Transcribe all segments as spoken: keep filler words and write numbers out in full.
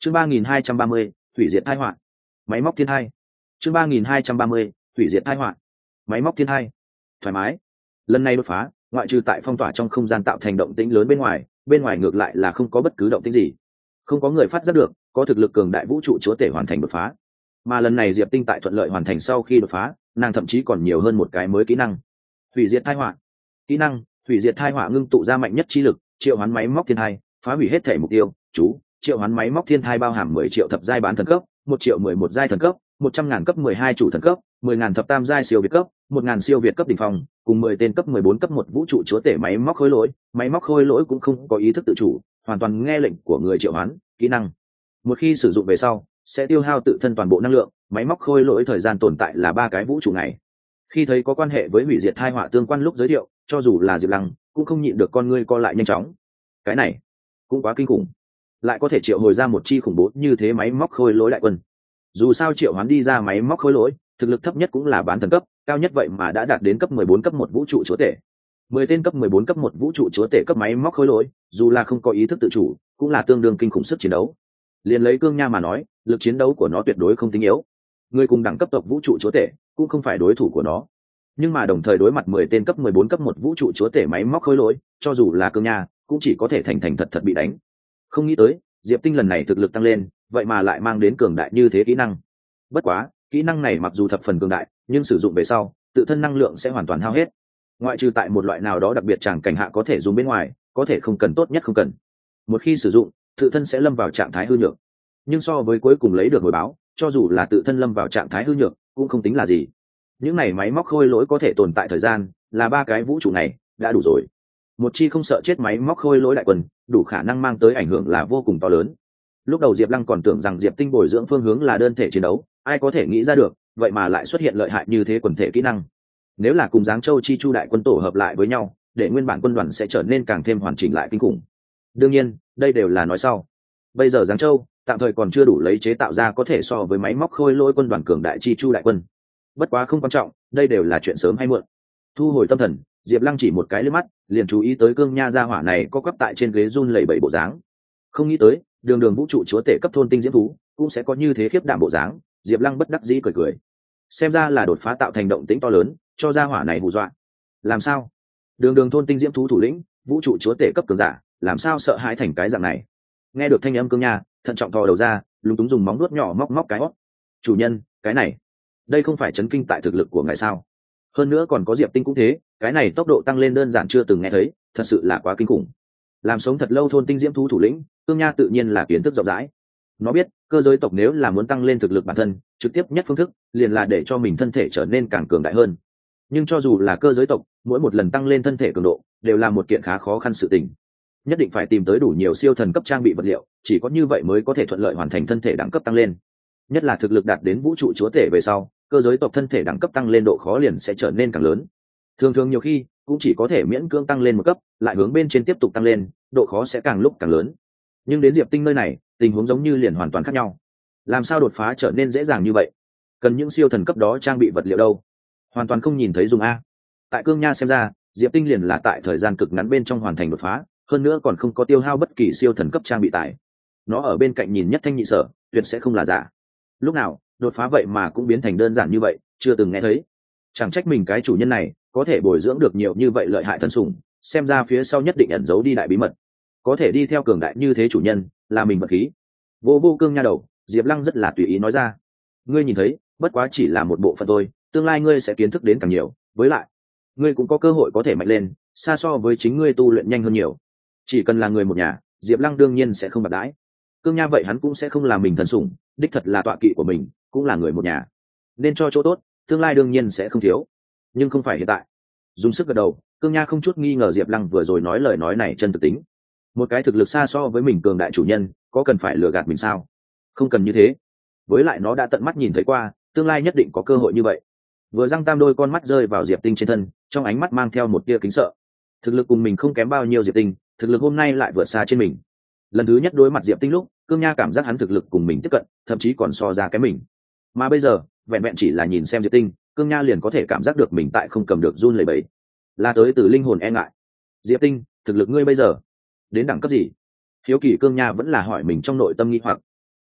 chương ba nghìn hai trăm ba mươi hủy diệt tai họa máy móc thiên hai chương ba nghìn hai trăm ba mươi hủy diệt tai họa máy móc thiên hai thoải mái. Lần này đột phá ngoại trừ tại phong tỏa trong không gian tạo thành động tĩnh lớn bên ngoài, bên ngoài ngược lại là không có bất cứ động tĩnh gì, không có người phát giác được có thực lực cường đại vũ trụ chúa tể hoàn thành đột phá. Mà lần này Diệp Tinh tại thuận lợi hoàn thành sau khi đột phá, nàng thậm chí còn nhiều hơn một cái mới kỹ năng hủy diệt tai họa. Kỹ năng hủy diệt tai họa ngưng tụ ra mạnh nhất chi lực, triệu hoán máy móc thiên hai, phá hủy hết thể mục tiêu. Chú triệu hoán máy móc thiên thai bao hàm mười triệu thập giai bán thần cấp, một triệu mười một giai thần cấp, một trăm ngàn cấp mười hai chủ thần cấp, mười ngàn thập tam giai siêu việt cấp, một ngàn siêu việt cấp đỉnh phong, cùng mười tên cấp mười bốn cấp một vũ trụ chúa tể máy móc khối lỗi. Máy móc khối lỗi cũng không có ý thức tự chủ, hoàn toàn nghe lệnh của người triệu hoán. Kỹ năng một khi sử dụng về sau sẽ tiêu hao tự thân toàn bộ năng lượng. Máy móc khôi lỗi thời gian tồn tại là ba cái vũ trụ này. Khi thấy có quan hệ với hủy diệt tai họa tương quan lúc giới thiệu, cho dù là Diệp Lăng cũng không nhịn được con ngươi co lại nhanh chóng. Cái này cũng quá kinh khủng, lại có thể triệu hồi ra một chi khủng bố như thế máy móc khôi lỗi đại quân. Dù sao triệu hoán đi ra máy móc khôi lỗi thực lực thấp nhất cũng là bán thần cấp, cao nhất vậy mà đã đạt đến cấp mười bốn cấp một vũ trụ chúa tể. Mười tên cấp mười bốn cấp một vũ trụ chúa tể cấp máy móc khôi lỗi, dù là không có ý thức tự chủ cũng là tương đương kinh khủng sức chiến đấu. Liền lấy Cương Nha mà nói, lực chiến đấu của nó tuyệt đối không tính yếu, người cùng đẳng cấp tộc vũ trụ chúa tể cũng không phải đối thủ của nó. Nhưng mà đồng thời đối mặt mười tên cấp mười bốn cấp một vũ trụ chúa tể máy móc khôi lỗi, cho dù là Cương Nha cũng chỉ có thể thành thành thật thật bị đánh. Không nghĩ tới Diệp Tinh lần này thực lực tăng lên, vậy mà lại mang đến cường đại như thế kỹ năng. Bất quá kỹ năng này mặc dù thập phần cường đại, nhưng sử dụng về sau tự thân năng lượng sẽ hoàn toàn hao hết, ngoại trừ tại một loại nào đó đặc biệt chẳng cảnh hạ có thể dùng bên ngoài, có thể không cần, tốt nhất không cần. Một khi sử dụng tự thân sẽ lâm vào trạng thái hư nhược, nhưng so với cuối cùng lấy được hồi báo, cho dù là tự thân lâm vào trạng thái hư nhược cũng không tính là gì. Những này máy móc khôi lỗi có thể tồn tại thời gian là ba cái vũ trụ này đã đủ rồi. Một chi không sợ chết máy móc khôi lỗi đại quân đủ khả năng mang tới ảnh hưởng là vô cùng to lớn. Lúc đầu Diệp Lăng còn tưởng rằng Diệp Tinh bồi dưỡng phương hướng là đơn thể chiến đấu, ai có thể nghĩ ra được vậy mà lại xuất hiện lợi hại như thế quần thể kỹ năng. Nếu là cùng Giáng Châu chi chu đại quân tổ hợp lại với nhau, để nguyên bản quân đoàn sẽ trở nên càng thêm hoàn chỉnh lại kinh khủng. Đương nhiên đây đều là nói sau. Bây giờ Giáng Châu tạm thời còn chưa đủ lấy chế tạo ra có thể so với máy móc khôi lỗi quân đoàn cường đại chi chu đại quân. Bất quá không quan trọng, đây đều là chuyện sớm hay muộn. Thu hồi tâm thần, Diệp Lăng chỉ một cái liếc mắt liền chú ý tới Cương Nha gia hỏa này có quắp tại trên ghế run lẩy bẩy bộ dáng. Không nghĩ tới đường đường vũ trụ chúa tể cấp thôn tinh diễm thú cũng sẽ có như thế khiếp đảm bộ dáng. Diệp Lăng bất đắc dĩ cười cười, xem ra là đột phá tạo thành động tĩnh to lớn, cho gia hỏa này hù dọa. Làm sao? Đường đường thôn tinh diễm thú thủ lĩnh, vũ trụ chúa tể cấp cường giả, làm sao sợ hãi thành cái dạng này? Nghe được thanh âm Cương Nha thận trọng thò đầu ra, lúng túng dùng móng vuốt nhỏ móc móc cái hót. Chủ nhân, cái này đây không phải chấn kinh tại thực lực của ngài sao? Hơn nữa còn có Diệp Tinh cũng thế, cái này tốc độ tăng lên đơn giản chưa từng nghe thấy, thật sự là quá kinh khủng. Làm sống thật lâu thôn tinh diễm thú thủ lĩnh, Cương Nha tự nhiên là kiến thức rộng rãi. Nó biết cơ giới tộc nếu là muốn tăng lên thực lực bản thân, trực tiếp nhất phương thức liền là để cho mình thân thể trở nên càng cường đại hơn. Nhưng cho dù là cơ giới tộc, mỗi một lần tăng lên thân thể cường độ đều là một kiện khá khó khăn sự tình. Nhất định phải tìm tới đủ nhiều siêu thần cấp trang bị vật liệu, chỉ có như vậy mới có thể thuận lợi hoàn thành thân thể đẳng cấp tăng lên. Nhất là thực lực đạt đến vũ trụ chúa tể về sau, cơ giới tộc thân thể đẳng cấp tăng lên độ khó liền sẽ trở nên càng lớn. Thường thường nhiều khi cũng chỉ có thể miễn cưỡng tăng lên một cấp, lại hướng bên trên tiếp tục tăng lên, độ khó sẽ càng lúc càng lớn. Nhưng đến Diệp Tinh nơi này, tình huống giống như liền hoàn toàn khác nhau. Làm sao đột phá trở nên dễ dàng như vậy? Cần những siêu thần cấp đó trang bị vật liệu đâu? Hoàn toàn không nhìn thấy dùng a. Tại Cương Nha xem ra, Diệp Tinh liền là tại thời gian cực ngắn bên trong hoàn thành đột phá, hơn nữa còn không có tiêu hao bất kỳ siêu thần cấp trang bị tài. Nó ở bên cạnh nhìn nhất thanh nhị sở, tuyệt sẽ không là giả. Lúc nào đột phá vậy mà cũng biến thành đơn giản như vậy, chưa từng nghe thấy. Chẳng trách mình cái chủ nhân này có thể bồi dưỡng được nhiều như vậy lợi hại thần sủng, xem ra phía sau nhất định ẩn giấu đi đại bí mật. Có thể đi theo cường đại như thế chủ nhân, là mình vật khí. Vô vô Cương Nha đầu, Diệp Lăng rất là tùy ý nói ra. Ngươi nhìn thấy, bất quá chỉ là một bộ phận thôi, tương lai ngươi sẽ kiến thức đến càng nhiều, với lại, ngươi cũng có cơ hội có thể mạnh lên, xa so với chính ngươi tu luyện nhanh hơn nhiều. Chỉ cần là người một nhà, Diệp Lăng đương nhiên sẽ không bạc đãi. Cương Nha vậy hắn cũng sẽ không làm mình thần sủng, đích thật là tọa kỵ của mình, cũng là người một nhà, nên cho chỗ tốt, tương lai đương nhiên sẽ không thiếu, nhưng không phải hiện tại. Dùng sức gật đầu, Cương Nha không chút nghi ngờ Diệp Lăng vừa rồi nói lời nói này chân thực tính. Một cái thực lực xa so với mình cường đại chủ nhân, có cần phải lừa gạt mình sao? Không cần như thế. Với lại nó đã tận mắt nhìn thấy qua, tương lai nhất định có cơ hội như vậy. Vừa răng tam đôi con mắt rơi vào Diệp Tinh trên thân, trong ánh mắt mang theo một tia kính sợ. Thực lực cùng mình không kém bao nhiêu Diệp Tinh, thực lực hôm nay lại vượt xa trên mình. Lần thứ nhất đối mặt Diệp Tinh lúc, Cương Nha cảm giác hắn thực lực cùng mình tiếp cận, thậm chí còn so ra cái mình. Mà bây giờ, vẹn vẹn chỉ là nhìn xem Diệp Tinh, Cương Nha liền có thể cảm giác được mình tại không cầm được run lẩy bẩy. Là tới từ linh hồn e ngại. Diệp Tinh, thực lực ngươi bây giờ đến đẳng cấp gì? Hiếu kỳ Cương Nha vẫn là hỏi mình trong nội tâm nghi hoặc.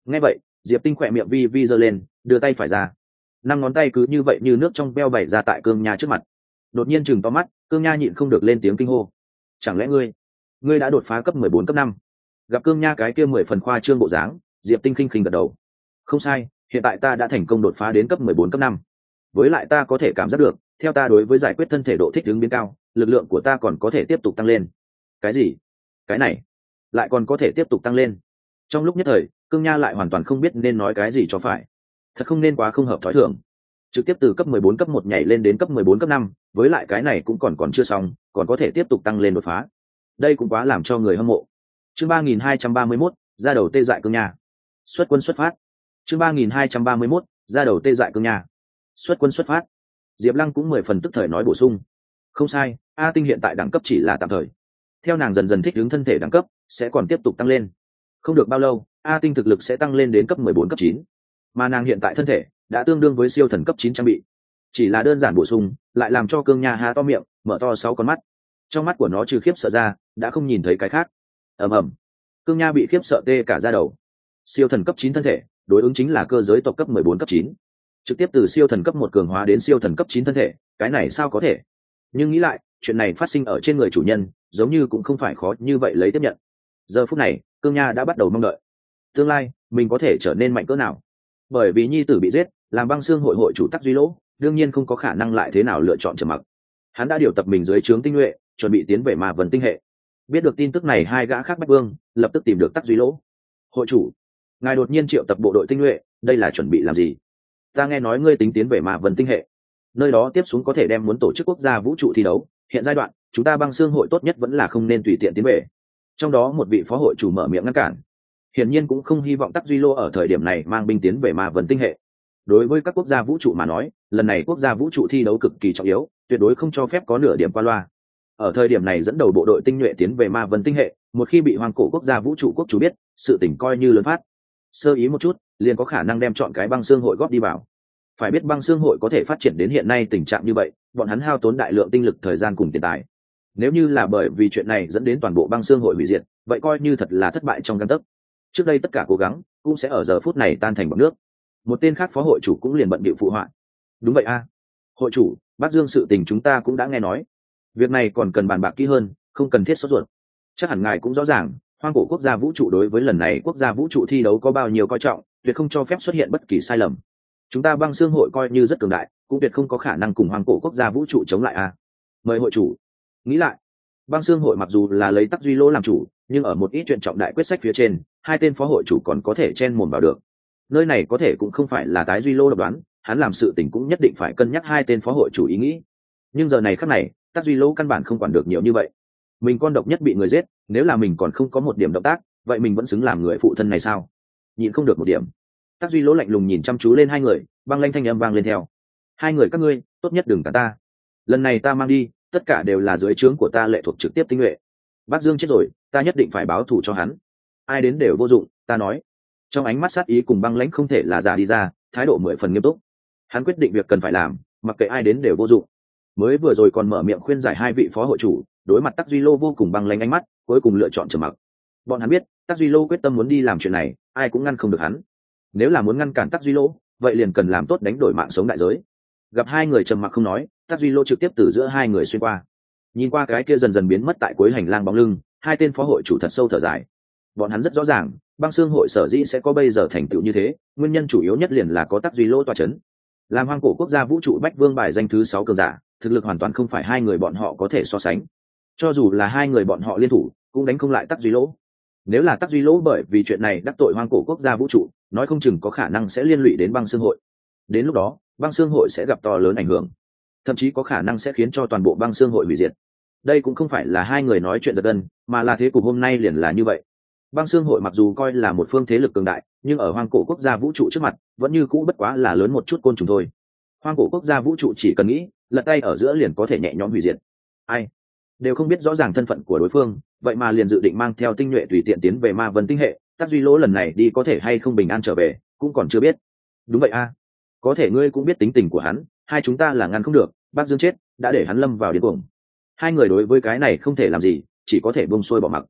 Nghe vậy, Diệp Tinh khỏe miệng vi vi giơ lên, đưa tay phải ra. Năm ngón tay cứ như vậy như nước trong veo bày ra tại Cương Nha trước mặt. Đột nhiên chừng to mắt, Cương Nha nhịn không được lên tiếng kinh hô. Chẳng lẽ ngươi, ngươi đã đột phá cấp mười bốn cấp năm? Gặp Cương Nha cái kia mười phần khoa trương bộ dáng, Diệp Tinh khinh khinh gật đầu. Không sai, hiện tại ta đã thành công đột phá đến cấp mười bốn cấp năm. Với lại ta có thể cảm giác được, theo ta đối với giải quyết thân thể độ thích ứng biến cao, lực lượng của ta còn có thể tiếp tục tăng lên. Cái gì? Cái này lại còn có thể tiếp tục tăng lên? Trong lúc nhất thời, Cương Nha lại hoàn toàn không biết nên nói cái gì cho phải. Thật không nên quá không hợp thói thường. Trực tiếp từ cấp mười bốn cấp một nhảy lên đến cấp mười bốn cấp năm, với lại cái này cũng còn còn chưa xong, còn có thể tiếp tục tăng lên đột phá. Đây cũng quá làm cho người hâm mộ. Chương ba nghìn hai trăm ba mươi mốt, ra đầu tê dại Cương Nha. Xuất quân xuất phát. Chương ba nghìn hai trăm ba mươi mốt, ra đầu tê dại Cương Nha. Xuất quân xuất phát. Diệp Lăng cũng mười phần tức thời nói bổ sung. Không sai, A Tinh hiện tại đẳng cấp chỉ là tạm thời. Theo nàng dần dần thích ứng thân thể đẳng cấp, sẽ còn tiếp tục tăng lên. Không được bao lâu, A Tinh thực lực sẽ tăng lên đến cấp mười bốn cấp chín. Mà nàng hiện tại thân thể đã tương đương với siêu thần cấp chín trang bị. Chỉ là đơn giản bổ sung, lại làm cho Cương Nha há to miệng, mở to sáu con mắt. Trong mắt của nó trừ khiếp sợ ra, đã không nhìn thấy cái khác. Ầm ầm. Cương Nha bị khiếp sợ tê cả da đầu. Siêu thần cấp chín thân thể, đối ứng chính là cơ giới tộc cấp mười bốn cấp chín. Trực tiếp từ siêu thần cấp một cường hóa đến siêu thần cấp chín thân thể, cái này sao có thể? Nhưng nghĩ lại, chuyện này phát sinh ở trên người chủ nhân, giống như cũng không phải khó như vậy lấy tiếp nhận. Giờ phút này, Cương Nha đã bắt đầu mong đợi. Tương lai, mình có thể trở nên mạnh cỡ nào? Bởi vì nhi tử bị giết, làm Băng Xương hội hội chủ Tắc Duy Lỗ, đương nhiên không có khả năng lại thế nào lựa chọn trầm mặc. Hắn đã điều tập mình dưới trướng tinh nhuệ, chuẩn bị tiến về Ma Vân tinh hệ. Biết được tin tức này, hai gã khác bách vương lập tức tìm được Tắc Duy Lỗ. Hội chủ, ngài đột nhiên triệu tập bộ đội tinh nhuệ, đây là chuẩn bị làm gì? Ta nghe nói ngươi tính tiến về Ma Vân tinh hệ, nơi đó tiếp xuống có thể đem muốn tổ chức quốc gia vũ trụ thi đấu. Hiện giai đoạn, chúng ta Băng Xương hội tốt nhất vẫn là không nên tùy tiện tiến về. Trong đó một vị phó hội chủ mở miệng ngăn cản. Hiển nhiên cũng không hy vọng Tắc Duy Lô ở thời điểm này mang binh tiến về Ma Vân tinh hệ. Đối với các quốc gia vũ trụ mà nói, lần này quốc gia vũ trụ thi đấu cực kỳ trọng yếu, tuyệt đối không cho phép có nửa điểm qua loa. Ở thời điểm này dẫn đầu bộ đội tinh nhuệ tiến về Ma Vân tinh hệ, một khi bị hoàng cổ quốc gia vũ trụ quốc chủ biết, sự tình coi như lớn phát. Sơ ý một chút, liền có khả năng đem chọn cái Băng Xương hội góp đi vào. Phải biết Băng Xương hội có thể phát triển đến hiện nay tình trạng như vậy, bọn hắn hao tốn đại lượng tinh lực, thời gian cùng tiền tài. Nếu như là bởi vì chuyện này dẫn đến toàn bộ Băng Xương hội hủy diệt, vậy coi như thật là thất bại trong gang tấc. Trước đây tất cả cố gắng cũng sẽ ở giờ phút này tan thành bọt nước. Một tên khác phó hội chủ cũng liền bận bịu phụ họa. Đúng vậy a, hội chủ, Bắc Dương sự tình chúng ta cũng đã nghe nói, việc này còn cần bàn bạc kỹ hơn, không cần thiết sốt ruột. Chắc hẳn ngài cũng rõ ràng, hoang cổ quốc gia vũ trụ đối với lần này quốc gia vũ trụ thi đấu có bao nhiêu coi trọng, tuyệt không cho phép xuất hiện bất kỳ sai lầm. Chúng ta Băng Xương hội coi như rất cường đại, cũng tuyệt không có khả năng cùng hoang cổ quốc gia vũ trụ chống lại a. Mời hội chủ nghĩ lại. Băng Xương hội mặc dù là lấy Tắc Duy Lỗ làm chủ, nhưng ở một ít chuyện trọng đại quyết sách phía trên, hai tên phó hội chủ còn có thể chen mồm vào được. Nơi này có thể cũng không phải là tái Duy Lỗ độc đoán, hắn làm sự tình cũng nhất định phải cân nhắc hai tên phó hội chủ ý nghĩ. Nhưng giờ này khắc này, Tắc Duy Lỗ căn bản không quản được nhiều như vậy. Mình con độc nhất bị người giết, nếu là mình còn không có một điểm động tác, vậy mình vẫn xứng làm người phụ thân này sao? Nhìn không được một điểm. Tắc Duy Lỗ lạnh lùng nhìn chăm chú lên hai người, băng lanh thanh âm vang lên theo. Hai người các ngươi, tốt nhất đừng cả ta. Lần này ta mang đi, tất cả đều là dưới trướng của ta lệ thuộc trực tiếp tinh nhuệ. Bác Dương chết rồi, ta nhất định phải báo thù cho hắn. Ai đến đều vô dụng, ta nói. Trong ánh mắt sát ý cùng băng lãnh không thể là giả đi ra, thái độ mười phần nghiêm túc. Hắn quyết định việc cần phải làm, mặc kệ ai đến đều vô dụng. Mới vừa rồi còn mở miệng khuyên giải hai vị phó hội chủ, đối mặt Tắc Duy Lô vô cùng băng lãnh ánh mắt, cuối cùng lựa chọn trầm mặc. Bọn hắn biết, Tắc Duy Lô quyết tâm muốn đi làm chuyện này, ai cũng ngăn không được hắn. Nếu là muốn ngăn cản Tắc Duy Lô, vậy liền cần làm tốt đánh đổi mạng sống đại giới. Gặp hai người trầm mặc không nói, Tắc Duy Lô trực tiếp từ giữa hai người xuyên qua. Nhìn qua cái kia dần dần biến mất tại cuối hành lang bóng lưng, hai tên phó hội chủ thật sâu thở dài. Bọn hắn rất rõ ràng, Băng Xương hội sở dĩ sẽ có bây giờ thành tựu như thế, nguyên nhân chủ yếu nhất liền là có Tắc Duy Lô tọa chấn. Làm hoang cổ quốc gia vũ trụ bách vương bài danh thứ sáu cường giả, thực lực hoàn toàn không phải hai người bọn họ có thể so sánh. Cho dù là hai người bọn họ liên thủ, cũng đánh không lại Tắc Duy Lô. Nếu là Tắc Duy Lô bởi vì chuyện này đắc tội hoang cổ quốc gia vũ trụ, nói không chừng có khả năng sẽ liên lụy đến Băng Xương hội. Đến lúc đó, Băng Xương hội sẽ gặp to lớn ảnh hưởng, thậm chí có khả năng sẽ khiến cho toàn bộ Băng Xương hội hủy diệt. Đây cũng không phải là hai người nói chuyện giật gân, mà là thế cục hôm nay liền là như vậy. Băng Xương hội mặc dù coi là một phương thế lực cường đại, nhưng ở hoang cổ quốc gia vũ trụ trước mặt, vẫn như cũ bất quá là lớn một chút côn trùng thôi. Hoang cổ quốc gia vũ trụ chỉ cần nghĩ, lật tay ở giữa liền có thể nhẹ nhõm hủy diệt. Ai đều không biết rõ ràng thân phận của đối phương, vậy mà liền dự định mang theo tinh nhuệ tùy tiện tiến về Ma Vân tinh hệ. Tắc Duy Lỗ lần này đi có thể hay không bình an trở về, cũng còn chưa biết. Đúng vậy a, có thể ngươi cũng biết tính tình của hắn, hai chúng ta là ngăn không được. Bác Dương chết, đã để hắn lâm vào điên cuồng. Hai người đối với cái này không thể làm gì, chỉ có thể buông xuôi bỏ mặc.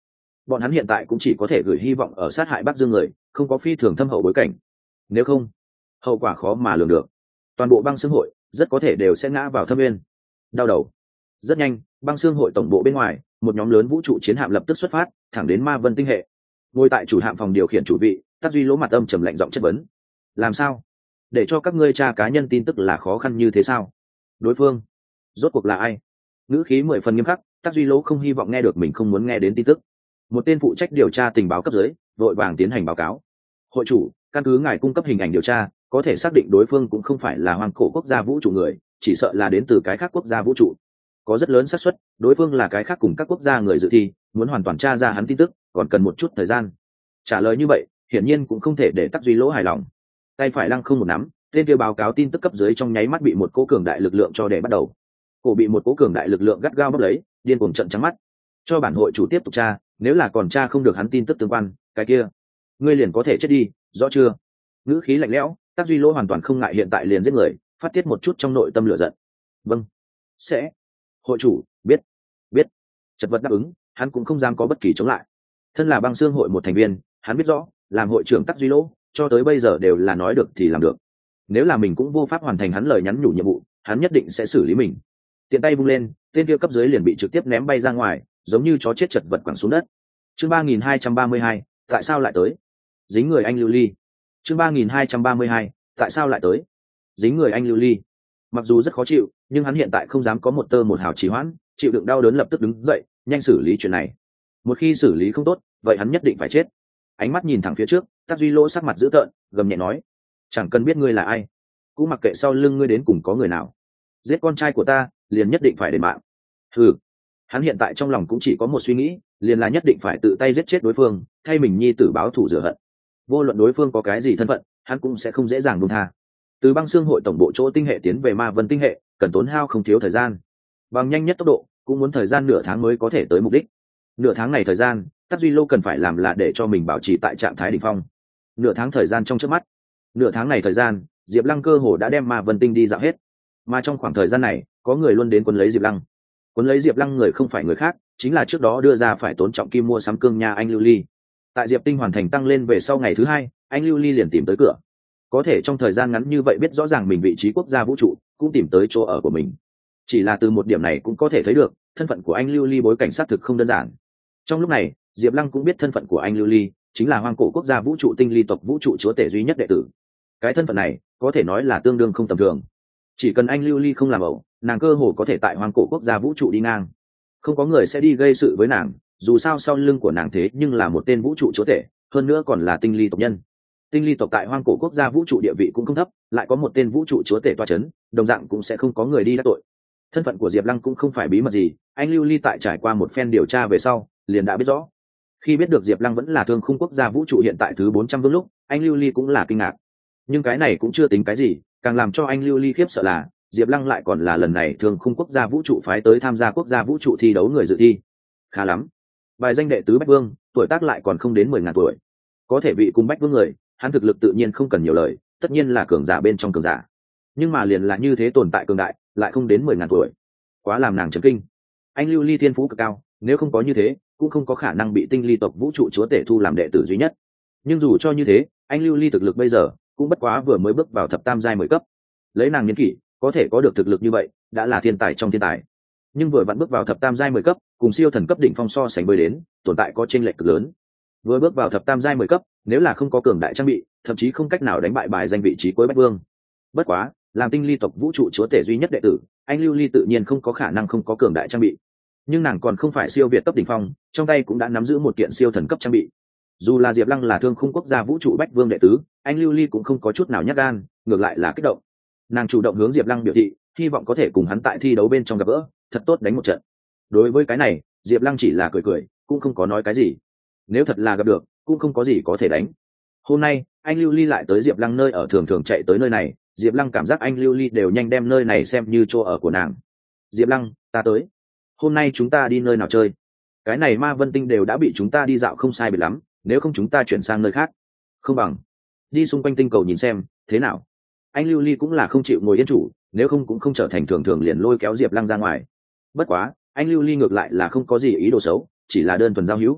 bọn hắn hiện tại cũng chỉ có thể gửi hy vọng ở sát hại Bắc Dương người, không có phi thường thâm hậu bối cảnh. Nếu không, hậu quả khó mà lường được. Toàn bộ băng xương hội rất có thể đều sẽ ngã vào thâm nguyên. Đau đầu. Rất nhanh, băng xương hội tổng bộ bên ngoài, một nhóm lớn vũ trụ chiến hạm lập tức xuất phát, thẳng đến Ma Vân tinh hệ. Ngồi tại chủ hạm phòng điều khiển chủ vị, Tắc Duy Lỗ mặt âm trầm lạnh giọng chất vấn. Làm sao? Để cho các ngươi tra cá nhân tin tức là khó khăn như thế sao? Đối phương, rốt cuộc là ai? Ngữ khí mười phần nghiêm khắc, Tắc Duy Lỗ không hy vọng nghe được mình không muốn nghe đến tin tức. Một tên phụ trách điều tra tình báo cấp dưới, vội vàng tiến hành báo cáo. Hội chủ, căn cứ ngài cung cấp hình ảnh điều tra, có thể xác định đối phương cũng không phải là Hoang Cổ quốc gia vũ trụ người, chỉ sợ là đến từ cái khác quốc gia vũ trụ. Có rất lớn xác suất đối phương là cái khác cùng các quốc gia người dự thi, muốn hoàn toàn tra ra hắn tin tức còn cần một chút thời gian. Trả lời như vậy hiển nhiên cũng không thể để Tắc Duy Lỗ hài lòng. Tay phải lăng không một nắm, tên kia báo cáo tin tức cấp dưới trong nháy mắt bị một cỗ cường đại lực lượng cho để bắt đầu. Cổ bị một cỗ cường đại lực lượng gắt gao bóp lấy, điên cuồng trợn trắng mắt. Cho bản hội chủ tiếp tục tra, nếu là còn tra không được hắn tin tức tương quan, cái kia ngươi liền có thể chết đi, rõ chưa? Ngữ khí lạnh lẽo, Tắc Duy Lỗ hoàn toàn không ngại hiện tại liền giết người, phát tiết một chút trong nội tâm lửa giận. Vâng, sẽ. Hội chủ, biết, biết. Chật vật đáp ứng, hắn cũng không dám có bất kỳ chống lại. Thân là băng xương hội một thành viên, hắn biết rõ, làm hội trưởng Tắc Duy Lỗ, cho tới bây giờ đều là nói được thì làm được. Nếu là mình cũng vô pháp hoàn thành hắn lời nhắn nhủ nhiệm vụ, hắn nhất định sẽ xử lý mình. Tiện tay vung lên, tên kia cấp dưới liền bị trực tiếp ném bay ra ngoài, giống như chó chết chật vật quẳng xuống đất. Chương ba nghìn hai trăm ba mươi hai, tại sao lại tới? Dính người anh Lưu Ly. Chương ba nghìn hai trăm ba mươi hai, tại sao lại tới? Dính người anh Lưu Ly. Mặc dù rất khó chịu, nhưng hắn hiện tại không dám có một tơ một hào trì hoãn, chịu đựng đau đớn lập tức đứng dậy, nhanh xử lý chuyện này. Một khi xử lý không tốt, vậy hắn nhất định phải chết. Ánh mắt nhìn thẳng phía trước, Tắc Duy Lỗ sắc mặt dữ tợn, gầm nhẹ nói: chẳng cần biết ngươi là ai, cũng mặc kệ sau lưng ngươi đến cùng có người nào, giết con trai của ta liền nhất định phải đền mạng. Ừ, hắn hiện tại trong lòng cũng chỉ có một suy nghĩ, liền là nhất định phải tự tay giết chết đối phương, thay mình nhi tử báo thù rửa hận. Vô luận đối phương có cái gì thân phận, hắn cũng sẽ không dễ dàng buông tha. Từ băng xương hội tổng bộ chỗ tinh hệ tiến về Ma Vân tinh hệ, cần tốn hao không thiếu thời gian, bằng nhanh nhất tốc độ cũng muốn thời gian nửa tháng mới có thể tới mục đích. Nửa tháng này thời gian, Tắc Duy Lô cần phải làm là để cho mình bảo trì tại trạng thái đỉnh phong. Nửa tháng thời gian trong chớp mắt, nửa tháng này thời gian, Diệp Lăng cơ hồ đã đem Ma Vân tinh đi dạo hết. Mà trong khoảng thời gian này, có người luôn đến quấn lấy Diệp Lăng. Quấn lấy Diệp Lăng người không phải người khác, chính là trước đó đưa ra phải tốn trọng kim mua sắm cương nha anh Lưu Ly. Tại Diệp Tinh hoàn thành tăng lên về sau ngày thứ hai, anh Lưu Ly liền tìm tới cửa. Có thể trong thời gian ngắn như vậy biết rõ ràng mình vị trí quốc gia vũ trụ, cũng tìm tới chỗ ở của mình. Chỉ là từ một điểm này cũng có thể thấy được, thân phận của anh Lưu Ly bối cảnh xác thực không đơn giản. Trong lúc này, Diệp Lăng cũng biết thân phận của anh Lưu Ly, chính là Hoang Cổ quốc gia vũ trụ tinh ly tộc vũ trụ chúa tể duy nhất đệ tử. Cái thân phận này, có thể nói là tương đương không tầm thường. Chỉ cần anh Lưu Ly không làm ẩu, nàng cơ hồ có thể tại Hoang Cổ quốc gia vũ trụ đi ngang. Không có người sẽ đi gây sự với nàng, dù sao sau lưng của nàng thế nhưng là một tên vũ trụ chúa tể, hơn nữa còn là tinh ly tộc nhân. Tinh ly tộc tại Hoang Cổ quốc gia vũ trụ địa vị cũng không thấp, lại có một tên vũ trụ chúa tể toa chấn, đồng dạng cũng sẽ không có người đi đắc tội. Thân phận của Diệp Lăng cũng không phải bí mật gì, anh Lưu Ly tại trải qua một phen điều tra về sau, liền đã biết rõ. Khi biết được Diệp Lăng vẫn là Thương Khung quốc gia vũ trụ hiện tại thứ bốn trăm vương lúc, anh Lưu Ly cũng là kinh ngạc. Nhưng cái này cũng chưa tính cái gì, càng làm cho anh Lưu Ly khiếp sợ là, Diệp Lăng lại còn là lần này Thương Khung quốc gia vũ trụ phái tới tham gia quốc gia vũ trụ thi đấu người dự thi. Khá lắm. Bài danh đệ tứ Bách Vương, tuổi tác lại còn không đến mười ngàn tuổi. Có thể vị cùng Bách Vương người, hắn thực lực tự nhiên không cần nhiều lời, tất nhiên là cường giả bên trong cường giả. Nhưng mà liền là như thế tồn tại cường đại, lại không đến mười ngàn tuổi. Quá làm nàng chấn kinh. Anh Lưu Ly thiên phú cực cao, nếu không có như thế, cũng không có khả năng bị tinh ly tộc vũ trụ chúa tể thu làm đệ tử duy nhất. Nhưng dù cho như thế, anh Lưu Ly thực lực bây giờ cũng bất quá vừa mới bước vào thập tam giai mười cấp. Lấy nàng niên kỷ, có thể có được thực lực như vậy, đã là thiên tài trong thiên tài. Nhưng vừa vặn bước vào thập tam giai mười cấp, cùng siêu thần cấp đỉnh phong so sánh với đến, tồn tại có chênh lệch cực lớn. Vừa bước vào thập tam giai mười cấp, nếu là không có cường đại trang bị, thậm chí không cách nào đánh bại bài danh vị trí cuối Bách Vương. Bất quá, làm tinh ly tộc vũ trụ chúa tể duy nhất đệ tử, anh Lưu Ly tự nhiên không có khả năng không có cường đại trang bị. Nhưng nàng còn không phải siêu việt cấp đỉnh phong, trong tay cũng đã nắm giữ một kiện siêu thần cấp trang bị. Dù là Diệp Lăng là Thương Khung quốc gia vũ trụ Bách Vương đệ tứ, anh Lưu Ly cũng không có chút nào nhát gan, ngược lại là kích động. Nàng chủ động hướng Diệp Lăng biểu thị, hy vọng có thể cùng hắn tại thi đấu bên trong gặp gỡ, thật tốt đánh một trận. Đối với cái này, Diệp Lăng chỉ là cười cười, cũng không có nói cái gì. Nếu thật là gặp được, cũng không có gì có thể đánh. Hôm nay, anh Lưu Ly lại tới Diệp Lăng nơi ở, thường thường chạy tới nơi này, Diệp Lăng cảm giác anh Lưu Ly đều nhanh đem nơi này xem như chỗ ở của nàng. Diệp Lăng, ta tới. Hôm nay chúng ta đi nơi nào chơi? Cái này Ma Vân tinh đều đã bị chúng ta đi dạo không sai biệt lắm, nếu không chúng ta chuyển sang nơi khác. Không bằng đi xung quanh tinh cầu nhìn xem, thế nào? Anh Lưu Ly cũng là không chịu ngồi yên chủ, nếu không cũng không trở thành thường thường liền lôi kéo Diệp Lăng ra ngoài. Bất quá, anh Lưu Ly ngược lại là không có gì ý đồ xấu, chỉ là đơn thuần giao hữu.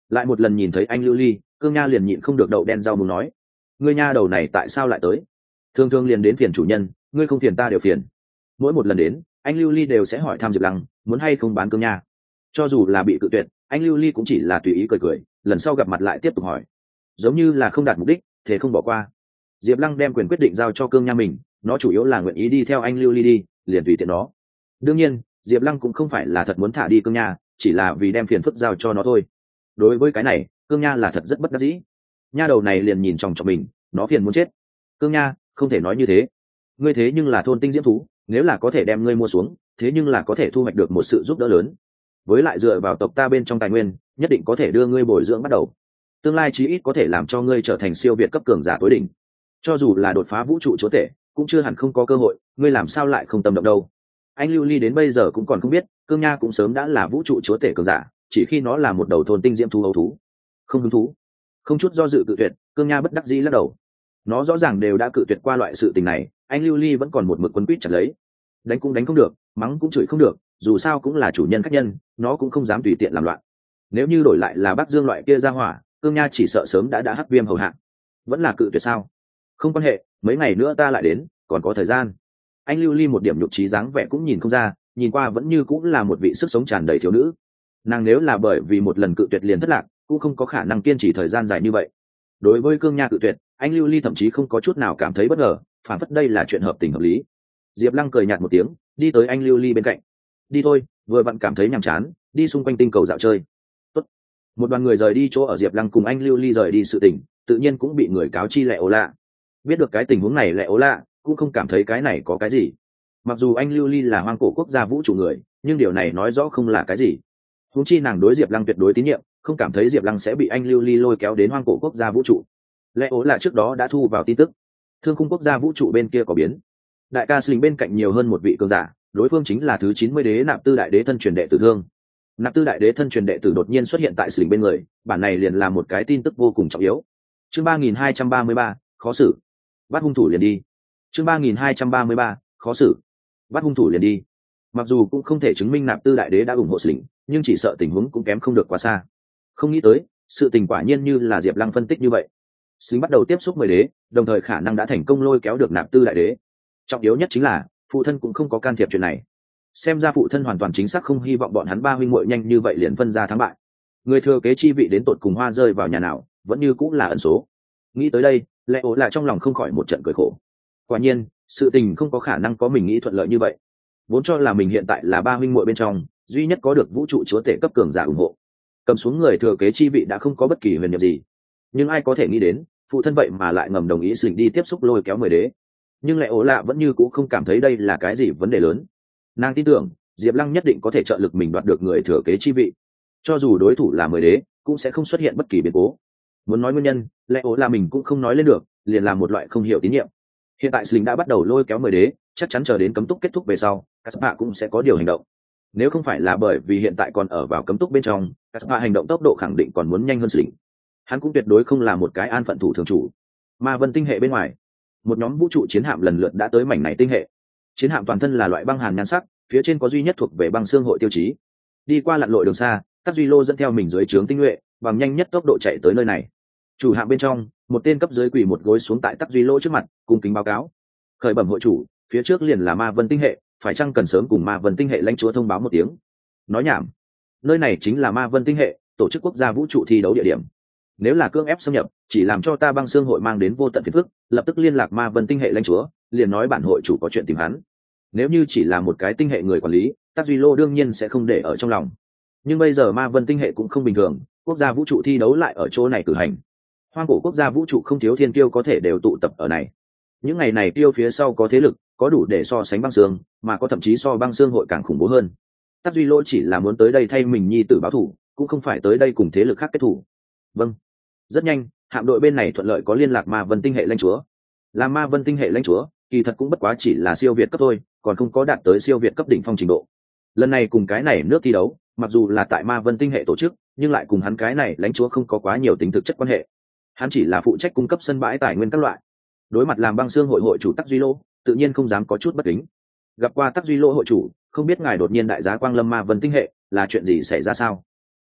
lại một lần nhìn thấy anh lưu ly, cương nha liền nhịn không được đậu đen rau muốn nói, ngươi nha đầu này tại sao lại tới, thường thường liền đến phiền chủ nhân, ngươi không phiền ta đều phiền. Mỗi một lần đến anh lưu ly đều sẽ hỏi thăm Diệp Lăng muốn hay không bán cương nha. Cho dù là bị cự tuyệt, anh lưu ly cũng chỉ là tùy ý cười cười, lần sau gặp mặt lại tiếp tục hỏi, giống như là không đạt mục đích thế không bỏ qua. Diệp Lăng đem quyền quyết định giao cho cương nha mình, nó chủ yếu là nguyện ý đi theo anh lưu ly đi, liền tùy tiện nó. Đương nhiên Diệp Lăng cũng không phải là thật muốn thả đi cương nha, chỉ là vì đem phiền phức giao cho nó thôi. Đối với cái này cương nha là thật rất bất đắc dĩ. Nha đầu này liền nhìn chòng chọc mình, nó phiền muốn chết. Cương nha, không thể nói như thế, ngươi thế nhưng là thôn tinh diễm thú, nếu là có thể đem ngươi mua xuống, thế nhưng là có thể thu hoạch được một sự giúp đỡ lớn, với lại dựa vào tộc ta bên trong tài nguyên, nhất định có thể đưa ngươi bồi dưỡng bắt đầu, tương lai chí ít có thể làm cho ngươi trở thành siêu việt cấp cường giả tối đỉnh. Cho dù là đột phá vũ trụ chúa tể cũng chưa hẳn không có cơ hội, ngươi làm sao lại không tâm động đâu. Anh lưu ly đến bây giờ cũng còn không biết cương nha cũng sớm đã là vũ trụ chúa tể cường giả, chỉ khi nó là một đầu thôn tinh diễm thú ấu thú. Không hứng thú. Không chút do dự cự tuyệt, cương nha bất đắc dĩ lắc đầu. Nó rõ ràng đều đã cự tuyệt qua loại sự tình này, anh lưu ly vẫn còn một mực quấn quýt chặt lấy. Đánh cũng đánh không được, mắng cũng chửi không được, dù sao cũng là chủ nhân khách nhân, nó cũng không dám tùy tiện làm loạn. Nếu như đổi lại là Bắc Dương loại kia ra hỏa, cương nha chỉ sợ sớm đã đã hắc viêm hầu hạ. Vẫn là cự tuyệt sao? Không quan hệ, mấy ngày nữa ta lại đến, còn có thời gian. Anh lưu ly một điểm nhục trí dáng vẻ cũng nhìn không ra, nhìn qua vẫn như cũng là một vị sức sống tràn đầy thiếu nữ. Nàng nếu là bởi vì một lần cự tuyệt liền thất lạc, cũng không có khả năng kiên trì thời gian dài như vậy. Đối với cương nha cự tuyệt, anh lưu ly thậm chí không có chút nào cảm thấy bất ngờ, phản phất đây là chuyện hợp tình hợp lý. Diệp Lăng cười nhạt một tiếng, đi tới anh lưu ly bên cạnh. Đi thôi, vừa vặn cảm thấy nhàm chán, đi xung quanh tinh cầu dạo chơi. Tốt. Một đoàn người rời đi chỗ ở Diệp Lăng cùng anh lưu ly rời đi sự tình, tự nhiên cũng bị người cáo chi lẹ ố lạ. Biết được cái tình huống này lẹ ố lạ cũng không cảm thấy cái này có cái gì. Mặc dù anh lưu ly là hoang cổ quốc gia vũ trụ người, nhưng điều này nói rõ không là cái gì. Huống chi nàng đối Diệp Lăng tuyệt đối tín nhiệm, không cảm thấy Diệp Lăng sẽ bị anh lưu ly lôi kéo đến hoang cổ quốc gia vũ trụ. Lẽ ố là trước đó đã thu vào tin tức, thương khung quốc gia vũ trụ bên kia có biến. Đại ca Sling bên cạnh nhiều hơn một vị cường giả, đối phương chính là thứ chín mươi đế Nạp Tư đại đế thân truyền đệ tử Thương. Nạp Tư đại đế thân truyền đệ tử đột nhiên xuất hiện tại Sling bên người, bản này liền là một cái tin tức vô cùng trọng yếu. Chương ba nghìn hai trăm ba mươi ba, khó xử. Bắt hung thủ liền đi. Chương ba nghìn hai trăm ba mươi ba, khó xử. Bắt hung thủ liền đi. Mặc dù cũng không thể chứng minh Nạp Tư đại đế đã ủng hộ Sling, nhưng chỉ sợ tình huống cũng kém không được quá xa. Không nghĩ tới, sự tình quả nhiên như là Diệp Lăng phân tích như vậy. Sling bắt đầu tiếp xúc mười đế, đồng thời khả năng đã thành công lôi kéo được Nạp Tư đại đế. Trọng yếu nhất chính là phụ thân cũng không có can thiệp chuyện này. Xem ra phụ thân hoàn toàn chính xác không hy vọng bọn hắn ba huynh muội nhanh như vậy liền phân ra thắng bại. Người thừa kế chi vị đến tột cùng hoa rơi vào nhà nào, vẫn như cũng là ẩn số. Nghĩ tới đây, Lệ Ố là trong lòng không khỏi một trận cười khổ. Quả nhiên, sự tình không có khả năng có mình nghĩ thuận lợi như vậy. Vốn cho là mình hiện tại là ba huynh muội bên trong duy nhất có được vũ trụ chúa tể cấp cường giả ủng hộ, cầm xuống người thừa kế chi vị đã không có bất kỳ huyền nhiệm gì. Nhưng ai có thể nghĩ đến, phụ thân vậy mà lại ngầm đồng ý Sling đi tiếp xúc lôi kéo mười đế. Nhưng Lệ Ố lạ vẫn như cũ không cảm thấy đây là cái gì vấn đề lớn. Nàng tin tưởng Diệp Lăng nhất định có thể trợ lực mình đoạt được người thừa kế chi vị, cho dù đối thủ là mười đế cũng sẽ không xuất hiện bất kỳ biến cố. Muốn nói nguyên nhân, Lệ Ố là mình cũng không nói lên được, liền là một loại không hiểu tín nhiệm. Hiện tại Sling đã bắt đầu lôi kéo mười đế, chắc chắn chờ đến cấm túc kết thúc về sau, Caspa cũng sẽ có điều hành động. Nếu không phải là bởi vì hiện tại còn ở vào cấm túc bên trong, Caspa hành động tốc độ khẳng định còn muốn nhanh hơn Sling. Hắn cũng tuyệt đối không là một cái an phận thủ thường chủ. Ma Vân tinh hệ bên ngoài, một nhóm vũ trụ chiến hạm lần lượt đã tới mảnh này tinh hệ. Chiến hạm toàn thân là loại băng hàn nhan sắc, phía trên có duy nhất thuộc về băng xương hội tiêu chí. Đi qua lặn lội đường xa, Tắc Duy Lô dẫn theo mình dưới trướng tinh nhuệ, bằng nhanh nhất tốc độ chạy tới nơi này. Chủ hạm bên trong, một tên cấp dưới quỳ một gối xuống tại Tắc Duy Lô trước mặt, cung kính báo cáo. Khởi bẩm hội chủ, phía trước liền là Ma Vân tinh hệ, phải chăng cần sớm cùng Ma Vân tinh hệ lãnh chúa thông báo một tiếng? Nói nhảm, nơi này chính là Ma Vân tinh hệ, tổ chức quốc gia vũ trụ thi đấu địa điểm. Nếu là cưỡng ép xâm nhập, chỉ làm cho ta băng xương hội mang đến vô tận phiền phức, lập tức liên lạc Ma Vân tinh hệ lãnh chúa, liền nói bản hội chủ có chuyện tìm hắn. Nếu như chỉ là một cái tinh hệ người quản lý, Tắc Duy Lô đương nhiên sẽ không để ở trong lòng. Nhưng bây giờ Ma Vân tinh hệ cũng không bình thường, quốc gia vũ trụ thi đấu lại ở chỗ này cử hành. Hoang cổ quốc gia vũ trụ không thiếu thiên kiêu có thể đều tụ tập ở này. Những ngày này tiêu phía sau có thế lực, có đủ để so sánh băng xương, mà có thậm chí so băng xương hội càng khủng bố hơn. Tắc Duy Lô chỉ là muốn tới đây thay mình nhi tử báo thủ, cũng không phải tới đây cùng thế lực khác kết thủ. Vâng. Rất nhanh, hạm đội bên này thuận lợi có liên lạc Ma Vân tinh hệ lãnh chúa. Là Ma Vân tinh hệ lãnh chúa, kỳ thật cũng bất quá chỉ là siêu việt cấp thôi, còn không có đạt tới siêu việt cấp đỉnh phong trình độ. Lần này cùng cái này nước thi đấu, mặc dù là tại Ma Vân tinh hệ tổ chức, nhưng lại cùng hắn cái này lãnh chúa không có quá nhiều tính thực chất quan hệ. Hắn chỉ là phụ trách cung cấp sân bãi tài nguyên các loại. Đối mặt làm băng xương hội hội chủ Tắc Duy Lô, tự nhiên không dám có chút bất kính. Gặp qua Tắc Duy Lô hội chủ, không biết ngài đột nhiên đại giá quang lâm Ma Vân tinh hệ, là chuyện gì xảy ra sao?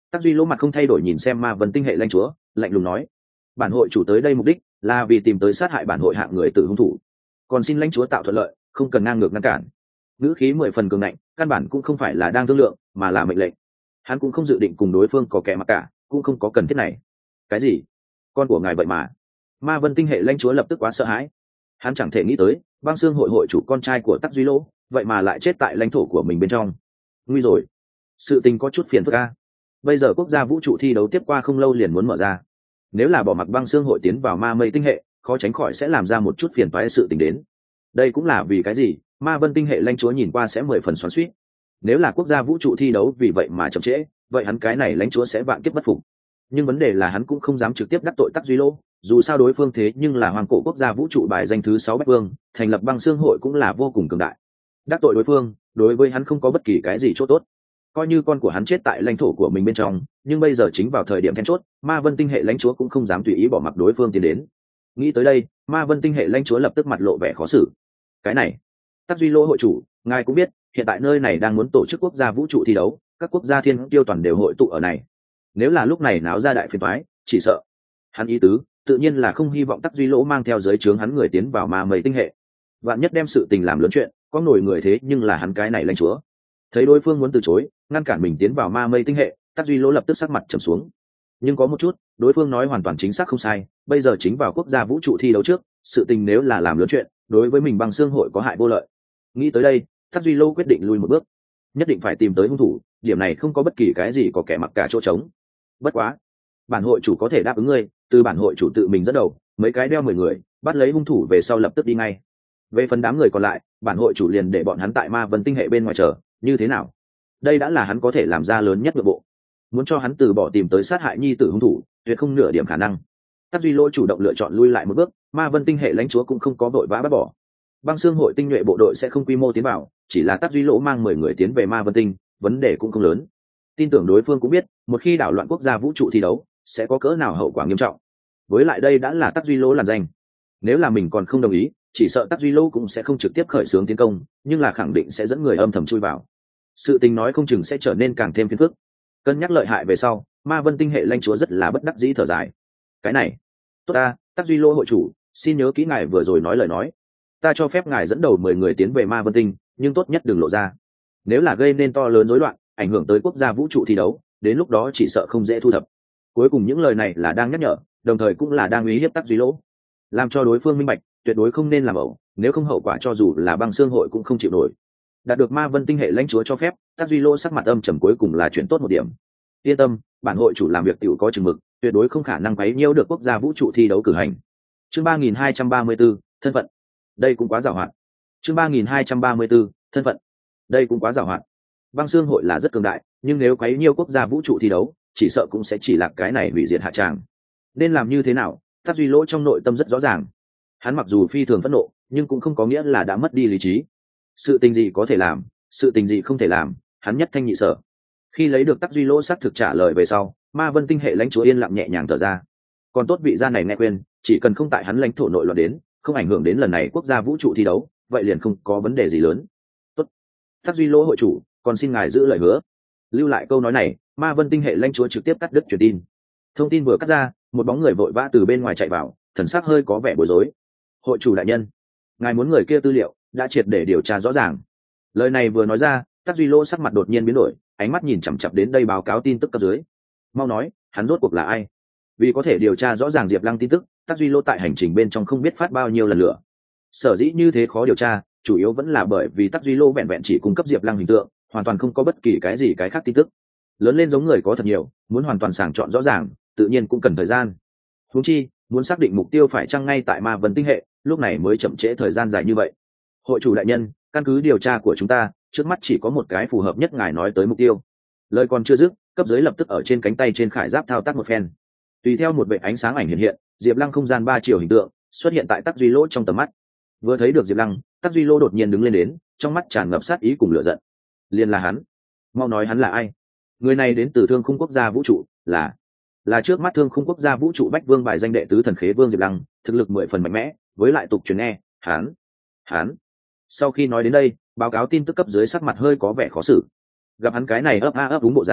Tắc Duy Lỗ mặt không thay đổi nhìn xem Ma Vân tinh hệ lãnh chúa, lạnh lùng nói: bản hội chủ tới đây mục đích là vì tìm tới sát hại bản hội hạng người tử hung thủ, còn xin lãnh chúa tạo thuận lợi, không cần ngang ngược ngăn cản. Ngữ khí mười phần cường ngạnh, căn bản cũng không phải là đang thương lượng, mà là mệnh lệnh. Hắn cũng không dự định cùng đối phương có kẻ mặc cả, cũng không có cần thiết này. Cái gì? Con của ngài vậy mà? Ma Vân tinh hệ lãnh chúa lập tức quá sợ hãi. Hắn chẳng thể nghĩ tới, Băng Xương hội hội chủ con trai của Tắc Duy Lỗ, vậy mà lại chết tại lãnh thổ của mình bên trong. Nguy rồi, sự tình có chút phiền phức a. Bây giờ quốc gia vũ trụ thi đấu tiếp qua không lâu liền muốn mở ra. Nếu là bỏ mặc Băng Xương hội tiến vào Ma Mây tinh hệ, khó tránh khỏi sẽ làm ra một chút phiền toái sự tình đến. Đây cũng là vì cái gì Ma Vân tinh hệ lãnh chúa nhìn qua sẽ mười phần xoắn xuýt. Nếu là quốc gia vũ trụ thi đấu vì vậy mà chậm trễ, vậy hắn cái này lãnh chúa sẽ vạn kiếp bất phục. Nhưng vấn đề là hắn cũng không dám trực tiếp đắc tội Tắc Duy Lỗ, dù sao đối phương thế nhưng là hoàng cổ quốc gia vũ trụ bài danh thứ sáu bách vương, thành lập Băng Xương hội cũng là vô cùng cường đại. Đắc tội đối phương, đối với hắn không có bất kỳ cái gì chỗ tốt. Coi như con của hắn chết tại lãnh thổ của mình bên trong, nhưng bây giờ chính vào thời điểm then chốt, Ma Vân tinh hệ lãnh chúa cũng không dám tùy ý bỏ mặc đối phương tiến đến. Nghĩ tới đây, Ma Vân tinh hệ lãnh chúa lập tức mặt lộ vẻ khó xử. Cái này, Tắc Duy Lỗ hội chủ, ngài cũng biết, hiện tại nơi này đang muốn tổ chức quốc gia vũ trụ thi đấu, các quốc gia thiên tiêu toàn đều hội tụ ở này. Nếu là lúc này náo ra đại phiền toái, chỉ sợ hắn ý tứ tự nhiên là không hy vọng Tắc Duy Lỗ mang theo giới trướng hắn người tiến vào Ma Mây tinh hệ. Vạn nhất đem sự tình làm lớn chuyện, có nổi người thế nhưng là hắn cái này lãnh chúa. Thấy đối phương muốn từ chối, ngăn cản mình tiến vào Ma Mây tinh hệ, Tắc Duy Lỗ lập tức sắc mặt trầm xuống. Nhưng có một chút, đối phương nói hoàn toàn chính xác không sai, bây giờ chính vào quốc gia vũ trụ thi đấu trước, sự tình nếu là làm lớn chuyện, đối với mình Băng Xương hội có hại vô lợi. Nghĩ tới đây, Tắc Duy Lỗ quyết định lui một bước, nhất định phải tìm tới hung thủ, điểm này không có bất kỳ cái gì có kẻ mặc cả chỗ trống. Bất quá, bản hội chủ có thể đáp ứng ngươi, từ bản hội chủ tự mình dẫn đầu, mấy cái đeo mười người, bắt lấy hung thủ về sau lập tức đi ngay. Về phần đám người còn lại, bản hội chủ liền để bọn hắn tại Ma Vân tinh hệ bên ngoài chờ, như thế nào? Đây đã là hắn có thể làm ra lớn nhất nội bộ. Muốn cho hắn từ bỏ tìm tới sát hại nhi tử hung thủ, tuyệt không nửa điểm khả năng. Tắc Duy Lỗ chủ động lựa chọn lui lại một bước, Ma Vân tinh hệ lãnh chúa cũng không có vội vã bắt bỏ. Băng Xương hội tinh nhuệ bộ đội sẽ không quy mô tiến vào, chỉ là Tắc Duy Lỗ mang mười người tiến về Ma Vân tinh, vấn đề cũng không lớn. Tin tưởng đối phương cũng biết, một khi đảo loạn quốc gia vũ trụ thi đấu, sẽ có cỡ nào hậu quả nghiêm trọng. Với lại đây đã là Tắc Duy Lỗ làn danh. Nếu là mình còn không đồng ý, chỉ sợ Tắc Duy Lỗ cũng sẽ không trực tiếp khởi xướng tiến công, nhưng là khẳng định sẽ dẫn người âm thầm chui vào. Sự tình nói không chừng sẽ trở nên càng thêm phiền phức. Cân nhắc lợi hại về sau, Ma Vân tinh hệ lãnh chúa rất là bất đắc dĩ thở dài. Cái này, tốt ta, Tắc Duy Lỗ hội chủ, xin nhớ kỹ ngài vừa rồi nói lời nói. Ta cho phép ngài dẫn đầu mười người tiến về Ma Vân tinh, nhưng tốt nhất đừng lộ ra. Nếu là gây nên to lớn rối loạn, ảnh hưởng tới quốc gia vũ trụ thi đấu, đến lúc đó chỉ sợ không dễ thu thập. Cuối cùng những lời này là đang nhắc nhở, đồng thời cũng là đang uy hiếp Tắc Duy Lỗ, làm cho đối phương minh bạch, tuyệt đối không nên làm ẩu, nếu không hậu quả cho dù là Băng Xương hội cũng không chịu nổi. Đạt được Ma Vân tinh hệ lãnh chúa cho phép, Tắc Duy Lỗ sắc mặt âm trầm cuối cùng là chuyện tốt một điểm. Yên tâm, bản hội chủ làm việc tiểu có chừng mực, tuyệt đối không khả năng quấy nhiễu được quốc gia vũ trụ thi đấu cử hành. Chương ba nghìn hai trăm ba mươi 34, thân phận. Đây cũng quá giàu hoạt. Chương ba nghìn hai trăm ba mươi 34, thân phận. Đây cũng quá giàu hoạt. Băng Xương hội là rất cường đại, nhưng nếu quấy nhiễu quốc gia vũ trụ thi đấu, chỉ sợ cũng sẽ chỉ là cái này hủy diệt hạ tràng. Nên làm như thế nào? Tắc Duy Lỗ trong nội tâm rất rõ ràng. Hắn mặc dù phi thường phẫn nộ, nhưng cũng không có nghĩa là đã mất đi lý trí. Sự tình gì có thể làm, sự tình gì không thể làm, hắn nhất thanh nhị sở. Khi lấy được Tắc Duy Lỗ xác thực trả lời về sau, Ma Vân tinh hệ lãnh chúa yên lặng nhẹ nhàng thở ra. Còn tốt vị gia này nghe quên, chỉ cần không tại hắn lãnh thổ nội loạn đến, không ảnh hưởng đến lần này quốc gia vũ trụ thi đấu, vậy liền không có vấn đề gì lớn. Tốt, Tắc Duy Lỗ hội chủ, còn xin ngài giữ lời hứa. Lưu lại câu nói này, Ma Vân tinh hệ lãnh chúa trực tiếp cắt đứt truyền tin. Thông tin vừa cắt ra, một bóng người vội vã từ bên ngoài chạy vào, thần sắc hơi có vẻ bối rối. Hội chủ đại nhân, ngài muốn người kia tư liệu đã triệt để điều tra rõ ràng. Lời này vừa nói ra, Tắc Duy Lỗ sắc mặt đột nhiên biến đổi, ánh mắt nhìn chằm chằm đến đây báo cáo tin tức cấp dưới. Mau nói, hắn rốt cuộc là ai? Vì có thể điều tra rõ ràng Diệp Lăng tin tức, Tắc Duy Lỗ tại hành trình bên trong không biết phát bao nhiêu lần lửa. Sở dĩ như thế khó điều tra, chủ yếu vẫn là bởi vì Tắc Duy Lỗ vẹn vẹn chỉ cung cấp Diệp Lăng hình tượng, hoàn toàn không có bất kỳ cái gì cái khác tin tức. Lớn lên giống người có thật nhiều, muốn hoàn toàn sàng chọn rõ ràng, tự nhiên cũng cần thời gian. Huống chi, muốn xác định mục tiêu phải chăng ngay tại Ma Vân tinh hệ, lúc này mới chậm trễ thời gian dài như vậy. Hội chủ đại nhân, căn cứ điều tra của chúng ta, trước mắt chỉ có một cái phù hợp nhất ngài nói tới mục tiêu. Lời còn chưa dứt, cấp dưới lập tức ở trên cánh tay trên khải giáp thao tác một phen. Tùy theo một vệt ánh sáng ảnh hiện hiện, Diệp Lăng không gian ba chiều hình tượng xuất hiện tại Tắc Duy Lỗ trong tầm mắt. Vừa thấy được Diệp Lăng, Tắc Duy Lỗ đột nhiên đứng lên đến, trong mắt tràn ngập sát ý cùng lửa giận. Liền là hắn. Mau nói hắn là ai? Người này đến từ Thương Khung quốc gia vũ trụ, là là trước mắt Thương Khung quốc gia vũ trụ bách vương bài danh đệ tứ thần khế vương Diệp Lăng, thực lực mười phần mạnh mẽ, với lại tục truyền nghe, hắn, hắn. Sau khi nói đến đây, báo cáo tin tức cấp dưới sắc mặt hơi có vẻ khó xử. Gặp hắn cái này ấp a ấp đúng bộ dáng,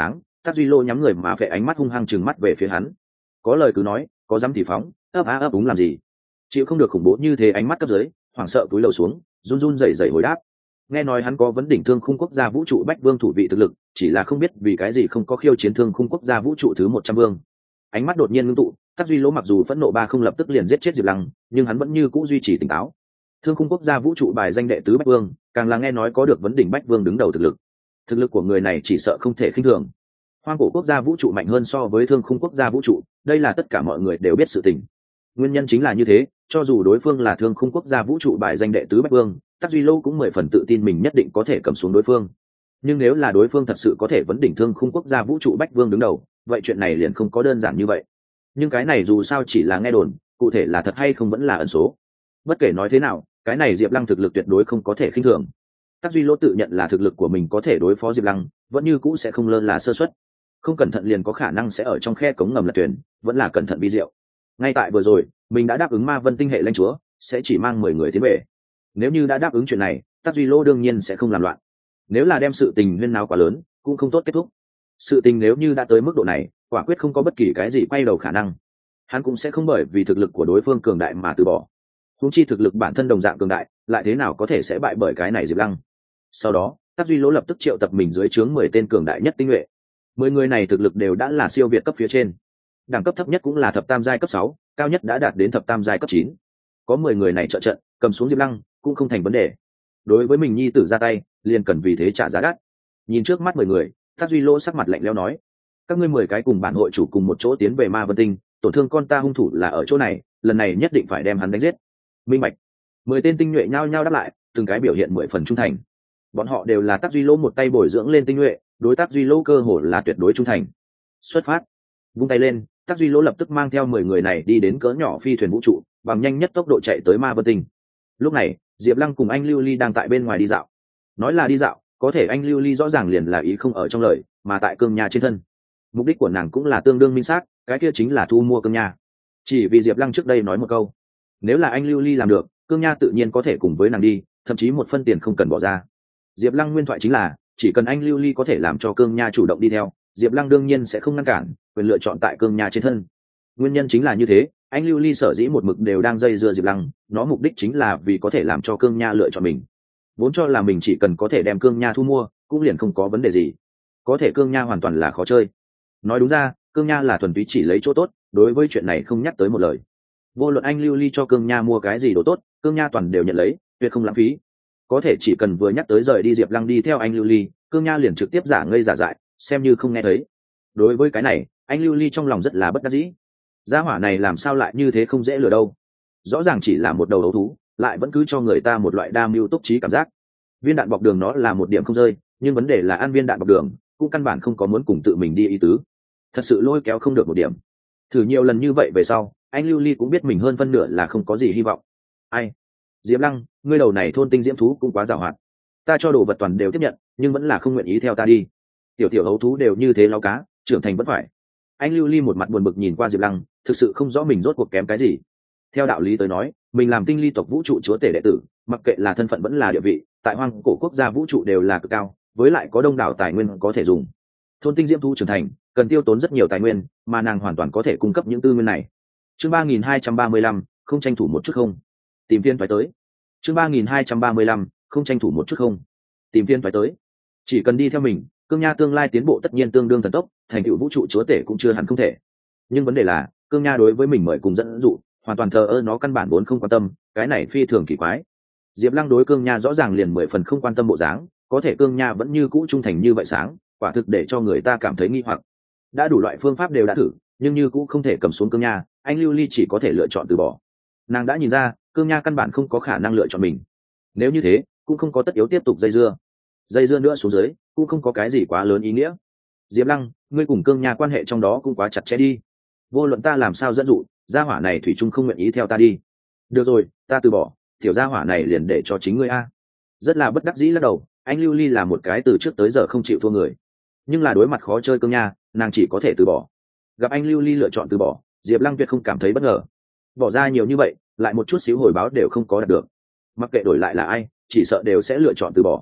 Tắc Duy Lô nhắm người mà phệ ánh mắt hung hăng trừng mắt về phía hắn. Có lời cứ nói, có dám thì phóng, ấp á ấp úng làm gì? Chịu không được khủng bố như thế ánh mắt cấp dưới, hoảng sợ cúi đầu xuống, run run rẩy rẩy hồi đáp. Nghe nói hắn có vấn đỉnh thương khung quốc gia vũ trụ bách vương thủ vị thực lực, chỉ là không biết vì cái gì không có khiêu chiến thương khung quốc gia vũ trụ thứ một trăm vương. Ánh mắt đột nhiên ngưng tụ, Tắc Duy Lỗ mặc dù phẫn nộ ba không lập tức liền giết chết Diệp Lăng, nhưng hắn vẫn như cũ duy trì tỉnh táo. Thương khung quốc gia vũ trụ bài danh đệ tứ bách vương, càng là nghe nói có được vấn đỉnh bách vương đứng đầu thực lực. Thực lực của người này chỉ sợ không thể khinh thường. Hoang cổ quốc gia vũ trụ mạnh hơn so với thương khung quốc gia vũ trụ, đây là tất cả mọi người đều biết sự tình. Nguyên nhân chính là như thế, cho dù đối phương là thương khung quốc gia vũ trụ bài danh đệ tứ bách vương, Tắc Duy Lô cũng mười phần tự tin mình nhất định có thể cầm xuống đối phương. Nhưng nếu là đối phương thật sự có thể vấn đỉnh thương khung quốc gia vũ trụ bách vương đứng đầu, vậy chuyện này liền không có đơn giản như vậy. Nhưng cái này dù sao chỉ là nghe đồn, cụ thể là thật hay không vẫn là ẩn số. Bất kể nói thế nào, cái này Diệp Lăng thực lực tuyệt đối không có thể khinh thường. Tắc Duy Lô tự nhận là thực lực của mình có thể đối phó Diệp Lăng, vẫn như cũ sẽ không lơ là sơ suất. Không cẩn thận liền có khả năng sẽ ở trong khe cống ngầm lật thuyền, vẫn là cẩn thận vi diệu. Ngay tại vừa rồi, mình đã đáp ứng Ma Vân tinh hệ lãnh chúa, sẽ chỉ mang mười người tiến về. Nếu như đã đáp ứng chuyện này, Tắc Duy Lô đương nhiên sẽ không làm loạn. Nếu là đem sự tình huyên náo quá lớn, cũng không tốt kết thúc. Sự tình nếu như đã tới mức độ này, quả quyết không có bất kỳ cái gì quay đầu khả năng. Hắn cũng sẽ không bởi vì thực lực của đối phương cường đại mà từ bỏ. Huống chi thực lực bản thân đồng dạng cường đại, lại thế nào có thể sẽ bại bởi cái này Diệp Lăng. Sau đó, Tắc Duy Lỗ lập tức triệu tập mình dưới trướng mười tên cường đại nhất tinh nhuệ. Mười người này thực lực đều đã là siêu việt cấp phía trên. Đẳng cấp thấp nhất cũng là thập tam giai cấp sáu, cao nhất đã đạt đến thập tam giai cấp chín. Có mười người này trợ trận, cầm xuống Diệp Lăng cũng không thành vấn đề. Đối với mình nhi tử ra tay, liền cần vì thế trả giá đắt. Nhìn trước mắt mười người, Tắc Duy Lỗ sắc mặt lạnh lẽo nói: "Các ngươi mười cái cùng bản hội chủ cùng một chỗ tiến về Ma Vân Tinh, tổn thương con ta hung thủ là ở chỗ này, lần này nhất định phải đem hắn đánh giết." Minh bạch. Mười tên tinh nhuệ nhao nhao đáp lại, từng cái biểu hiện mười phần trung thành. Bọn họ đều là Tắc Duy Lỗ một tay bồi dưỡng lên tinh nhuệ, đối Tắc Duy Lỗ cơ hồ là tuyệt đối trung thành. Xuất phát. Vung tay lên, Tắc Duy Lỗ lập tức mang theo mười người này đi đến cỡ nhỏ phi thuyền vũ trụ, bằng nhanh nhất tốc độ chạy tới Ma Vân Tinh. Lúc này, Diệp Lăng cùng anh Lưu Ly đang tại bên ngoài đi dạo. Nói là đi dạo, có thể anh Lưu Ly rõ ràng liền là ý không ở trong lời, mà tại cương nha trên thân. Mục đích của nàng cũng là tương đương minh xác, cái kia chính là thu mua cương nha. Chỉ vì Diệp Lăng trước đây nói một câu, nếu là anh Lưu Ly làm được, cương nha tự nhiên có thể cùng với nàng đi, thậm chí một phân tiền không cần bỏ ra. Diệp Lăng nguyên thoại chính là, chỉ cần anh Lưu Ly có thể làm cho cương nha chủ động đi theo, Diệp Lăng đương nhiên sẽ không ngăn cản, quyền lựa chọn tại cương nha trên thân. Nguyên nhân chính là như thế, anh Lưu Ly sở dĩ một mực đều đang dây dưa Diệp Lăng, nó mục đích chính là vì có thể làm cho cương nha lựa chọn mình. Vốn cho là mình chỉ cần có thể đem cương nha thu mua, cũng liền không có vấn đề gì. Có thể cương nha hoàn toàn là khó chơi. Nói đúng ra, cương nha là thuần túy chỉ lấy chỗ tốt, đối với chuyện này không nhắc tới một lời. Vô luận anh Lưu Ly cho cương nha mua cái gì đồ tốt, cương nha toàn đều nhận lấy, tuyệt không lãng phí. Có thể chỉ cần vừa nhắc tới rời đi Diệp Lăng đi theo anh Lưu Ly, cương nha liền trực tiếp giả ngây giả dại, xem như không nghe thấy. Đối với cái này, anh Lưu Ly trong lòng rất là bất đắc dĩ. Gia hỏa này làm sao lại như thế không dễ lừa đâu. Rõ ràng chỉ là một đầu đấu thú, lại vẫn cứ cho người ta một loại đa mưu túc trí cảm giác. Viên đạn bọc đường nó là một điểm không rơi, nhưng vấn đề là ăn viên đạn bọc đường, cũng căn bản không có muốn cùng tự mình đi ý tứ. Thật sự lôi kéo không được một điểm. Thử nhiều lần như vậy về sau, anh Lưu Ly cũng biết mình hơn phân nửa là không có gì hy vọng. Ai? Diệp Lăng, ngươi đầu này thôn tinh diễm thú cũng quá giàu hoạt. Ta cho đồ vật toàn đều tiếp nhận, nhưng vẫn là không nguyện ý theo ta đi. Tiểu tiểu hấu thú đều như thế láo cá, trưởng thành vẫn phải. Anh Lưu Ly một mặt buồn bực nhìn qua Diệp Lăng, thực sự không rõ mình rốt cuộc kém cái gì. Theo đạo lý tới nói, mình làm tinh ly tộc vũ trụ chúa tể đệ tử, mặc kệ là thân phận vẫn là địa vị, tại hoang cổ quốc gia vũ trụ đều là cực cao, với lại có đông đảo tài nguyên có thể dùng. Thôn tinh diễm thú trưởng thành, cần tiêu tốn rất nhiều tài nguyên, mà nàng hoàn toàn có thể cung cấp những tư nguyên này. Chương ba nghìn hai trăm ba mươi lăm, không tranh thủ một chút không? Tìm phiên phải tới. Chương ba nghìn hai trăm ba mươi lăm, không tranh thủ một chút không? Tìm phiên phải tới. Chỉ cần đi theo mình, cương nha tương lai tiến bộ tất nhiên tương đương thần tốc, thành tựu vũ trụ chúa tể cũng chưa hẳn không thể. Nhưng vấn đề là, cương nha đối với mình mời cùng dẫn dụ, hoàn toàn thờ ơ, nó căn bản vốn không quan tâm, cái này phi thường kỳ quái. Diệp Lăng đối cương nha rõ ràng liền mười phần không quan tâm bộ dáng, có thể cương nha vẫn như cũ trung thành như vậy sáng, quả thực để cho người ta cảm thấy nghi hoặc. Đã đủ loại phương pháp đều đã thử, nhưng như cũ không thể cầm xuống cương nha, anh Lưu Ly chỉ có thể lựa chọn từ bỏ. Nàng đã nhìn ra, cương nha căn bản không có khả năng lựa chọn mình. Nếu như thế, cũng không có tất yếu tiếp tục dây dưa. Dây dưa nữa xuống dưới, cũng không có cái gì quá lớn ý nghĩa. Diệp Lăng, ngươi cùng cương nha quan hệ trong đó cũng quá chặt chẽ đi. Vô luận ta làm sao dẫn dụ, gia hỏa này thủy chung không nguyện ý theo ta đi. Được rồi, ta từ bỏ, tiểu gia hỏa này liền để cho chính ngươi a. Rất là bất đắc dĩ lắc đầu, anh Lưu Ly là một cái từ trước tới giờ không chịu thua người, nhưng là đối mặt khó chơi cương nha, nàng chỉ có thể từ bỏ. Gặp anh Lưu Ly lựa chọn từ bỏ, Diệp Lăng tuyệt không cảm thấy bất ngờ. Bỏ ra nhiều như vậy, lại một chút xíu hồi báo đều không có đạt được. Mặc kệ đổi lại là ai, chỉ sợ đều sẽ lựa chọn từ bỏ.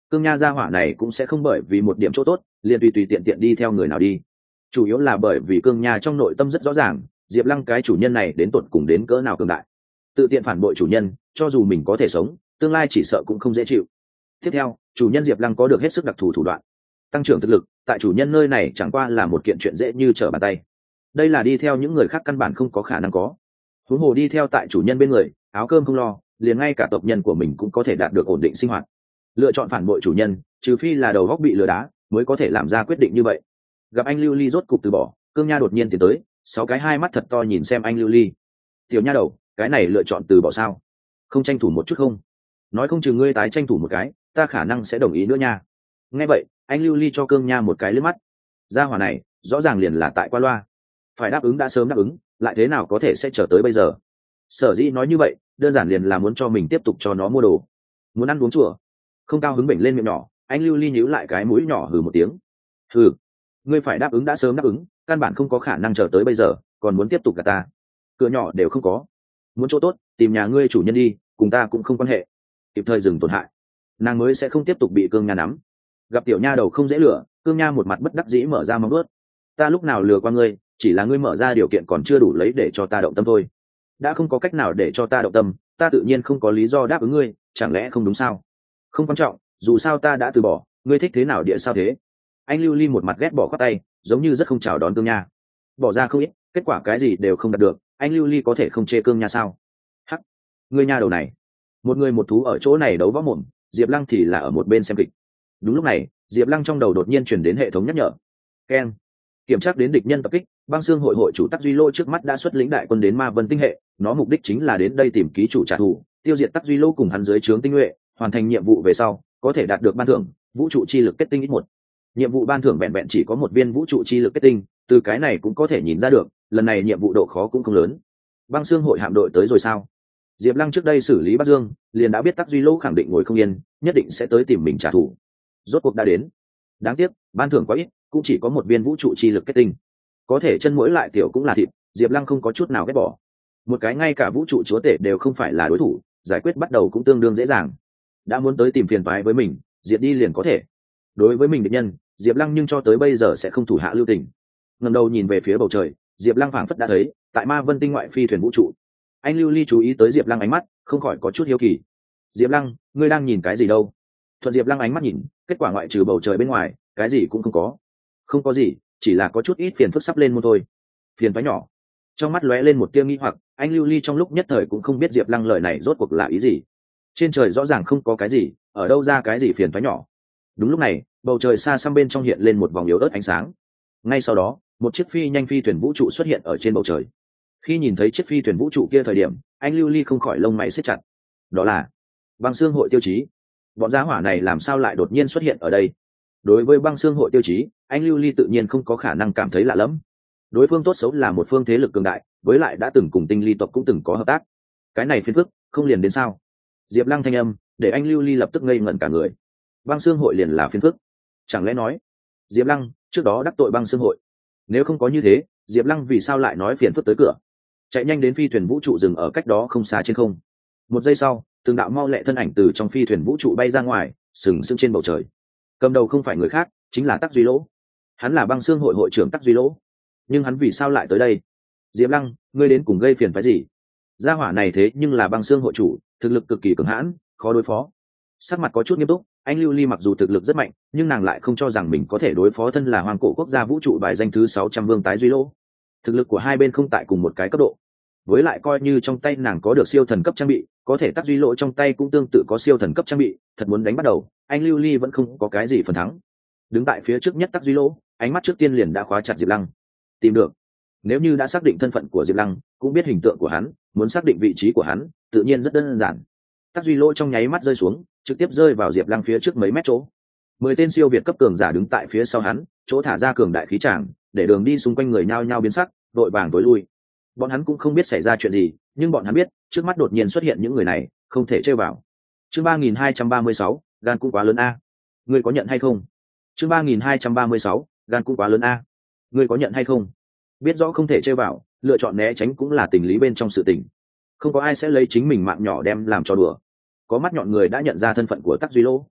cương nha gia hỏa này cũng sẽ không bởi vì một điểm chỗ tốt liền tùy tùy tiện tiện đi theo người nào đi. Chủ yếu là bởi vì cương nha trong nội tâm rất rõ ràng, Diệp Lăng cái chủ nhân này đến tột cùng đến cỡ nào cường đại. Tự tiện phản bội chủ nhân, cho dù mình có thể sống, tương lai chỉ sợ cũng không dễ chịu. Tiếp theo, chủ nhân Diệp Lăng có được hết sức đặc thù thủ đoạn, tăng trưởng thực lực, tại chủ nhân nơi này chẳng qua là một kiện chuyện dễ như trở bàn tay. Đây là đi theo những người khác căn bản không có khả năng có. Huống hồ đi theo tại chủ nhân bên người, áo cơm không lo, liền ngay cả tộc nhân của mình cũng có thể đạt được ổn định sinh hoạt. Lựa chọn phản bội chủ nhân, trừ phi là đầu góc bị lừa đá, mới có thể làm ra quyết định như vậy. Gặp anh Lưu Ly rốt cục từ bỏ, cương nha đột nhiên tiến tới, sáu cái hai mắt thật to nhìn xem anh Lưu Ly. Tiểu nha đầu, cái này lựa chọn từ bỏ sao? Không tranh thủ một chút không? Nói không chừng ngươi tái tranh thủ một cái, ta khả năng sẽ đồng ý nữa nha. Nghe vậy, anh Lưu Ly cho cương nha một cái liếc mắt. Gia hỏa này, rõ ràng liền là tại qua loa. Phải đáp ứng đã sớm đáp ứng, lại thế nào có thể sẽ chờ tới bây giờ? Sở dĩ nói như vậy, đơn giản liền là muốn cho mình tiếp tục cho nó mua đồ. Muốn ăn uống chùa. Không cao hứng bệnh lên miệng nhỏ, anh Lưu Ly nhíu lại cái mũi nhỏ hừ một tiếng. Hừ, ngươi phải đáp ứng đã sớm đáp ứng, căn bản không có khả năng chờ tới bây giờ, còn muốn tiếp tục cả ta. Cửa nhỏ đều không có. Muốn chỗ tốt, tìm nhà ngươi chủ nhân đi, cùng ta cũng không quan hệ. Kịp thời dừng tổn hại, nàng mới sẽ không tiếp tục bị cương nha nắm. Gặp tiểu nha đầu không dễ lừa, cương nha một mặt bất đắc dĩ mở ra móng vuốt. Ta lúc nào lừa qua ngươi, chỉ là ngươi mở ra điều kiện còn chưa đủ lấy để cho ta động tâm thôi. Đã không có cách nào để cho ta động tâm, ta tự nhiên không có lý do đáp ứng ngươi, chẳng lẽ không đúng sao? Không quan trọng, dù sao ta đã từ bỏ, ngươi thích thế nào địa sao thế? Anh Lưu Ly một mặt ghét bỏ khoát tay, giống như rất không chào đón cương nha. Bỏ ra không ít, kết quả cái gì đều không đạt được, anh Lưu Ly có thể không chê cương nha sao? Hắc, ngươi nha đầu này. Một người một thú ở chỗ này đấu võ mồm, Diệp Lăng thì là ở một bên xem kịch. Đúng lúc này, Diệp Lăng trong đầu đột nhiên truyền đến hệ thống nhắc nhở. Keng. Kiểm tra đến địch nhân tập kích, Băng Xương hội hội chủ Tắc Duy Lô trước mắt đã xuất lĩnh đại quân đến Ma Vân tinh hệ, nó mục đích chính là đến đây tìm ký chủ trả thù, tiêu diệt Tắc Duy Lô cùng hắn dưới trướng tinh nhuệ, hoàn thành nhiệm vụ về sau, có thể đạt được ban thưởng, vũ trụ chi lực kết tinh ít một. Nhiệm vụ ban thưởng vẹn vẹn chỉ có một viên vũ trụ chi lực kết tinh, từ cái này cũng có thể nhìn ra được, lần này nhiệm vụ độ khó cũng không lớn. Băng Xương hội hạm đội tới rồi sao? Diệp Lăng trước đây xử lý Bắc Dương, liền đã biết Tắc Duy Lô khẳng định ngồi không yên, nhất định sẽ tới tìm mình trả thù. Rốt cuộc đã đến. Đáng tiếc, ban thưởng quá ít, cũng chỉ có một viên vũ trụ chi lực kết tinh. Có thể chân mũi lại tiểu cũng là thịt, Diệp Lăng không có chút nào ghét bỏ. Một cái ngay cả vũ trụ chúa tể đều không phải là đối thủ, giải quyết bắt đầu cũng tương đương dễ dàng. Đã muốn tới tìm phiền toái với mình, diệt đi liền có thể. Đối với mình địch nhân, Diệp Lăng nhưng cho tới bây giờ sẽ không thủ hạ lưu tình. Ngẩng đầu nhìn về phía bầu trời, Diệp Lăng phảng phất đã thấy, tại Ma Vân tinh ngoại phi thuyền vũ trụ. Anh Lưu Ly chú ý tới Diệp Lăng ánh mắt, không khỏi có chút hiếu kỳ. Diệp Lăng, ngươi đang nhìn cái gì đâu? Thuận Diệp Lăng ánh mắt nhìn, kết quả ngoại trừ bầu trời bên ngoài, cái gì cũng không có. Không có gì, chỉ là có chút ít phiền phức sắp lên môn thôi. Phiền toái nhỏ. Trong mắt lóe lên một tia nghi hoặc, anh Lưu Ly trong lúc nhất thời cũng không biết Diệp Lăng lời này rốt cuộc là ý gì. Trên trời rõ ràng không có cái gì, ở đâu ra cái gì phiền toái nhỏ. Đúng lúc này, bầu trời xa xăm bên trong hiện lên một vòng yếu ớt ánh sáng. Ngay sau đó, một chiếc phi nhanh phi thuyền vũ trụ xuất hiện ở trên bầu trời. Khi nhìn thấy chiếc phi thuyền vũ trụ kia thời điểm, anh Lưu Ly không khỏi lông mày siết chặt. Đó là Băng Xương hội tiêu chí. Bọn giá hỏa này làm sao lại đột nhiên xuất hiện ở đây? Đối với Băng Xương hội tiêu chí, anh Lưu Ly tự nhiên không có khả năng cảm thấy lạ lẫm. Đối phương tốt xấu là một phương thế lực cường đại, với lại đã từng cùng Tinh Ly tộc cũng từng có hợp tác. Cái này phiền phức, không liền đến sao? Diệp Lăng thanh âm, để anh Lưu Ly lập tức ngây ngẩn cả người. Băng Xương hội liền là phiền phức? Chẳng lẽ nói, Diệp Lăng trước đó đắc tội Băng Xương hội? Nếu không có như thế, Diệp Lăng vì sao lại nói phiền phức tới cửa? Chạy nhanh đến phi thuyền vũ trụ dừng ở cách đó không xa trên không. Một giây sau, từng đạo mau lẹ thân ảnh từ trong phi thuyền vũ trụ bay ra ngoài, sừng sững trên bầu trời. Cầm đầu không phải người khác, chính là Tắc Duy Lỗ. Hắn là Băng Xương hội hội trưởng Tắc Duy Lỗ. Nhưng hắn vì sao lại tới đây? Diệp Lăng, ngươi đến cùng gây phiền phái gì? Gia hỏa này thế nhưng là Băng Xương hội chủ, thực lực cực kỳ cường hãn, khó đối phó. Sắc mặt có chút nghiêm túc, anh Lưu Ly mặc dù thực lực rất mạnh, nhưng nàng lại không cho rằng mình có thể đối phó thân là hoàng cổ quốc gia vũ trụ bài danh thứ sáu trăm vương tái Duy Lỗ. Thực lực của hai bên không tại cùng một cái cấp độ. Với lại coi như trong tay nàng có được siêu thần cấp trang bị, có thể Tắc Duy Lỗ trong tay cũng tương tự có siêu thần cấp trang bị, thật muốn đánh bắt đầu, anh Lưu Ly vẫn không có cái gì phần thắng. Đứng tại phía trước nhất Tắc Duy Lỗ, ánh mắt trước tiên liền đã khóa chặt Diệp Lăng. Tìm được. Nếu như đã xác định thân phận của Diệp Lăng, cũng biết hình tượng của hắn, muốn xác định vị trí của hắn, tự nhiên rất đơn giản. Tắc Duy Lỗ trong nháy mắt rơi xuống, trực tiếp rơi vào Diệp Lăng phía trước mấy mét chỗ. Mười tên siêu việt cấp cường giả đứng tại phía sau hắn, chỗ thả ra cường đại khí tràng, để đường đi xung quanh người nhao nhao biến sắc, đội vàng tối lui. Bọn hắn cũng không biết xảy ra chuyện gì, nhưng bọn hắn biết, trước mắt đột nhiên xuất hiện những người này, không thể chơi vào. Chương ba nghìn hai trăm ba mươi sáu, gan cũng quá lớn a. Ngươi có nhận hay không? Chương ba nghìn hai trăm ba mươi sáu, gan cũng quá lớn a. Ngươi có nhận hay không? Biết rõ không thể chơi vào, lựa chọn né tránh cũng là tình lý bên trong sự tình. Không có ai sẽ lấy chính mình mạng nhỏ đem làm cho đùa. Có mắt nhọn người đã nhận ra thân phận của Tắc Duy Lỗ.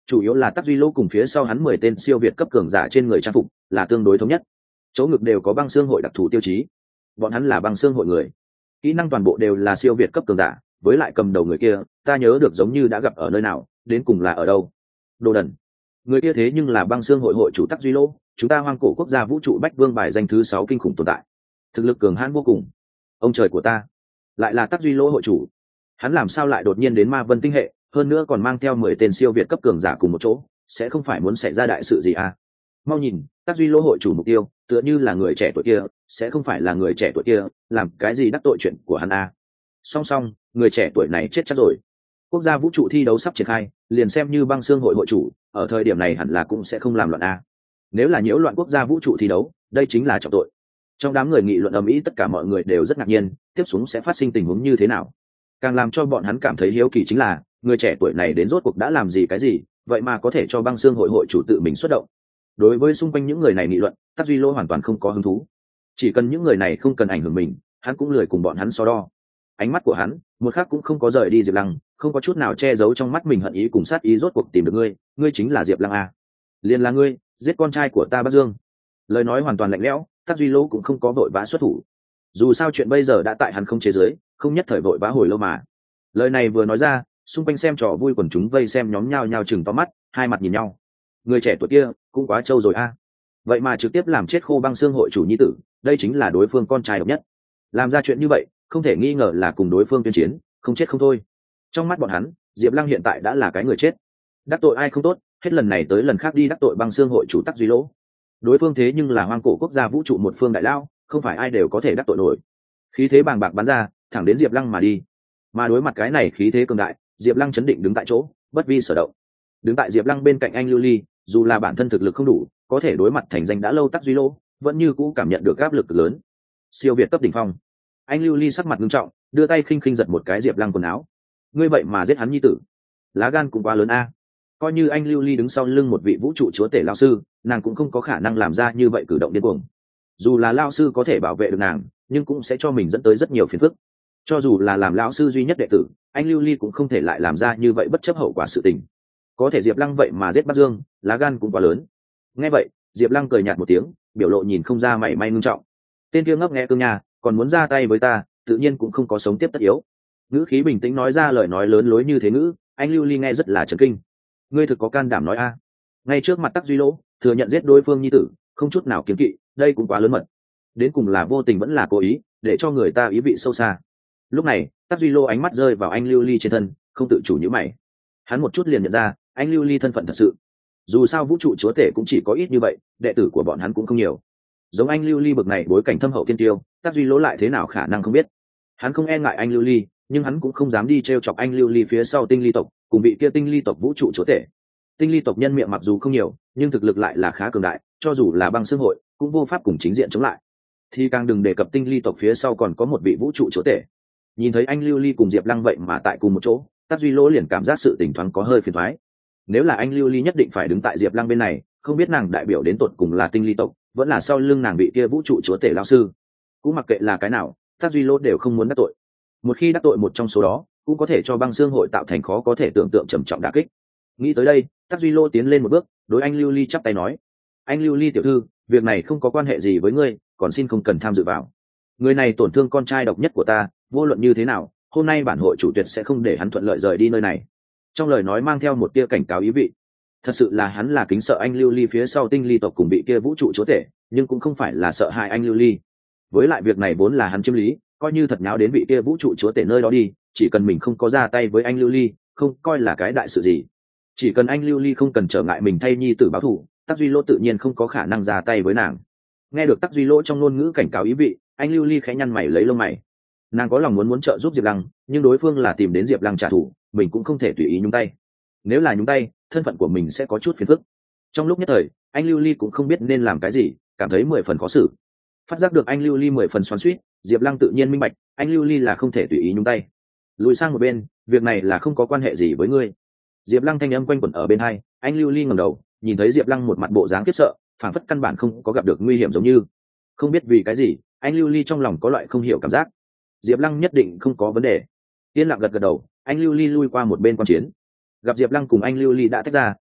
chủ yếu là Tắc Duy Lỗ cùng phía sau hắn mười tên siêu việt cấp cường giả trên người trang phục là tương đối thống nhất, chỗ ngực đều có băng xương hội đặc thù tiêu chí, bọn hắn là băng xương hội người, kỹ năng toàn bộ đều là siêu việt cấp cường giả. Với lại cầm đầu người kia ta nhớ được giống như đã gặp ở nơi nào, đến cùng là ở đâu? Đồ đần, người kia thế nhưng là băng xương hội hội chủ Tắc Duy Lỗ, chúng ta hoang cổ quốc gia vũ trụ bách vương bài danh thứ sáu kinh khủng tồn tại, thực lực cường hãn vô cùng. Ông trời của ta, lại là Tắc Duy Lỗ hội chủ, hắn làm sao lại đột nhiên đến Ma Vân tinh hệ, hơn nữa còn mang theo mười tên siêu việt cấp cường giả cùng một chỗ, sẽ không phải muốn xảy ra đại sự gì à? Mau nhìn, Tắc Duy Lỗ hội chủ mục tiêu tựa như là người trẻ tuổi kia, sẽ không phải là người trẻ tuổi kia làm cái gì đắc tội chuyện của hắn à? Song song, người trẻ tuổi này chết chắc rồi. Quốc gia vũ trụ thi đấu sắp triển khai, liền xem như băng xương hội hội chủ ở thời điểm này hẳn là cũng sẽ không làm loạn à? Nếu là nhiễu loạn quốc gia vũ trụ thi đấu, đây chính là trọng tội. Trong đám người nghị luận ầm ĩ, tất cả mọi người đều rất ngạc nhiên, tiếp xuống sẽ phát sinh tình huống như thế nào. Càng làm cho bọn hắn cảm thấy hiếu kỳ chính là người trẻ tuổi này đến rốt cuộc đã làm gì cái gì, vậy mà có thể cho băng xương hội hội chủ tự mình xuất động. Đối với xung quanh những người này nghị luận, Tắc Duy Lỗ hoàn toàn không có hứng thú, chỉ cần những người này không cần ảnh hưởng mình, hắn cũng lười cùng bọn hắn so đo. Ánh mắt của hắn một khắc cũng không có rời đi Diệp Lăng, không có chút nào che giấu trong mắt mình hận ý cùng sát ý. Rốt cuộc tìm được ngươi, ngươi chính là Diệp Lăng à? Liền là ngươi giết con trai của ta Bắc Dương. Lời nói hoàn toàn lạnh lẽo, Tắc Duy Lỗ cũng không có vội vã xuất thủ, dù sao chuyện bây giờ đã tại hắn không chế giới, không nhất thời vội vã hồi lâu mà. Lời này vừa nói ra, xung quanh xem trò vui quần chúng vây xem nhóm nhao nhao chừng to mắt, hai mặt nhìn nhau. Người trẻ tuổi kia cũng quá trâu rồi a, vậy mà trực tiếp làm chết khô băng xương hội chủ nhi tử, đây chính là đối phương con trai độc nhất, làm ra chuyện như vậy không thể nghi ngờ là cùng đối phương tuyên chiến, không chết không thôi. Trong mắt bọn hắn, Diệp Lăng hiện tại đã là cái người chết, đắc tội ai không tốt, hết lần này tới lần khác đi đắc tội băng xương hội chủ Tắc Duy Lỗ. Đối phương thế nhưng là hoang cổ quốc gia vũ trụ một phương đại lao, không phải ai đều có thể đắc tội nổi. Khí thế bàng bạc bắn ra, thẳng đến Diệp Lăng mà đi. Mà đối mặt cái này khí thế cường đại, Diệp Lăng chấn định đứng tại chỗ, bất vi sở động. Đứng tại Diệp Lăng bên cạnh anh Lưu Ly, dù là bản thân thực lực không đủ, có thể đối mặt thành danh đã lâu Tắc Duy Lỗ, vẫn như cũ cảm nhận được áp lực lớn. Siêu việt cấp đỉnh phong. Anh Lưu Ly sắc mặt nghiêm trọng, đưa tay khinh khinh giật một cái Diệp Lăng quần áo. Ngươi vậy mà giết hắn nhi tử, lá gan cũng quá lớn a. Coi như anh Lưu Ly đứng sau lưng một vị vũ trụ chúa tể lão sư, nàng cũng không có khả năng làm ra như vậy cử động điên cuồng. Dù là lão sư có thể bảo vệ được nàng, nhưng cũng sẽ cho mình dẫn tới rất nhiều phiền phức. Cho dù là làm lão sư duy nhất đệ tử, anh Lưu Ly cũng không thể lại làm ra như vậy bất chấp hậu quả sự tình. Có thể Diệp Lăng vậy mà giết Bắc Dương, lá gan cũng quá lớn. Nghe vậy, Diệp Lăng cười nhạt một tiếng, biểu lộ nhìn không ra mảy may ngưng trọng. Tên kia ngốc nghe cương nhà, còn muốn ra tay với ta, tự nhiên cũng không có sống tiếp tất yếu. Ngữ khí bình tĩnh nói ra lời nói lớn lối như thế ngữ, anh Lưu Ly nghe rất là chấn kinh. Ngươi thực có can đảm nói a? Ngay trước mặt Tắc Duy Lỗ, thừa nhận giết đối phương nhi tử, không chút nào kiêng kỵ, đây cũng quá lớn mật. Đến cùng là vô tình vẫn là cố ý, để cho người ta ý vị sâu xa. Lúc này, Tắc Duy Lỗ ánh mắt rơi vào anh Lưu Ly trên thân, không tự chủ nhíu mày. Hắn một chút liền nhận ra, anh Lưu Ly thân phận thật sự. Dù sao vũ trụ chúa tể cũng chỉ có ít như vậy, đệ tử của bọn hắn cũng không nhiều. Giống anh Lưu Ly bậc này bối cảnh thâm hậu thiên tiêu, Tắc Duy Lỗ lại thế nào khả năng không biết. Hắn không e ngại anh Lưu Ly, nhưng hắn cũng không dám đi trêu chọc anh Lưu Ly phía sau Tinh Ly tộc, cùng vị kia Tinh Ly tộc vũ trụ chúa tể. Tinh Ly tộc nhân miệng mặc dù không nhiều, nhưng thực lực lại là khá cường đại, cho dù là băng xương hội, cũng vô pháp cùng chính diện chống lại. Thì càng đừng đề cập Tinh Ly tộc phía sau còn có một vị vũ trụ chúa tể. Nhìn thấy anh Lưu Ly cùng Diệp Lăng vậy mà tại cùng một chỗ, Tắc Duy Lỗ liền cảm giác sự tình thoáng có hơi phiền toái. Nếu là anh Lưu Ly nhất định phải đứng tại Diệp Lăng bên này, không biết nàng đại biểu đến tột cùng là Tinh Ly tộc, vẫn là sau lưng nàng bị kia vũ trụ chúa tể lão sư. Cũng mặc kệ là cái nào, Tắc Duy Lỗ đều không muốn đắc tội. Một khi đắc tội một trong số đó, cũng có thể cho băng xương hội tạo thành khó có thể tưởng tượng trầm trọng đả kích. Nghĩ tới đây, Tắc Duy Lỗ tiến lên một bước, đối anh Lưu Ly chắp tay nói: anh Lưu Ly tiểu thư, việc này không có quan hệ gì với ngươi, còn xin không cần tham dự vào. Người này tổn thương con trai độc nhất của ta, vô luận như thế nào, hôm nay bản hội chủ tuyệt sẽ không để hắn thuận lợi rời đi nơi này. Trong lời nói mang theo một tia cảnh cáo ý vị. Thật sự là hắn là kính sợ anh Lưu Ly phía sau Tinh Ly tộc cùng bị kia vũ trụ chúa tể, nhưng cũng không phải là sợ hại anh Lưu Ly. Với lại việc này vốn là hắn chiếm lý, coi như thật nháo đến bị kia vũ trụ chúa tể nơi đó đi, chỉ cần mình không có ra tay với anh Lưu Ly, không coi là cái đại sự gì. Chỉ cần anh Lưu Ly không cần trở ngại mình thay nhi tử báo thù, Tắc Duy Lỗ tự nhiên không có khả năng ra tay với nàng. Nghe được Tắc Duy Lỗ trong ngôn ngữ cảnh cáo ý vị, anh Lưu Ly khẽ nhăn mày lấy lông mày. Nàng có lòng muốn muốn trợ giúp Diệp Lăng, nhưng đối phương là tìm đến Diệp Lăng trả thù, mình cũng không thể tùy ý nhúng tay. Nếu là nhúng tay, thân phận của mình sẽ có chút phiền phức. Trong lúc nhất thời, anh Lưu Ly cũng không biết nên làm cái gì, cảm thấy mười phần khó xử. Phát giác được anh Lưu Ly mười phần xoắn xuýt, Diệp Lăng tự nhiên minh bạch, anh Lưu Ly là không thể tùy ý nhúng tay. Lùi sang một bên, việc này là không có quan hệ gì với ngươi. Diệp Lăng thanh âm quanh quẩn ở bên hai, anh Lưu Ly ngẩng đầu, nhìn thấy Diệp Lăng một mặt bộ dáng khiếp sợ, phảng phất căn bản không có gặp được nguy hiểm giống như. Không biết vì cái gì, anh Lưu Ly trong lòng có loại không hiểu cảm giác. Diệp Lăng nhất định không có vấn đề. Yên lặng gật gật đầu, anh Lưu Ly lui qua một bên quan chiến. Gặp Diệp Lăng cùng anh Lưu Ly đã tách ra,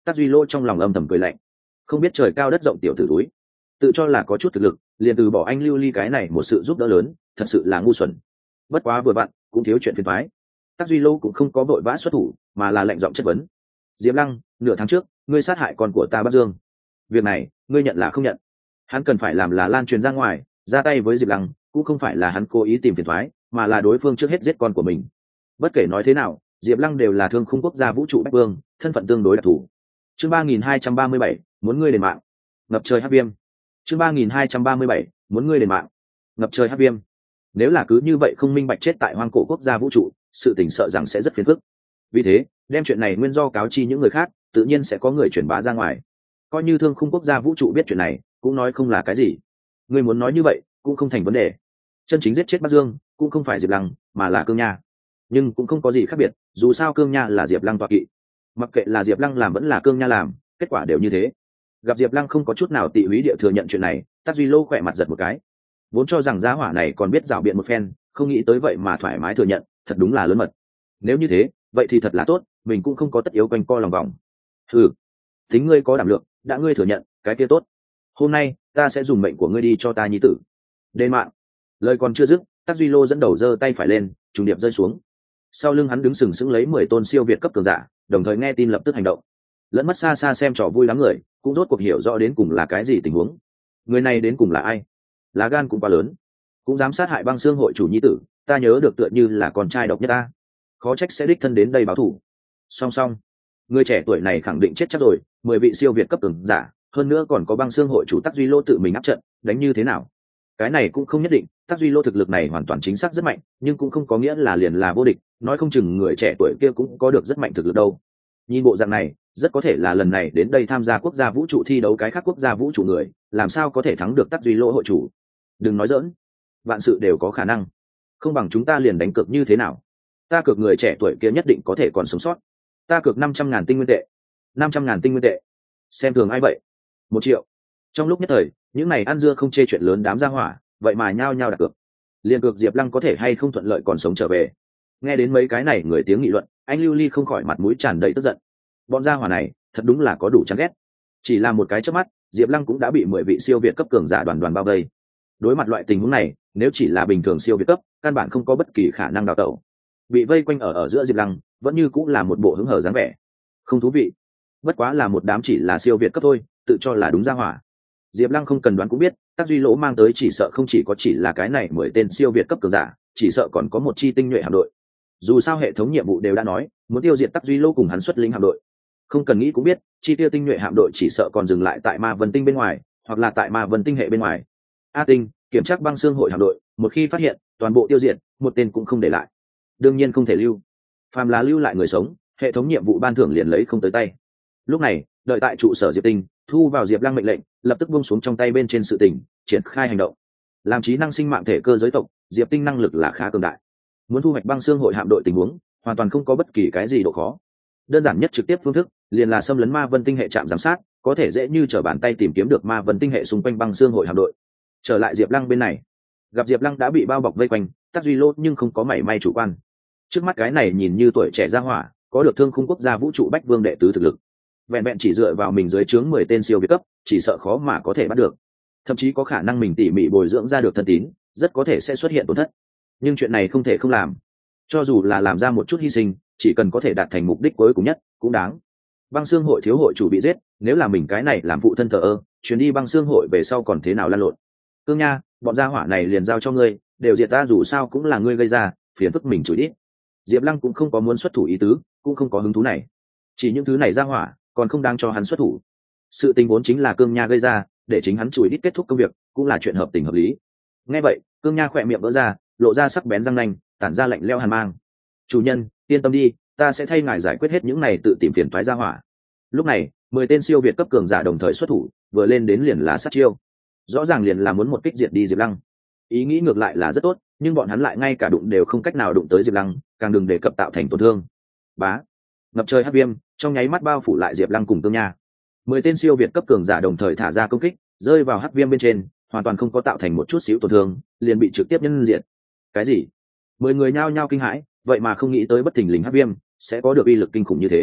Tắc Duy Lô trong lòng âm thầm cười lạnh, không biết trời cao đất rộng tiểu tử túi, tự cho là có chút thực lực liền từ bỏ anh Lưu Ly cái này một sự giúp đỡ lớn, thật sự là ngu xuẩn. Bất quá vừa vặn cũng thiếu chuyện phiền toái. Tắc Duy Lô cũng không có vội vã xuất thủ, mà là lạnh giọng chất vấn. Diệp Lăng, nửa tháng trước ngươi sát hại con của ta Bắc Dương, việc này ngươi nhận là không nhận? Hắn cần phải làm là lan truyền ra ngoài, ra tay với Diệp Lăng cũng không phải là hắn cố ý tìm phiền toái, mà là đối phương trước hết giết con của mình. Bất kể nói thế nào, Diệp Lăng đều là Thương Khung quốc gia vũ trụ bách vương, thân phận tương đối đặc thù. Chương ba nghìn hai trăm ba mươi bảy, muốn ngươi đền mạng. Ngập trời hắc viêm. Chương ba nghìn hai trăm ba mươi bảy, muốn ngươi đền mạng. Ngập trời hắc viêm. Nếu là cứ như vậy không minh bạch chết tại hoang cổ quốc gia vũ trụ, sự tình sợ rằng sẽ rất phiền phức. Vì thế, đem chuyện này nguyên do cáo chi những người khác, tự nhiên sẽ có người truyền bá ra ngoài. Coi như Thương Khung quốc gia vũ trụ biết chuyện này, cũng nói không là cái gì. Ngươi muốn nói như vậy, cũng không thành vấn đề. Chân chính giết chết Bắc Dương, cũng không phải Diệp Lăng, mà là Cương Nha. Nhưng cũng không có gì khác biệt, dù sao Cương Nha là Diệp Lăng tọa kỵ. Mặc kệ là Diệp Lăng làm vẫn là Cương Nha làm, kết quả đều như thế. Gặp Diệp Lăng không có chút nào tị húy địa thừa nhận chuyện này, Tắc Duy Lô khỏe mặt giật một cái. Vốn cho rằng giá hỏa này còn biết rảo biện một phen, không nghĩ tới vậy mà thoải mái thừa nhận, thật đúng là lớn mật. Nếu như thế, vậy thì thật là tốt, mình cũng không có tất yếu quanh co lòng vòng. Ừ, tính ngươi có đảm lượng, đã ngươi thừa nhận, cái kia tốt. Hôm nay, ta sẽ dùng mệnh của ngươi đi cho ta nhi tử. Đền mạng. Lời còn chưa dứt, Tắc Duy Lô dẫn đầu giơ tay phải lên, trùng điệp rơi xuống. Sau lưng hắn đứng sừng sững lấy mười tôn siêu việt cấp cường giả, đồng thời nghe tin lập tức hành động. Lẫn mất xa xa xem trò vui lắm người, cũng rốt cuộc hiểu rõ đến cùng là cái gì tình huống. Người này đến cùng là ai? Lá gan cũng quá lớn, cũng dám sát hại Băng Xương hội chủ nhi tử, ta nhớ được tựa như là con trai độc nhất ta. Khó trách sẽ đích thân đến đây báo thù. Song song, người trẻ tuổi này khẳng định chết chắc rồi, mười vị siêu việt cấp cường giả, hơn nữa còn có Băng Xương hội chủ Tắc Duy Lô tự mình áp trận, đánh như thế nào? Cái này cũng không nhất định, Tắc Duy Lô thực lực này hoàn toàn chính xác rất mạnh, nhưng cũng không có nghĩa là liền là vô địch, nói không chừng người trẻ tuổi kia cũng có được rất mạnh thực lực đâu. Nhìn bộ dạng này, rất có thể là lần này đến đây tham gia quốc gia vũ trụ thi đấu cái khác quốc gia vũ trụ người, làm sao có thể thắng được Tắc Duy Lô hội chủ? Đừng nói giỡn, vạn sự đều có khả năng. Không bằng chúng ta liền đánh cược như thế nào? Ta cược người trẻ tuổi kia nhất định có thể còn sống sót. Ta cược năm trăm ngàn tinh nguyên tệ. Năm trăm ngàn tinh nguyên tệ. Xem thường ai vậy? Một triệu. Trong lúc nhất thời, những này ăn dưa không chê chuyện lớn đám gia hỏa, vậy mà nhao nhao đặt cược. Liên cược Diệp Lăng có thể hay không thuận lợi còn sống trở về. Nghe đến mấy cái này người tiếng nghị luận, anh Lưu Ly không khỏi mặt mũi tràn đầy tức giận. Bọn gia hỏa này, thật đúng là có đủ chán ghét. Chỉ là một cái chớp mắt, Diệp Lăng cũng đã bị mười vị siêu việt cấp cường giả đoàn đoàn bao vây. Đối mặt loại tình huống này, nếu chỉ là bình thường siêu việt cấp, căn bản không có bất kỳ khả năng đào tẩu. Bị vây quanh ở ở giữa Diệp Lăng, vẫn như cũng là một bộ hứng hở dáng vẻ. Không thú vị. Bất quá là một đám chỉ là siêu việt cấp thôi, tự cho là đúng gia hỏa. Diệp Lăng không cần đoán cũng biết, Tắc Duy Lỗ mang tới chỉ sợ không chỉ có chỉ là cái này mười tên siêu việt cấp cường giả, chỉ sợ còn có một chi tinh nhuệ hạm đội. Dù sao hệ thống nhiệm vụ đều đã nói, muốn tiêu diệt Tắc Duy Lỗ cùng hắn xuất lĩnh hạm đội. Không cần nghĩ cũng biết, chi tiêu tinh nhuệ hạm đội chỉ sợ còn dừng lại tại Ma Vân Tinh bên ngoài, hoặc là tại Ma Vân Tinh hệ bên ngoài. A Tinh, kiểm tra Băng Xương hội hạm đội, một khi phát hiện, toàn bộ tiêu diệt, một tên cũng không để lại. Đương nhiên không thể lưu. Phàm là lưu lại người sống, hệ thống nhiệm vụ ban thưởng liền lấy không tới tay. Lúc này, đợi tại trụ sở Diệp Tinh, thu vào Diệp Lăng mệnh lệnh, lập tức buông xuống trong tay bên trên sự tình, triển khai hành động. Làm trí năng sinh mạng thể cơ giới tộc, Diệp Tinh năng lực là khá cường đại. Muốn thu hoạch Băng Xương hội hạm đội tình huống, hoàn toàn không có bất kỳ cái gì độ khó. Đơn giản nhất trực tiếp phương thức, liền là xâm lấn Ma Vân Tinh hệ trạm giám sát, có thể dễ như trở bàn tay tìm kiếm được Ma Vân Tinh hệ xung quanh Băng Xương hội hạm đội. Trở lại Diệp Lăng bên này, gặp Diệp Lăng đã bị bao bọc vây quanh, Tắc Duy Lô nhưng không có mảy may chủ quan. Trước mắt cái này nhìn như tuổi trẻ ra hỏa, có được Thương Khung quốc gia vũ trụ bách vương đệ tứ thực lực. Vẹn vẹn chỉ dựa vào mình dưới trướng mười tên siêu việt cấp, chỉ sợ khó mà có thể bắt được. Thậm chí có khả năng mình tỉ mỉ bồi dưỡng ra được thân tín, rất có thể sẽ xuất hiện tổn thất. Nhưng chuyện này không thể không làm. Cho dù là làm ra một chút hy sinh, chỉ cần có thể đạt thành mục đích cuối cùng nhất, cũng đáng. Băng Xương hội thiếu hội chủ bị giết, nếu là mình cái này làm phụ thân thờ ơ, chuyến đi Băng Xương hội về sau còn thế nào lăn lộn. Cương Nha, bọn gia hỏa này liền giao cho ngươi, đều diệt ta dù sao cũng là ngươi gây ra, phiền phức mình chửi đi. Diệp Lăng cũng không có muốn xuất thủ ý tứ, cũng không có hứng thú này. Chỉ những thứ này gia hỏa, còn không đáng cho hắn xuất thủ. Sự tình vốn chính là Cương Nha gây ra, để chính hắn chùi đít kết thúc công việc, cũng là chuyện hợp tình hợp lý. Nghe vậy, Cương Nha khỏe miệng vỡ ra, lộ ra sắc bén răng nanh, tản ra lạnh lẽo hàn mang. "Chủ nhân, yên tâm đi, ta sẽ thay ngài giải quyết hết những này tự tìm phiền toái gia hỏa." Lúc này, mười tên siêu việt cấp cường giả đồng thời xuất thủ, vừa lên đến liền là sát chiêu. Rõ ràng liền là muốn một kích diệt đi Diệp Lăng. Ý nghĩ ngược lại là rất tốt, nhưng bọn hắn lại ngay cả đụng đều không cách nào đụng tới Diệp Lăng, càng đừng đề cập tạo thành tổn thương. Bá, ngập trời hắc viêm trong nháy mắt bao phủ lại Diệp Lăng cùng Cương Nha. Mười tên siêu việt cấp cường giả đồng thời thả ra công kích, rơi vào hắc viêm bên trên, hoàn toàn không có tạo thành một chút xíu tổn thương, liền bị trực tiếp nhân diệt. Cái gì? Mười người nhao nhao kinh hãi, vậy mà không nghĩ tới bất thình lình hắc viêm sẽ có được uy lực kinh khủng như thế.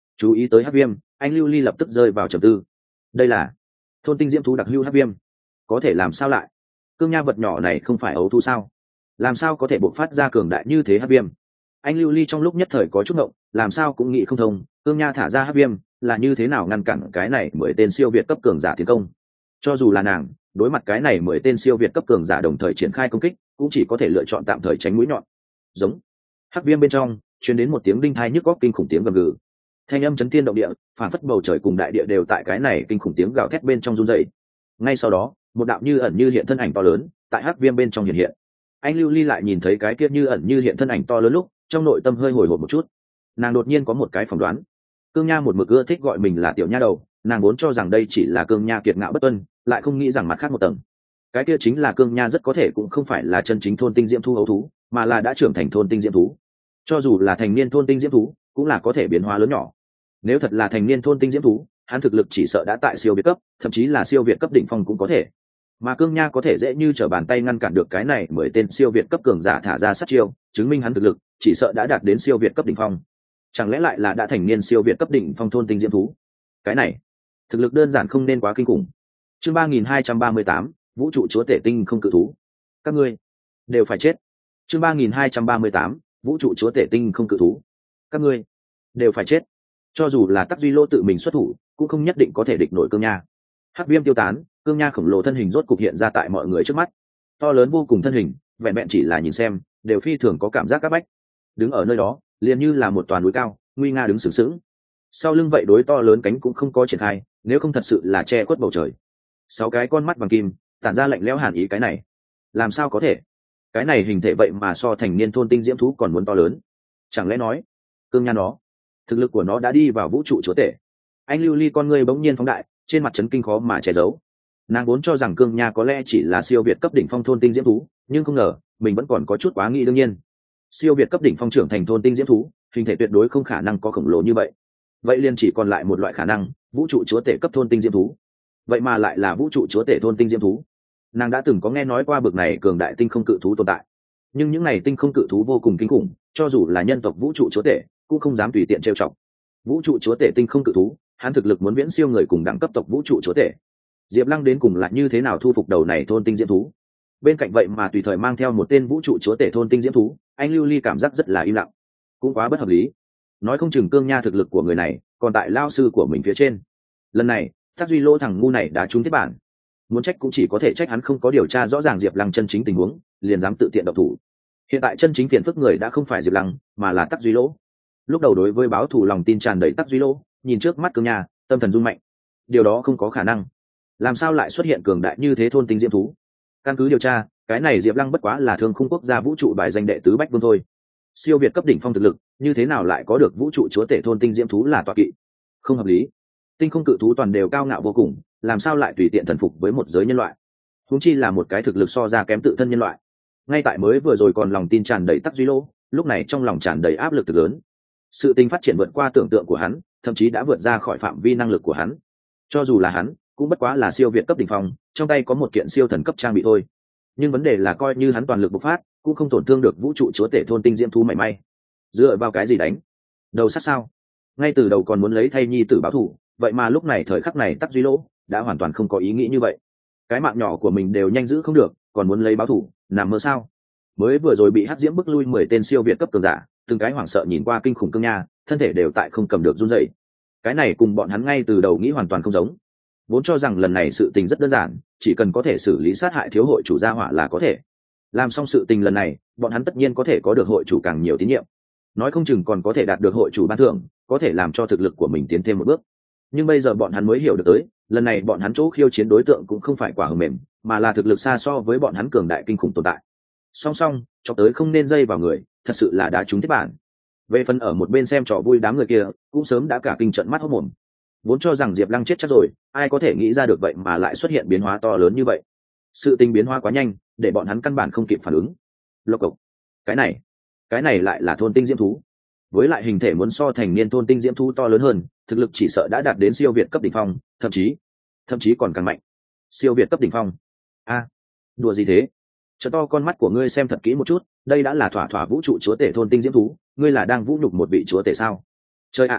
Chú ý tới hắc viêm, anh lưu ly lập tức rơi vào trầm tư. Đây là thôn tinh diễm thú đặc hữu hắc viêm, có thể làm sao lại? Cương nha vật nhỏ này không phải ấu thú sao? Làm sao có thể bộc phát ra cường đại như thế hắc viêm? Anh lưu ly trong lúc nhất thời có chút ngộng, làm sao cũng nghĩ không thông, cương nha thả ra hắc viêm là như thế nào ngăn cản cái này mười tên siêu việt cấp cường giả tiến công. Cho dù là nàng đối mặt cái này mười tên siêu việt cấp cường giả đồng thời triển khai công kích, cũng chỉ có thể lựa chọn tạm thời tránh mũi nhọn. Giống hắc viêm bên trong truyền đến một tiếng đinh thai nhức góc kinh khủng tiếng gầm gừ, thanh âm chấn thiên động địa, phản phất bầu trời cùng đại địa đều tại cái này kinh khủng tiếng gào thét bên trong run rẩy. Ngay sau đó, một đạo như ẩn như hiện thân ảnh to lớn tại hắc viêm bên trong hiện hiện. Anh lưu ly lại nhìn thấy cái kia như ẩn như hiện thân ảnh to lớn lúc, trong nội tâm hơi hồi hộp một chút. Nàng đột nhiên có một cái phỏng đoán, cương nha một mực ưa thích gọi mình là tiểu nha đầu, nàng vốn cho rằng đây chỉ là cương nha kiệt ngạo bất tuân, lại không nghĩ rằng mặt khác một tầng, cái kia chính là cương nha rất có thể cũng không phải là chân chính thôn tinh diễm thú ấu thú, mà là đã trưởng thành thôn tinh diễm thú. Cho dù là thành niên thôn tinh diễm thú, cũng là có thể biến hóa lớn nhỏ. Nếu thật là thành niên thôn tinh diễm thú, hắn thực lực chỉ sợ đã tại siêu việt cấp, thậm chí là siêu việt cấp đỉnh phong cũng có thể. Mà cương nha có thể dễ như trở bàn tay ngăn cản được cái này mười tên siêu việt cấp cường giả thả ra sát chiêu, chứng minh hắn thực lực chỉ sợ đã đạt đến siêu việt cấp đỉnh phong. Chẳng lẽ lại là đã thành niên siêu việt cấp đỉnh phong thôn tinh diễm thú? Cái này thực lực đơn giản không nên quá kinh khủng. Chương ba nghìn hai trăm ba mươi tám, vũ trụ chúa tể tinh không cự thú. Các ngươi đều phải chết. Chương ba nghìn hai trăm ba mươi tám, vũ trụ chúa tể tinh không cự thú. Các ngươi đều phải chết. Cho dù là Tắc Duy Lô tự mình xuất thủ, cũng không nhất định có thể địch nổi cương nha. Hắc viêm tiêu tán, cương nha khổng lồ thân hình rốt cục hiện ra tại mọi người trước mắt. To lớn vô cùng thân hình, vẹn vẹn chỉ là nhìn xem, đều phi thường có cảm giác áp bách. Đứng ở nơi đó, liền như là một toàn núi cao, nguy nga đứng sừng sững. Sau lưng vậy đối to lớn cánh cũng không có triển khai, nếu không thật sự là che khuất bầu trời. Sáu cái con mắt bằng kim, tản ra lạnh lẽo hàn ý. Cái này làm sao có thể? Cái này hình thể vậy mà so thành niên thôn tinh diễm thú còn muốn to lớn. Chẳng lẽ nói cương nha nó, thực lực của nó đã đi vào vũ trụ chúa tể? Anh lưu ly con ngươi bỗng nhiên phóng đại, trên mặt chấn kinh khó mà che giấu. Nàng vốn cho rằng cương nha có lẽ chỉ là siêu việt cấp đỉnh phong thôn tinh diễm thú, nhưng không ngờ mình vẫn còn có chút quá nghĩ đương nhiên. Siêu việt cấp đỉnh phong trưởng thành thôn tinh diễm thú, hình thể tuyệt đối không khả năng có khổng lồ như vậy. Vậy liền chỉ còn lại một loại khả năng, vũ trụ chúa tể cấp thôn tinh diễm thú. Vậy mà lại là vũ trụ chúa tể thôn tinh diễm thú. Nàng đã từng có nghe nói qua bực này cường đại tinh không cự thú tồn tại, nhưng những này tinh không cự thú vô cùng kinh khủng, cho dù là nhân tộc vũ trụ chúa tể cũng không dám tùy tiện trêu chọc. Vũ trụ chúa tể tinh không cự thú, hắn thực lực muốn viễn siêu người cùng đẳng cấp tộc vũ trụ chúa tể. Diệp Lăng đến cùng là như thế nào thu phục đầu này thôn tinh diễm thú? Bên cạnh vậy mà tùy thời mang theo một tên vũ trụ chúa tể thôn tinh diễm thú, anh lưu ly cảm giác rất là im lặng, cũng quá bất hợp lý. Nói không chừng cương nha thực lực của người này còn tại lao sư của mình phía trên. Lần này Tắc Duy Lô thằng ngu này đã trúng thiết bản, muốn trách cũng chỉ có thể trách hắn không có điều tra rõ ràng Diệp Lăng chân chính tình huống, liền dám tự tiện động thủ. Hiện tại chân chính phiền phức người đã không phải Diệp Lăng, mà là Tắc Duy Lô. Lúc đầu đối với báo thù lòng tin tràn đầy Tắc Duy Lô, nhìn trước mắt cương nha, tâm thần rung mạnh. Điều đó không có khả năng. Làm sao lại xuất hiện cường đại như thế thôn tinh diễm thú? Căn cứ điều tra, cái này Diệp Lăng bất quá là thương khung quốc gia vũ trụ bài danh đệ tứ bách vương thôi. Siêu việt cấp đỉnh phong thực lực, như thế nào lại có được vũ trụ chúa tể thôn tinh diễm thú là tọa kỵ? Không hợp lý. Tinh không cự thú toàn đều cao ngạo vô cùng, làm sao lại tùy tiện thần phục với một giới nhân loại? Huống chi là một cái thực lực so ra kém tự thân nhân loại. Ngay tại mới vừa rồi còn lòng tin tràn đầy Tắc Duy Lô, lúc này trong lòng tràn đầy áp lực thực lớn. Sự tình phát triển vượt qua tưởng tượng của hắn, thậm chí đã vượt ra khỏi phạm vi năng lực của hắn. Cho dù là hắn, cũng bất quá là siêu việt cấp đỉnh phong, trong tay có một kiện siêu thần cấp trang bị thôi. Nhưng vấn đề là coi như hắn toàn lực bộc phát, cũng không tổn thương được vũ trụ chúa tể thôn tinh diễm thú mảy may. Dựa vào cái gì đánh? Đầu sát sao? Ngay từ đầu còn muốn lấy thay nhi tử báo thù, vậy mà lúc này thời khắc này Tắc Duy Lô đã hoàn toàn không có ý nghĩ như vậy. Cái mạng nhỏ của mình đều nhanh giữ không được, còn muốn lấy báo thù, nằm mơ sao? Mới vừa rồi bị hắc diễm bức lui mười tên siêu việt cấp cường giả, từng cái hoảng sợ nhìn qua kinh khủng cương nha, thân thể đều tại không cầm được run rẩy. Cái này cùng bọn hắn ngay từ đầu nghĩ hoàn toàn không giống. Vốn cho rằng lần này sự tình rất đơn giản, chỉ cần có thể xử lý sát hại thiếu hội chủ gia hỏa là có thể. Làm xong sự tình lần này, bọn hắn tất nhiên có thể có được hội chủ càng nhiều tín nhiệm. Nói không chừng còn có thể đạt được hội chủ ban thưởng, có thể làm cho thực lực của mình tiến thêm một bước. Nhưng bây giờ bọn hắn mới hiểu được tới, lần này bọn hắn chỗ khiêu chiến đối tượng cũng không phải quả hờ mềm, mà là thực lực xa so với bọn hắn cường đại kinh khủng tồn tại. Song song, cho tới không nên dây vào người, thật sự là đã trúng thiết bản. Về phần ở một bên xem trò vui đám người kia, cũng sớm đã cả kinh trận mắt hốt mồm. Vốn cho rằng Diệp Lăng chết chắc rồi, ai có thể nghĩ ra được vậy mà lại xuất hiện biến hóa to lớn như vậy. Sự tình biến hóa quá nhanh, để bọn hắn căn bản không kịp phản ứng. Lộc cộc. Cái này, cái này lại là thôn tinh diễm thú. Với lại hình thể muốn so thành niên thôn tinh diễm thú to lớn hơn, thực lực chỉ sợ đã đạt đến siêu việt cấp đỉnh phong, thậm chí, thậm chí còn càng mạnh. Siêu việt cấp đỉnh phong. A, đùa gì thế? Trợ to con mắt của ngươi xem thật kỹ một chút, đây đã là thỏa thỏa vũ trụ chúa tể thôn tinh diễm thú, ngươi là đang vũ nhục một vị chúa tể sao? Chơi ạ.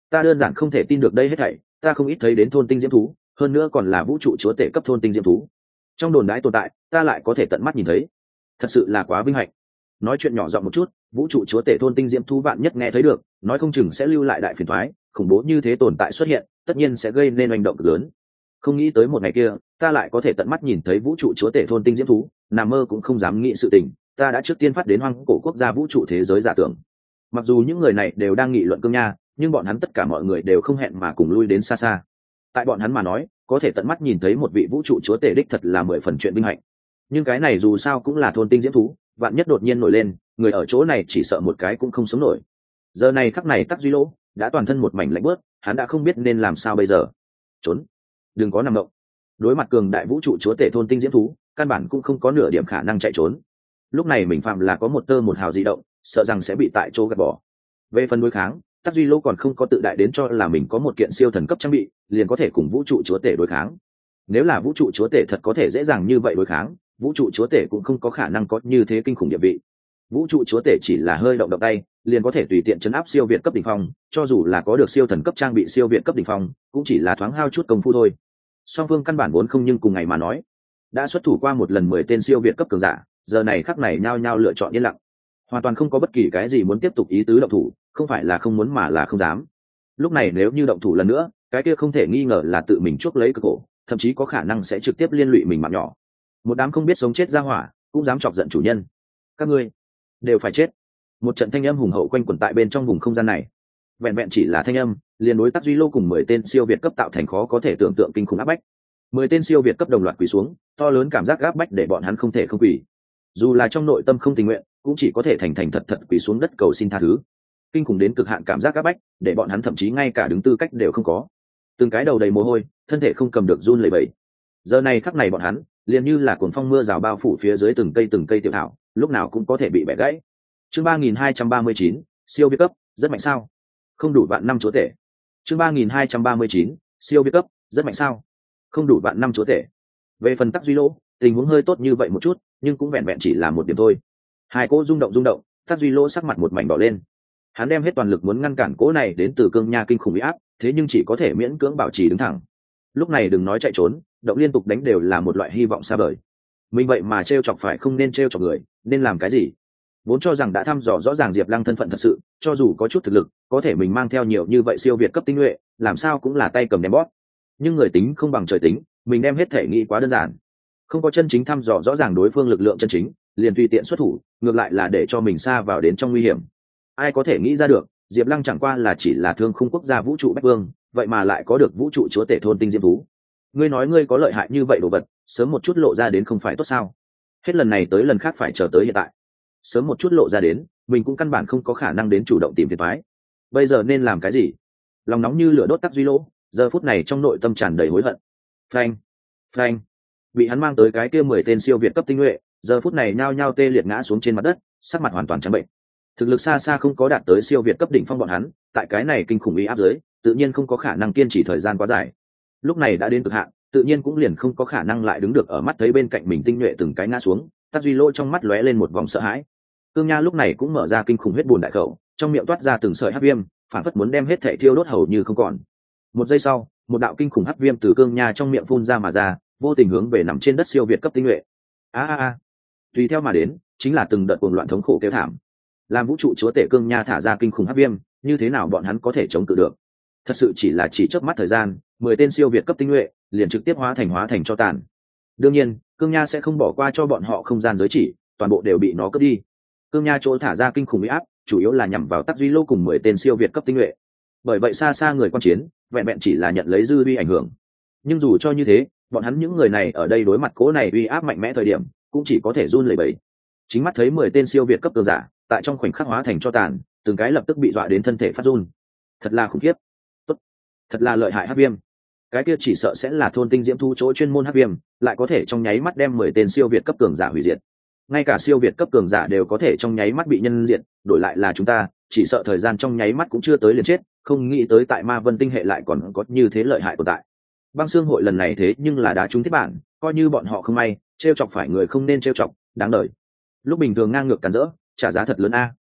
Ta đơn giản không thể tin được đây hết thảy, ta không ít thấy đến thôn tinh diễm thú, hơn nữa còn là vũ trụ chúa tể cấp thôn tinh diễm thú. Trong đồn đãi tồn tại, ta lại có thể tận mắt nhìn thấy, thật sự là quá vinh hạnh. Nói chuyện nhỏ giọng một chút, vũ trụ chúa tể thôn tinh diễm thú vạn nhất nghe thấy được, nói không chừng sẽ lưu lại đại phiền toái, khủng bố như thế tồn tại xuất hiện, tất nhiên sẽ gây nên hành động cực lớn. Không nghĩ tới một ngày kia, ta lại có thể tận mắt nhìn thấy vũ trụ chúa tể thôn tinh diễm thú, nằm mơ cũng không dám nghĩ sự tình, ta đã trước tiên phát đến hoang cổ quốc gia vũ trụ thế giới giả tưởng. Mặc dù những người này đều đang nghị luận Cương Nha, nhưng bọn hắn tất cả mọi người đều không hẹn mà cùng lui đến xa xa. Tại bọn hắn mà nói, có thể tận mắt nhìn thấy một vị vũ trụ chúa tể đích thật là mười phần chuyện vinh hạnh. Nhưng cái này dù sao cũng là thôn tinh diễm thú, vạn nhất đột nhiên nổi lên, người ở chỗ này chỉ sợ một cái cũng không sống nổi. Giờ này khắc này Tắc Duy Lỗ đã toàn thân một mảnh lạnh bớt, hắn đã không biết nên làm sao bây giờ. Trốn, đừng có nằm động. Đối mặt cường đại vũ trụ chúa tể thôn tinh diễm thú, căn bản cũng không có nửa điểm khả năng chạy trốn. Lúc này mình phạm là có một tơ một hào di động, sợ rằng sẽ bị tại chỗ gạt bỏ. Về phần đối kháng, Tắc Duy Lỗ còn không có tự đại đến cho là mình có một kiện siêu thần cấp trang bị, liền có thể cùng vũ trụ chúa tể đối kháng. Nếu là vũ trụ chúa tể thật có thể dễ dàng như vậy đối kháng, vũ trụ chúa tể cũng không có khả năng có như thế kinh khủng địa vị. Vũ trụ chúa tể chỉ là hơi động động tay, liền có thể tùy tiện chấn áp siêu việt cấp đỉnh phong, cho dù là có được siêu thần cấp trang bị siêu việt cấp đỉnh phong, cũng chỉ là thoáng hao chút công phu thôi. Song phương căn bản vốn không, nhưng cùng ngày mà nói, đã xuất thủ qua một lần mười tên siêu việt cấp cường giả, giờ này khắc này nhao nhao lựa chọn yên lặng, hoàn toàn không có bất kỳ cái gì muốn tiếp tục ý tứ động thủ, không phải là không muốn mà là không dám. Lúc này nếu như động thủ lần nữa, cái kia không thể nghi ngờ là tự mình chuốc lấy cơ cổ, thậm chí có khả năng sẽ trực tiếp liên lụy mình mạng nhỏ. Một đám không biết sống chết ra hỏa, cũng dám chọc giận chủ nhân, các ngươi đều phải chết. Một trận thanh âm hùng hậu quanh quẩn tại bên trong vùng không gian này. Vẹn vẹn chỉ là thanh âm, liền đối Tắc Duy Lô cùng mười tên siêu việt cấp tạo thành khó có thể tưởng tượng kinh khủng áp bách. Mười tên siêu việt cấp đồng loạt quỳ xuống, to lớn cảm giác áp bách để bọn hắn không thể không quỳ. Dù là trong nội tâm không tình nguyện, cũng chỉ có thể thành thành thật thật quỳ xuống đất cầu xin tha thứ. Kinh khủng đến cực hạn cảm giác áp bách, để bọn hắn thậm chí ngay cả đứng tư cách đều không có. Từng cái đầu đầy mồ hôi, thân thể không cầm được run lẩy bẩy. Giờ này khắc này bọn hắn, liền như là cuồng phong mưa rào bao phủ phía dưới từng cây từng cây tiểu thảo, lúc nào cũng có thể bị bẻ gãy. Chương ba nghìn hai trăm ba mươi chín, siêu việt cấp, rất mạnh sao? Không đủ vạn năm chúa tể. Chương ba nghìn hai trăm ba mươi chín, siêu việt cấp, rất mạnh sao? Không đủ vạn năm chúa tể. Về phần Tắc Duy Lỗ, tình huống hơi tốt như vậy một chút, nhưng cũng vẹn vẹn chỉ là một điểm thôi. Hai cỗ rung động rung động, Tắc Duy Lỗ sắc mặt một mảnh đỏ lên. Hắn đem hết toàn lực muốn ngăn cản cỗ này đến từ Cương Nha kinh khủng uy áp, thế nhưng chỉ có thể miễn cưỡng bảo trì đứng thẳng. Lúc này đừng nói chạy trốn, động liên tục đánh đều là một loại hy vọng xa vời. Mình vậy mà trêu chọc phải không nên trêu chọc người, nên làm cái gì? Vốn cho rằng đã thăm dò rõ ràng Diệp Lăng thân phận thật sự, cho dù có chút thực lực, có thể mình mang theo nhiều như vậy siêu việt cấp tinh nhuệ, làm sao cũng là tay cầm đem bóp. Nhưng người tính không bằng trời tính, mình đem hết thể nghĩ quá đơn giản. Không có chân chính thăm dò rõ ràng đối phương lực lượng chân chính, liền tùy tiện xuất thủ, ngược lại là để cho mình xa vào đến trong nguy hiểm. Ai có thể nghĩ ra được, Diệp Lăng chẳng qua là chỉ là thương khung quốc gia vũ trụ bách vương, vậy mà lại có được vũ trụ chúa tể thôn tinh diễm thú. Ngươi nói ngươi có lợi hại như vậy đồ vật, sớm một chút lộ ra đến không phải tốt sao? Hết lần này tới lần khác phải chờ tới hiện tại. Sớm một chút lộ ra đến, mình cũng căn bản không có khả năng đến chủ động tìm phiền toái. Bây giờ nên làm cái gì? Lòng nóng như lửa đốt Tắc Duy Lỗ, giờ phút này trong nội tâm tràn đầy hối hận. Phanh, phanh. Bị hắn mang tới cái kia mười tên siêu việt cấp tinh nhuệ, giờ phút này nhao nhao tê liệt ngã xuống trên mặt đất, sắc mặt hoàn toàn trắng bệnh. Thực lực xa xa không có đạt tới siêu việt cấp đỉnh phong bọn hắn, tại cái này kinh khủng uy áp dưới, tự nhiên không có khả năng kiên trì thời gian quá dài. Lúc này đã đến cực hạn, tự nhiên cũng liền không có khả năng lại đứng được ở mắt thấy bên cạnh mình tinh nhuệ từng cái ngã xuống. Tắc Duy Lỗ trong mắt lóe lên một vòng sợ hãi. Cương Nha lúc này cũng mở ra kinh khủng huyết buồn đại khẩu, trong miệng toát ra từng sợi hắc viêm, phản phất muốn đem hết thể thiêu đốt hầu như không còn. Một giây sau, một đạo kinh khủng hắc viêm từ Cương Nha trong miệng phun ra mà ra, vô tình hướng về nằm trên đất siêu việt cấp tinh nhuệ. A a a. Tùy theo mà đến, chính là từng đợt cuồng loạn thống khổ kêu thảm. Làm vũ trụ chúa tể Cương Nha thả ra kinh khủng hắc viêm, như thế nào bọn hắn có thể chống cự được? Thật sự chỉ là chỉ chớp mắt thời gian, mười tên siêu việt cấp tinh nhuệ liền trực tiếp hóa thành hóa thành cho tàn. Đương nhiên, Cương Nha sẽ không bỏ qua cho bọn họ không gian giới chỉ, toàn bộ đều bị nó cướp đi. Cương Nha chỗ thả ra kinh khủng uy áp, chủ yếu là nhằm vào Tắc Duy Lô cùng mười tên siêu việt cấp tinh nhuệ. Bởi vậy xa xa người quan chiến, vẹn vẹn chỉ là nhận lấy dư uy ảnh hưởng. Nhưng dù cho như thế, bọn hắn những người này ở đây đối mặt cố này uy áp mạnh mẽ thời điểm, cũng chỉ có thể run lẩy bẩy. Chính mắt thấy mười tên siêu việt cấp cường giả, tại trong khoảnh khắc hóa thành cho tàn, từng cái lập tức bị dọa đến thân thể phát run. Thật là khủng khiếp. Tốt, thật là lợi hại hắc viêm. Cái kia chỉ sợ sẽ là thôn tinh diễm thu chỗ chuyên môn hắc viêm, lại có thể trong nháy mắt đem mười tên siêu việt cấp cường giả hủy diệt. Ngay cả siêu việt cấp cường giả đều có thể trong nháy mắt bị nhân diệt, đổi lại là chúng ta, chỉ sợ thời gian trong nháy mắt cũng chưa tới liền chết, không nghĩ tới tại Ma Vân tinh hệ lại còn có như thế lợi hại tồn tại. Băng Xương hội lần này thế nhưng là đá trúng thiết bản, coi như bọn họ không may, trêu chọc phải người không nên trêu chọc, đáng đời. Lúc bình thường ngang ngược cản rỡ, trả giá thật lớn a.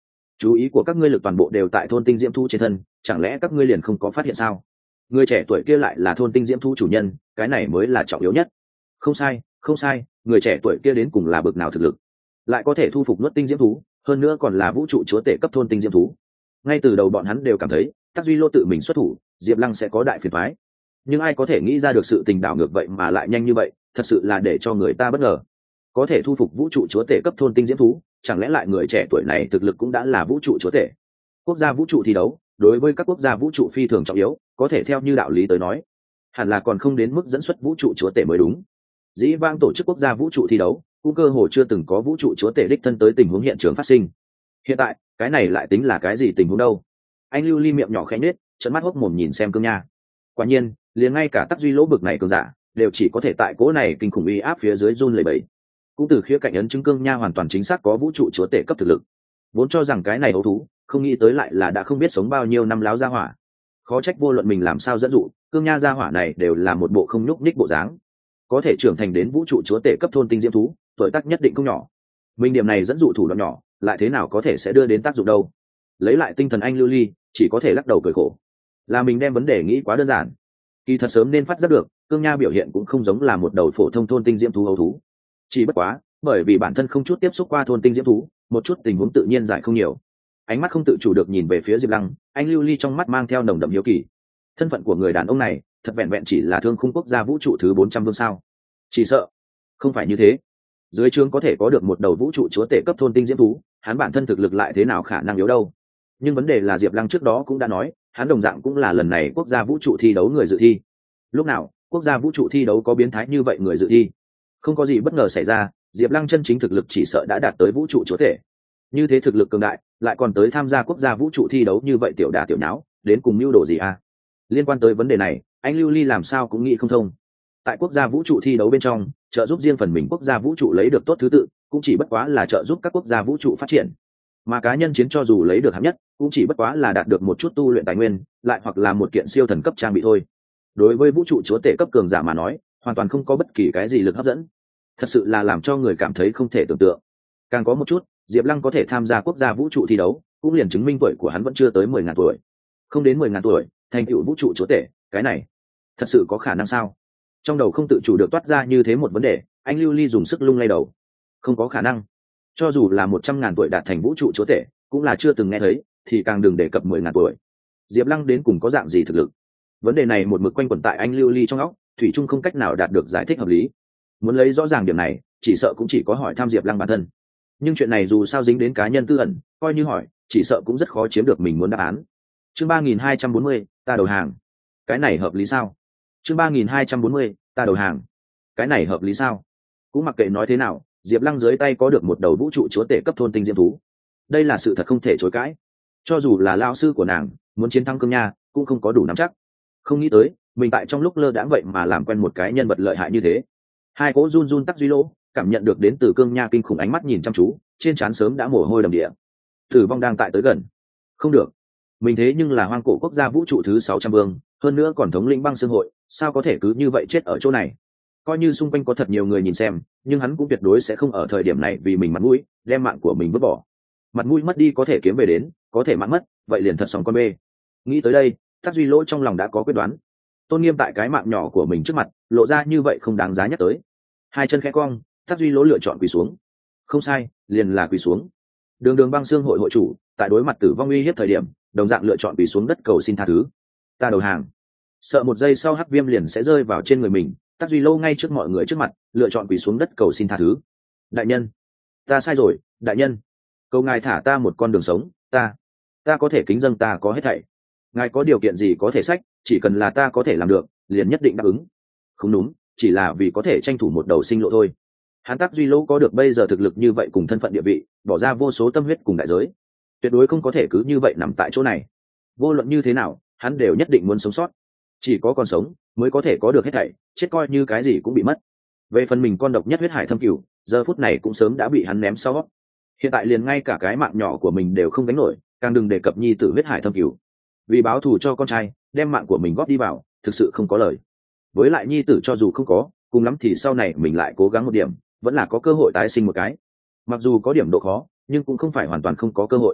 chú ý của các ngươi lực toàn bộ đều tại thôn tinh diễm thú trên thân, chẳng lẽ các ngươi liền không có phát hiện sao? Người trẻ tuổi kia lại là thôn tinh diễm thú chủ nhân, cái này mới là trọng yếu nhất. Không sai, không sai, người trẻ tuổi kia đến cùng là bậc nào thực lực, lại có thể thu phục nuốt tinh diễm thú, hơn nữa còn là vũ trụ chúa tể cấp thôn tinh diễm thú. Ngay từ đầu bọn hắn đều cảm thấy Tắc Duy Lô tự mình xuất thủ, Diệp Lăng sẽ có đại phiền toái, nhưng ai có thể nghĩ ra được sự tình đảo ngược vậy mà lại nhanh như vậy, thật sự là để cho người ta bất ngờ. Có thể thu phục vũ trụ chúa tể cấp thôn tinh diễm thú, chẳng lẽ lại người trẻ tuổi này thực lực cũng đã là vũ trụ chúa tể? Quốc gia vũ trụ thi đấu đối với các quốc gia vũ trụ phi thường trọng yếu, có thể theo như đạo lý tới nói hẳn là còn không đến mức dẫn xuất vũ trụ chúa tể mới đúng. Dĩ vãng tổ chức quốc gia vũ trụ thi đấu cũng cơ hồ chưa từng có vũ trụ chúa tể đích thân tới tình huống hiện trường phát sinh. Hiện tại cái này lại tính là cái gì tình huống đâu? Anh Lưu Ly miệng nhỏ khẽ nết, trợn mắt hốc mồm nhìn xem Cương Nha. Quả nhiên liền ngay cả Tắc Duy Lỗ bực này cường giả đều chỉ có thể tại cỗ này kinh khủng uy áp phía dưới run lẩy bẩy. Cũng từ khía cạnh ấn chứng Cương Nha hoàn toàn chính xác có vũ trụ chúa tể cấp thực lực. Vốn cho rằng cái này ấu thú, không nghĩ tới lại là đã không biết sống bao nhiêu năm láo gia hỏa. Khó trách vô luận mình làm sao dẫn dụ, Cương Nha gia hỏa này đều là một bộ không nhúc nhích bộ dáng. Có thể trưởng thành đến vũ trụ chúa tể cấp thôn tinh diễm thú, tuổi tác nhất định không nhỏ. Mình điểm này dẫn dụ thủ đoạn nhỏ, lại thế nào có thể sẽ đưa đến tác dụng đâu? Lấy lại tinh thần anh Lưu Ly, chỉ có thể lắc đầu cười khổ. Là mình đem vấn đề nghĩ quá đơn giản. Kỳ thật sớm nên phát giác được, Cương Nha biểu hiện cũng không giống là một đầu phổ thông thôn tinh diễm thú ấu thú. Chỉ bất quá, bởi vì bản thân không chút tiếp xúc qua thôn tinh diễm thú, một chút tình huống tự nhiên giải không nhiều. Ánh mắt không tự chủ được nhìn về phía Diệp Lăng, anh Lưu Ly trong mắt mang theo nồng đậm hiếu kỳ. Thân phận của người đàn ông này, thật vẹn vẹn chỉ là thương khung quốc gia vũ trụ thứ bốn trăm vương sao? Chỉ sợ không phải như thế. Dưới trướng có thể có được một đầu vũ trụ chúa tể cấp thôn tinh diễm thú, hắn bản thân thực lực lại thế nào khả năng yếu đâu? Nhưng vấn đề là Diệp Lăng trước đó cũng đã nói, hắn đồng dạng cũng là lần này quốc gia vũ trụ thi đấu người dự thi. Lúc nào quốc gia vũ trụ thi đấu có biến thái như vậy người dự thi? Không có gì bất ngờ xảy ra, Diệp Lăng chân chính thực lực chỉ sợ đã đạt tới vũ trụ chúa tể. Như thế thực lực cường đại, lại còn tới tham gia quốc gia vũ trụ thi đấu như vậy tiểu đả tiểu nháo, đến cùng mưu đồ gì à? Liên quan tới vấn đề này, anh Lưu Ly làm sao cũng nghĩ không thông. Tại quốc gia vũ trụ thi đấu bên trong, trợ giúp riêng phần mình quốc gia vũ trụ lấy được tốt thứ tự, cũng chỉ bất quá là trợ giúp các quốc gia vũ trụ phát triển. Mà cá nhân chiến cho dù lấy được hạng nhất, cũng chỉ bất quá là đạt được một chút tu luyện tài nguyên, lại hoặc là một kiện siêu thần cấp trang bị thôi. Đối với vũ trụ chúa tể cấp cường giả mà nói, hoàn toàn không có bất kỳ cái gì lực hấp dẫn. Thật sự là làm cho người cảm thấy không thể tưởng tượng. Càng có một chút, Diệp Lăng có thể tham gia quốc gia vũ trụ thi đấu, cũng liền chứng minh tuổi của hắn vẫn chưa tới mười ngàn tuổi. Không đến mười ngàn tuổi, thành tựu vũ trụ chúa tể, cái này thật sự có khả năng sao? Trong đầu không tự chủ được toát ra như thế một vấn đề, anh Lưu Ly dùng sức lung lay đầu. Không có khả năng. Cho dù là một trăm ngàn tuổi đạt thành vũ trụ chúa tể, cũng là chưa từng nghe thấy, thì càng đừng đề cập mười ngàn tuổi. Diệp Lăng đến cùng có dạng gì thực lực? Vấn đề này một mực quanh quẩn tại anh Lưu Ly trong óc, thủy chung không cách nào đạt được giải thích hợp lý. Muốn lấy rõ ràng điểm này, chỉ sợ cũng chỉ có hỏi thăm Diệp Lăng bản thân. Nhưng chuyện này dù sao dính đến cá nhân tư ẩn, coi như hỏi, chỉ sợ cũng rất khó chiếm được mình muốn đáp án. Chương ba nghìn hai trăm bốn mươi, ta đầu hàng. Cái này hợp lý sao? Chương ba nghìn hai trăm bốn mươi, ta đầu hàng. Cái này hợp lý sao? Cũng mặc kệ nói thế nào, Diệp Lăng dưới tay có được một đầu vũ trụ chúa tể cấp thôn tinh diễm thú. Đây là sự thật không thể chối cãi. Cho dù là lão sư của nàng, muốn chiến thắng Cương Nha, cũng không có đủ nắm chắc. Không nghĩ tới, mình tại trong lúc lơ đãng vậy mà làm quen một cái nhân vật lợi hại như thế. Hai cỗ run run Tắc Duy Lỗ, cảm nhận được đến từ Cương Nha kinh khủng ánh mắt nhìn chăm chú, trên trán sớm đã mồ hôi đầm địa. Tử vong đang tại tới gần. Không được, mình thế nhưng là hoang cổ quốc gia vũ trụ thứ sáu trăm vương, hơn nữa còn thống lĩnh băng xương hội, sao có thể cứ như vậy chết ở chỗ này? Coi như xung quanh có thật nhiều người nhìn xem, nhưng hắn cũng tuyệt đối sẽ không ở thời điểm này vì mình mặt mũi đem mạng của mình vứt bỏ. Mặt mũi mất đi có thể kiếm về đến, có thể mạng mất, vậy liền thật sòng con bê. Nghĩ tới đây, Tắc Duy Lỗ trong lòng đã có quyết đoán. Tôn nghiêm tại cái mạng nhỏ của mình trước mặt, lộ ra như vậy không đáng giá nhắc tới. Hai chân khẽ cong, Tắc Duy Lỗ lựa chọn quỳ xuống. Không sai, liền là quỳ xuống. Đường Đường Băng Xương hội hội chủ, tại đối mặt tử vong uy hiếp thời điểm, đồng dạng lựa chọn quỳ xuống đất cầu xin tha thứ. Ta đầu hàng. Sợ một giây sau hắc viêm liền sẽ rơi vào trên người mình, Tắc Duy Lỗ ngay trước mọi người trước mặt, lựa chọn quỳ xuống đất cầu xin tha thứ. Đại nhân, ta sai rồi, đại nhân. Cầu ngài thả ta một con đường sống, ta, ta có thể kính dâng ta có hết thảy. Ngài có điều kiện gì có thể sách, chỉ cần là ta có thể làm được, liền nhất định đáp ứng. Không đúng, chỉ là vì có thể tranh thủ một đầu sinh lộ thôi. Hắn Tắc Duy Lỗ có được bây giờ thực lực như vậy cùng thân phận địa vị, bỏ ra vô số tâm huyết cùng đại giới, tuyệt đối không có thể cứ như vậy nằm tại chỗ này. Vô luận như thế nào, hắn đều nhất định muốn sống sót. Chỉ có còn sống mới có thể có được hết thảy, chết coi như cái gì cũng bị mất. Về phần mình con độc nhất huyết hải thâm cửu, giờ phút này cũng sớm đã bị hắn ném sau. Hiện tại liền ngay cả cái mạng nhỏ của mình đều không gánh nổi, càng đừng đề cập nhi tử huyết hải thâm cửu. Vì báo thù cho con trai, đem mạng của mình góp đi vào, thực sự không có lời. Với lại nhi tử cho dù không có, cùng lắm thì sau này mình lại cố gắng một điểm, vẫn là có cơ hội tái sinh một cái. Mặc dù có điểm độ khó, nhưng cũng không phải hoàn toàn không có cơ hội.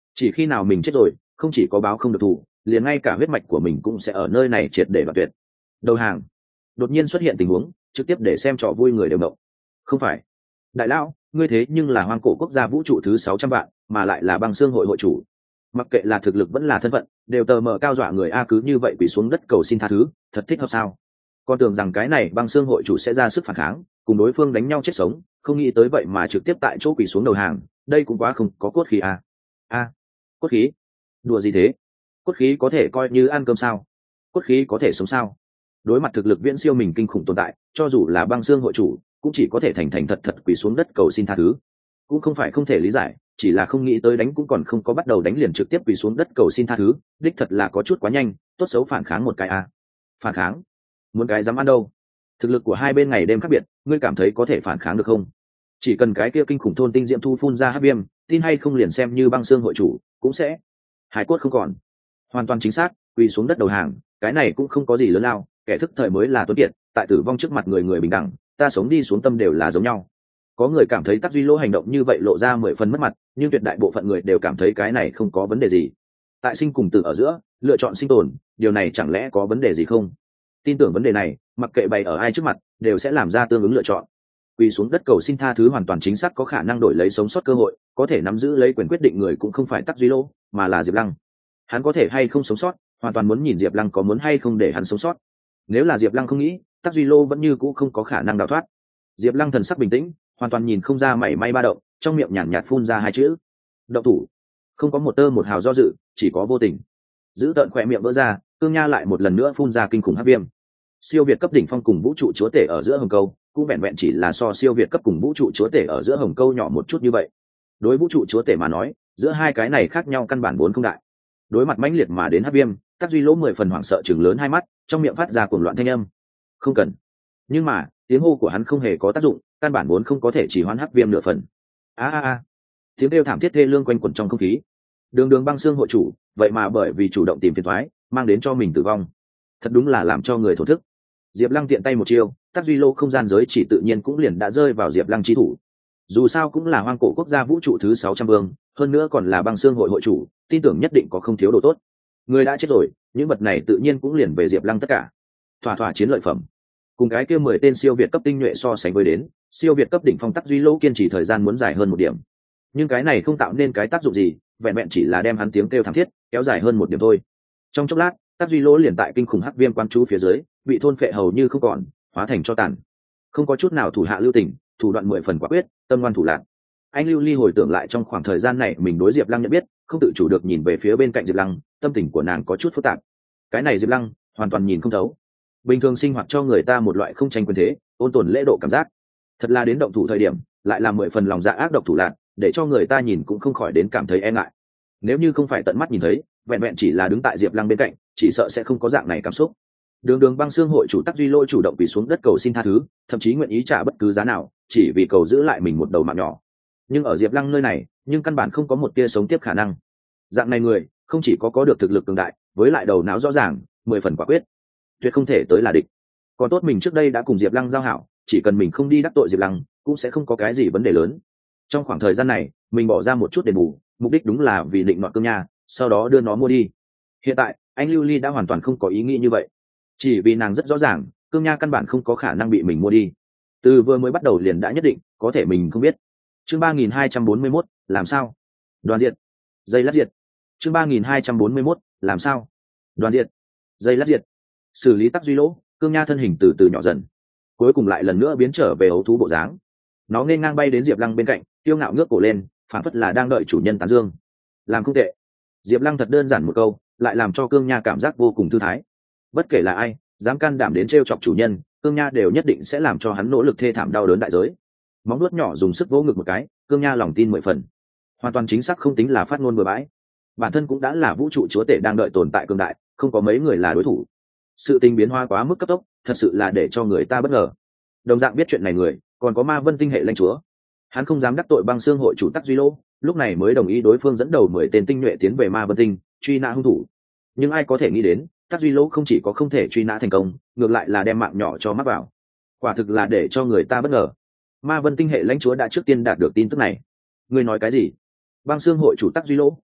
chỉ khi nào mình chết rồi, không chỉ có báo không được thù, liền ngay cả huyết mạch của mình cũng sẽ ở nơi này triệt để đoạn tuyệt. Đầu hàng. Đột nhiên xuất hiện tình huống trực tiếp để xem trò vui người đều động. Không phải đại lão, ngươi thế nhưng là hoang cổ quốc gia vũ trụ thứ sáu trăm vạn, mà lại là băng xương hội hội chủ, mặc kệ là thực lực vẫn là thân phận đều tờ mờ cao dọa người a, cứ như vậy quỳ xuống đất cầu xin tha thứ, thật thích hợp sao? Con tưởng rằng cái này băng xương hội chủ sẽ ra sức phản kháng, cùng đối phương đánh nhau chết sống, không nghĩ tới vậy mà trực tiếp tại chỗ quỳ xuống đầu hàng, đây cũng quá không có cốt khí a. A, cốt khí? Đùa gì thế? Cốt khí có thể coi như ăn cơm sao? Cốt khí có thể sống sao? Đối mặt thực lực viễn siêu mình kinh khủng tồn tại, cho dù là băng xương hội chủ cũng chỉ có thể thành thành thật thật quỳ xuống đất cầu xin tha thứ. Cũng không phải không thể lý giải, chỉ là không nghĩ tới đánh cũng còn không có bắt đầu đánh liền trực tiếp quỳ xuống đất cầu xin tha thứ, đích thật là có chút quá nhanh, tốt xấu phản kháng một cái a. Phản kháng? Muốn cái dám ăn đâu? Thực lực của hai bên ngày đêm khác biệt, ngươi cảm thấy có thể phản kháng được không? Chỉ cần cái kia kinh khủng thôn tinh diệm thu phun ra hắc viêm, tin hay không liền xem như băng xương hội chủ cũng sẽ hải cốt không còn. Hoàn toàn chính xác, quỳ xuống đất đầu hàng, cái này cũng không có gì lớn lao, kẻ thức thời mới là tuấn kiệt, tại tử vong trước mặt người người bình đẳng, ta sống đi xuống tâm đều là giống nhau. Có người cảm thấy Tắc Duy Lỗ hành động như vậy lộ ra mười phần mất mặt, nhưng tuyệt đại bộ phận người đều cảm thấy cái này không có vấn đề gì. Tại sinh cùng tử ở giữa, lựa chọn sinh tồn, điều này chẳng lẽ có vấn đề gì không? Tin tưởng vấn đề này, mặc kệ bày ở ai trước mặt, đều sẽ làm ra tương ứng lựa chọn. Quỳ xuống đất cầu xin tha thứ hoàn toàn chính xác có khả năng đổi lấy sống sót cơ hội, có thể nắm giữ lấy quyền quyết định người cũng không phải Tắc Duy Lỗ, mà là Diệp Lăng. Hắn có thể hay không sống sót, hoàn toàn muốn nhìn Diệp Lăng có muốn hay không để hắn sống sót. Nếu là Diệp Lăng không nghĩ, Tắc Duy Lô vẫn như cũ không có khả năng đào thoát. Diệp Lăng thần sắc bình tĩnh, hoàn toàn nhìn không ra mảy may ba động, trong miệng nhàn nhạt phun ra hai chữ: động thủ. Không có một tơ một hào do dự, chỉ có vô tình. Giữ tợn khỏe miệng vỡ ra, Cương Nha lại một lần nữa phun ra kinh khủng hắc viêm. Siêu việt cấp đỉnh phong cùng vũ trụ chúa tể ở giữa hồng câu, cũng vẹn vẹn chỉ là so siêu việt cấp cùng vũ trụ chúa tể ở giữa hồng câu nhỏ một chút như vậy. Đối vũ trụ chúa tể mà nói, giữa hai cái này khác nhau căn bản vốn không đại. Đối mặt mãnh liệt mà đến hắc viêm, Tắc Duy Lỗ mười phần hoảng sợ chừng lớn hai mắt, trong miệng phát ra cuồng loạn thanh âm. Không cần. Nhưng mà tiếng hô của hắn không hề có tác dụng, căn bản vốn không có thể chỉ hoãn hắc viêm nửa phần. A a a, tiếng kêu thảm thiết thê lương quanh quẩn trong không khí. Đường Đường băng xương hội chủ, vậy mà bởi vì chủ động tìm phiền toái, mang đến cho mình tử vong, thật đúng là làm cho người thổ thức. Diệp Lăng tiện tay một chiêu, Tắc Duy Lô không gian giới chỉ tự nhiên cũng liền đã rơi vào Diệp Lăng chi thủ. Dù sao cũng là hoang cổ quốc gia vũ trụ thứ sáu trăm vương, hơn nữa còn là băng xương hội hội chủ, tin tưởng nhất định có không thiếu đồ tốt. Người đã chết rồi, những vật này tự nhiên cũng liền về Diệp Lăng tất cả. Thỏa thỏa chiến lợi phẩm. Cùng cái kia mười tên siêu việt cấp tinh nhuệ so sánh với đến, siêu việt cấp đỉnh phong Tắc Duy Lô kiên trì thời gian muốn dài hơn một điểm. Nhưng cái này không tạo nên cái tác dụng gì, vẹn vẹn chỉ là đem hắn tiếng kêu thảm thiết kéo dài hơn một điểm thôi. Trong chốc lát, Tắc Duy Lô liền tại kinh khủng hắc viêm quan chú phía dưới, bị thôn phệ hầu như không còn, hóa thành cho tàn. Không có chút nào thủ hạ lưu tình, thủ đoạn mười phần quả quyết, tâm ngoan thủ lạn. Anh Lưu Ly hồi tưởng lại trong khoảng thời gian này mình đối Diệp Lăng nhận biết, không tự chủ được nhìn về phía bên cạnh Diệp Lăng, tâm tình của nàng có chút phức tạp. Cái này Diệp Lăng hoàn toàn nhìn không thấu. Bình thường sinh hoạt cho người ta một loại không tranh quyền thế, ôn tồn lễ độ cảm giác. Thật là đến động thủ thời điểm, lại là mười phần lòng dạ ác độc thủ lạn, để cho người ta nhìn cũng không khỏi đến cảm thấy e ngại. Nếu như không phải tận mắt nhìn thấy, vẹn vẹn chỉ là đứng tại Diệp Lăng bên cạnh, chỉ sợ sẽ không có dạng này cảm xúc. Đường Đường băng xương hội chủ Tắc Duy Lôi chủ động quỳ xuống đất cầu xin tha thứ, thậm chí nguyện ý trả bất cứ giá nào, chỉ vì cầu giữ lại mình một đầu mạng nhỏ. Nhưng ở Diệp Lăng nơi này, nhưng căn bản không có một tia sống tiếp khả năng. Dạng này người, không chỉ có có được thực lực cường đại, với lại đầu não rõ ràng, mười phần quả quyết, tuyệt không thể tới là địch. Còn tốt mình trước đây đã cùng Diệp Lăng giao hảo, chỉ cần mình không đi đắc tội Diệp Lăng, cũng sẽ không có cái gì vấn đề lớn. Trong khoảng thời gian này, mình bỏ ra một chút đền bù, mục đích đúng là vì định nọt Cương Nha, sau đó đưa nó mua đi. Hiện tại, anh Lưu Ly đã hoàn toàn không có ý nghĩ như vậy, chỉ vì nàng rất rõ ràng, Cương Nha căn bản không có khả năng bị mình mua đi. Từ vừa mới bắt đầu liền đã nhất định, có thể mình không biết. Chương ba nghìn hai trăm bốn mươi mốt, làm sao? Đoàn diệt. Dây lát diệt. Chương ba nghìn hai trăm bốn mươi mốt, làm sao? Đoàn diệt. Dây lát diệt. Xử lý Tắc Duy Lỗ, Cương Nha thân hình từ từ nhỏ dần, cuối cùng lại lần nữa biến trở về ấu thú bộ dáng. Nó nên ngang bay đến Diệp Lăng bên cạnh, kiêu ngạo ngước cổ lên, phản phất là đang đợi chủ nhân tán dương. Làm không tệ. Diệp Lăng thật đơn giản một câu, lại làm cho Cương Nha cảm giác vô cùng thư thái. Bất kể là ai, dám can đảm đến trêu chọc chủ nhân, Cương Nha đều nhất định sẽ làm cho hắn nỗ lực thê thảm đau đớn đại giới. Móng vuốt nhỏ dùng sức vỗ ngực một cái, Cương Nha lòng tin mười phần. Hoàn toàn chính xác không tính là phát ngôn bừa bãi. Bản thân cũng đã là vũ trụ chúa tể đang đợi tồn tại cường đại, không có mấy người là đối thủ. Sự tình biến hóa quá mức cấp tốc, thật sự là để cho người ta bất ngờ. Đồng dạng biết chuyện này người, còn có Ma Vân tinh hệ lãnh chúa. Hắn không dám đắc tội băng xương hội chủ Tắc Duy Lô, lúc này mới đồng ý đối phương dẫn đầu mười tên tinh nhuệ tiến về Ma Vân tinh, truy nã hung thủ. Nhưng ai có thể nghĩ đến, Tắc Duy Lô không chỉ có không thể truy nã thành công, ngược lại là đem mạng nhỏ cho mắc vào. Quả thực là để cho người ta bất ngờ. Ma Vân tinh hệ lãnh chúa đã trước tiên đạt được tin tức này. Ngươi nói cái gì? Băng xương hội chủ Tắc Duy Lô,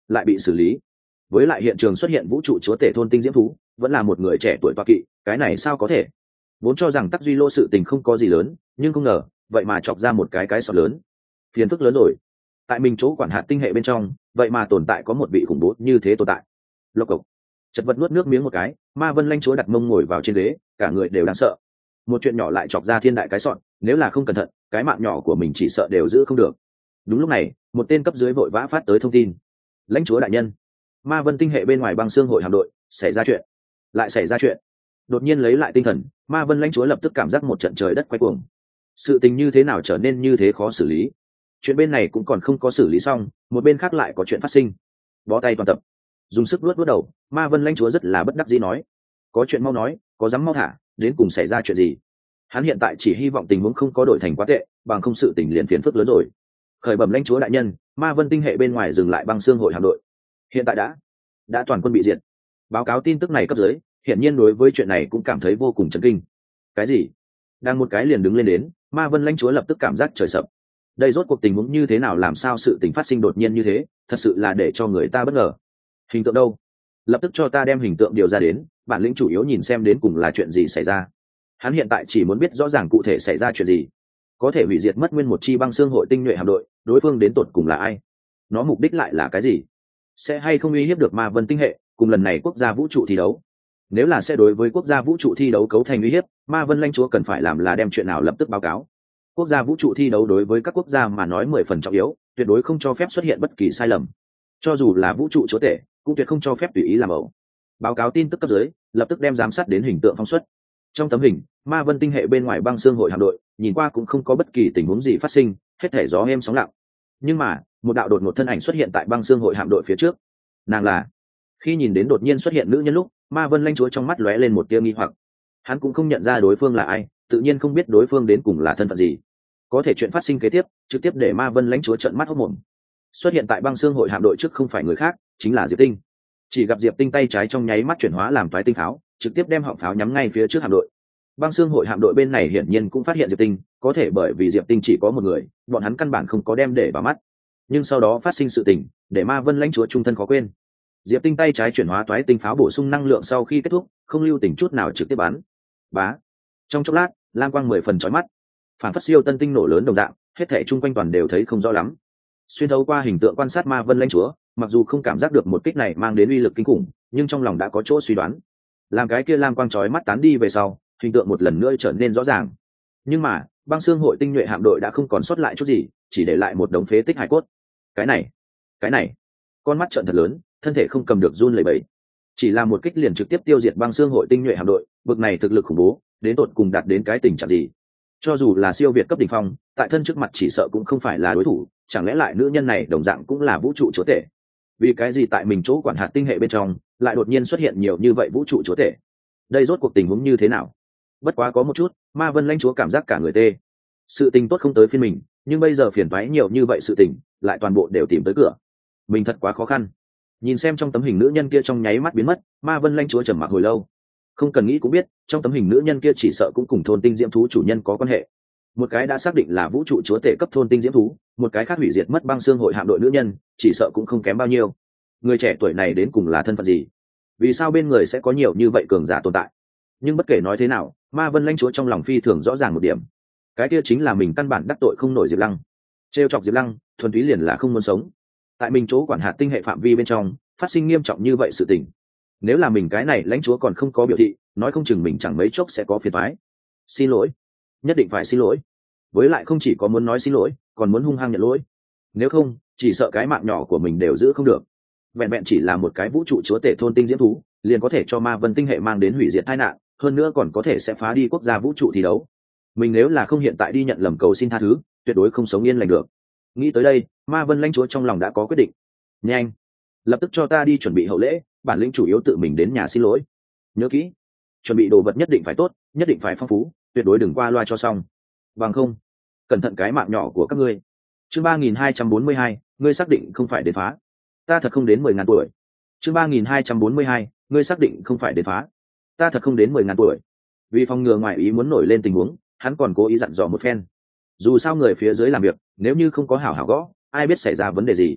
lại bị xử lý. Với lại hiện trường xuất hiện vũ trụ chúa tể thôn tinh diễm thú vẫn là một người trẻ tuổi toa kỵ, cái này sao có thể? Vốn cho rằng Tắc Duy Lô sự tình không có gì lớn, nhưng không ngờ vậy mà chọc ra một cái cái sọt lớn, phiền phức lớn rồi. Tại mình chỗ quản hạt tinh hệ bên trong vậy mà tồn tại có một vị khủng bố như thế tồn tại. Lộc cộc, chật vật nuốt nước miếng một cái, Ma Vân lãnh chúa đặt mông ngồi vào trên ghế, cả người đều đáng sợ. Một chuyện nhỏ lại chọc ra thiên đại cái sọt, nếu là không cẩn thận cái mạng nhỏ của mình chỉ sợ đều giữ không được. Đúng lúc này một tên cấp dưới vội vã phát tới thông tin: lãnh chúa đại nhân, Ma Vân tinh hệ bên ngoài băng xương hội hạm đội xảy ra chuyện. Lại xảy ra chuyện. Đột nhiên lấy lại tinh thần, Ma Vân lãnh chúa lập tức cảm giác một trận trời đất quay cuồng. Sự tình như thế nào trở nên như thế khó xử lý? Chuyện bên này cũng còn không có xử lý xong, một bên khác lại có chuyện phát sinh. Bó tay toàn tập, dùng sức luốt luốt đầu, Ma Vân lãnh chúa rất là bất đắc dĩ nói: có chuyện mau nói, có dám mau thả, đến cùng xảy ra chuyện gì? Hắn hiện tại chỉ hy vọng tình huống không có đổi thành quá tệ, bằng không sự tình liền phiền phức lớn rồi. Khởi bẩm lãnh chúa đại nhân, Ma Vân tinh hệ bên ngoài dừng lại băng xương hội hạm đội, hiện tại đã đã toàn quân bị diệt. Báo cáo tin tức này cấp dưới hiển nhiên đối với chuyện này cũng cảm thấy vô cùng chấn kinh. Cái gì? Đang một cái liền đứng lên đến, Ma Vân lãnh chúa lập tức cảm giác trời sập. Đây rốt cuộc tình huống như thế nào, làm sao sự tình phát sinh đột nhiên như thế, thật sự là để cho người ta bất ngờ. Hình tượng đâu? Lập tức cho ta đem hình tượng điều ra đến, bản lĩnh chủ yếu nhìn xem đến cùng là chuyện gì xảy ra. Hắn hiện tại chỉ muốn biết rõ ràng cụ thể xảy ra chuyện gì. Có thể hủy diệt mất nguyên một chi băng xương hội tinh nhuệ hạm đội, đối phương đến tột cùng là ai? Nó mục đích lại là cái gì? Sẽ hay không uy hiếp được Ma Vân tinh hệ cùng lần này quốc gia vũ trụ thi đấu? Nếu là sẽ đối với quốc gia vũ trụ thi đấu cấu thành uy hiếp, Ma Vân lãnh chúa cần phải làm là đem chuyện nào lập tức báo cáo. Quốc gia vũ trụ thi đấu đối với các quốc gia mà nói mười phần trọng yếu, tuyệt đối không cho phép xuất hiện bất kỳ sai lầm. Cho dù là vũ trụ chúa tể, cũng tuyệt không cho phép tùy ý làm ẩu. Báo cáo tin tức cấp dưới, lập tức đem giám sát đến hình tượng phóng xuất. Trong tấm hình, Ma Vân tinh hệ bên ngoài băng xương hội hạm đội, nhìn qua cũng không có bất kỳ tình huống gì phát sinh, hết thảy gió êm sóng lặng. Nhưng mà, một đạo đột ngột thân ảnh xuất hiện tại băng xương hội hạm đội phía trước. Nàng là... Khi nhìn đến đột nhiên xuất hiện nữ nhân lúc, Ma Vân lãnh chúa trong mắt lóe lên một tia nghi hoặc. Hắn cũng không nhận ra đối phương là ai, tự nhiên không biết đối phương đến cùng là thân phận gì. Có thể chuyện phát sinh kế tiếp, trực tiếp để Ma Vân lãnh chúa trợn mắt hốt mồm. Xuất hiện tại băng xương hội hạm đội trước không phải người khác, chính là Diệp Tinh. Chỉ gặp Diệp Tinh tay trái trong nháy mắt chuyển hóa làm toái tinh pháo, trực tiếp đem họng pháo nhắm ngay phía trước hạm đội. Băng xương hội hạm đội bên này hiển nhiên cũng phát hiện Diệp Tinh, có thể bởi vì Diệp Tinh chỉ có một người, bọn hắn căn bản không có đem để vào mắt. Nhưng sau đó phát sinh sự tình, để Ma Vân lãnh chúa trung thân khó quên. Diệp Tinh tay trái chuyển hóa toái tinh pháo bổ sung năng lượng sau khi kết thúc, không lưu tình chút nào trực tiếp bắn. Bá. Trong chốc lát, lam quang mười phần chói mắt. Phản phất siêu tân tinh nổ lớn đồng dạng, hết thảy chung quanh toàn đều thấy không rõ lắm. Xuyên thấu qua hình tượng quan sát Ma Vân lãnh chúa, mặc dù không cảm giác được một kích này mang đến uy lực kinh khủng, nhưng trong lòng đã có chỗ suy đoán. Làm cái kia lam quang chói mắt tán đi về sau, hình tượng một lần nữa trở nên rõ ràng. Nhưng mà, băng xương hội tinh nhuệ hạm đội đã không còn sót lại chút gì, chỉ để lại một đống phế tích hải cốt. Cái này, cái này, con mắt trợn thật lớn, thân thể không cầm được run lẩy bẩy. Chỉ là một kích liền trực tiếp tiêu diệt băng xương hội tinh nhuệ hạm đội, bực này thực lực khủng bố, đến tột cùng đạt đến cái tình trạng gì? Cho dù là siêu việt cấp đỉnh phong, tại thân trước mặt chỉ sợ cũng không phải là đối thủ, chẳng lẽ lại nữ nhân này đồng dạng cũng là vũ trụ chúa tể? Vì cái gì tại mình chỗ quản hạt tinh hệ bên trong, lại đột nhiên xuất hiện nhiều như vậy vũ trụ chúa tể? Đây rốt cuộc tình huống như thế nào? Bất quá có một chút, Ma Vân lãnh chúa cảm giác cả người tê. Sự tình tốt không tới phiên mình, nhưng bây giờ phiền toái nhiều như vậy sự tình, lại toàn bộ đều tìm tới cửa. Mình thật quá khó khăn. Nhìn xem trong tấm hình nữ nhân kia trong nháy mắt biến mất, Ma Vân lãnh chúa trầm mặc hồi lâu. Không cần nghĩ cũng biết, trong tấm hình nữ nhân kia chỉ sợ cũng cùng thôn tinh diễm thú chủ nhân có quan hệ. Một cái đã xác định là vũ trụ chúa tể cấp thôn tinh diễm thú, một cái khác hủy diệt mất băng xương hội hạm đội nữ nhân, chỉ sợ cũng không kém bao nhiêu. Người trẻ tuổi này đến cùng là thân phận gì? Vì sao bên người sẽ có nhiều như vậy cường giả tồn tại? Nhưng bất kể nói thế nào, Ma Vân lãnh chúa trong lòng phi thường rõ ràng một điểm, cái kia chính là mình căn bản đắc tội không nổi Diệp Lăng. Trêu chọc Diệp Lăng, thuần túy liền là không muốn sống. Tại mình chỗ quản hạt tinh hệ phạm vi bên trong, phát sinh nghiêm trọng như vậy sự tình, nếu là mình cái này lãnh chúa còn không có biểu thị, nói không chừng mình chẳng mấy chốc sẽ có phiền toái. Xin lỗi, nhất định phải xin lỗi. Với lại không chỉ có muốn nói xin lỗi, còn muốn hung hăng nhận lỗi. Nếu không, chỉ sợ cái mạng nhỏ của mình đều giữ không được. Vẹn vẹn chỉ là một cái vũ trụ chúa tể thôn tinh diễm thú, liền có thể cho Ma Vân tinh hệ mang đến hủy diệt tai nạn, hơn nữa còn có thể sẽ phá đi quốc gia vũ trụ thi đấu. Mình nếu là không hiện tại đi nhận lầm cầu xin tha thứ, tuyệt đối không sống yên lành được. Nghĩ tới đây, Ma Vân lãnh chúa trong lòng đã có quyết định. Nhanh, lập tức cho ta đi chuẩn bị hậu lễ, bản lĩnh chủ yếu tự mình đến nhà xin lỗi. Nhớ kỹ, chuẩn bị đồ vật nhất định phải tốt, nhất định phải phong phú, tuyệt đối đừng qua loa cho xong. Bằng không, cẩn thận cái mạng nhỏ của các ngươi. Chương ba nghìn hai trăm bốn mươi hai, ngươi xác định không phải đến phá. Ta thật không đến mười ngàn tuổi. Chương ba nghìn hai trăm bốn mươi hai, ngươi xác định không phải đến phá. Ta thật không đến mười ngàn tuổi. Vì phòng ngừa ngoài ý muốn nổi lên tình huống, hắn còn cố ý dặn dò một phen. Dù sao người phía dưới làm việc, nếu như không có hảo hảo gõ, ai biết xảy ra vấn đề gì.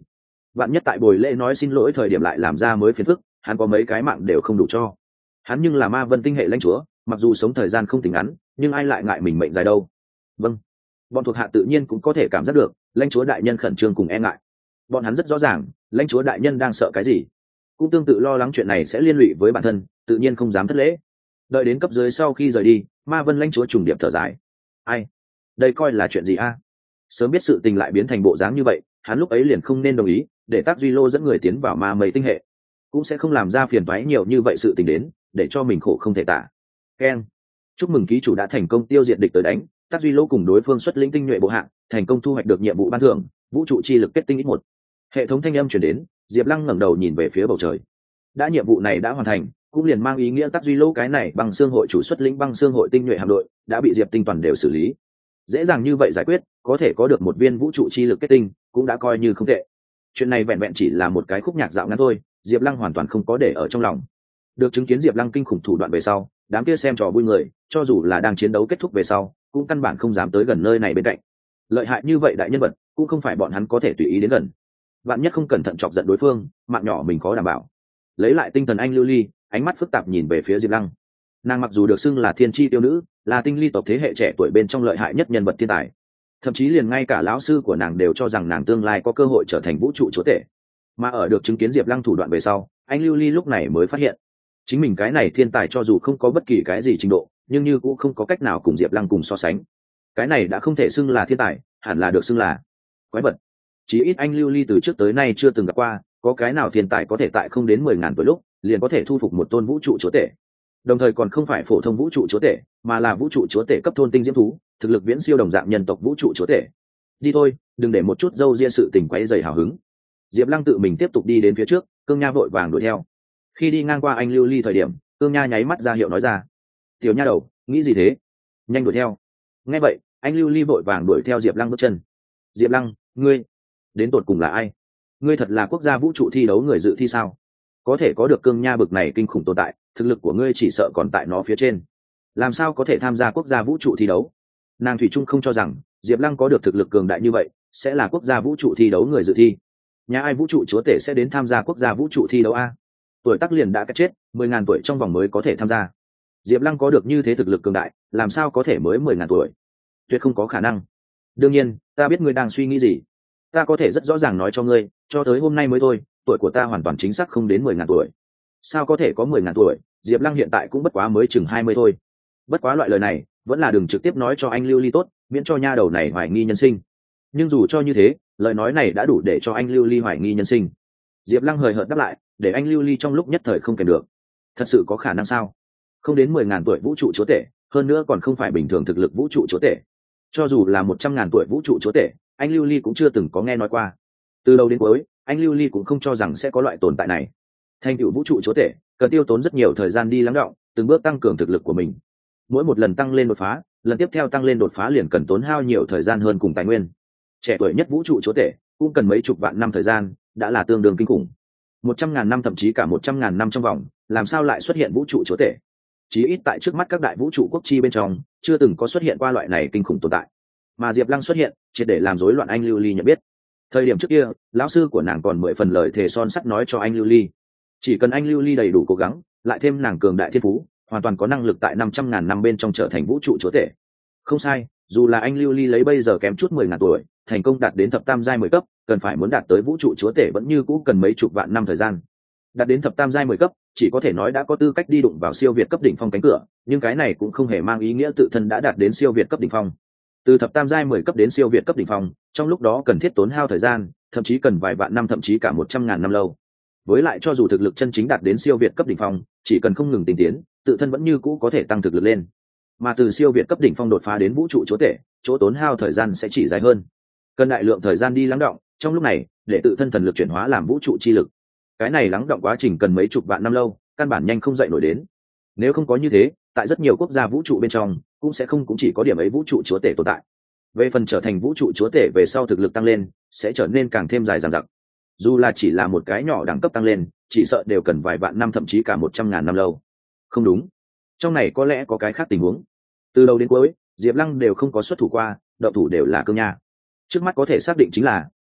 vạn nhất tại buổi lễ nói xin lỗi thời điểm lại làm ra mới phiền phức, hắn có mấy cái mạng đều không đủ cho. Hắn nhưng là ma vân tinh hệ lãnh chúa, mặc dù sống thời gian không tính ngắn, nhưng ai lại ngại mình mệnh dài đâu. Vâng, bọn thuộc hạ tự nhiên cũng có thể cảm giác được lãnh chúa đại nhân khẩn trương cùng e ngại. Bọn hắn rất rõ ràng lãnh chúa đại nhân đang sợ cái gì, cũng tương tự lo lắng chuyện này sẽ liên lụy với bản thân, tự nhiên không dám thất lễ. Đợi đến cấp dưới sau khi rời đi, ma vân lãnh chúa trùng điệp thở dài. Ai, đây coi là chuyện gì a? Sớm biết sự tình lại biến thành bộ dáng như vậy, hắn lúc ấy liền không nên đồng ý để Tác Duy Lô dẫn người tiến vào ma mây tinh hệ, cũng sẽ không làm ra phiền toái nhiều như vậy sự tình đến, để cho mình khổ không thể tả. Ken, chúc mừng ký chủ đã thành công tiêu diệt địch tới đánh. Tác Duy Lô cùng đối phương xuất lĩnh tinh nhuệ bộ hạng, thành công thu hoạch được nhiệm vụ ban thưởng, vũ trụ chi lực kết tinh ít một. Hệ thống thanh âm truyền đến, Diệp Lăng ngẩng đầu nhìn về phía bầu trời. Đã nhiệm vụ này đã hoàn thành, cũng liền mang ý nghĩa Tác Duy Lô cái này băng xương hội chủ xuất lĩnh băng xương hội tinh nhuệ hạm đội đã bị Diệp Tinh toàn đều xử lý. Dễ dàng như vậy giải quyết, có thể có được một viên vũ trụ chi lực kết tinh, cũng đã coi như không tệ. Chuyện này vẹn vẹn chỉ là một cái khúc nhạc dạo ngắn thôi, Diệp Lăng hoàn toàn không có để ở trong lòng. Được chứng kiến Diệp Lăng kinh khủng thủ đoạn về sau, đám kia xem trò vui người, cho dù là đang chiến đấu kết thúc về sau, cũng căn bản không dám tới gần nơi này bên cạnh. Lợi hại như vậy đại nhân vật, cũng không phải bọn hắn có thể tùy ý đến gần. Vạn nhất không cẩn thận chọc giận đối phương, mạng nhỏ mình khó đảm bảo. Lấy lại tinh thần anh Lưu Ly, ánh mắt phức tạp nhìn về phía Diệp Lăng. Nàng mặc dù được xưng là thiên chi tiêu nữ, là tinh ly tộc thế hệ trẻ tuổi bên trong lợi hại nhất nhân vật thiên tài, thậm chí liền ngay cả lão sư của nàng đều cho rằng nàng tương lai có cơ hội trở thành vũ trụ chúa tể. Mà ở được chứng kiến Diệp Lăng thủ đoạn về sau, anh Lưu Ly lúc này mới phát hiện chính mình cái này thiên tài cho dù không có bất kỳ cái gì trình độ, nhưng như cũng không có cách nào cùng Diệp Lăng cùng so sánh. Cái này đã không thể xưng là thiên tài, hẳn là được xưng là quái vật. Chí ít anh Lưu Ly từ trước tới nay chưa từng gặp qua có cái nào thiên tài có thể tại không đến mười ngàn tuổi lúc liền có thể thu phục một tôn vũ trụ chúa tể, đồng thời còn không phải phổ thông vũ trụ chúa tể, mà là vũ trụ chúa tể cấp thôn tinh diễm thú, thực lực viễn siêu đồng dạng nhân tộc vũ trụ chúa tể. Đi thôi, đừng để một chút dâu ria sự tình quấy rầy hào hứng. Diệp Lăng tự mình tiếp tục đi đến phía trước, Cương Nha vội vàng đuổi theo. Khi đi ngang qua anh Lưu Ly thời điểm, Cương Nha nháy mắt ra hiệu nói ra: "Tiểu nha đầu, nghĩ gì thế? Nhanh đuổi theo." Nghe vậy, anh Lưu Ly vội vàng đuổi theo Diệp Lăng bước chân. "Diệp Lăng, ngươi đến tột cùng là ai? Ngươi thật là quốc gia vũ trụ thi đấu người dự thi sao? Có thể có được Cương Nha bực này kinh khủng tồn tại, thực lực của ngươi chỉ sợ còn tại nó phía trên. Làm sao có thể tham gia quốc gia vũ trụ thi đấu?" Nàng thủy chung không cho rằng Diệp Lăng có được thực lực cường đại như vậy sẽ là quốc gia vũ trụ thi đấu người dự thi. Nhà ai vũ trụ chúa tể sẽ đến tham gia quốc gia vũ trụ thi đấu a? Tuổi tác liền đã cái chết, mười ngàn tuổi trong vòng mới có thể tham gia. Diệp Lăng có được như thế thực lực cường đại, làm sao có thể mới mười ngàn tuổi? Tuyệt không có khả năng. Đương nhiên, ta biết ngươi đang suy nghĩ gì. Ta có thể rất rõ ràng nói cho ngươi, cho tới hôm nay mới thôi, tuổi của ta hoàn toàn chính xác không đến mười ngàn tuổi. Sao có thể có mười ngàn tuổi? Diệp Lăng hiện tại cũng bất quá mới chừng hai mươi thôi. Bất quá loại lời này, vẫn là đừng trực tiếp nói cho anh Lưu Ly tốt, miễn cho nha đầu này hoài nghi nhân sinh. Nhưng dù cho như thế, lời nói này đã đủ để cho anh Lưu Ly hoài nghi nhân sinh. Diệp Lăng hời hợt đáp lại, để anh Lưu Ly trong lúc nhất thời không kèm được. Thật sự có khả năng sao? Không đến mười ngàn tuổi vũ trụ chúa tể, hơn nữa còn không phải bình thường thực lực vũ trụ chúa tể. Cho dù là một trăm ngàn tuổi vũ trụ chúa tể, anh Lưu Ly cũng chưa từng có nghe nói qua. Từ đầu đến cuối, anh Lưu Ly cũng không cho rằng sẽ có loại tồn tại này. Thành tựu vũ trụ chúa tể, cần tiêu tốn rất nhiều thời gian đi lắng đọng, từng bước tăng cường thực lực của mình. Mỗi một lần tăng lên đột phá, lần tiếp theo tăng lên đột phá liền cần tốn hao nhiều thời gian hơn cùng tài nguyên. Trẻ tuổi nhất vũ trụ chúa tể cũng cần mấy chục vạn năm thời gian, đã là tương đương kinh khủng. Một trăm ngàn năm thậm chí cả một trăm ngàn năm trong vòng, làm sao lại xuất hiện vũ trụ chúa tể? Chí ít tại trước mắt các đại vũ trụ quốc chi bên trong, chưa từng có xuất hiện qua loại này kinh khủng tồn tại. Mà Diệp Lăng xuất hiện, triệt để làm rối loạn anh Lưu Ly nhận biết. Thời điểm trước kia, lão sư của nàng còn mười phần lời thề son sắt nói cho anh Lưu Ly, chỉ cần anh Lưu Ly đầy đủ cố gắng, lại thêm nàng cường đại thiên phú, hoàn toàn có năng lực tại năm trăm ngàn năm bên trong trở thành vũ trụ chúa tể. Không sai, dù là anh Lưu Ly lấy bây giờ kém chút mười ngàn tuổi, thành công đạt đến thập tam giai mười cấp, cần phải muốn đạt tới vũ trụ chúa tể vẫn như cũ cần mấy chục vạn năm thời gian. Đạt đến thập tam giai mười cấp, chỉ có thể nói đã có tư cách đi đụng vào siêu việt cấp đỉnh phong cánh cửa, nhưng cái này cũng không hề mang ý nghĩa tự thân đã đạt đến siêu việt cấp đỉnh phong. Từ thập tam giai mười cấp đến siêu việt cấp đỉnh phong, trong lúc đó cần thiết tốn hao thời gian, thậm chí cần vài vạn năm thậm chí cả một trăm ngàn năm lâu. Với lại cho dù thực lực chân chính đạt đến siêu việt cấp đỉnh phong, chỉ cần không ngừng tinh tiến, tự thân vẫn như cũ có thể tăng thực lực lên. Mà từ siêu việt cấp đỉnh phong đột phá đến vũ trụ chúa tể, chỗ tốn hao thời gian sẽ chỉ dài hơn. Cần đại lượng thời gian đi lắng đọng, trong lúc này, để tự thân thần lực chuyển hóa làm vũ trụ chi lực. Cái này lắng đọng quá trình cần mấy chục vạn năm lâu, căn bản nhanh không dậy nổi đến. Nếu không có như thế, tại rất nhiều quốc gia vũ trụ bên trong, cũng sẽ không cũng chỉ có điểm ấy vũ trụ chúa tể tồn tại. Về phần trở thành vũ trụ chúa tể về sau thực lực tăng lên, sẽ trở nên càng thêm dài dằng dặc. Dù là chỉ là một cái nhỏ đẳng cấp tăng lên, chỉ sợ đều cần vài vạn năm thậm chí cả một trăm ngàn năm lâu. Không đúng, trong này có lẽ có cái khác tình huống. Từ đầu đến cuối, Diệp Lăng đều không có xuất thủ qua, động thủ đều là Cương Nha. Trước mắt có thể xác định chính là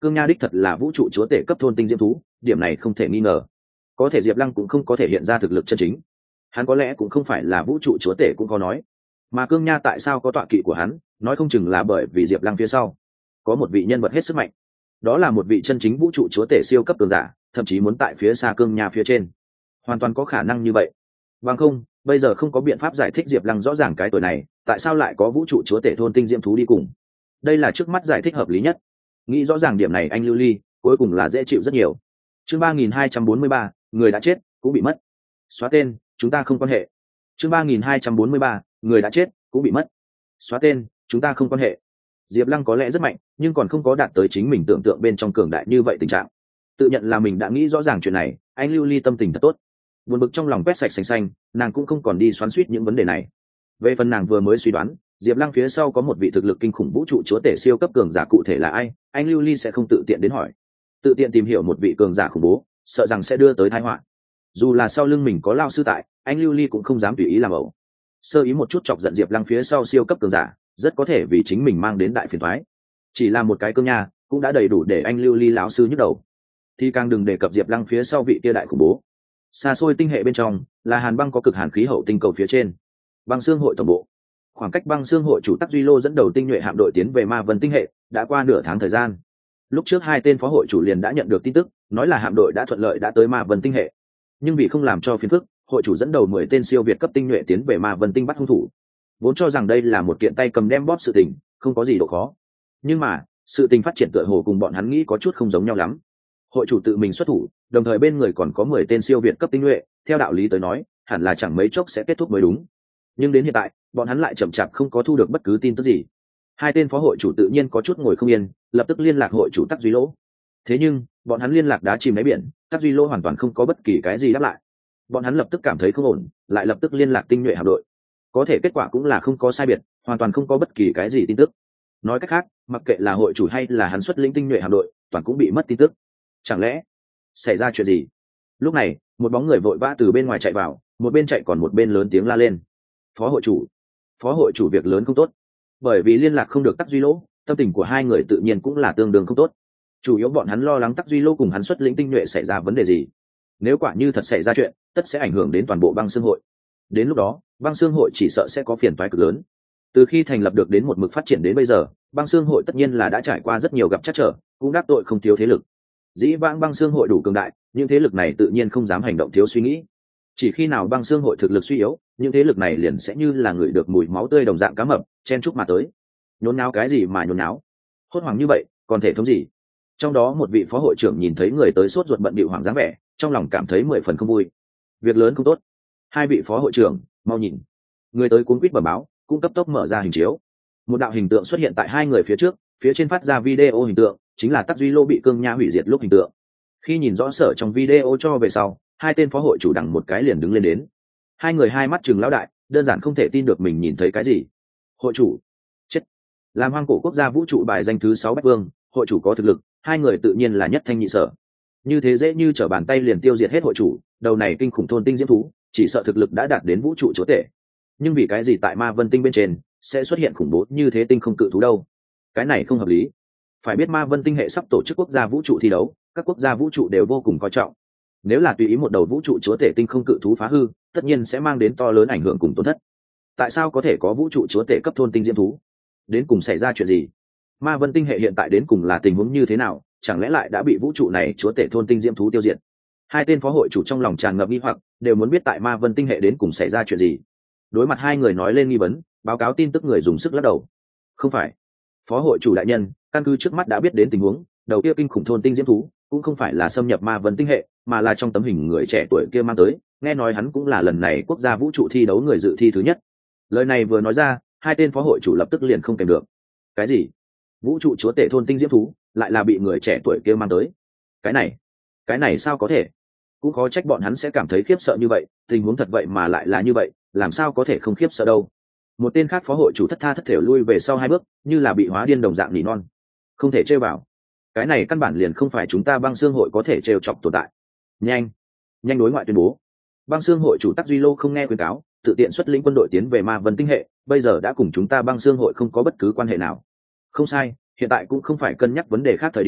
cương nha đích thật là vũ trụ chúa tể cấp thôn tinh diễm thú, điểm này không thể nghi ngờ. Có thể Diệp Lăng cũng không có thể hiện ra thực lực chân chính, hắn có lẽ cũng không phải là vũ trụ chúa tể cũng có nói. Mà cương nha tại sao có tọa kỵ của hắn, nói không chừng là bởi vì Diệp Lăng phía sau có một vị nhân vật hết sức mạnh, đó là một vị chân chính vũ trụ chúa tể siêu cấp cường giả, thậm chí muốn tại phía xa cương nha phía trên, hoàn toàn có khả năng như vậy. Bằng không, bây giờ không có biện pháp giải thích Diệp Lăng rõ ràng cái tuổi này, tại sao lại có vũ trụ chúa tể thôn tinh diễm thú đi cùng. Đây là trước mắt giải thích hợp lý nhất. Nghĩ rõ ràng điểm này anh Lưu Ly cuối cùng là dễ chịu rất nhiều. Chương ba nghìn hai trăm bốn mươi ba, người đã chết cũng bị mất. Xóa tên, chúng ta không quan hệ. Chương ba nghìn hai trăm bốn mươi ba, người đã chết cũng bị mất. Xóa tên, chúng ta không quan hệ. Diệp Lăng có lẽ rất mạnh, nhưng còn không có đạt tới chính mình tưởng tượng bên trong cường đại như vậy tình trạng. Tự nhận là mình đã nghĩ rõ ràng chuyện này, anh Lưu Ly tâm tình thật tốt. Buồn bực trong lòng quét sạch sành xanh, nàng cũng không còn đi xoắn xuýt những vấn đề này. Về phần nàng vừa mới suy đoán, Diệp Lăng phía sau có một vị thực lực kinh khủng vũ trụ chúa tể siêu cấp cường giả cụ thể là ai, anh Lưu Ly sẽ không tự tiện đến hỏi. Tự tiện tìm hiểu một vị cường giả khủng bố, sợ rằng sẽ đưa tới tai họa. Dù là sau lưng mình có lao sư tại, anh Lưu Ly cũng không dám tùy ý làm ẩu. Sơ ý một chút chọc giận Diệp Lăng phía sau siêu cấp cường giả, rất có thể vì chính mình mang đến đại phiền toái. Chỉ là một cái cương nha, cũng đã đầy đủ để anh Lưu Ly lão sư nhức đầu. Thì càng đừng đề cập Diệp Lăng phía sau vị kia đại khủng bố. Xa xôi tinh hệ bên trong, là hàn băng có cực hàn khí hậu tinh cầu phía trên. Băng xương hội tổng bộ. Khoảng cách băng xương hội chủ Tắc Duy Lô dẫn đầu tinh nhuệ hạm đội tiến về Ma Vân tinh hệ, đã qua nửa tháng thời gian. Lúc trước hai tên phó hội chủ liền đã nhận được tin tức, nói là hạm đội đã thuận lợi đã tới Ma Vân tinh hệ. Nhưng vì không làm cho phiền phức, hội chủ dẫn đầu mười tên siêu việt cấp tinh nhuệ tiến về Ma Vân tinh bắt hung thủ. Vốn cho rằng đây là một kiện tay cầm đem bóp sự tình, không có gì độ khó. Nhưng mà, sự tình phát triển tựa hồ cùng bọn hắn nghĩ có chút không giống nhau lắm. Hội chủ tự mình xuất thủ, đồng thời bên người còn có mười tên siêu việt cấp tinh nhuệ, theo đạo lý tới nói, hẳn là chẳng mấy chốc sẽ kết thúc mới đúng. Nhưng đến hiện tại, bọn hắn lại chậm chạp không có thu được bất cứ tin tức gì. Hai tên phó hội chủ tự nhiên có chút ngồi không yên, lập tức liên lạc hội chủ Tắc Duy Lỗ. Thế nhưng, bọn hắn liên lạc đá chìm đáy biển, Tắc Duy Lỗ hoàn toàn không có bất kỳ cái gì đáp lại. Bọn hắn lập tức cảm thấy không ổn, lại lập tức liên lạc tinh nhuệ hạm đội. Có thể kết quả cũng là không có sai biệt, hoàn toàn không có bất kỳ cái gì tin tức. Nói cách khác, mặc kệ là hội chủ hay là hắn xuất lĩnh tinh nhuệ hạm đội, toàn cũng bị mất tin tức. Chẳng lẽ xảy ra chuyện gì? Lúc này, một bóng người vội vã từ bên ngoài chạy vào, một bên chạy còn một bên lớn tiếng la lên: phó hội chủ, phó hội chủ, việc lớn không tốt. Bởi vì liên lạc không được Tắc Duy Lỗ, tâm tình của hai người tự nhiên cũng là tương đương không tốt. Chủ yếu bọn hắn lo lắng Tắc Duy Lỗ cùng hắn xuất lĩnh tinh nhuệ xảy ra vấn đề gì. Nếu quả như thật xảy ra chuyện, tất sẽ ảnh hưởng đến toàn bộ băng xương hội. Đến lúc đó, băng xương hội chỉ sợ sẽ có phiền toái cực lớn. Từ khi thành lập được đến một mực phát triển đến bây giờ, băng xương hội tất nhiên là đã trải qua rất nhiều gặp trắc trở, cũng đắc tội không thiếu thế lực. Dĩ vãng băng xương hội đủ cường đại, những thế lực này tự nhiên không dám hành động thiếu suy nghĩ. Chỉ khi nào băng xương hội thực lực suy yếu, những thế lực này liền sẽ như là người được mùi máu tươi đồng dạng cá mập chen chúc mà tới. Nhốn náo cái gì mà nhốn náo? Hốt hoảng như vậy, còn thể thống gì? Trong đó một vị phó hội trưởng nhìn thấy người tới sốt ruột bận bịu hoảng dáng vẻ, trong lòng cảm thấy mười phần không vui. Việc lớn không tốt. Hai vị phó hội trưởng, mau nhìn. Người tới cuống quýt bẩm báo, cũng cấp tốc mở ra hình chiếu. Một đạo hình tượng xuất hiện tại hai người phía trước, phía trên phát ra video hình tượng, chính là Tắc Duy Lô bị cương nha hủy diệt lúc hình tượng. Khi nhìn rõ sở trong video cho về sau, hai tên phó hội chủ đằng một cái liền đứng lên đến. Hai người hai mắt trừng lão đại, đơn giản không thể tin được mình nhìn thấy cái gì. Hội chủ chết. Làm hoang cổ quốc gia vũ trụ bài danh thứ sáu bách vương, hội chủ có thực lực, hai người tự nhiên là nhất thanh nhị sở. Như thế dễ như trở bàn tay liền tiêu diệt hết hội chủ, đầu này kinh khủng thôn tinh diễm thú, chỉ sợ thực lực đã đạt đến vũ trụ chúa tể. Nhưng vì cái gì tại Ma Vân tinh bên trên sẽ xuất hiện khủng bố như thế tinh không cự thú đâu? Cái này không hợp lý. Phải biết Ma Vân tinh hệ sắp tổ chức quốc gia vũ trụ thi đấu, các quốc gia vũ trụ đều vô cùng coi trọng. Nếu là tùy ý một đầu vũ trụ chúa tể tinh không cự thú phá hư, tất nhiên sẽ mang đến to lớn ảnh hưởng cùng tổn thất. Tại sao có thể có vũ trụ chúa tể cấp thôn tinh diễm thú? Đến cùng xảy ra chuyện gì? Ma Vân tinh hệ hiện tại đến cùng là tình huống như thế nào? Chẳng lẽ lại đã bị vũ trụ này chúa tể thôn tinh diễm thú tiêu diệt? Hai tên phó hội chủ trong lòng tràn ngập nghi hoặc, đều muốn biết tại Ma Vân tinh hệ đến cùng xảy ra chuyện gì. Đối mặt hai người nói lên nghi vấn, báo cáo tin tức người dùng sức lắc đầu. Không phải. Phó hội chủ đại nhân, căn cứ trước mắt đã biết đến tình huống, đầu kia kinh khủng thôn tinh diễm thú cũng không phải là xâm nhập Ma Vân tinh hệ, mà là trong tấm hình người trẻ tuổi kia mang tới, nghe nói hắn cũng là lần này quốc gia vũ trụ thi đấu người dự thi thứ nhất. Lời này vừa nói ra, hai tên phó hội chủ lập tức liền không kèm được. Cái gì? Vũ trụ chúa tể thôn tinh diễm thú lại là bị người trẻ tuổi kia mang tới? Cái này, cái này sao có thể? Cũng khó trách bọn hắn sẽ cảm thấy khiếp sợ như vậy, tình huống thật vậy mà lại là như vậy, làm sao có thể không khiếp sợ đâu. Một tên khác phó hội chủ thất tha thất thểu lui về sau hai bước, như là bị hóa điên đồng dạng nỉ non. Không thể trêu vào. Cái này căn bản liền không phải chúng ta băng xương hội có thể trêu chọc tồn tại. Nhanh, nhanh đối ngoại tuyên bố. Băng xương hội chủ Tắc Duy Lô không nghe khuyên cáo, tự tiện xuất lĩnh quân đội tiến về Ma Vân tinh hệ, bây giờ đã cùng chúng ta băng xương hội không có bất cứ quan hệ nào. Không sai, hiện tại cũng không phải cân nhắc vấn đề khác thời điểm,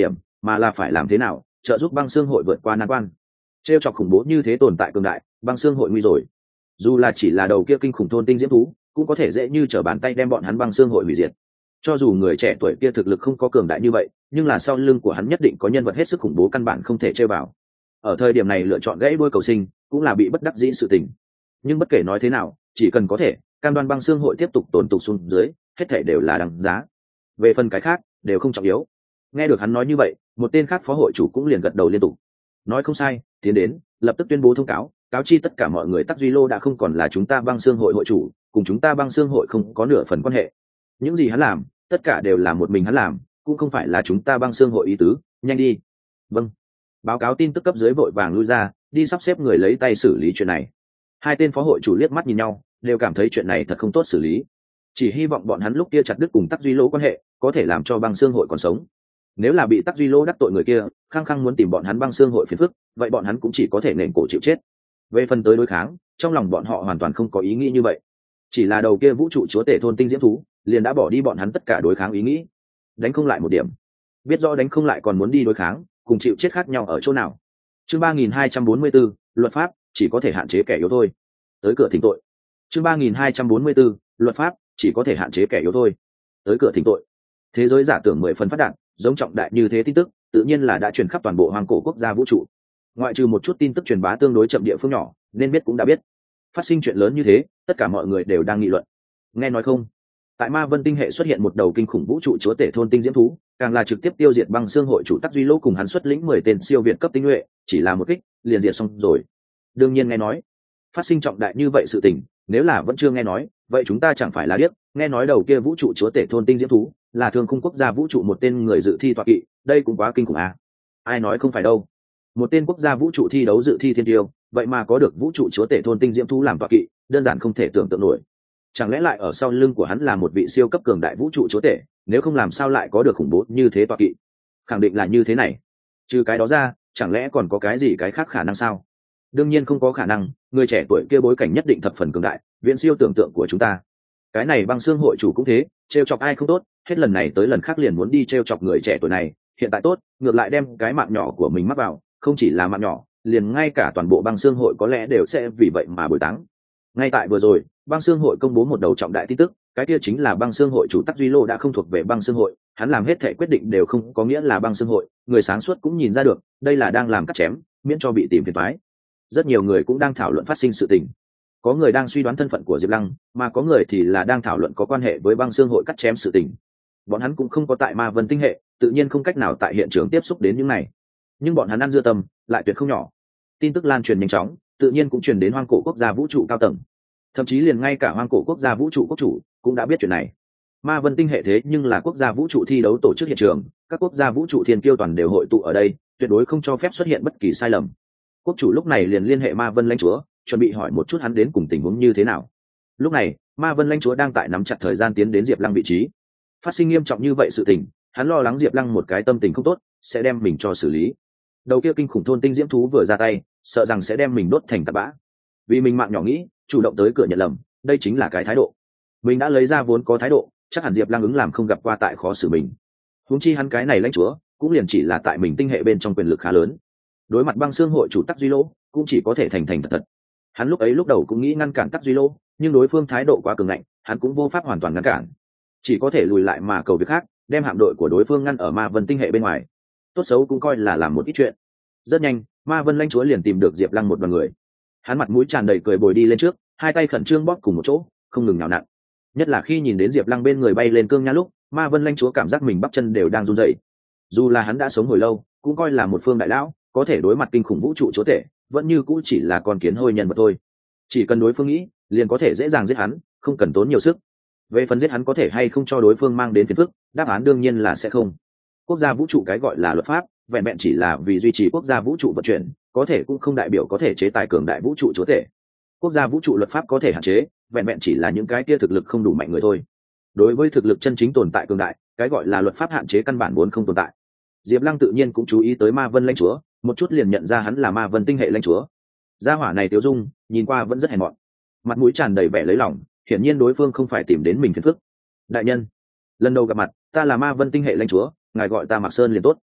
mà là phải làm thế nào trợ giúp băng xương hội vượt qua nan quan. Trêu chọc khủng bố như thế tồn tại cường đại, băng xương hội nguy rồi. Dù là chỉ là đầu kia kinh khủng thôn tinh diễm thú, cũng có thể dễ như trở bàn tay đem bọn hắn băng xương hội hủy diệt. Cho dù người trẻ tuổi kia thực lực không có cường đại như vậy, nhưng là sau lưng của hắn nhất định có nhân vật hết sức khủng bố căn bản không thể chơi vào. Ở thời điểm này lựa chọn gãy đuôi cầu sinh, cũng là bị bất đắc dĩ sự tình. Nhưng bất kể nói thế nào, chỉ cần có thể, cam đoan băng xương hội tiếp tục tồn tục xuống dưới, hết thể đều là đằng giá. Về phần cái khác, đều không trọng yếu. Nghe được hắn nói như vậy, một tên khác phó hội chủ cũng liền gật đầu liên tục. Nói không sai, tiến đến, lập tức tuyên bố thông cáo, cáo chi tất cả mọi người Tắc Duy Lô đã không còn là chúng ta băng xương hội hội chủ, cùng chúng ta băng xương hội không có nửa phần quan hệ. Những gì hắn làm, tất cả đều là một mình hắn làm, cũng không phải là chúng ta băng xương hội ý tứ. Nhanh đi. Vâng. Báo cáo tin tức cấp dưới vội vàng lui ra, đi sắp xếp người lấy tay xử lý chuyện này. Hai tên phó hội chủ liếc mắt nhìn nhau, đều cảm thấy chuyện này thật không tốt xử lý. Chỉ hy vọng bọn hắn lúc kia chặt đứt cùng Tắc Duy Lô quan hệ, có thể làm cho băng xương hội còn sống. Nếu là bị Tắc Duy Lô đắc tội người kia, khăng khăng muốn tìm bọn hắn băng xương hội phiền phức, vậy bọn hắn cũng chỉ có thể nện cổ chịu chết. Về phần tới đối kháng, trong lòng bọn họ hoàn toàn không có ý nghĩ như vậy. Chỉ là đầu kia vũ trụ chúa tể thôn tinh diễm thú, liền đã bỏ đi bọn hắn tất cả đối kháng ý nghĩ. Đánh không lại một điểm, biết rõ đánh không lại còn muốn đi đối kháng, cùng chịu chết khác nhau ở chỗ nào. Chương ba nghìn hai trăm bốn mươi 4, luật pháp chỉ có thể hạn chế kẻ yếu thôi. Tới cửa thỉnh tội. Chương ba nghìn hai trăm bốn mươi 4, luật pháp chỉ có thể hạn chế kẻ yếu thôi. Tới cửa thỉnh tội. Thế giới giả tưởng mười phần phát đạt, giống trọng đại như thế tin tức, tự nhiên là đã truyền khắp toàn bộ hoang cổ quốc gia vũ trụ. Ngoại trừ một chút tin tức truyền bá tương đối chậm địa phương nhỏ, nên biết cũng đã biết. Phát sinh chuyện lớn như thế, tất cả mọi người đều đang nghị luận. Nghe nói không? Tại Ma Vân tinh hệ xuất hiện một đầu kinh khủng vũ trụ chúa tể thôn tinh diễm thú, càng là trực tiếp tiêu diệt băng xương hội chủ Tắc Duy Lô cùng hắn xuất lĩnh mười tên siêu việt cấp tinh nhuệ, chỉ là một kích, liền diệt xong rồi. Đương nhiên nghe nói, phát sinh trọng đại như vậy sự tình, nếu là vẫn chưa nghe nói, vậy chúng ta chẳng phải là điếc. Nghe nói đầu kia vũ trụ chúa tể thôn tinh diễm thú, là Thương Khung quốc gia vũ trụ một tên người dự thi tọa kỵ, đây cũng quá kinh khủng à? Ai nói không phải đâu. Một tên quốc gia vũ trụ thi đấu dự thi thiên tiêu, vậy mà có được vũ trụ chúa tể thôn tinh diễm thú làm tọa kỵ, đơn giản không thể tưởng tượng nổi. Chẳng lẽ lại ở sau lưng của hắn là một vị siêu cấp cường đại vũ trụ chúa tể, nếu không làm sao lại có được khủng bố như thế tọa kỵ? Khẳng định là như thế này. Trừ cái đó ra, chẳng lẽ còn có cái gì cái khác khả năng sao? Đương nhiên không có khả năng, người trẻ tuổi kia bối cảnh nhất định thập phần cường đại, viễn siêu tưởng tượng của chúng ta. Cái này băng xương hội chủ cũng thế, trêu chọc ai không tốt, hết lần này tới lần khác liền muốn đi trêu chọc người trẻ tuổi này, hiện tại tốt, ngược lại đem cái mạng nhỏ của mình mắc vào, không chỉ là mạng nhỏ, liền ngay cả toàn bộ băng xương hội có lẽ đều sẽ vì vậy mà bồi táng. Ngay tại vừa rồi, băng xương hội công bố một đầu trọng đại tin tức, cái kia chính là băng xương hội chủ Tắc Duy Lô đã không thuộc về băng xương hội, hắn làm hết thể quyết định đều không có nghĩa là băng xương hội, người sáng suốt cũng nhìn ra được, đây là đang làm cắt chém, miễn cho bị tìm phiền toái. Rất nhiều người cũng đang thảo luận phát sinh sự tình. Có người đang suy đoán thân phận của Diệp Lăng, mà có người thì là đang thảo luận có quan hệ với băng xương hội cắt chém sự tình. Bọn hắn cũng không có tại Ma Vân tinh hệ, tự nhiên không cách nào tại hiện trường tiếp xúc đến những này. Nhưng bọn hắn ăn dưa tâm, lại tuyệt không nhỏ. Tin tức lan truyền nhanh chóng, tự nhiên cũng truyền đến hoang cổ quốc gia vũ trụ cao tầng. Thậm chí liền ngay cả hoang cổ quốc gia vũ trụ quốc chủ cũng đã biết chuyện này. Ma Vân tinh hệ thế nhưng là quốc gia vũ trụ thi đấu tổ chức hiện trường, các quốc gia vũ trụ thiên kiêu toàn đều hội tụ ở đây, tuyệt đối không cho phép xuất hiện bất kỳ sai lầm. Quốc chủ lúc này liền liên hệ Ma Vân lãnh chúa, chuẩn bị hỏi một chút hắn đến cùng tình huống như thế nào. Lúc này, Ma Vân lãnh chúa đang tại nắm chặt thời gian tiến đến Diệp Lăng vị trí. Phát sinh nghiêm trọng như vậy sự tình, hắn lo lắng Diệp Lăng một cái tâm tình không tốt, sẽ đem mình cho xử lý. Đầu kia kinh khủng thôn tinh diễm thú vừa ra tay, sợ rằng sẽ đem mình đốt thành tạt bã. Vì mình mạng nhỏ nghĩ, chủ động tới cửa nhận lầm, đây chính là cái thái độ. Mình đã lấy ra vốn có thái độ, chắc hẳn Diệp Lăng ứng làm không gặp qua tại khó xử mình. Huống chi hắn cái này lãnh chúa, cũng liền chỉ là tại mình tinh hệ bên trong quyền lực khá lớn. Đối mặt băng xương hội chủ Tắc Duy Lô, cũng chỉ có thể thành thành thật thật. Hắn lúc ấy lúc đầu cũng nghĩ ngăn cản Tắc Duy Lô, nhưng đối phương thái độ quá cường ngạnh, hắn cũng vô pháp hoàn toàn ngăn cản, chỉ có thể lùi lại mà cầu việc khác, đem hạm đội của đối phương ngăn ở Ma Vân tinh hệ bên ngoài. Tốt xấu cũng coi là làm một ít chuyện. Rất nhanh, Ma Vân lãnh chúa liền tìm được Diệp Lăng một đoàn người. Hắn mặt mũi tràn đầy cười bồi đi lên trước, hai tay khẩn trương bóp cùng một chỗ, không ngừng nhào nặn. Nhất là khi nhìn đến Diệp Lăng bên người bay lên cương nha lúc, Ma Vân lãnh chúa cảm giác mình bắp chân đều đang run rẩy. Dù là hắn đã sống hồi lâu, cũng coi là một phương đại lão, có thể đối mặt kinh khủng vũ trụ chúa tể, vẫn như cũ chỉ là con kiến hôi nhân vật thôi. Chỉ cần đối phương nghĩ, liền có thể dễ dàng giết hắn, không cần tốn nhiều sức. Về phần giết hắn có thể hay không cho đối phương mang đến phiền phức, đáp án đương nhiên là sẽ không. Quốc gia vũ trụ cái gọi là luật pháp, vẹn vẹn chỉ là vì duy trì quốc gia vũ trụ vận chuyển, có thể cũng không đại biểu có thể chế tài cường đại vũ trụ chúa tể. Quốc gia vũ trụ luật pháp có thể hạn chế, vẹn vẹn chỉ là những cái kia thực lực không đủ mạnh người thôi. Đối với thực lực chân chính tồn tại cường đại, cái gọi là luật pháp hạn chế căn bản vốn không tồn tại. Diệp Lăng tự nhiên cũng chú ý tới Ma Vân lãnh chúa, một chút liền nhận ra hắn là Ma Vân tinh hệ lãnh chúa. Gia hỏa này Tiêu Dung, nhìn qua vẫn rất hèn mọn, mặt mũi tràn đầy vẻ lấy lòng, hiển nhiên đối phương không phải tìm đến mình phiền phức. Đại nhân, lần đầu gặp mặt, ta là Ma Vân tinh hệ lãnh chúa, ngài gọi ta Mạc Sơn liền tốt.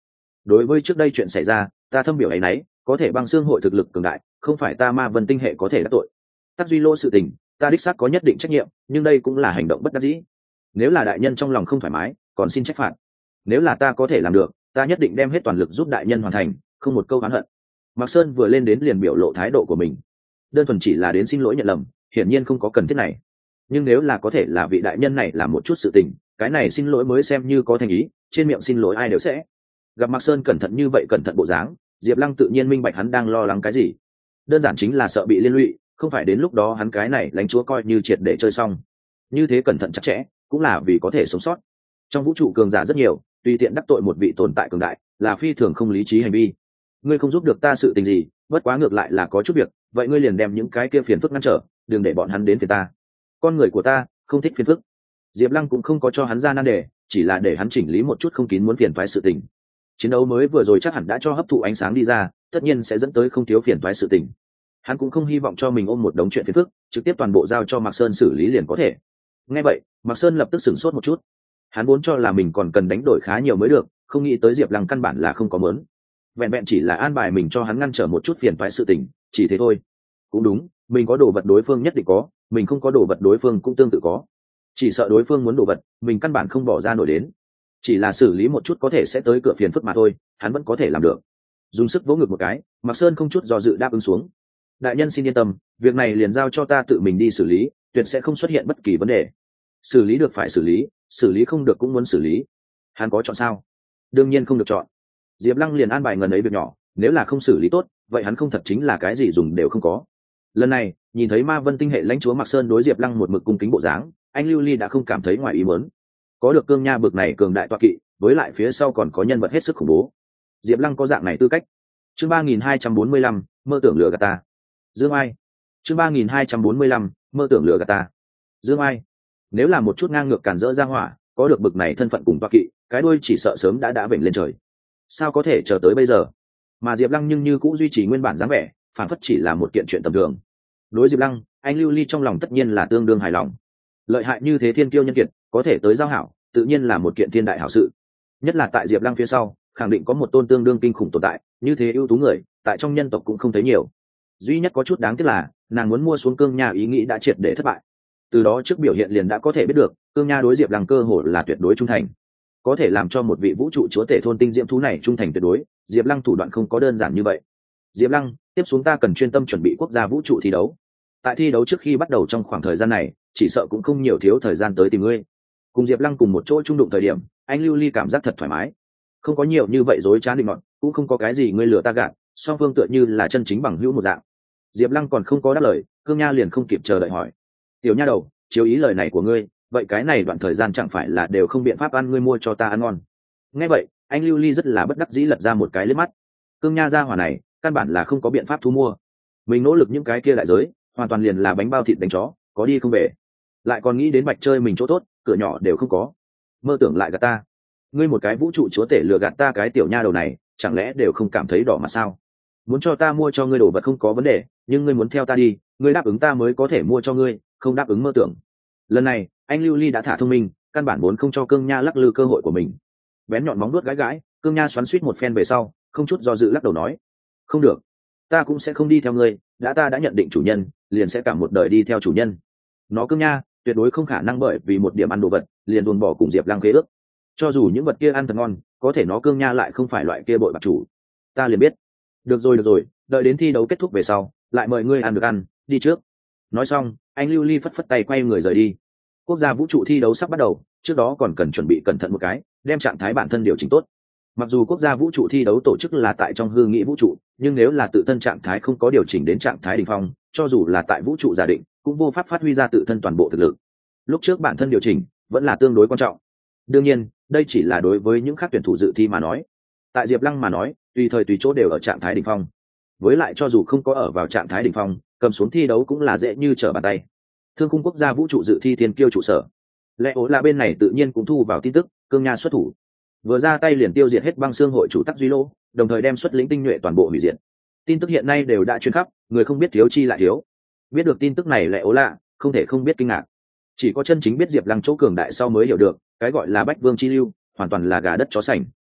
đối với trước đây chuyện xảy ra ta thâm biểu ấy nấy, có thể băng xương hội thực lực cường đại không phải ta ma vân tinh hệ có thể đắc tội. Tắc duy lô sự tình ta đích xác có nhất định trách nhiệm, nhưng đây cũng là hành động bất đắc dĩ. Nếu là đại nhân trong lòng không thoải mái còn xin trách phạt, nếu là ta có thể làm được ta nhất định đem hết toàn lực giúp đại nhân hoàn thành, không một câu oán hận. Mạc Sơn vừa lên đến liền biểu lộ thái độ của mình, đơn thuần chỉ là đến xin lỗi nhận lầm hiển nhiên không có cần thiết này, nhưng nếu là có thể là vị đại nhân này làm một chút sự tình, cái này xin lỗi mới xem như có thành ý, trên miệng xin lỗi ai đều sẽ. Gặp Mạc Sơn cẩn thận như vậy, cẩn thận bộ dáng, Diệp Lăng tự nhiên minh bạch hắn đang lo lắng cái gì, đơn giản chính là sợ bị liên lụy, không phải đến lúc đó hắn cái này lãnh chúa coi như triệt để chơi xong. Như thế cẩn thận chặt chẽ cũng là vì có thể sống sót. Trong vũ trụ cường giả rất nhiều, tùy tiện đắc tội một vị tồn tại cường đại là phi thường không lý trí hành vi. Ngươi không giúp được ta sự tình gì, bất quá ngược lại là có chút việc, vậy ngươi liền đem những cái kia phiền phức ngăn trở, đừng để bọn hắn đến phiền ta. Con người của ta không thích phiền phức. Diệp Lăng cũng không có cho hắn ra nan đề, chỉ là để hắn chỉnh lý một chút không kín muốn phiền toái sự tình. Chiến đấu mới vừa rồi chắc hẳn đã cho hấp thụ ánh sáng đi ra, tất nhiên sẽ dẫn tới không thiếu phiền toái sự tình. Hắn cũng không hy vọng cho mình ôm một đống chuyện phiền phức, trực tiếp toàn bộ giao cho Mạc Sơn xử lý liền có thể. Nghe vậy, Mạc Sơn lập tức sửng sốt một chút. Hắn vốn cho là mình còn cần đánh đổi khá nhiều mới được, không nghĩ tới Diệp Lăng căn bản là không có muốn. Vẹn vẹn chỉ là an bài mình cho hắn ngăn trở một chút phiền toái sự tình, chỉ thế thôi. Cũng đúng, mình có đồ vật đối phương nhất định có, mình không có đồ vật đối phương cũng tương tự có. Chỉ sợ đối phương muốn đồ vật, mình căn bản không bỏ ra nổi đến. Chỉ là xử lý một chút có thể sẽ tới cửa phiền phức mà thôi, hắn vẫn có thể làm được. Dùng sức vỗ ngực một cái, Mạc Sơn không chút do dự đáp ứng xuống. Đại nhân xin yên tâm, việc này liền giao cho ta tự mình đi xử lý, tuyệt sẽ không xuất hiện bất kỳ vấn đề. Xử lý được phải xử lý, xử lý không được cũng muốn xử lý. Hắn có chọn sao? Đương nhiên không được chọn. Diệp Lăng liền an bài ngần ấy việc nhỏ, nếu là không xử lý tốt, vậy hắn không thật chính là cái gì dùng đều không có. Lần này, nhìn thấy Ma Vân tinh hệ lãnh chúa Mạc Sơn đối Diệp Lăng một mực cung kính bộ dáng, anh Lưu Ly đã không cảm thấy ngoài ý muốn. Có được cương nha bực này cường đại tọa kỵ, với lại phía sau còn có nhân vật hết sức khủng bố. Diệp Lăng có dạng này tư cách. Chương ba nghìn hai trăm bốn mươi lăm, mơ tưởng lừa gạt ta. Dương Ai. Chương ba nghìn hai trăm bốn mươi lăm, mơ tưởng lừa gạt ta. Dương Ai. Nếu là một chút ngang ngược cản rỡ ra hỏa, có được bực này thân phận cùng tọa kỵ, cái đuôi chỉ sợ sớm đã đã vểnh lên trời. Sao có thể chờ tới bây giờ? Mà Diệp Lăng nhưng như cũng duy trì nguyên bản dáng vẻ, phản phất chỉ là một kiện chuyện tầm thường. Đối Diệp Lăng, anh Lưu Ly trong lòng tất nhiên là tương đương hài lòng. Lợi hại như thế thiên kiêu nhân kiệt, có thể tới giao hảo, tự nhiên là một kiện thiên đại hảo sự. Nhất là tại Diệp Lăng phía sau, khẳng định có một tôn tương đương kinh khủng tồn tại, như thế ưu tú người, tại trong nhân tộc cũng không thấy nhiều. Duy nhất có chút đáng tiếc là, nàng muốn mua xuống Cương Nha ý nghĩ đã triệt để thất bại. Từ đó trước biểu hiện liền đã có thể biết được, Cương Nha đối Diệp Lăng cơ hội là tuyệt đối trung thành. Có thể làm cho một vị vũ trụ chúa tể thôn tinh diễm thú này trung thành tuyệt đối, Diệp Lăng thủ đoạn không có đơn giản như vậy. Diệp Lăng, tiếp xuống ta cần chuyên tâm chuẩn bị quốc gia vũ trụ thi đấu. Tại thi đấu trước khi bắt đầu trong khoảng thời gian này, chỉ sợ cũng không nhiều thiếu thời gian tới tìm ngươi. Cùng Diệp Lăng cùng một chỗ trung đụng thời điểm, anh Lưu Ly cảm giác thật thoải mái. Không có nhiều như vậy dối trá định nọt, cũng không có cái gì ngươi lừa ta gạt, song phương tựa như là chân chính bằng hữu một dạng. Diệp Lăng còn không có đáp lời, Cương Nha liền không kịp chờ đợi hỏi: "Tiểu nha đầu, chiếu ý lời này của ngươi, vậy cái này đoạn thời gian chẳng phải là đều không biện pháp ăn ngươi mua cho ta ăn ngon?" Nghe vậy, anh Lưu Ly rất là bất đắc dĩ lật ra một cái liếc mắt. Cương Nha gia hỏa này, căn bản là không có biện pháp thu mua. Mình nỗ lực những cái kia đại giới, hoàn toàn liền là bánh bao thịt đánh chó, có đi không về. Lại còn nghĩ đến bạch chơi mình chỗ tốt, cửa nhỏ đều không có. Mơ tưởng lại gạt ta. Ngươi một cái vũ trụ chúa tể lừa gạt ta cái tiểu nha đầu này, chẳng lẽ đều không cảm thấy đỏ mặt sao? Muốn cho ta mua cho ngươi đồ vật không có vấn đề, nhưng ngươi muốn theo ta đi, ngươi đáp ứng ta mới có thể mua cho ngươi, không đáp ứng mơ tưởng. Lần này, anh Lưu Ly đã thả thông minh, căn bản vốn không cho Cương Nha lắc lư cơ hội của mình. Bén nhọn móng vuốt gãi gãi, Cương Nha xoắn xuýt một phen về sau, không chút do dự lắc đầu nói: "Không được, ta cũng sẽ không đi theo ngươi, đã ta đã nhận định chủ nhân, liền sẽ cả một đời đi theo chủ nhân." Nó Cương Nha tuyệt đối không khả năng bởi vì một điểm ăn đồ vật, liền dồn bỏ cùng Diệp Lăng khế ước. Cho dù những vật kia ăn thật ngon, có thể nó Cương Nha lại không phải loại kia bội bạc chủ. Ta liền biết. Được rồi được rồi, đợi đến thi đấu kết thúc về sau, lại mời ngươi ăn được ăn, đi trước. Nói xong, anh Lưu Ly phất phất tay quay người rời đi. Quốc gia vũ trụ thi đấu sắp bắt đầu, trước đó còn cần chuẩn bị cẩn thận một cái, đem trạng thái bản thân điều chỉnh tốt. Mặc dù quốc gia vũ trụ thi đấu tổ chức là tại trong hư nghĩ vũ trụ, nhưng nếu là tự thân trạng thái không có điều chỉnh đến trạng thái đỉnh phong, cho dù là tại vũ trụ giả định, cũng vô pháp phát huy ra tự thân toàn bộ thực lực. Lúc trước bản thân điều chỉnh vẫn là tương đối quan trọng. Đương nhiên, đây chỉ là đối với những khác tuyển thủ dự thi mà nói. Tại Diệp Lăng mà nói, tùy thời tùy chỗ đều ở trạng thái đỉnh phong. Với lại cho dù không có ở vào trạng thái đỉnh phong, cầm xuống thi đấu cũng là dễ như trở bàn tay. Thương khung quốc gia vũ trụ dự thi thiên kiêu trụ sở, lẽ ố là bên này tự nhiên cũng thu vào tin tức, Cương Nha xuất thủ, vừa ra tay liền tiêu diệt hết băng xương hội chủ Tắc Duy Lô, đồng thời đem xuất lĩnh tinh nhuệ toàn bộ hủy diệt. Tin tức hiện nay đều đã truyền khắp, người không biết thiếu chi lại thiếu. Biết được tin tức này lẽ ố lạ, không thể không biết kinh ngạc. Chỉ có chân chính biết Diệp Lăng chỗ cường đại sau mới hiểu được, cái gọi là bách vương chi lưu, hoàn toàn là gà đất chó sành.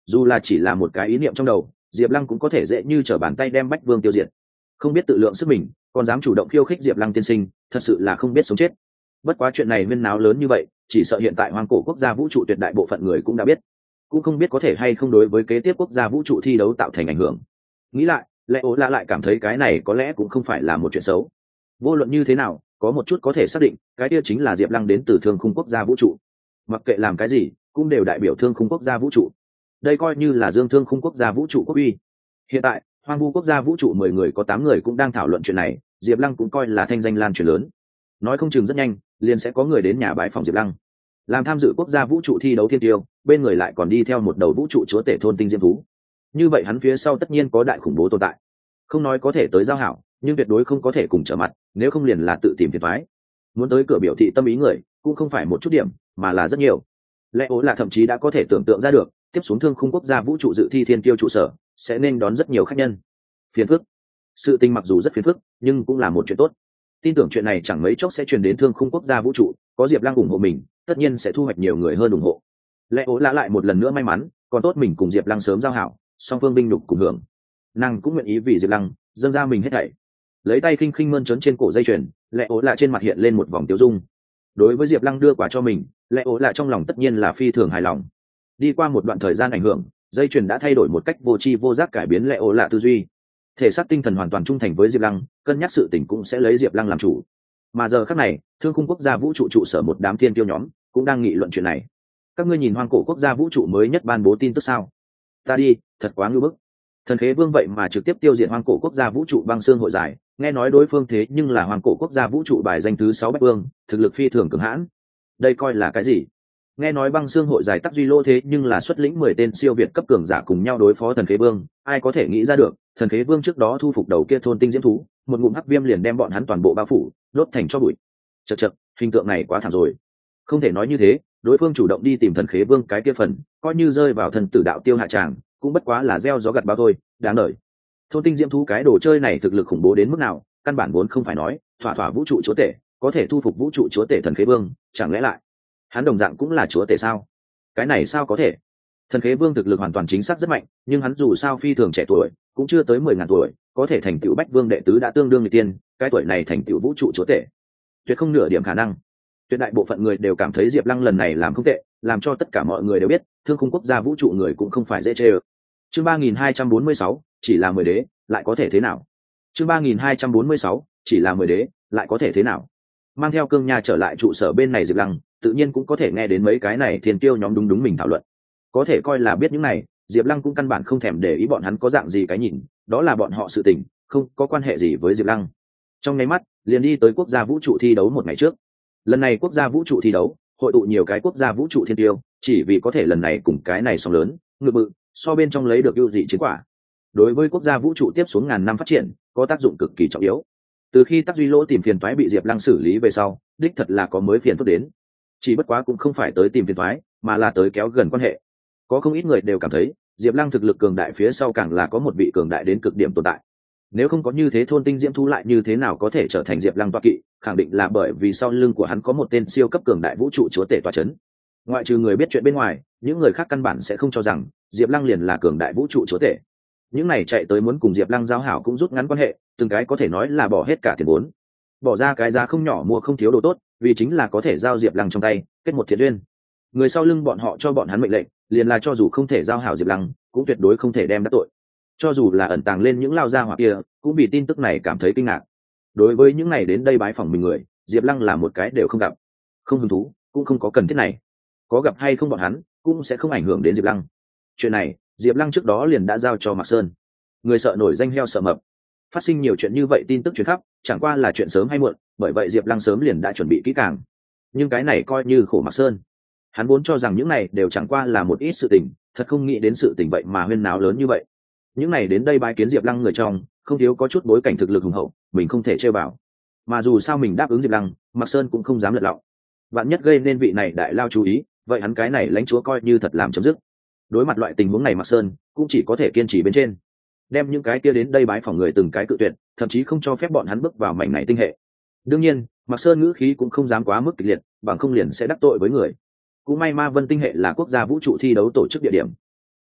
dù là chỉ là một cái ý niệm trong đầu, Diệp Lăng cũng có thể dễ như trở bàn tay đem Bách Vương tiêu diệt. Không biết tự lượng sức mình, còn dám chủ động khiêu khích Diệp Lăng tiên sinh, thật sự là không biết sống chết. Bất quá chuyện này huyên náo lớn như vậy, chỉ sợ hiện tại hoang cổ quốc gia vũ trụ tuyệt đại bộ phận người cũng đã biết, cũng không biết có thể hay không đối với kế tiếp quốc gia vũ trụ thi đấu tạo thành ảnh hưởng. Nghĩ lại, lẽ ố lạ lại cảm thấy cái này có lẽ cũng không phải là một chuyện xấu. Vô luận như thế nào, có một chút có thể xác định, cái kia chính là Diệp Lăng đến từ Thương Khung quốc gia vũ trụ. Mặc kệ làm cái gì, cũng đều đại biểu Thương Khung quốc gia vũ trụ. Đây coi như là dương Thương Khung quốc gia vũ trụ quốc uy. Hiện tại, Hoang Vu quốc gia vũ trụ mười người có tám người cũng đang thảo luận chuyện này, Diệp Lăng cũng coi là thanh danh lan truyền lớn. Nói không chừng rất nhanh, liền sẽ có người đến nhà bái phòng Diệp Lăng. Làm tham dự quốc gia vũ trụ thi đấu thiên tiêu, bên người lại còn đi theo một đầu vũ trụ chúa tể thôn tinh diễm thú. Như vậy hắn phía sau tất nhiên có đại khủng bố tồn tại. Không nói có thể tới giao hảo, nhưng tuyệt đối không có thể cùng trở mặt, nếu không liền là tự tìm phiền toái. Muốn tới cửa biểu thị tâm ý người, cũng không phải một chút điểm, mà là rất nhiều. Lẽ ố là thậm chí đã có thể tưởng tượng ra được, tiếp xuống Thương Khung quốc gia vũ trụ dự thi thiên tiêu trụ sở, sẽ nên đón rất nhiều khách nhân. Phiền phức. Sự tình mặc dù rất phiền phức, nhưng cũng là một chuyện tốt. Tin tưởng chuyện này chẳng mấy chốc sẽ truyền đến Thương Khung quốc gia vũ trụ, có Diệp Lăng ủng hộ mình, tất nhiên sẽ thu hoạch nhiều người hơn ủng hộ. Lẽ ố lạ lại một lần nữa may mắn, còn tốt mình cùng Diệp Lăng sớm giao hảo, song phương binh nhục cùng hưởng. Nàng cũng nguyện ý vì Diệp Lăng dâng ra mình hết thảy. Lấy tay khinh khinh mơn trớn trên cổ dây chuyền, lẽ ố lạ trên mặt hiện lên một vòng tiêu dung. Đối với Diệp Lăng đưa quả cho mình, lẽ ố lạ trong lòng tất nhiên là phi thường hài lòng. Đi qua một đoạn thời gian ảnh hưởng, dây chuyền đã thay đổi một cách vô tri vô giác cải biến lẽ ố lạ tư duy. Thể xác tinh thần hoàn toàn trung thành với Diệp Lăng, cân nhắc sự tình cũng sẽ lấy Diệp Lăng làm chủ. Mà giờ khắc này, Thương Khung quốc gia vũ trụ trụ sở một đám thiên tiêu nhóm cũng đang nghị luận chuyện này. Các ngươi nhìn hoang cổ quốc gia vũ trụ mới nhất ban bố tin tức sao? Ta đi, thật quá ngưu bức. Thần Khế Vương vậy mà trực tiếp tiêu diệt hoang cổ quốc gia vũ trụ băng xương hội giải, nghe nói đối phương thế nhưng là hoang cổ quốc gia vũ trụ bài danh thứ sáu Bách Vương, thực lực phi thường cường hãn. Đây coi là cái gì? Nghe nói băng xương hội giải tắc duy lô thế nhưng là xuất lĩnh mười tên siêu việt cấp cường giả cùng nhau đối phó Thần Khế Vương, ai có thể nghĩ ra được, Thần Khế Vương trước đó thu phục đầu kia thôn tinh diễm thú, một ngụm hắc viêm liền đem bọn hắn toàn bộ bao phủ, đốt thành tro bụi. Chậc chậc, hình tượng này quá thảm rồi. Không thể nói như thế, đối phương chủ động đi tìm Thần Khế Vương cái kia phần, coi như rơi vào thần tử đạo tiêu hạ tràng, cũng bất quá là gieo gió gặt bão thôi, đáng đời. Thôn tinh diễm thú cái đồ chơi này thực lực khủng bố đến mức nào, căn bản vốn không phải nói, thỏa thỏa vũ trụ chúa tể, có thể thu phục vũ trụ chúa tể Thần Khế Vương, chẳng lẽ lại hắn đồng dạng cũng là chúa tể sao? Cái này sao có thể? Thần Khế Vương thực lực hoàn toàn chính xác rất mạnh, nhưng hắn dù sao phi thường trẻ tuổi, cũng chưa tới mười ngàn tuổi, có thể thành tựu Bách Vương đệ tứ đã tương đương người tiên, cái tuổi này thành tựu vũ trụ chúa tể, tuyệt không nửa điểm khả năng. Tuyệt đại bộ phận người đều cảm thấy Diệp Lăng lần này làm không tệ, làm cho tất cả mọi người đều biết, Thương Khung quốc gia vũ trụ người cũng không phải dễ chơi. Chương ba nghìn hai trăm bốn mươi sáu, chỉ là mười đế, lại có thể thế nào? Chương ba nghìn hai trăm bốn mươi sáu, chỉ là mười đế, lại có thể thế nào? Mang theo Cương Nha trở lại trụ sở bên này Diệp Lăng, tự nhiên cũng có thể nghe đến mấy cái này thiên tiêu nhóm đúng đúng mình thảo luận. Có thể coi là biết những này, Diệp Lăng cũng căn bản không thèm để ý bọn hắn có dạng gì cái nhìn, đó là bọn họ sự tình, không có quan hệ gì với Diệp Lăng. Trong nháy mắt, liền đi tới quốc gia vũ trụ thi đấu một ngày trước. Lần này quốc gia vũ trụ thi đấu, hội tụ nhiều cái quốc gia vũ trụ thiên tiêu, chỉ vì có thể lần này cùng cái này song lớn, ngự bự, so bên trong lấy được ưu dị chiến quả. Đối với quốc gia vũ trụ tiếp xuống ngàn năm phát triển, có tác dụng cực kỳ trọng yếu. Từ khi Tắc Duy Lỗ tìm phiền toái bị Diệp Lăng xử lý về sau, đích thật là có mới phiền phức đến. Chỉ bất quá cũng không phải tới tìm phiền toái, mà là tới kéo gần quan hệ. Có không ít người đều cảm thấy, Diệp Lăng thực lực cường đại phía sau càng là có một vị cường đại đến cực điểm tồn tại. Nếu không có như thế thôn tinh diễm thú lại như thế nào có thể trở thành Diệp Lăng toa kỵ, khẳng định là bởi vì sau lưng của hắn có một tên siêu cấp cường đại vũ trụ chúa tể tọa chấn. Ngoại trừ người biết chuyện bên ngoài, những người khác căn bản sẽ không cho rằng Diệp Lăng liền là cường đại vũ trụ chúa tể. Những này chạy tới muốn cùng Diệp Lăng giao hảo cũng rút ngắn quan hệ, từng cái có thể nói là bỏ hết cả tiền vốn, bỏ ra cái giá không nhỏ mua không thiếu đồ tốt, vì chính là có thể giao Diệp Lăng trong tay, kết một thiện duyên. Người sau lưng bọn họ cho bọn hắn mệnh lệnh, liền là cho dù không thể giao hảo Diệp Lăng, cũng tuyệt đối không thể đem đắc tội. Cho dù là ẩn tàng lên những lao gia hỏa kia, cũng vì tin tức này cảm thấy kinh ngạc. Đối với những này đến đây bái phỏng mình người, Diệp Lăng là một cái đều không gặp, không hứng thú, cũng không có cần thiết này. Có gặp hay không bọn hắn, cũng sẽ không ảnh hưởng đến Diệp Lăng. Chuyện này, Diệp Lăng trước đó liền đã giao cho Mạc Sơn. Người sợ nổi danh heo sợ mập. Phát sinh nhiều chuyện như vậy tin tức truyền khắp, chẳng qua là chuyện sớm hay muộn, bởi vậy Diệp Lăng sớm liền đã chuẩn bị kỹ càng. Nhưng cái này coi như khổ Mạc Sơn. Hắn vốn cho rằng những này đều chẳng qua là một ít sự tình, thật không nghĩ đến sự tình vậy mà huyên náo lớn như vậy. Những này đến đây bái kiến Diệp Lăng người trong, không thiếu có chút bối cảnh thực lực hùng hậu, mình không thể chơi vào. Mà dù sao mình đáp ứng Diệp Lăng, Mạc Sơn cũng không dám lật lọng. Vạn nhất gây nên vị này đại lao chú ý, vậy hắn cái này lãnh chúa coi như thật làm chấm dứt. Đối mặt loại tình huống này Mạc Sơn cũng chỉ có thể kiên trì bên trên, đem những cái kia đến đây bái phỏng người từng cái cự tuyệt, thậm chí không cho phép bọn hắn bước vào mảnh này tinh hệ. Đương nhiên, Mạc Sơn ngữ khí cũng không dám quá mức kịch liệt, bằng không liền sẽ đắc tội với người. Cũng may Ma Vân tinh hệ là quốc gia vũ trụ thi đấu tổ chức địa điểm.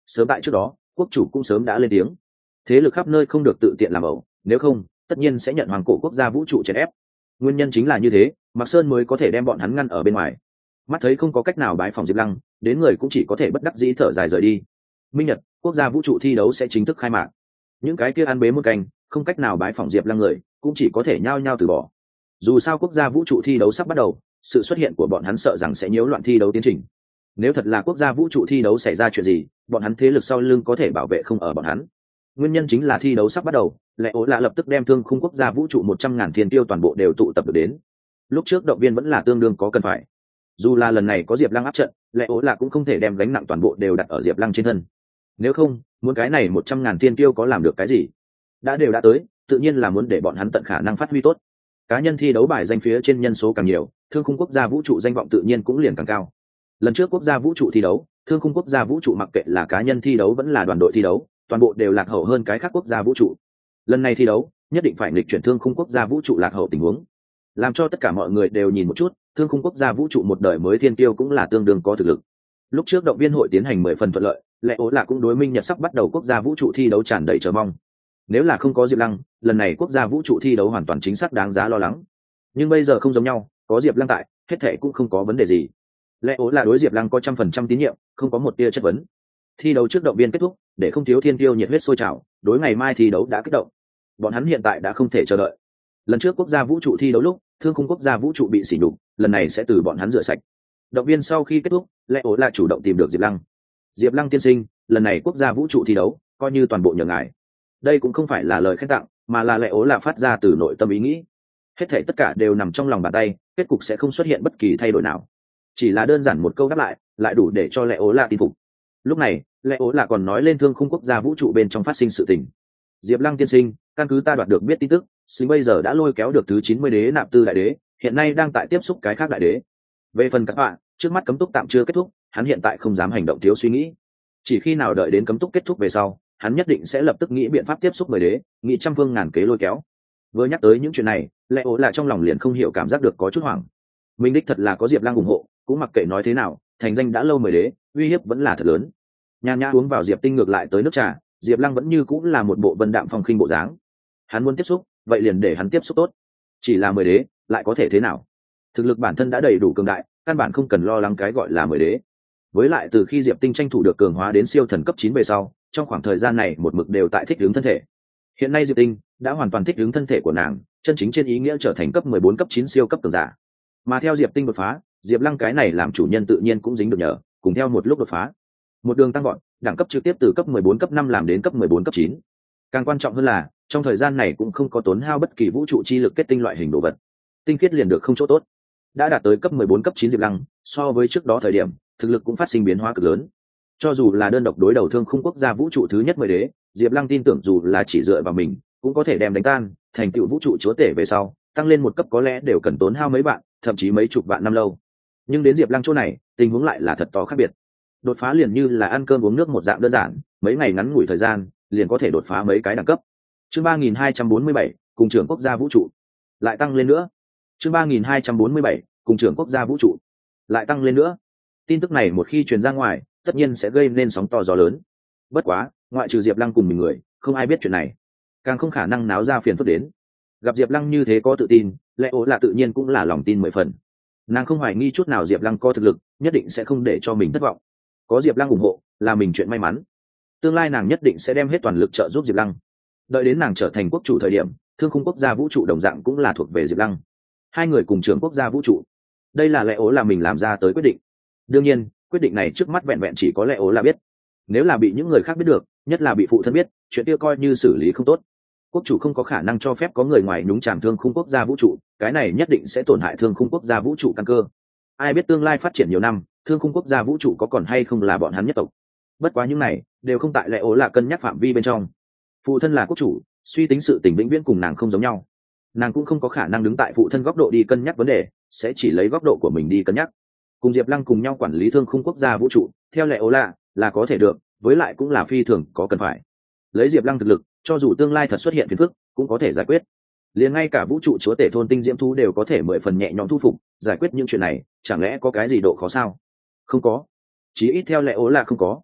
Sớm tại trước đó quốc chủ cũng sớm đã lên tiếng, thế lực khắp nơi không được tự tiện làm ẩu, nếu không tất nhiên sẽ nhận hoàng cổ quốc gia vũ trụ chèn ép. Nguyên nhân chính là như thế, Mạc Sơn mới có thể đem bọn hắn ngăn ở bên ngoài. Mắt thấy không có cách nào bái phòng Diệp Lăng, đến người cũng chỉ có thể bất đắc dĩ thở dài rời đi. Minh nhật quốc gia vũ trụ thi đấu sẽ chính thức khai mạc, những cái kia ăn bế một canh không cách nào bái phòng Diệp Lăng người cũng chỉ có thể nhao nhao từ bỏ. Dù sao quốc gia vũ trụ thi đấu sắp bắt đầu, sự xuất hiện của bọn hắn sợ rằng sẽ nhiễu loạn thi đấu tiến trình. Nếu thật là quốc gia vũ trụ thi đấu xảy ra chuyện gì, bọn hắn thế lực sau lưng có thể bảo vệ không ở bọn hắn. Nguyên nhân chính là thi đấu sắp bắt đầu, Lệ Ố Lạ lập tức đem Thương Khung quốc gia vũ trụ một trăm ngàn thiên tiêu toàn bộ đều tụ tập được đến. Lúc trước động viên vẫn là tương đương có cần phải. Dù là lần này có Diệp Lăng áp trận, Lệ Ố Lạ cũng không thể đem gánh nặng toàn bộ đều đặt ở Diệp Lăng trên thân. Nếu không, muốn cái này một trăm ngàn thiên tiêu có làm được cái gì? Đã đều đã tới, tự nhiên là muốn để bọn hắn tận khả năng phát huy tốt. Cá nhân thi đấu bài danh phía trên nhân số càng nhiều, Thương Khung quốc gia vũ trụ danh vọng tự nhiên cũng liền càng cao. Lần trước quốc gia vũ trụ thi đấu, Thương Khung quốc gia vũ trụ mặc kệ là cá nhân thi đấu vẫn là đoàn đội thi đấu, toàn bộ đều lạc hậu hơn cái khác quốc gia vũ trụ. Lần này thi đấu nhất định phải nghịch chuyển Thương Khung quốc gia vũ trụ lạc hậu tình huống, làm cho tất cả mọi người đều nhìn một chút, Thương Khung quốc gia vũ trụ một đời mới thiên tiêu cũng là tương đương có thực lực. Lúc trước động viên hội tiến hành mười phần thuận lợi, Lệ Ố Lạ cũng đối Minh Nhật sắp bắt đầu quốc gia vũ trụ thi đấu tràn đầy chờ mong. Nếu là không có Diệp Lăng, lần này quốc gia vũ trụ thi đấu hoàn toàn chính xác đáng giá lo lắng. Nhưng bây giờ không giống nhau, có Diệp Lăng tại, hết thảy cũng không có vấn đề gì. Lệ Ố Lạ đối Diệp Lăng có trăm phần trăm tín nhiệm, không có một tia chất vấn. Thi đấu trước động viên kết thúc, để không thiếu thiên tiêu nhiệt huyết sôi trào, đối ngày mai thi đấu đã kích động. Bọn hắn hiện tại đã không thể chờ đợi. Lần trước quốc gia vũ trụ thi đấu lúc, Thương Khung quốc gia vũ trụ bị sỉ nhục, lần này sẽ từ bọn hắn rửa sạch. Động viên sau khi kết thúc, Lệ Ố Lạ chủ động tìm được Diệp Lăng. Diệp Lăng tiên sinh, lần này quốc gia vũ trụ thi đấu, coi như toàn bộ nhờ ngài. Đây cũng không phải là lời khen tặng, mà là Lệ Ố Lạ phát ra từ nội tâm ý nghĩ. Hết thảy tất cả đều nằm trong lòng bàn tay, kết cục sẽ không xuất hiện bất kỳ thay đổi nào. Chỉ là đơn giản một câu đáp lại, lại đủ để cho Lệ Ố Lạ tin phục. Lúc này, Lệ Ố Lạ còn nói lên Thương Khung quốc gia vũ trụ bên trong phát sinh sự tình. Diệp Lăng tiên sinh, căn cứ ta đoạt được biết tin tức, Sinh bây giờ đã lôi kéo được thứ chín mươi đế nạp tư đại đế, hiện nay đang tại tiếp xúc cái khác đại đế. Về phần các bạn, trước mắt cấm túc tạm chưa kết thúc, hắn hiện tại không dám hành động thiếu suy nghĩ. Chỉ khi nào đợi đến cấm túc kết thúc về sau, hắn nhất định sẽ lập tức nghĩ biện pháp tiếp xúc mười đế, nghĩ trăm phương ngàn kế lôi kéo. Vừa nhắc tới những chuyện này, Lệ Ố Lạ trong lòng liền không hiểu cảm giác được có chút hoảng. Mình đích thật là có Diệp Lăng ủng hộ, cũng mặc kệ nói thế nào, thành danh đã lâu mười đế, uy hiếp vẫn là thật lớn. Nhàn nhã uống vào Diệp Tinh ngược lại tới nước trà, Diệp Lăng vẫn như cũng là một bộ vân đạm phong khinh bộ dáng. Hắn muốn tiếp xúc, vậy liền để hắn tiếp xúc tốt. Chỉ là mười đế, lại có thể thế nào? Thực lực bản thân đã đầy đủ cường đại, căn bản không cần lo lắng cái gọi là mười đế. Với lại từ khi Diệp Tinh tranh thủ được cường hóa đến siêu thần cấp chín về sau, trong khoảng thời gian này một mực đều tại thích ứng thân thể. Hiện nay Diệp Tinh đã hoàn toàn thích ứng thân thể của nàng, chân chính trên ý nghĩa trở thành cấp mười bốn cấp chín siêu cấp cường giả. Mà theo Diệp Tinh đột phá, Diệp Lăng cái này làm chủ nhân tự nhiên cũng dính được nhờ, cùng theo một lúc đột phá. Một đường tăng vọt, đẳng cấp trực tiếp từ cấp mười bốn cấp năm làm đến cấp mười bốn cấp chín. Càng quan trọng hơn là, trong thời gian này cũng không có tốn hao bất kỳ vũ trụ chi lực kết tinh loại hình đồ vật. Tinh khiết liền được không chỗ tốt. Đã đạt tới cấp mười bốn cấp chín Diệp Lăng, so với trước đó thời điểm, thực lực cũng phát sinh biến hóa cực lớn. Cho dù là đơn độc đối đầu Thương Khung quốc gia vũ trụ thứ nhất mười đế, Diệp Lăng tin tưởng dù là chỉ dựa vào mình, cũng có thể đem đánh tan, thành tựu vũ trụ chúa tể về sau, tăng lên một cấp có lẽ đều cần tốn hao mấy vạn, thậm chí mấy chục vạn năm lâu. Nhưng đến Diệp Lăng chỗ này, tình huống lại là thật to khác biệt. Đột phá liền như là ăn cơm uống nước một dạng đơn giản, mấy ngày ngắn ngủi thời gian, liền có thể đột phá mấy cái đẳng cấp. Chương ba nghìn hai trăm bốn mươi bảy, cùng trưởng quốc gia vũ trụ, lại tăng lên nữa. Chương ba nghìn hai trăm bốn mươi bảy, cùng trưởng quốc gia vũ trụ, lại tăng lên nữa. Tin tức này một khi truyền ra ngoài, tất nhiên sẽ gây nên sóng to gió lớn. Bất quá, ngoại trừ Diệp Lăng cùng mình người, không ai biết chuyện này, càng không khả năng náo ra phiền phức đến. Gặp Diệp Lăng như thế có tự tin, Lệ Ố Lạ tự nhiên cũng là lòng tin mười phần. Nàng không hoài nghi chút nào Diệp Lăng có thực lực, nhất định sẽ không để cho mình thất vọng. Có Diệp Lăng ủng hộ, là mình chuyện may mắn. Tương lai nàng nhất định sẽ đem hết toàn lực trợ giúp Diệp Lăng. Đợi đến nàng trở thành quốc chủ thời điểm, Thương Khung quốc gia vũ trụ đồng dạng cũng là thuộc về Diệp Lăng. Hai người cùng trưởng quốc gia vũ trụ. Đây là Lệ Ố là mình làm ra tới quyết định. Đương nhiên, quyết định này trước mắt vẹn vẹn chỉ có Lệ Ố là biết. Nếu là bị những người khác biết được, nhất là bị phụ thân biết, chuyện kia coi như xử lý không tốt. Quốc chủ không có khả năng cho phép có người ngoài nhúng chàm Thương Khung quốc gia vũ trụ, cái này nhất định sẽ tổn hại Thương Khung quốc gia vũ trụ căn cơ. Ai biết tương lai phát triển nhiều năm, Thương Khung quốc gia vũ trụ có còn hay không là bọn hắn nhất tộc. Bất quá những này đều không tại Lệ Ố là cân nhắc phạm vi bên trong. Phụ thân là quốc chủ, suy tính sự tình vĩnh viễn cùng nàng không giống nhau. Nàng cũng không có khả năng đứng tại phụ thân góc độ đi cân nhắc vấn đề, sẽ chỉ lấy góc độ của mình đi cân nhắc. Cùng Diệp Lăng cùng nhau quản lý Thương Khung quốc gia vũ trụ, theo Lệ Ố là là có thể được, với lại cũng là phi thường có cần phải. Lấy Diệp Lăng thực lực, cho dù tương lai thật xuất hiện phiền phức, cũng có thể giải quyết. Liền ngay cả vũ trụ chúa tể thôn tinh diễm thú đều có thể mười phần nhẹ nhõm thu phục, giải quyết những chuyện này, chẳng lẽ có cái gì độ khó sao? Không có. Chí ít theo Lệ Ố là không có.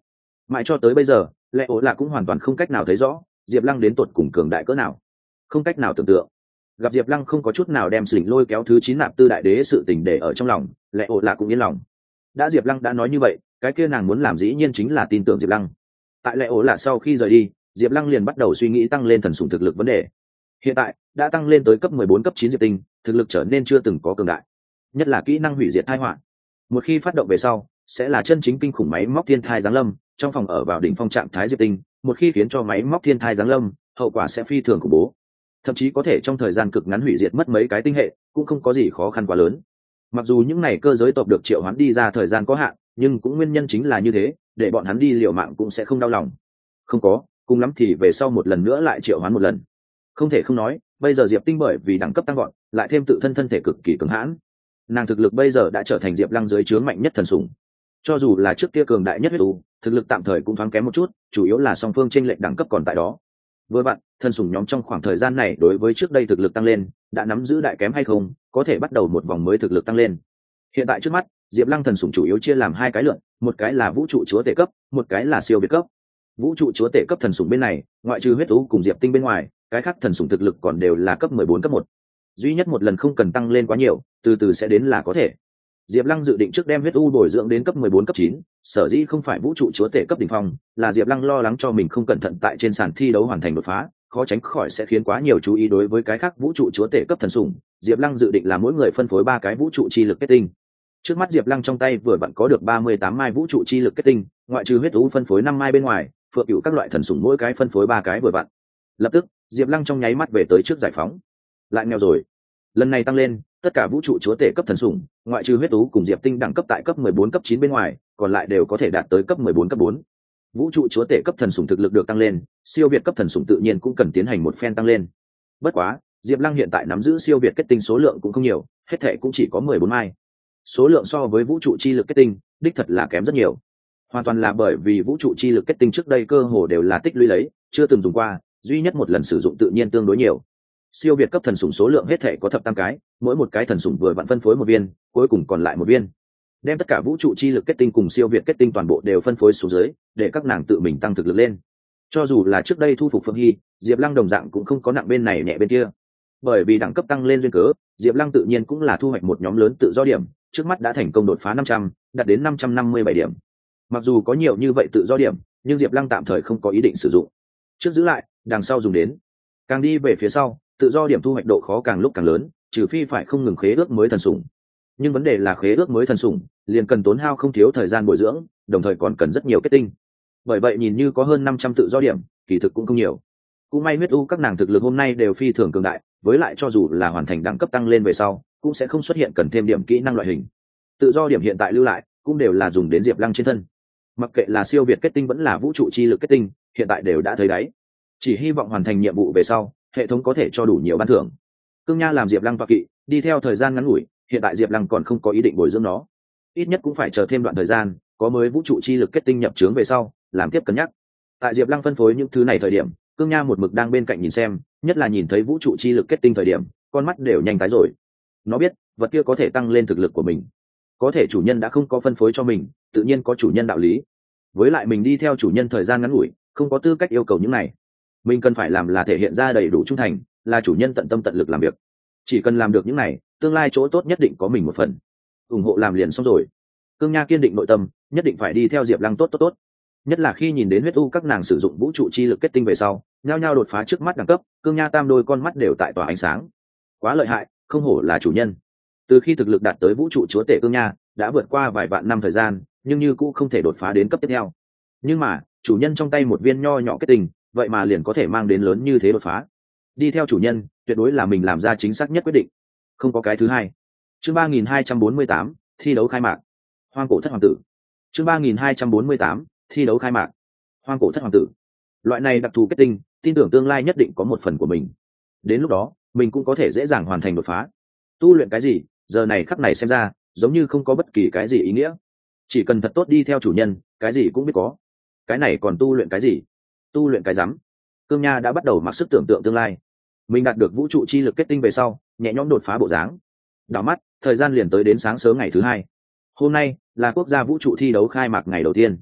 mãi cho tới bây giờ lẽ ố là cũng hoàn toàn không cách nào thấy rõ diệp lăng đến tột cùng cường đại cỡ nào, không cách nào tưởng tượng. Gặp diệp lăng không có chút nào đem sỉnh lôi kéo thứ chín nạp tư đại đế sự tình để ở trong lòng, lẽ ố là cũng yên lòng. Đã diệp lăng đã nói như vậy, cái kia nàng muốn làm dĩ nhiên chính là tin tưởng diệp lăng. Tại lẽ ố là sau khi rời đi, diệp lăng liền bắt đầu suy nghĩ tăng lên thần sủng thực lực vấn đề. Hiện tại đã tăng lên tới cấp mười bốn cấp chín diệp tinh, thực lực trở nên chưa từng có cường đại, nhất là kỹ năng hủy diệt tai họa. Một khi phát động về sau, sẽ là chân chính kinh khủng máy móc thiên thai giáng lâm, trong phòng ở vào đỉnh phong trạng thái diệp tinh, một khi khiến cho máy móc thiên thai giáng lâm, hậu quả sẽ phi thường khủng bố, thậm chí có thể trong thời gian cực ngắn hủy diệt mất mấy cái tinh hệ, cũng không có gì khó khăn quá lớn. Mặc dù những này cơ giới tộc được triệu hoán đi ra thời gian có hạn, nhưng cũng nguyên nhân chính là như thế, để bọn hắn đi liều mạng cũng sẽ không đau lòng. Không có, cùng lắm thì về sau một lần nữa lại triệu hoán một lần. Không thể không nói, bây giờ diệp tinh bởi vì đẳng cấp tăng gọn, lại thêm tự thân thân thể cực kỳ cứng hãn, nàng thực lực bây giờ đã trở thành diệp lăng dưới trướng mạnh nhất thần sủng. Cho dù là trước kia cường đại nhất huyết u, thực lực tạm thời cũng thoáng kém một chút, chủ yếu là song phương chênh lệch đẳng cấp còn tại đó. Với bạn, thần sủng nhóm trong khoảng thời gian này đối với trước đây thực lực tăng lên đã nắm giữ đại kém hay không, có thể bắt đầu một vòng mới thực lực tăng lên. Hiện tại trước mắt, diệp lăng thần sủng chủ yếu chia làm hai cái lượng, một cái là vũ trụ chúa tể cấp, một cái là siêu việt cấp. Vũ trụ chúa tể cấp thần sủng bên này, ngoại trừ huyết u cùng diệp tinh bên ngoài, cái khác thần sủng thực lực còn đều là cấp mười bốn cấp một. Duy nhất một lần không cần tăng lên quá nhiều, từ từ sẽ đến là có thể. Diệp Lăng dự định trước đem huyết u bồi dưỡng đến cấp mười bốn cấp chín, sở dĩ không phải vũ trụ chúa tể cấp đỉnh phong, là Diệp Lăng lo lắng cho mình không cẩn thận tại trên sàn thi đấu hoàn thành đột phá, khó tránh khỏi sẽ khiến quá nhiều chú ý đối với cái khác vũ trụ chúa tể cấp thần sủng. Diệp Lăng dự định là mỗi người phân phối ba cái vũ trụ chi lực kết tinh. Trước mắt Diệp Lăng trong tay vừa vặn có được ba mươi tám mai vũ trụ chi lực kết tinh, ngoại trừ huyết u phân phối năm mai bên ngoài, phượng cửu các loại thần sủng mỗi cái phân phối ba cái vừa vặn. Lập tức, Diệp Lăng trong nháy mắt về tới trước giải phóng. Lại nghèo rồi. Lần này tăng lên, tất cả vũ trụ chúa tể cấp thần sủng, ngoại trừ huyết tú cùng diệp tinh đẳng cấp tại cấp mười bốn cấp chín bên ngoài, còn lại đều có thể đạt tới cấp mười bốn cấp bốn. Vũ trụ chúa tể cấp thần sủng thực lực được tăng lên, siêu việt cấp thần sủng tự nhiên cũng cần tiến hành một phen tăng lên. Bất quá, Diệp Lăng hiện tại nắm giữ siêu việt kết tinh số lượng cũng không nhiều, hết thảy cũng chỉ có mười bốn mai. Số lượng so với vũ trụ chi lực kết tinh, đích thật là kém rất nhiều. Hoàn toàn là bởi vì vũ trụ chi lực kết tinh trước đây cơ hồ đều là tích lũy lấy, chưa từng dùng qua, duy nhất một lần sử dụng tự nhiên tương đối nhiều. Siêu việt cấp thần sủng số lượng hết thể có thập tam cái, mỗi một cái thần sủng vừa vặn phân phối một viên, cuối cùng còn lại một viên. Đem tất cả vũ trụ chi lực kết tinh cùng siêu việt kết tinh toàn bộ đều phân phối xuống dưới, để các nàng tự mình tăng thực lực lên. Cho dù là trước đây thu phục Phượng Hy, Diệp Lăng đồng dạng cũng không có nặng bên này nhẹ bên kia. Bởi vì đẳng cấp tăng lên duyên cớ, Diệp Lăng tự nhiên cũng là thu hoạch một nhóm lớn tự do điểm, trước mắt đã thành công đột phá năm trăm, đạt đến năm trăm năm mươi bảy điểm. Mặc dù có nhiều như vậy tự do điểm, nhưng Diệp Lăng tạm thời không có ý định sử dụng. Trước giữ lại, đằng sau dùng đến. Càng đi về phía sau, tự do điểm thu hoạch độ khó càng lúc càng lớn, trừ phi phải không ngừng khế ước mới thần sủng. Nhưng vấn đề là khế ước mới thần sủng liền cần tốn hao không thiếu thời gian bồi dưỡng, đồng thời còn cần rất nhiều kết tinh. Bởi vậy nhìn như có hơn năm trăm tự do điểm, kỳ thực cũng không nhiều. Cũng may huyết u các nàng thực lực hôm nay đều phi thường cường đại, với lại cho dù là hoàn thành đẳng cấp tăng lên về sau, cũng sẽ không xuất hiện cần thêm điểm kỹ năng loại hình. Tự do điểm hiện tại lưu lại, cũng đều là dùng đến Diệp Lăng trên thân. Mặc kệ là siêu việt kết tinh vẫn là vũ trụ chi lực kết tinh, hiện tại đều đã thấy đáy. Chỉ hy vọng hoàn thành nhiệm vụ về sau, hệ thống có thể cho đủ nhiều ban thưởng. Cương Nha làm Diệp Lăng toa kỵ, đi theo thời gian ngắn ngủi, hiện tại Diệp Lăng còn không có ý định bồi dưỡng nó. Ít nhất cũng phải chờ thêm đoạn thời gian, có mới vũ trụ chi lực kết tinh nhập trướng về sau, làm tiếp cân nhắc. Tại Diệp Lăng phân phối những thứ này thời điểm, Cương Nha một mực đang bên cạnh nhìn xem, nhất là nhìn thấy vũ trụ chi lực kết tinh thời điểm, con mắt đều nhanh tái rồi. Nó biết, vật kia có thể tăng lên thực lực của mình. Có thể chủ nhân đã không có phân phối cho mình, tự nhiên có chủ nhân đạo lý. Với lại mình đi theo chủ nhân thời gian ngắn ngủi, không có tư cách yêu cầu những này. Mình cần phải làm là thể hiện ra đầy đủ trung thành, là chủ nhân tận tâm tận lực làm việc. Chỉ cần làm được những này, tương lai chỗ tốt nhất định có mình một phần. Ủng hộ làm liền xong rồi. Cương Nha kiên định nội tâm, nhất định phải đi theo Diệp Lăng tốt tốt tốt. Nhất là khi nhìn đến huyết u các nàng sử dụng vũ trụ chi lực kết tinh về sau, nhao nhao đột phá trước mắt đẳng cấp, Cương Nha tam đôi con mắt đều tại tỏa ánh sáng. Quá lợi hại, không hổ là chủ nhân. Từ khi thực lực đạt tới vũ trụ chúa tể Cương Nha, đã vượt qua vài vạn năm thời gian, nhưng như cũ không thể đột phá đến cấp tiếp theo. Nhưng mà, chủ nhân trong tay một viên nho nhỏ kết tinh, vậy mà liền có thể mang đến lớn như thế đột phá. Đi theo chủ nhân, tuyệt đối là mình làm ra chính xác nhất quyết định, không có cái thứ hai. Chương ba nghìn hai trăm bốn mươi tám, thi đấu khai mạc. Hoang cổ thất hoàng tử. Chương ba nghìn hai trăm bốn mươi tám, thi đấu khai mạc. Hoang cổ thất hoàng tử. Loại này đặc thù kết tinh, tin tưởng tương lai nhất định có một phần của mình. Đến lúc đó, mình cũng có thể dễ dàng hoàn thành đột phá. Tu luyện cái gì, giờ này khắc này xem ra, giống như không có bất kỳ cái gì ý nghĩa. Chỉ cần thật tốt đi theo chủ nhân, cái gì cũng biết có. Cái này còn tu luyện cái gì? Tu luyện cái rắm. Cương Nha đã bắt đầu mặc sức tưởng tượng tương lai. Mình đạt được vũ trụ chi lực kết tinh về sau, nhẹ nhõm đột phá bộ dáng. Đảo mắt, thời gian liền tới đến sáng sớm ngày thứ hai. Hôm nay là quốc gia vũ trụ thi đấu khai mạc ngày đầu tiên.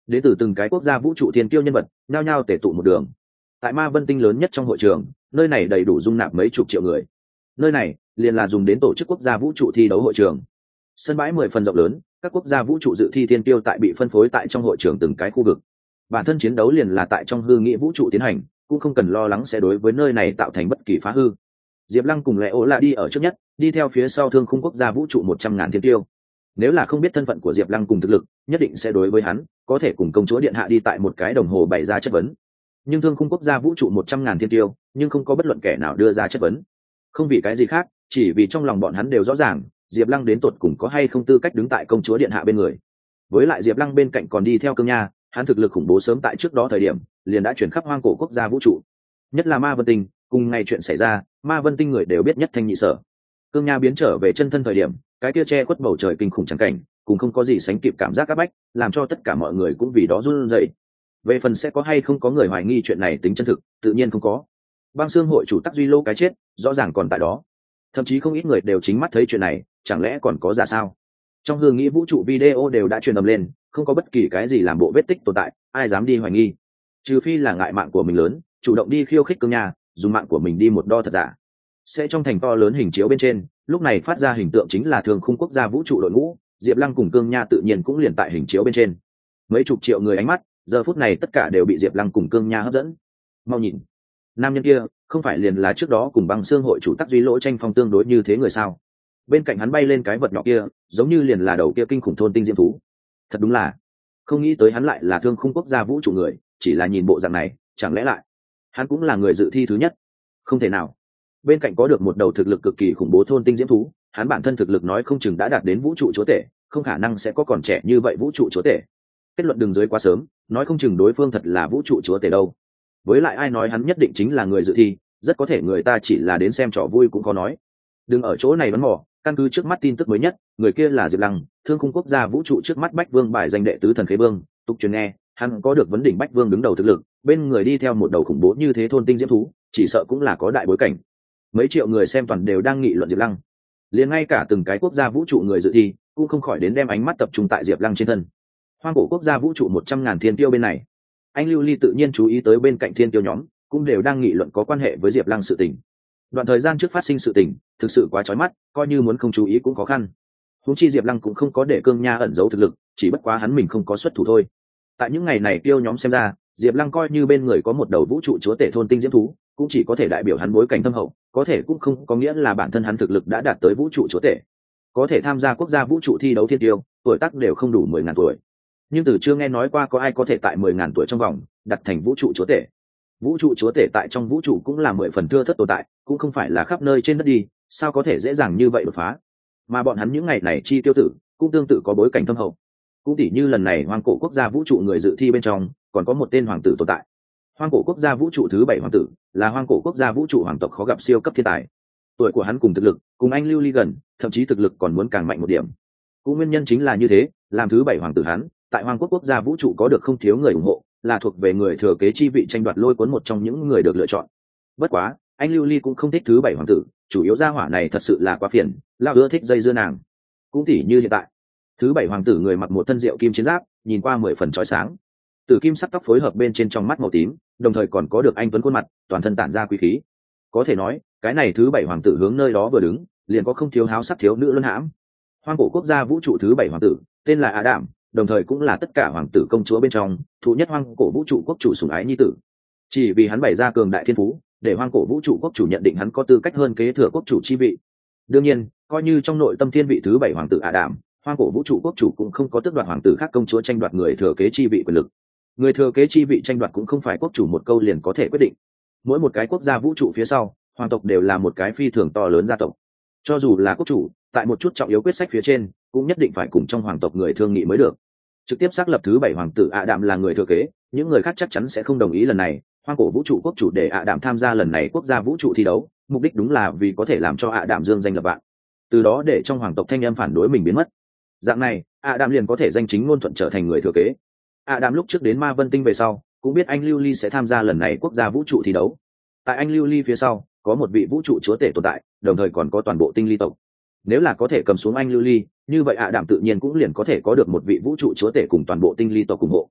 đến từ từng cái quốc gia vũ trụ thiên kiêu nhân vật nhao nhao tề tụ một đường. Tại Ma Vân Tinh lớn nhất trong hội trường, nơi này đầy đủ dung nạp mấy chục triệu người. Nơi này liền là dùng đến tổ chức quốc gia vũ trụ thi đấu hội trường. Sân bãi mười phần rộng lớn, các quốc gia vũ trụ dự thi thiên kiêu tại bị phân phối tại trong hội trường từng cái khu vực. Bản thân chiến đấu liền là tại trong hư nghĩa vũ trụ tiến hành, cũng không cần lo lắng sẽ đối với nơi này tạo thành bất kỳ phá hư. Diệp Lăng cùng Lệ Ố là đi ở trước nhất, đi theo phía sau Thương Khung quốc gia vũ trụ một trăm ngàn thiên kiêu. Nếu là không biết thân phận của Diệp Lăng cùng thực lực, nhất định sẽ đối với hắn có thể cùng công chúa điện hạ đi tại một cái đồng hồ bày ra chất vấn. Nhưng Thương Khung quốc gia vũ trụ một trăm ngàn thiên kiêu, nhưng không có bất luận kẻ nào đưa ra chất vấn. Không vì cái gì khác, chỉ vì trong lòng bọn hắn đều rõ ràng, Diệp Lăng đến tột cùng có hay không tư cách đứng tại công chúa điện hạ bên người. Với lại Diệp Lăng bên cạnh còn đi theo Cương Nha, hắn thực lực khủng bố sớm tại trước đó thời điểm, liền đã chuyển khắp hoang cổ quốc gia vũ trụ. Nhất là Ma Vân Tinh, cùng ngày chuyện xảy ra, Ma Vân Tinh người đều biết nhất thanh nhị sở. Cương Nha biến trở về chân thân thời điểm, cái kia che khuất bầu trời kinh khủng trắng cảnh, cùng không có gì sánh kịp cảm giác áp bách, làm cho tất cả mọi người cũng vì đó run rẩy. Về phần sẽ có hay không có người hoài nghi chuyện này tính chân thực, tự nhiên không có. Băng Xương hội chủ Tắc Duy Lô cái chết, rõ ràng còn tại đó. Thậm chí không ít người đều chính mắt thấy chuyện này, chẳng lẽ còn có giả sao? Trong hương nghĩ vũ trụ video đều đã truyền ầm lên, không có bất kỳ cái gì làm bộ vết tích tồn tại, ai dám đi hoài nghi? Trừ phi là ngại mạng của mình lớn, chủ động đi khiêu khích Cương Nha, dùng mạng của mình đi một đo thật giả. Sẽ trong thành to lớn hình chiếu bên trên, lúc này phát ra hình tượng chính là Thương Khung quốc gia vũ trụ đội ngũ, Diệp Lăng cùng Cương Nha tự nhiên cũng liền tại hình chiếu bên trên. Mấy chục triệu người ánh mắt, giờ phút này tất cả đều bị Diệp Lăng cùng Cương Nha hấp dẫn. Mau nhìn, nam nhân kia, không phải liền là trước đó cùng Băng Xương hội chủ Tắc Duy Lỗ tranh phong tương đối như thế người sao? Bên cạnh hắn bay lên cái vật nhỏ kia, giống như liền là đầu kia kinh khủng thôn tinh diễm thú. Thật đúng là, không nghĩ tới hắn lại là Thương Khung quốc gia vũ trụ người, chỉ là nhìn bộ dạng này, chẳng lẽ lại hắn cũng là người dự thi thứ nhất? Không thể nào. Bên cạnh có được một đầu thực lực cực kỳ khủng bố thôn tinh diễm thú, hắn bản thân thực lực nói không chừng đã đạt đến vũ trụ chúa tể, không khả năng sẽ có còn trẻ như vậy vũ trụ chúa tể. Kết luận đường dưới quá sớm, nói không chừng đối phương thật là vũ trụ chúa tể đâu. Với lại ai nói hắn nhất định chính là người dự thi, rất có thể người ta chỉ là đến xem trò vui cũng có nói. Đừng ở chỗ này bắn mò, căn cứ trước mắt tin tức mới nhất, người kia là Diệp Lăng, Thương Khung quốc gia vũ trụ trước mắt Bách Vương bài danh đệ tứ thần khế vương, tục truyền nghe, hắn có được vấn đỉnh Bách Vương đứng đầu thực lực, bên người đi theo một đầu khủng bố như thế thôn tinh diễm thú, chỉ sợ cũng là có đại bối cảnh. Mấy triệu người xem toàn đều đang nghị luận Diệp Lăng, liền ngay cả từng cái quốc gia vũ trụ người dự thi cũng không khỏi đến đem ánh mắt tập trung tại Diệp Lăng trên thân. Hoang cổ quốc gia vũ trụ một trăm ngàn thiên tiêu bên này, anh Lưu Ly tự nhiên chú ý tới bên cạnh thiên tiêu nhóm, cũng đều đang nghị luận có quan hệ với Diệp Lăng sự tình. Đoạn thời gian trước phát sinh sự tình, thực sự quá chói mắt, coi như muốn không chú ý cũng khó khăn. Huống chi Diệp Lăng cũng không có để Cương Nha ẩn giấu thực lực, chỉ bất quá hắn mình không có xuất thủ thôi. Tại những ngày này tiêu nhóm xem ra, Diệp Lăng coi như bên người có một đầu vũ trụ chúa tể thôn tinh diễm thú, cũng chỉ có thể đại biểu hắn bối cảnh thâm hậu, có thể cũng không có nghĩa là bản thân hắn thực lực đã đạt tới vũ trụ chúa tể. Có thể tham gia quốc gia vũ trụ thi đấu thiên tiêu, tuổi tác đều không đủ mười ngàn tuổi. Nhưng từ chưa nghe nói qua có ai có thể tại mười ngàn tuổi trong vòng đặt thành vũ trụ chúa tể. Vũ trụ chúa tể tại trong vũ trụ cũng là mười phần thưa thớt tồn tại, cũng không phải là khắp nơi trên đất đi, sao có thể dễ dàng như vậy đột phá. Mà bọn hắn những ngày này chi tiêu tử, cũng tương tự có bối cảnh thâm hậu. Cũng tỉ như lần này hoang cổ quốc gia vũ trụ người dự thi bên trong, còn có một tên hoàng tử tồn tại. Hoang cổ quốc gia vũ trụ thứ bảy hoàng tử, là hoang cổ quốc gia vũ trụ hoàng tộc khó gặp siêu cấp thiên tài. Tuổi của hắn cùng thực lực, cùng anh Lưu Ly gần, thậm chí thực lực còn muốn càng mạnh một điểm. Cũng nguyên nhân chính là như thế, làm thứ bảy hoàng tử hắn, tại hoang quốc quốc gia vũ trụ có được không thiếu người ủng hộ, là thuộc về người thừa kế chi vị tranh đoạt lôi cuốn một trong những người được lựa chọn. Bất quá, anh Lưu Ly cũng không thích thứ bảy hoàng tử, chủ yếu gia hỏa này thật sự là quá phiền, lao ưa thích dây dưa nàng. Cũng tỉ như hiện tại, thứ bảy hoàng tử người mặc một thân rượu kim chiến giáp, nhìn qua mười phần chói sáng. Tử kim sắc tóc phối hợp bên trên trong mắt màu tím, đồng thời còn có được anh tuấn khuôn mặt, toàn thân tản ra quý khí. Có thể nói, cái này thứ bảy hoàng tử hướng nơi đó vừa đứng, liền có không thiếu háo sắc thiếu nữ luân hãm. Hoang cổ quốc gia vũ trụ thứ bảy hoàng tử, tên là Adam, đồng thời cũng là tất cả hoàng tử công chúa bên trong, thụ nhất hoang cổ vũ trụ quốc chủ sủng ái nhi tử. Chỉ vì hắn bày ra cường đại thiên phú, để hoang cổ vũ trụ quốc chủ nhận định hắn có tư cách hơn kế thừa quốc chủ chi vị. Đương nhiên, coi như trong nội tâm thiên vị thứ bảy hoàng tử Adam, hoang cổ vũ trụ quốc chủ cũng không có tước đoạt hoàng tử khác công chúa tranh đoạt người thừa kế chi vị quyền lực. Người thừa kế chi vị tranh đoạt cũng không phải quốc chủ một câu liền có thể quyết định. Mỗi một cái quốc gia vũ trụ phía sau, hoàng tộc đều là một cái phi thường to lớn gia tộc. Cho dù là quốc chủ, tại một chút trọng yếu quyết sách phía trên, cũng nhất định phải cùng trong hoàng tộc người thương nghị mới được. Trực tiếp xác lập thứ bảy hoàng tử ạ đạm là người thừa kế, những người khác chắc chắn sẽ không đồng ý lần này. Hoang cổ vũ trụ quốc chủ để ạ đạm tham gia lần này quốc gia vũ trụ thi đấu, mục đích đúng là vì có thể làm cho ạ đạm dương danh lập vạn, từ đó để trong hoàng tộc thanh âm phản đối mình biến mất. Dạng này, ạ đạm liền có thể danh chính ngôn thuận trở thành người thừa kế. ạ đạm lúc trước đến Ma Vân Tinh về sau, cũng biết anh Lưu Ly sẽ tham gia lần này quốc gia vũ trụ thi đấu. Tại anh Lưu Ly phía sau, có một vị vũ trụ chúa tể tồn tại, đồng thời còn có toàn bộ tinh ly tộc. Nếu là có thể cầm xuống anh Lưu Ly, như vậy ạ đạm tự nhiên cũng liền có thể có được một vị vũ trụ chúa tể cùng toàn bộ tinh ly tộc ủng hộ.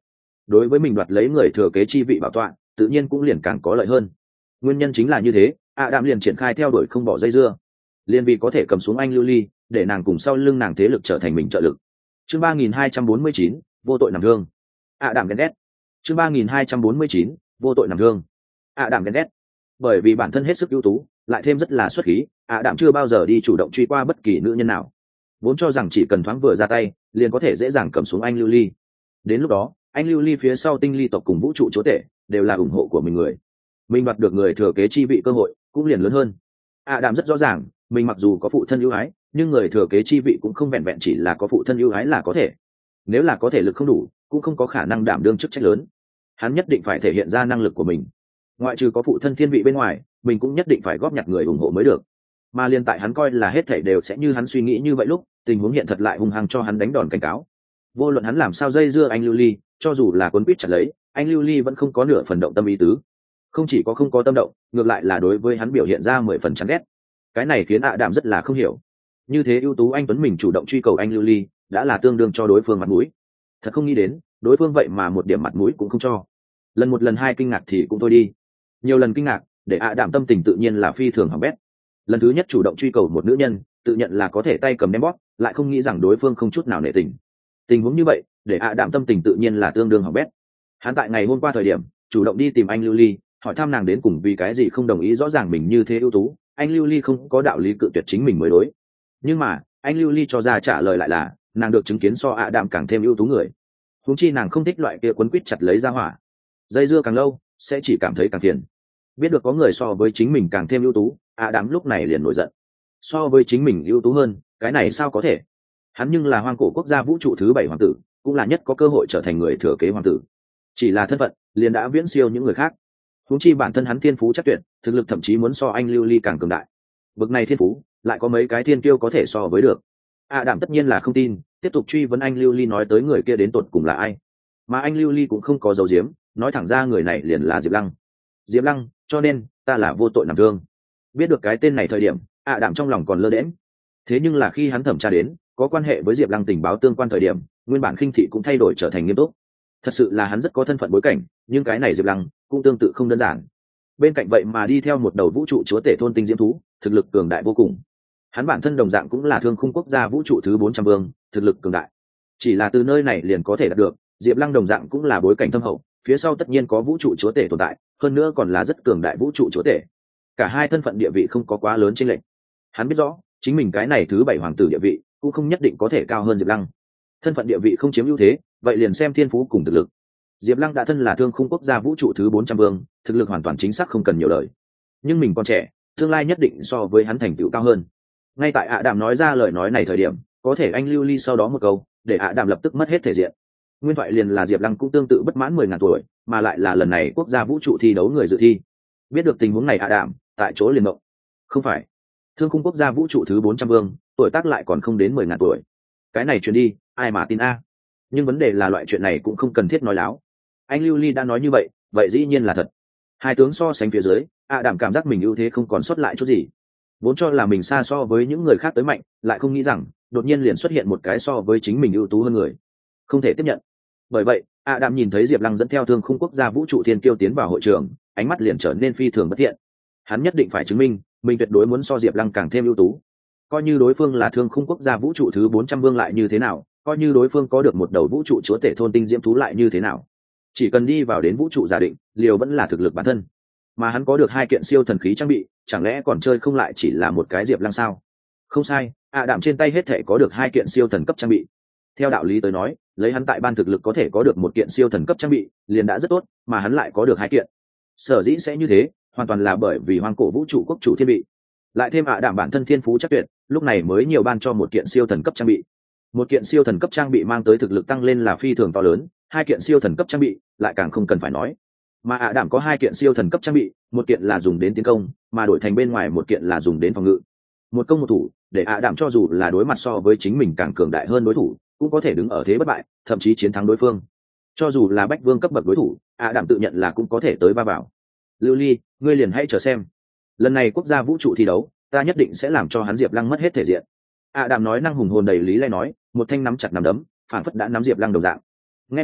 đối với mình đoạt lấy người thừa kế chi vị bảo tọa tự nhiên cũng liền càng có lợi hơn. Nguyên nhân chính là như thế, ạ đạm liền triển khai theo đuổi không bỏ dây dưa, liền vì có thể cầm xuống anh lưu ly để nàng cùng sau lưng nàng thế lực trở thành mình trợ lực. Chương ba nghìn hai trăm bốn mươi chín, vô tội nằm thương. ạ đạm ghen ghét. Chương ba nghìn hai trăm bốn mươi chín, vô tội nằm thương. ạ đạm ghen ghét. Bởi vì bản thân hết sức ưu tú, lại thêm rất là xuất khí, ạ đạm chưa bao giờ đi chủ động truy qua bất kỳ nữ nhân nào, vốn cho rằng chỉ cần thoáng vừa ra tay liền có thể dễ dàng cầm xuống anh lưu ly. Đến lúc đó anh lưu ly phía sau tinh ly tộc cùng vũ trụ chúa tể đều là ủng hộ của mình người, mình đoạt được người thừa kế chi vị cơ hội cũng liền lớn hơn. ạ đạm rất rõ ràng mình mặc dù có phụ thân ưu ái, nhưng người thừa kế chi vị cũng không vẹn vẹn chỉ là có phụ thân ưu ái là có thể. Nếu là có thể lực không đủ cũng không có khả năng đảm đương chức trách lớn. Hắn nhất định phải thể hiện ra năng lực của mình. Ngoại trừ có phụ thân thiên vị bên ngoài, mình cũng nhất định phải góp nhặt người ủng hộ mới được. Mà liên tại hắn coi là hết thảy đều sẽ như hắn suy nghĩ như vậy lúc, tình huống hiện thật lại hung hăng cho hắn đánh đòn cảnh cáo. Vô luận hắn làm sao dây dưa anh lưu ly, cho dù là cuốn quýt chặt lấy, anh lưu ly vẫn không có nửa phần động tâm ý tứ. Không chỉ có không có tâm động, ngược lại là đối với hắn biểu hiện ra mười phần chán ghét. Cái này khiến ạ đạm rất là không hiểu. Như thế ưu tú anh tuấn mình chủ động truy cầu anh lưu ly, đã là tương đương cho đối phương mặt mũi. Thật không nghĩ đến, đối phương vậy mà một điểm mặt mũi cũng không cho. Lần một lần hai kinh ngạc thì cũng thôi đi, nhiều lần kinh ngạc để ạ đạm tâm tình tự nhiên là phi thường hỏng bét. Lần thứ nhất chủ động truy cầu một nữ nhân, tự nhận là có thể tay cầm đem bóp, lại không nghĩ rằng đối phương không chút nào nể tình. Tình huống như vậy để ạ đạm tâm tình tự nhiên là tương đương hỏng bét. Hắn tại ngày hôm qua thời điểm chủ động đi tìm anh lưu ly, hỏi thăm nàng đến cùng vì cái gì không đồng ý, rõ ràng mình như thế ưu tú, anh lưu ly không có đạo lý cự tuyệt chính mình mới đối. Nhưng mà anh lưu ly cho ra trả lời lại là nàng được chứng kiến so ạ đạm càng thêm ưu tú người, huống chi nàng không thích loại kia quấn quýt chặt lấy ra hỏa, dây dưa càng lâu sẽ chỉ cảm thấy càng phiền. Biết được có người so với chính mình càng thêm ưu tú, ạ đạm lúc này liền nổi giận. So với chính mình ưu tú hơn, cái này sao có thể? Hắn nhưng là hoang cổ quốc gia vũ trụ thứ bảy hoàng tử, cũng là nhất có cơ hội trở thành người thừa kế hoàng tử. Chỉ là thân phận liền đã viễn siêu những người khác. Huống chi bản thân hắn thiên phú chắc tuyệt, thực lực thậm chí muốn so anh lưu ly càng cường đại. Bực này thiên phú lại có mấy cái thiên kiêu có thể so với được. ạ đạm tất nhiên là không tin, tiếp tục truy vấn anh lưu ly nói tới người kia đến tột cùng là ai. Mà anh lưu ly cũng không có dấu diếm, nói thẳng ra người này liền là Diệp Lăng. Diệp Lăng, cho nên ta là vô tội nằm thương. Biết được cái tên này thời điểm, ạ đạm trong lòng còn lơ đễm. Thế nhưng là khi hắn thẩm tra đến có quan hệ với Diệp Lăng tình báo tương quan thời điểm, nguyên bản khinh thị cũng thay đổi trở thành nghiêm túc. Thật sự là hắn rất có thân phận bối cảnh, nhưng cái này Diệp Lăng cũng tương tự không đơn giản. Bên cạnh vậy mà đi theo một đầu vũ trụ chúa tể thôn tinh diễm thú, thực lực cường đại vô cùng. Hắn bản thân đồng dạng cũng là thương khung quốc gia vũ trụ thứ bốn trăm vương, thực lực cường đại. Chỉ là từ nơi này liền có thể đạt được, Diệp Lăng đồng dạng cũng là bối cảnh thâm hậu, phía sau tất nhiên có vũ trụ chúa tể tồn tại, hơn nữa còn là rất cường đại vũ trụ chúa tể. Cả hai thân phận địa vị không có quá lớn chênh lệch. Hắn biết rõ, chính mình cái này thứ bảy hoàng tử địa vị cũng không nhất định có thể cao hơn Diệp Lăng. Thân phận địa vị không chiếm ưu thế, vậy liền xem thiên phú cùng thực lực. Diệp Lăng đã thân là thương khung quốc gia vũ trụ thứ bốn trăm vương, thực lực hoàn toàn chính xác không cần nhiều lời. Nhưng mình còn trẻ, tương lai nhất định so với hắn thành tựu cao hơn. Ngay tại ạ đạm nói ra lời nói này thời điểm, có thể anh lưu ly sau đó một câu, để ạ đạm lập tức mất hết thể diện. Nguyên thoại liền là Diệp Lăng cũng tương tự bất mãn mười ngàn tuổi, mà lại là lần này quốc gia vũ trụ thi đấu người dự thi. Biết được tình huống này ạ đạm tại chỗ liền động. Không phải, thương khung quốc gia vũ trụ thứ bốn trăm vương, tuổi tác lại còn không đến mười ngàn tuổi. Cái này truyền đi, ai mà tin a? Nhưng vấn đề là loại chuyện này cũng không cần thiết nói láo. Anh lưu ly đã nói như vậy, vậy dĩ nhiên là thật. Hai tướng so sánh phía dưới, ạ đạm cảm giác mình ưu thế không còn sót lại chút gì. Vốn cho là mình xa so với những người khác tới mạnh, lại không nghĩ rằng đột nhiên liền xuất hiện một cái so với chính mình ưu tú hơn người. Không thể tiếp nhận. Bởi vậy, ạ đạm nhìn thấy Diệp Lăng dẫn theo thương khung quốc gia vũ trụ thiên kiêu tiến vào hội trường, ánh mắt liền trở nên phi thường bất thiện. Hắn nhất định phải chứng minh mình tuyệt đối muốn so Diệp Lăng càng thêm ưu tú. Coi như đối phương là thương khung quốc gia vũ trụ thứ bốn trăm vương lại như thế nào, coi như đối phương có được một đầu vũ trụ chúa tể thôn tinh diễm thú lại như thế nào, chỉ cần đi vào đến vũ trụ giả định, liều vẫn là thực lực bản thân. Mà hắn có được hai kiện siêu thần khí trang bị, chẳng lẽ còn chơi không lại chỉ là một cái Diệp Lăng sao? Không sai, ạ đạm trên tay hết thể có được hai kiện siêu thần cấp trang bị. Theo đạo lý tới nói, lấy hắn tại ban thực lực có thể có được một kiện siêu thần cấp trang bị liền đã rất tốt, mà hắn lại có được hai kiện. Sở dĩ sẽ như thế, hoàn toàn là bởi vì hoang cổ vũ trụ quốc chủ thiên bị, lại thêm ạ đạm bản thân thiên phú chắc tuyệt, lúc này mới nhiều ban cho một kiện siêu thần cấp trang bị. Một kiện siêu thần cấp trang bị mang tới thực lực tăng lên là phi thường to lớn, hai kiện siêu thần cấp trang bị lại càng không cần phải nói. Mà ạ đạm có hai kiện siêu thần cấp trang bị, một kiện là dùng đến tiến công, mà đổi thành bên ngoài một kiện là dùng đến phòng ngự. Một công một thủ, để ạ đạm cho dù là đối mặt so với chính mình càng cường đại hơn đối thủ, cũng có thể đứng ở thế bất bại, thậm chí chiến thắng đối phương. Cho dù là bách vương cấp bậc đối thủ, ạ đạm tự nhận là cũng có thể tới va vào. Lưu ly, ngươi liền hãy chờ xem, lần này quốc gia vũ trụ thi đấu, ta nhất định sẽ làm cho hắn Diệp Lăng mất hết thể diện. ạ đạm nói năng hùng hồn đầy lý lẽ nói, một thanh nắm chặt nắm đấm, phản phất đã nắm Diệp Lăng đồng dạng. Nghe vậy,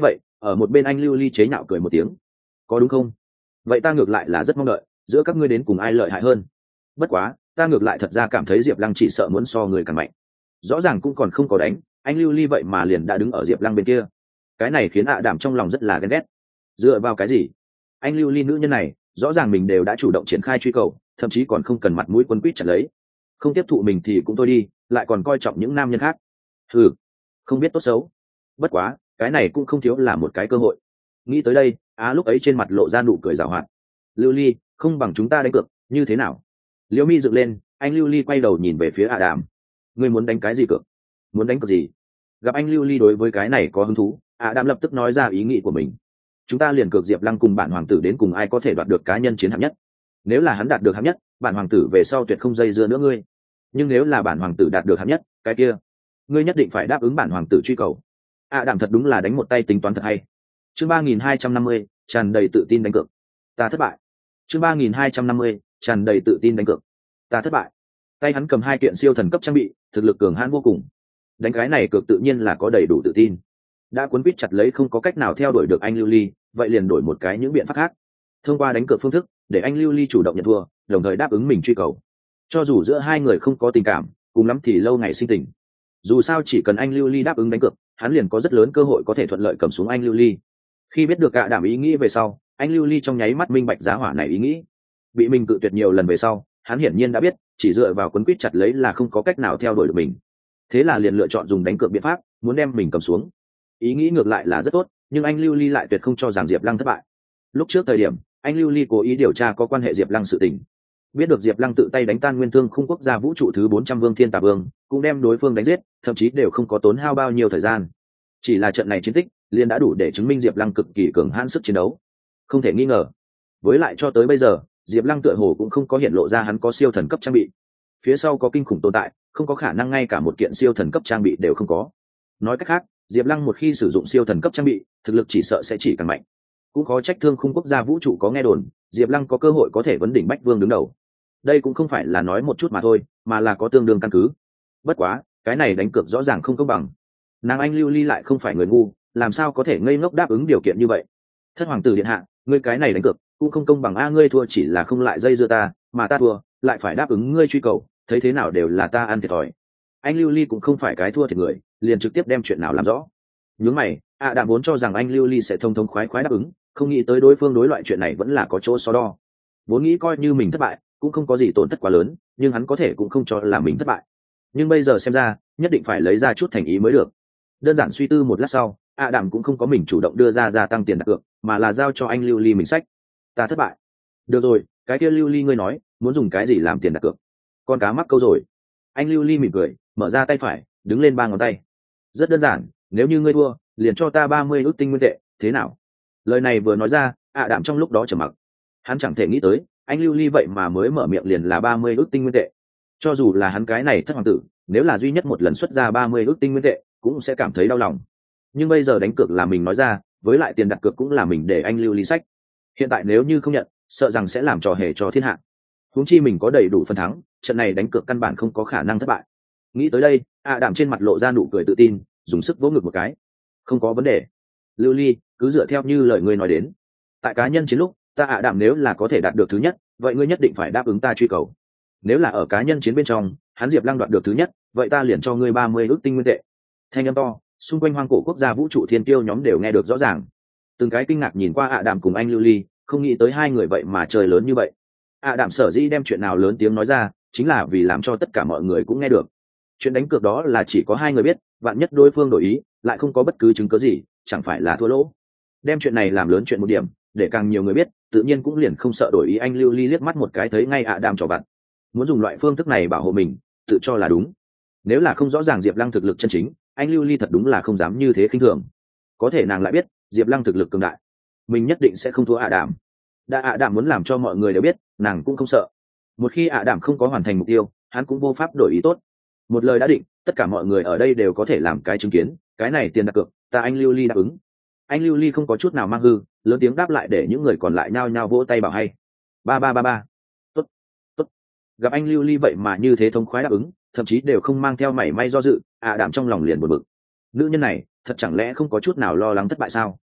Ở một bên anh Lưu Ly chế nhạo cười một tiếng. Có đúng không? Vậy ta ngược lại là rất mong đợi, giữa các ngươi đến cùng ai lợi hại hơn. Bất quá, ta ngược lại thật ra cảm thấy Diệp Lăng chỉ sợ muốn so người càng mạnh. Rõ ràng cũng còn không có đánh, anh Lưu Ly vậy mà liền đã đứng ở Diệp Lăng bên kia. Cái này khiến ạ đảm trong lòng rất là ghen ghét. Dựa vào cái gì? Anh Lưu Ly nữ nhân này, rõ ràng mình đều đã chủ động triển khai truy cầu, thậm chí còn không cần mặt mũi quân quýt chặt lấy. Không tiếp thụ mình thì cũng thôi đi, lại còn coi trọng những nam nhân khác. Hừ, không biết tốt xấu. Bất quá, cái này cũng không thiếu là một cái cơ hội. Nghĩ tới đây, á lúc ấy trên mặt lộ ra nụ cười giảo hoạt. Lưu Ly, không bằng chúng ta đánh cược, như thế nào? Liễu Mi dựng lên, anh Lưu Ly quay đầu nhìn về phía ạ đảm. Ngươi muốn đánh cái gì cược? Muốn đánh cược gì? Gặp anh Lưu Ly đối với cái này có hứng thú, ạ đảm lập tức nói ra ý nghĩ của mình. Chúng ta liền cược Diệp Lăng cùng bản hoàng tử đến cùng ai có thể đoạt được cá nhân chiến hạng nhất. Nếu là hắn đạt được hạng nhất, bản hoàng tử về sau tuyệt không dây dưa nữa ngươi. Nhưng nếu là bản hoàng tử đạt được hạng nhất, cái kia, ngươi nhất định phải đáp ứng bản hoàng tử truy cầu. ạ đảm thật đúng là đánh một tay tính toán thật hay. Chương ba nghìn hai trăm năm mươi, tràn đầy tự tin đánh cược. Ta thất bại. Chương ba nghìn hai trăm năm mươi, tràn đầy tự tin đánh cược. Ta thất bại. Tay hắn cầm hai kiện siêu thần cấp trang bị, thực lực cường hãn vô cùng. Đánh cái này cược tự nhiên là có đầy đủ tự tin. Đã cuốn quýt chặt lấy không có cách nào theo đuổi được anh Lưu Ly, vậy liền đổi một cái những biện pháp khác. Thông qua đánh cược phương thức, để anh Lưu Ly chủ động nhận thua, đồng thời đáp ứng mình truy cầu. Cho dù giữa hai người không có tình cảm, cùng lắm thì lâu ngày sinh tình. Dù sao chỉ cần anh Lưu Ly đáp ứng đánh cược, hắn liền có rất lớn cơ hội có thể thuận lợi cầm xuống anh Lưu Ly. Khi biết được ạ đảm ý nghĩ về sau, anh Lưu Ly trong nháy mắt minh bạch giá hỏa này ý nghĩ. Bị mình cự tuyệt nhiều lần về sau, hắn hiển nhiên đã biết, chỉ dựa vào quấn quýt chặt lấy là không có cách nào theo đuổi được mình. Thế là liền lựa chọn dùng đánh cược biện pháp, muốn đem mình cầm xuống. Ý nghĩ ngược lại là rất tốt, nhưng anh Lưu Ly lại tuyệt không cho rằng Diệp Lăng thất bại. Lúc trước thời điểm, anh Lưu Ly cố ý điều tra có quan hệ Diệp Lăng sự tình. Biết được Diệp Lăng tự tay đánh tan Nguyên Thương Khung quốc gia vũ trụ thứ bốn trăm Vương Thiên Tà Vương, cũng đem đối phương đánh giết, thậm chí đều không có tốn hao bao nhiêu thời gian. Chỉ là trận này chiến tích, liền đã đủ để chứng minh Diệp Lăng cực kỳ cường hãn sức chiến đấu. Không thể nghi ngờ. Với lại cho tới bây giờ, Diệp Lăng tựa hồ cũng không có hiện lộ ra hắn có siêu thần cấp trang bị. Phía sau có kinh khủng tồn tại, không có khả năng ngay cả một kiện siêu thần cấp trang bị đều không có. Nói cách khác, Diệp Lăng một khi sử dụng siêu thần cấp trang bị, thực lực chỉ sợ sẽ chỉ càng mạnh. Cũng có trách Thương Khung quốc gia vũ trụ có nghe đồn, Diệp Lăng có cơ hội có thể vấn đỉnh Bách Vương đứng đầu. Đây cũng không phải là nói một chút mà thôi, mà là có tương đương căn cứ. Bất quá, cái này đánh cược rõ ràng không công bằng. Nàng anh Lưu Ly lại không phải người ngu, làm sao có thể ngây ngốc đáp ứng điều kiện như vậy? Thất hoàng tử điện hạ, ngươi cái này đánh cược cũng không công bằng a, ngươi thua chỉ là không lại dây dưa ta, mà ta thua lại phải đáp ứng ngươi truy cầu, thấy thế nào đều là ta ăn thiệt thòi. Anh Lưu Ly cũng không phải cái thua thiệt người, liền trực tiếp đem chuyện nào làm rõ. Nhướng mày, ạ à đã vốn cho rằng anh Lưu Ly sẽ thông thông khoái khoái đáp ứng, không nghĩ tới đối phương đối loại chuyện này vẫn là có chỗ so đo. Vốn nghĩ coi như mình thất bại, cũng không có gì tổn thất quá lớn, nhưng hắn có thể cũng không cho là mình thất bại. Nhưng bây giờ xem ra, nhất định phải lấy ra chút thành ý mới được. Đơn giản suy tư một lát sau, ạ à đảm cũng không có mình chủ động đưa ra gia tăng tiền đặt cược, mà là giao cho anh Lưu Ly mình sách. Ta thất bại. Được rồi, cái kia Lưu Ly ngươi nói, muốn dùng cái gì làm tiền đặt cược? Con cá mắc câu rồi. Anh Lưu Ly mỉm cười, mở ra tay phải, đứng lên ba ngón tay. Rất đơn giản, nếu như ngươi thua, liền cho ta ba mươi ức tinh nguyên tệ, thế nào? Lời này vừa nói ra, ạ à đảm trong lúc đó trầm mặc. Hắn chẳng thể nghĩ tới, anh Lưu Ly vậy mà mới mở miệng liền là ba mươi ức tinh nguyên tệ. Cho dù là hắn cái này thất hoàng tử, nếu là duy nhất một lần xuất ra ba mươi ức tinh nguyên tệ, cũng sẽ cảm thấy đau lòng. Nhưng bây giờ đánh cược là mình nói ra, với lại tiền đặt cược cũng là mình để anh Lưu Ly sách. Hiện tại nếu như không nhận, sợ rằng sẽ làm trò hề cho thiên hạ. Huống chi mình có đầy đủ phần thắng, trận này đánh cược căn bản không có khả năng thất bại. Nghĩ tới đây, ạ à đảm trên mặt lộ ra nụ cười tự tin, dùng sức vỗ ngực một cái. Không có vấn đề. Lưu Ly, cứ dựa theo như lời ngươi nói đến. Tại cá nhân chiến lúc, ta ạ à đảm nếu là có thể đạt được thứ nhất, vậy ngươi nhất định phải đáp ứng ta truy cầu. Nếu là ở cá nhân chiến bên trong, hắn Diệp Lăng đoạt được thứ nhất, vậy ta liền cho ngươi ba mươi ức tinh nguyên tệ. Thanh âm to, xung quanh hoang cổ quốc gia vũ trụ thiên tiêu nhóm đều nghe được rõ ràng. Từng cái kinh ngạc nhìn qua ạ à đảm cùng anh Lưu Ly, không nghĩ tới hai người vậy mà trời lớn như vậy. ạ à đảm sở dĩ đem chuyện nào lớn tiếng nói ra, chính là vì làm cho tất cả mọi người cũng nghe được. Chuyện đánh cược đó là chỉ có hai người biết, vạn nhất đối phương đổi ý, lại không có bất cứ chứng cớ gì, chẳng phải là thua lỗ. Đem chuyện này làm lớn chuyện một điểm, để càng nhiều người biết, tự nhiên cũng liền không sợ đổi ý. Anh Lưu Ly liếc mắt một cái thấy ngay ạ à đảm trò vặt. Muốn dùng loại phương thức này bảo hộ mình, tự cho là đúng. Nếu là không rõ ràng Diệp Lăng thực lực chân chính, anh Lưu Ly thật đúng là không dám như thế khinh thường. Có thể nàng lại biết, Diệp Lăng thực lực cường đại, mình nhất định sẽ không thua ạ à đảm. Đã ạ à đảm muốn làm cho mọi người đều biết, nàng cũng không sợ. Một khi ạ à đảm không có hoàn thành mục tiêu, hắn cũng vô pháp đổi ý tốt. Một lời đã định, tất cả mọi người ở đây đều có thể làm cái chứng kiến, cái này tiền đặt cược, ta anh Lưu Ly đáp ứng. Anh Lưu Ly không có chút nào mang hư, lớn tiếng đáp lại để những người còn lại nhao nhao vỗ tay bảo hay. Ba ba ba ba. Tốt, tốt. Gặp anh Lưu Ly vậy mà như thế thống khoái đáp ứng, thậm chí đều không mang theo mảy may do dự, ạ à đảm trong lòng liền buồn bực. Nữ nhân này, thật chẳng lẽ không có chút nào lo lắng thất bại sao?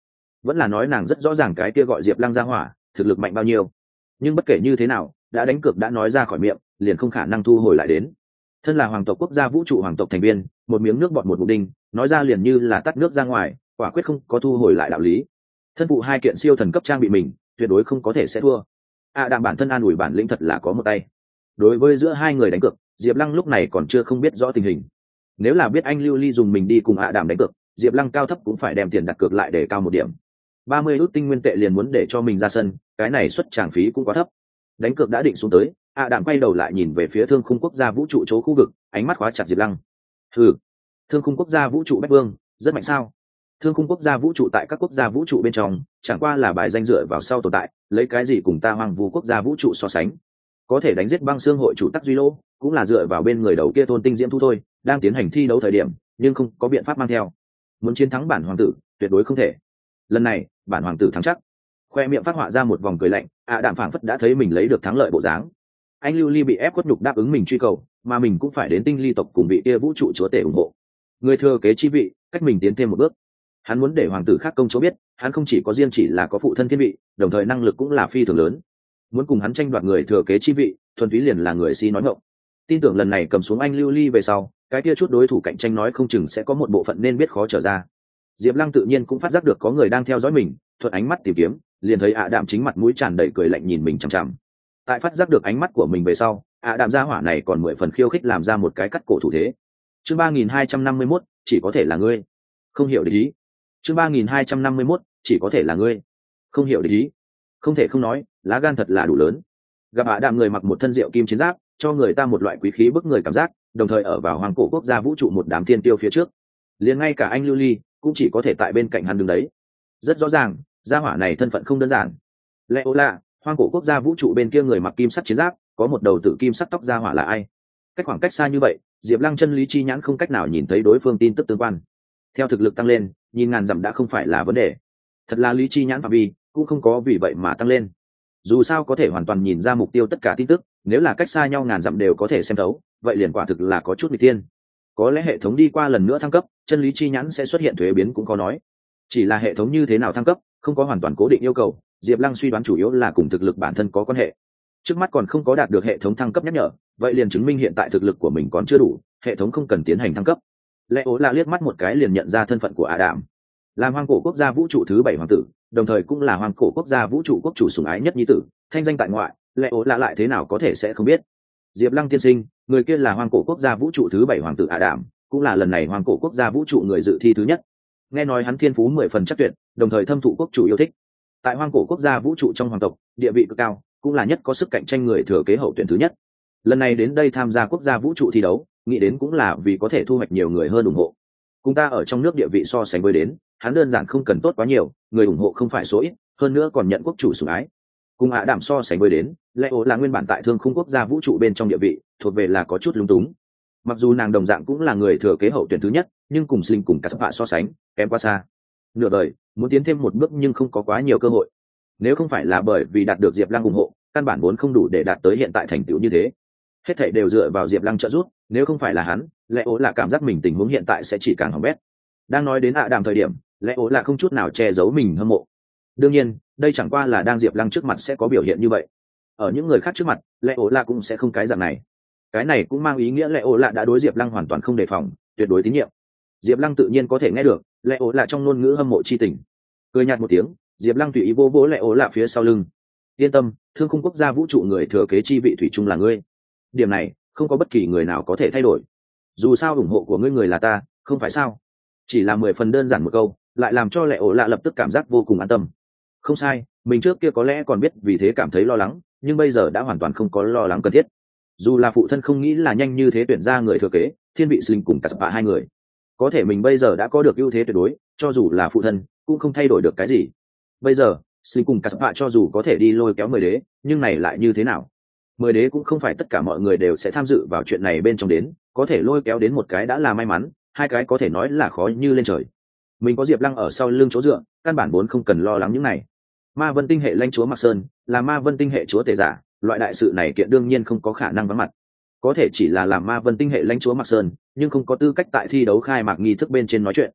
vẫn là nói nàng rất rõ ràng cái kia gọi Diệp Lăng ra hỏa thực lực mạnh bao nhiêu. Nhưng bất kể như thế nào, đã đánh cược đã nói ra khỏi miệng, liền không khả năng thu hồi lại đến. Thân là hoàng tộc quốc gia vũ trụ hoàng tộc thành viên, một miếng nước bọt một ngụm đinh, nói ra liền như là tắt nước ra ngoài, quả quyết không có thu hồi lại đạo lý. Thân phụ hai kiện siêu thần cấp trang bị mình, tuyệt đối không có thể sẽ thua. À đạm bản thân an ủi bản lĩnh thật là có một tay. Đối với giữa hai người đánh cược, Diệp Lăng lúc này còn chưa không biết rõ tình hình. Nếu là biết anh Lưu Ly dùng mình đi cùng ạ đạm đánh cược, Diệp Lăng cao thấp cũng phải đem tiền đặt cược lại để cao một điểm. ba mươi ước tinh nguyên tệ liền muốn để cho mình ra sân, cái này xuất tràng phí cũng quá thấp. Đánh cược đã định xuống tới, ạ đạm quay đầu lại nhìn về phía Thương Khung quốc gia vũ trụ chỗ khu vực, ánh mắt khóa chặt Diệp Lăng. Hừ, Thương Khung quốc gia vũ trụ bách vương, rất mạnh sao? Thương Khung quốc gia vũ trụ tại các quốc gia vũ trụ bên trong, chẳng qua là bài danh dựa vào sau tồn tại, lấy cái gì cùng ta Hoàng Vũ quốc gia vũ trụ so sánh? Có thể đánh giết Băng Xương hội chủ Tắc Duy Lô, cũng là dựa vào bên người đầu kia Thôn Tinh Diễm Thu thôi, đang tiến hành thi đấu thời điểm, nhưng không có biện pháp mang theo. Muốn chiến thắng bản hoàng tử, tuyệt đối không thể. Lần này, bản hoàng tử thắng chắc. Khoe miệng phát họa ra một vòng cười lạnh, ạ đạm phảng phất đã thấy mình lấy được thắng lợi bộ dáng. Anh Lưu Ly bị ép khuất nhục đáp ứng mình truy cầu, mà mình cũng phải đến Tinh Ly tộc cùng vị kia vũ trụ chúa tể ủng hộ. Người thừa kế chi vị, cách mình tiến thêm một bước. Hắn muốn để hoàng tử khác công chỗ biết, hắn không chỉ có riêng chỉ là có phụ thân thiên vị, đồng thời năng lực cũng là phi thường lớn. Muốn cùng hắn tranh đoạt người thừa kế chi vị, thuần túy liền là người si nói ngọng. Tin tưởng lần này cầm xuống anh Lưu Ly về sau, cái kia chút đối thủ cạnh tranh nói không chừng sẽ có một bộ phận nên biết khó trở ra. Diệp Lăng tự nhiên cũng phát giác được có người đang theo dõi mình, thuận ánh mắt tìm kiếm, liền thấy ạ đạm chính mặt mũi tràn đầy cười lạnh nhìn mình chằm chằm. Tại phát giác được ánh mắt của mình về sau, ạ đạm gia hỏa này còn mười phần khiêu khích làm ra một cái cắt cổ thủ thế. Chương ba nghìn hai trăm năm mươi mốt, chỉ có thể là ngươi. Không hiểu địch ý. Chương ba nghìn hai trăm năm mươi mốt, chỉ có thể là ngươi. Không hiểu địch ý. Không thể không nói, lá gan thật là đủ lớn. Gặp ạ đạm người mặc một thân rượu kim chiến giáp, cho người ta một loại quý khí bức người cảm giác, đồng thời ở vào hoàng cổ quốc gia vũ trụ một đám thiên tiêu phía trước. Liền ngay cả anh Lưu Ly cũng chỉ có thể tại bên cạnh hắn đứng đấy. Rất rõ ràng, gia hỏa này thân phận không đơn giản. Lẽ ô lạ, hoang cổ quốc gia vũ trụ bên kia người mặc kim sắc chiến giáp, có một đầu tử kim sắc tóc gia hỏa là ai? Cách khoảng cách xa như vậy, Diệp Lăng chân lý chi nhãn không cách nào nhìn thấy đối phương tin tức tương quan. Theo thực lực tăng lên, nhìn ngàn dặm đã không phải là vấn đề. Thật là lý chi nhãn phạm vi cũng không có vì vậy mà tăng lên. Dù sao có thể hoàn toàn nhìn ra mục tiêu tất cả tin tức, nếu là cách xa nhau ngàn dặm đều có thể xem thấu, vậy liền quả thực là có chút nghịch thiên. Có lẽ hệ thống đi qua lần nữa thăng cấp, chân lý chi nhãn sẽ xuất hiện thuế biến cũng có nói. Chỉ là hệ thống như thế nào thăng cấp, không có hoàn toàn cố định yêu cầu, Diệp Lăng suy đoán chủ yếu là cùng thực lực bản thân có quan hệ. Trước mắt còn không có đạt được hệ thống thăng cấp nhắc nhở, vậy liền chứng minh hiện tại thực lực của mình còn chưa đủ, hệ thống không cần tiến hành thăng cấp. Lẽ ố là liếc mắt một cái liền nhận ra thân phận của Ả Đạm. Làm hoang cổ quốc gia vũ trụ thứ bảy hoàng tử, đồng thời cũng là hoang cổ quốc gia vũ trụ quốc chủ sủng ái nhất nhi tử, thanh danh tại ngoại, lẽ ố là lại thế nào có thể sẽ không biết. Diệp Lăng tiên sinh, người kia là hoang cổ quốc gia vũ trụ thứ bảy hoàng tử Ả Đạm, cũng là lần này hoang cổ quốc gia vũ trụ người dự thi thứ nhất. Nghe nói hắn thiên phú mười phần chắc tuyệt, đồng thời thâm thụ quốc chủ yêu thích. Tại hoang cổ quốc gia vũ trụ trong hoàng tộc, địa vị cực cao, cũng là nhất có sức cạnh tranh người thừa kế hậu tuyển thứ nhất. Lần này đến đây tham gia quốc gia vũ trụ thi đấu, nghĩ đến cũng là vì có thể thu hoạch nhiều người hơn ủng hộ. Cùng ta ở trong nước địa vị so sánh với đến, hắn đơn giản không cần tốt quá nhiều, người ủng hộ không phải số ít, hơn nữa còn nhận quốc chủ sủng ái. Cùng Ả Đạm so sánh với đến, Lẽ ố là nguyên bản tại Thương Khung quốc gia vũ trụ bên trong địa vị, thuộc về là có chút lúng túng. Mặc dù nàng đồng dạng cũng là người thừa kế hậu tuyển thứ nhất, nhưng cùng Sling cùng cả sắp hạ so sánh, kém quá xa. Nửa đời, muốn tiến thêm một bước nhưng không có quá nhiều cơ hội. Nếu không phải là bởi vì đạt được Diệp Lăng ủng hộ, căn bản vốn không đủ để đạt tới hiện tại thành tựu như thế. Hết thảy đều dựa vào Diệp Lăng trợ giúp, nếu không phải là hắn, Lẽ ố là cảm giác mình tình huống hiện tại sẽ chỉ càng hỏng bét. Đang nói đến Ả Đạm thời điểm, Lẽ ố là không chút nào che giấu mình hâm mộ. Đương nhiên, đây chẳng qua là đang Diệp Lăng trước mặt sẽ có biểu hiện như vậy. Ở những người khác trước mặt, Lẽ ố là cũng sẽ không cái dạng này. Cái này cũng mang ý nghĩa Lẽ ố là đã đối Diệp Lăng hoàn toàn không đề phòng, tuyệt đối tín nhiệm. Diệp Lăng tự nhiên có thể nghe được, Lẽ ố là trong ngôn ngữ hâm mộ chi tình. Cười nhạt một tiếng, Diệp Lăng tùy ý vỗ vỗ Lẽ ố là phía sau lưng. Yên tâm, Thương Khung quốc gia vũ trụ người thừa kế chi vị thủy chung là ngươi. Điểm này, không có bất kỳ người nào có thể thay đổi. Dù sao ủng hộ của ngươi người là ta, không phải sao? Chỉ là mười phần đơn giản một câu, lại làm cho Lẽ ố là lập tức cảm giác vô cùng an tâm. Không sai, mình trước kia có lẽ còn biết vì thế cảm thấy lo lắng, nhưng bây giờ đã hoàn toàn không có lo lắng cần thiết. Dù là phụ thân không nghĩ là nhanh như thế tuyển ra người thừa kế, thiên vị Sling cùng cả sập hai người, có thể mình bây giờ đã có được ưu thế tuyệt đối, cho dù là phụ thân cũng không thay đổi được cái gì. Bây giờ Sling cùng cả sập cho dù có thể đi lôi kéo mười đế, nhưng này lại như thế nào? Mười đế cũng không phải tất cả mọi người đều sẽ tham dự vào chuyện này bên trong đến, có thể lôi kéo đến một cái đã là may mắn, hai cái có thể nói là khó như lên trời. Mình có Diệp Lăng ở sau lưng chỗ dựa, căn bản vốn không cần lo lắng những này. Ma Vân tinh hệ lãnh chúa Mạc Sơn là Ma Vân tinh hệ chúa tể giả, loại đại sự này kiện đương nhiên không có khả năng vắng mặt. Có thể chỉ là làm Ma Vân tinh hệ lãnh chúa Mạc Sơn, nhưng không có tư cách tại thi đấu khai mạc nghi thức bên trên nói chuyện.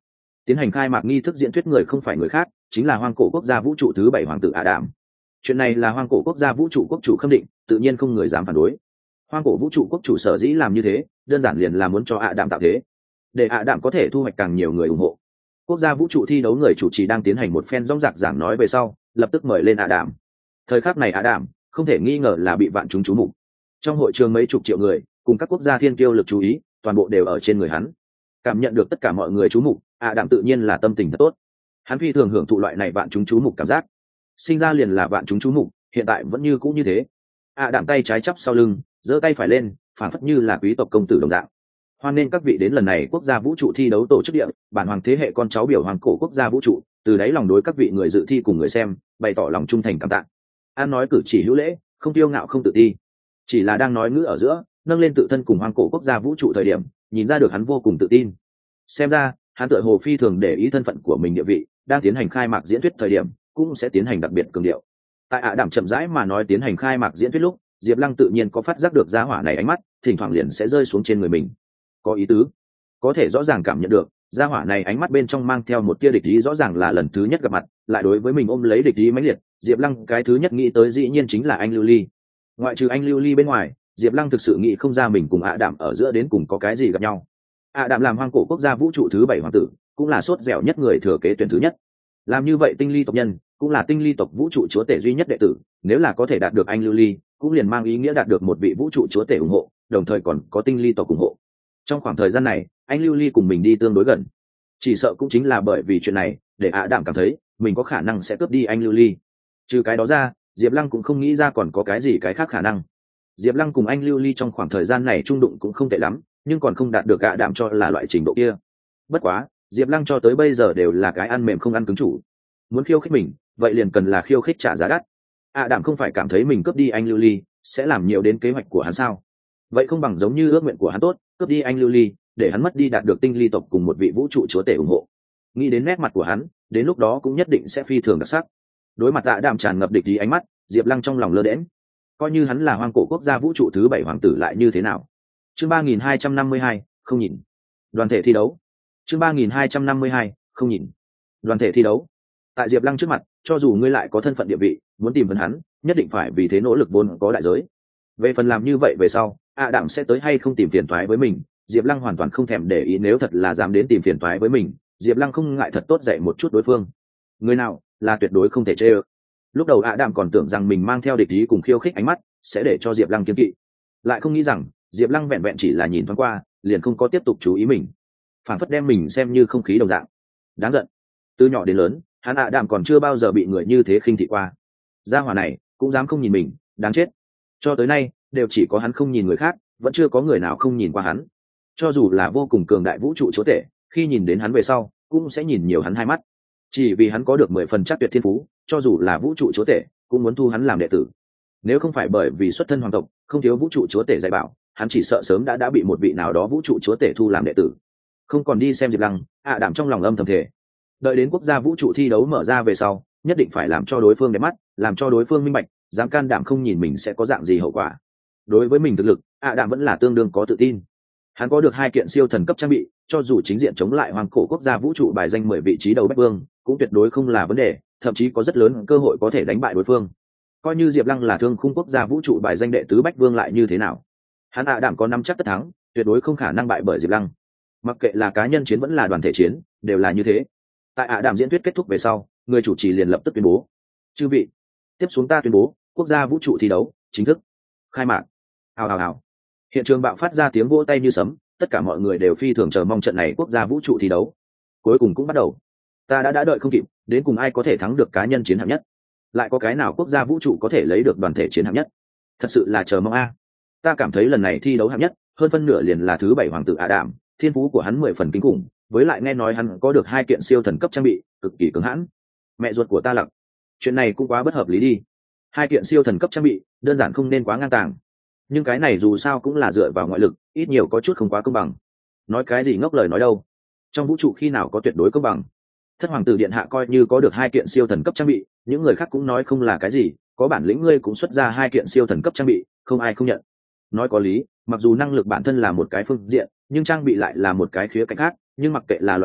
Tiến hành khai mạc nghi thức diễn thuyết người không phải người khác, chính là hoang cổ quốc gia vũ trụ thứ bảy hoàng tử ả đạm. Chuyện này là hoang cổ quốc gia vũ trụ quốc chủ khâm định, tự nhiên không người dám phản đối. Hoang cổ vũ trụ quốc chủ sở dĩ làm như thế, đơn giản liền là muốn cho ả đạm tạo thế, để ả đạm có thể thu hoạch càng nhiều người ủng hộ. Quốc gia vũ trụ thi đấu người chủ trì đang tiến hành một phen rong rạc giảng nói về sau, lập tức mời lên ả đạm. Thời khắc này ả đạm không thể nghi ngờ là bị vạn chúng chú mục. Trong hội trường mấy chục triệu người, cùng các quốc gia thiên kiêu lực chú ý, toàn bộ đều ở trên người hắn. Cảm nhận được tất cả mọi người chú mục, ả đạm tự nhiên là tâm tình thật tốt. Hắn phi thường hưởng thụ loại này vạn chúng chú mục cảm giác. Sinh ra liền là vạn chúng chú mục, hiện tại vẫn như cũ như thế. ả đạm tay trái chắp sau lưng, giơ tay phải lên, phản phất như là quý tộc công tử đồng dạng. Hoan nên các vị đến lần này quốc gia vũ trụ thi đấu tổ chức địa, bản hoàng thế hệ con cháu biểu hoàng cổ quốc gia vũ trụ, từ đáy lòng đối các vị người dự thi cùng người xem, bày tỏ lòng trung thành cảm tạ. An nói cử chỉ hữu lễ, không tiêu ngạo không tự ti, chỉ là đang nói ngữ ở giữa, nâng lên tự thân cùng hoàng cổ quốc gia vũ trụ thời điểm, nhìn ra được hắn vô cùng tự tin. Xem ra, hắn tựa hồ phi thường để ý thân phận của mình địa vị, đang tiến hành khai mạc diễn thuyết thời điểm, cũng sẽ tiến hành đặc biệt cường điệu. Tại ả đạm chậm rãi mà nói tiến hành khai mạc diễn thuyết lúc, Diệp Lăng tự nhiên có phát giác được gia hỏa này ánh mắt, thỉnh thoảng liền sẽ rơi xuống trên người mình. Có ý tứ, có thể rõ ràng cảm nhận được, gia hỏa này ánh mắt bên trong mang theo một tia địch ý, rõ ràng là lần thứ nhất gặp mặt, lại đối với mình ôm lấy địch ý mãnh liệt. Diệp Lăng cái thứ nhất nghĩ tới dĩ nhiên chính là anh Lưu Ly. Ngoại trừ anh Lưu Ly bên ngoài, Diệp Lăng thực sự nghĩ không ra mình cùng ả đạm ở giữa đến cùng có cái gì gặp nhau. ả đạm làm hoang cổ quốc gia vũ trụ thứ bảy hoàng tử, cũng là sốt dẻo nhất người thừa kế tuyển thứ nhất. Làm như vậy tinh ly tộc nhân, cũng là tinh ly tộc vũ trụ chúa tể duy nhất đệ tử, nếu là có thể đạt được anh Lưu Ly, cũng liền mang ý nghĩa đạt được một vị vũ trụ chúa tể ủng hộ, đồng thời còn có tinh ly tộc ủng hộ. Trong khoảng thời gian này, anh Lưu Ly cùng mình đi tương đối gần, chỉ sợ cũng chính là bởi vì chuyện này, để ả đạm cảm thấy mình có khả năng sẽ cướp đi anh Lưu Ly. Trừ cái đó ra, Diệp Lăng cũng không nghĩ ra còn có cái gì cái khác khả năng. Diệp Lăng cùng anh Lưu Ly trong khoảng thời gian này trung đụng cũng không tệ lắm, nhưng còn không đạt được ả đạm cho là loại trình độ kia. Bất quá, Diệp Lăng cho tới bây giờ đều là cái ăn mềm không ăn cứng chủ. Muốn khiêu khích mình, vậy liền cần là khiêu khích trả giá đắt. ả đạm không phải cảm thấy mình cướp đi anh Lưu Ly sẽ làm nhiều đến kế hoạch của hắn sao? Vậy không bằng giống như ước nguyện của hắn tốt, cướp đi anh Lưu Ly, để hắn mất đi đạt được tinh ly tộc cùng một vị vũ trụ chúa tể ủng hộ. Nghĩ đến nét mặt của hắn, đến lúc đó cũng nhất định sẽ phi thường đặc sắc. Đối mặt ả đạm tràn ngập địch ý ánh mắt, Diệp Lăng trong lòng lơ đễnh. Coi như hắn là hoang cổ quốc gia vũ trụ thứ bảy hoàng tử lại như thế nào? Chương ba nghìn hai trăm năm mươi hai, không nhìn. Đoàn thể thi đấu. Chương ba nghìn hai trăm năm mươi hai, không nhìn. Đoàn thể thi đấu. Tại Diệp Lăng trước mặt, cho dù ngươi lại có thân phận địa vị, muốn tìm vấn hắn, nhất định phải vì thế nỗ lực vốn có đại giới. Về phần làm như vậy về sau, ả đạm sẽ tới hay không tìm phiền toái với mình, Diệp Lăng hoàn toàn không thèm để ý, nếu thật là dám đến tìm phiền toái với mình, Diệp Lăng không ngại thật tốt dạy một chút đối phương. Người nào là tuyệt đối không thể chê ơ. Lúc đầu ả đạm còn tưởng rằng mình mang theo địch ý cùng khiêu khích ánh mắt sẽ để cho Diệp Lăng kiêng kỵ, lại không nghĩ rằng Diệp Lăng vẹn vẹn chỉ là nhìn thoáng qua, liền không có tiếp tục chú ý mình, phản phất đem mình xem như không khí đồng dạng. Đáng giận. Từ nhỏ đến lớn, hắn ả đạm còn chưa bao giờ bị người như thế khinh thị qua. Gia hỏa này cũng dám không nhìn mình, đáng chết. Cho tới nay đều chỉ có hắn không nhìn người khác, vẫn chưa có người nào không nhìn qua hắn. Cho dù là vô cùng cường đại vũ trụ chúa tể, khi nhìn đến hắn về sau cũng sẽ nhìn nhiều hắn hai mắt, chỉ vì hắn có được mười phần chắc tuyệt thiên phú, cho dù là vũ trụ chúa tể cũng muốn thu hắn làm đệ tử. Nếu không phải bởi vì xuất thân hoàng tộc, không thiếu vũ trụ chúa tể dạy bảo, hắn chỉ sợ sớm đã đã bị một vị nào đó vũ trụ chúa tể thu làm đệ tử. Không còn đi xem Diệp Lăng, ả đạm trong lòng âm thầm thể, đợi đến quốc gia vũ trụ thi đấu mở ra về sau, nhất định phải làm cho đối phương đẹp mắt, làm cho đối phương minh bạch, dám can đảm không nhìn mình sẽ có dạng gì hậu quả. Đối với mình thực lực, ả đạm vẫn là tương đương có tự tin. Hắn có được hai kiện siêu thần cấp trang bị, cho dù chính diện chống lại hoàng cổ quốc gia vũ trụ bài danh mười vị trí đầu bách vương, cũng tuyệt đối không là vấn đề, thậm chí có rất lớn cơ hội có thể đánh bại đối phương. Coi như Diệp Lăng là thương khung quốc gia vũ trụ bài danh đệ tứ bách vương lại như thế nào, hắn ả đạm có nắm chắc tất thắng, tuyệt đối không khả năng bại bởi Diệp Lăng. Mặc kệ là cá nhân chiến vẫn là đoàn thể chiến, đều là như thế. Tại ả đạm diễn thuyết kết thúc về sau, người chủ trì liền lập tức tuyên bố: chư vị, tiếp xuống ta tuyên bố quốc gia vũ trụ thi đấu chính thức khai mạc. Hào hào hào. Hiện trường bạo phát ra tiếng vỗ tay như sấm, tất cả mọi người đều phi thường chờ mong trận này quốc gia vũ trụ thi đấu cuối cùng cũng bắt đầu. Ta đã đã đợi không kịp, đến cùng ai có thể thắng được cá nhân chiến hạng nhất, lại có cái nào quốc gia vũ trụ có thể lấy được đoàn thể chiến hạng nhất. Thật sự là chờ mong a. Ta cảm thấy lần này thi đấu hạng nhất hơn phân nửa liền là thứ bảy hoàng tử ả đạm, thiên phú của hắn mười phần kinh khủng, với lại nghe nói hắn có được hai kiện siêu thần cấp trang bị cực kỳ cứng hãn. Mẹ ruột của ta lặc, chuyện này cũng quá bất hợp lý đi. Hai kiện siêu thần cấp trang bị đơn giản không nên quá ngang tàng, nhưng cái này dù sao cũng là dựa vào ngoại lực, ít nhiều có chút không quá công bằng. Nói cái gì ngốc lời nói đâu, trong vũ trụ khi nào có tuyệt đối công bằng. Thất hoàng tử điện hạ coi như có được hai kiện siêu thần cấp trang bị, những người khác cũng nói không là cái gì, có bản lĩnh ngươi cũng xuất ra hai kiện siêu thần cấp trang bị, không ai không nhận. Nói có lý, mặc dù năng lực bản thân là một cái phương diện, nhưng trang bị lại là một cái khía cạnh khác, nhưng mặc kệ là loại nào,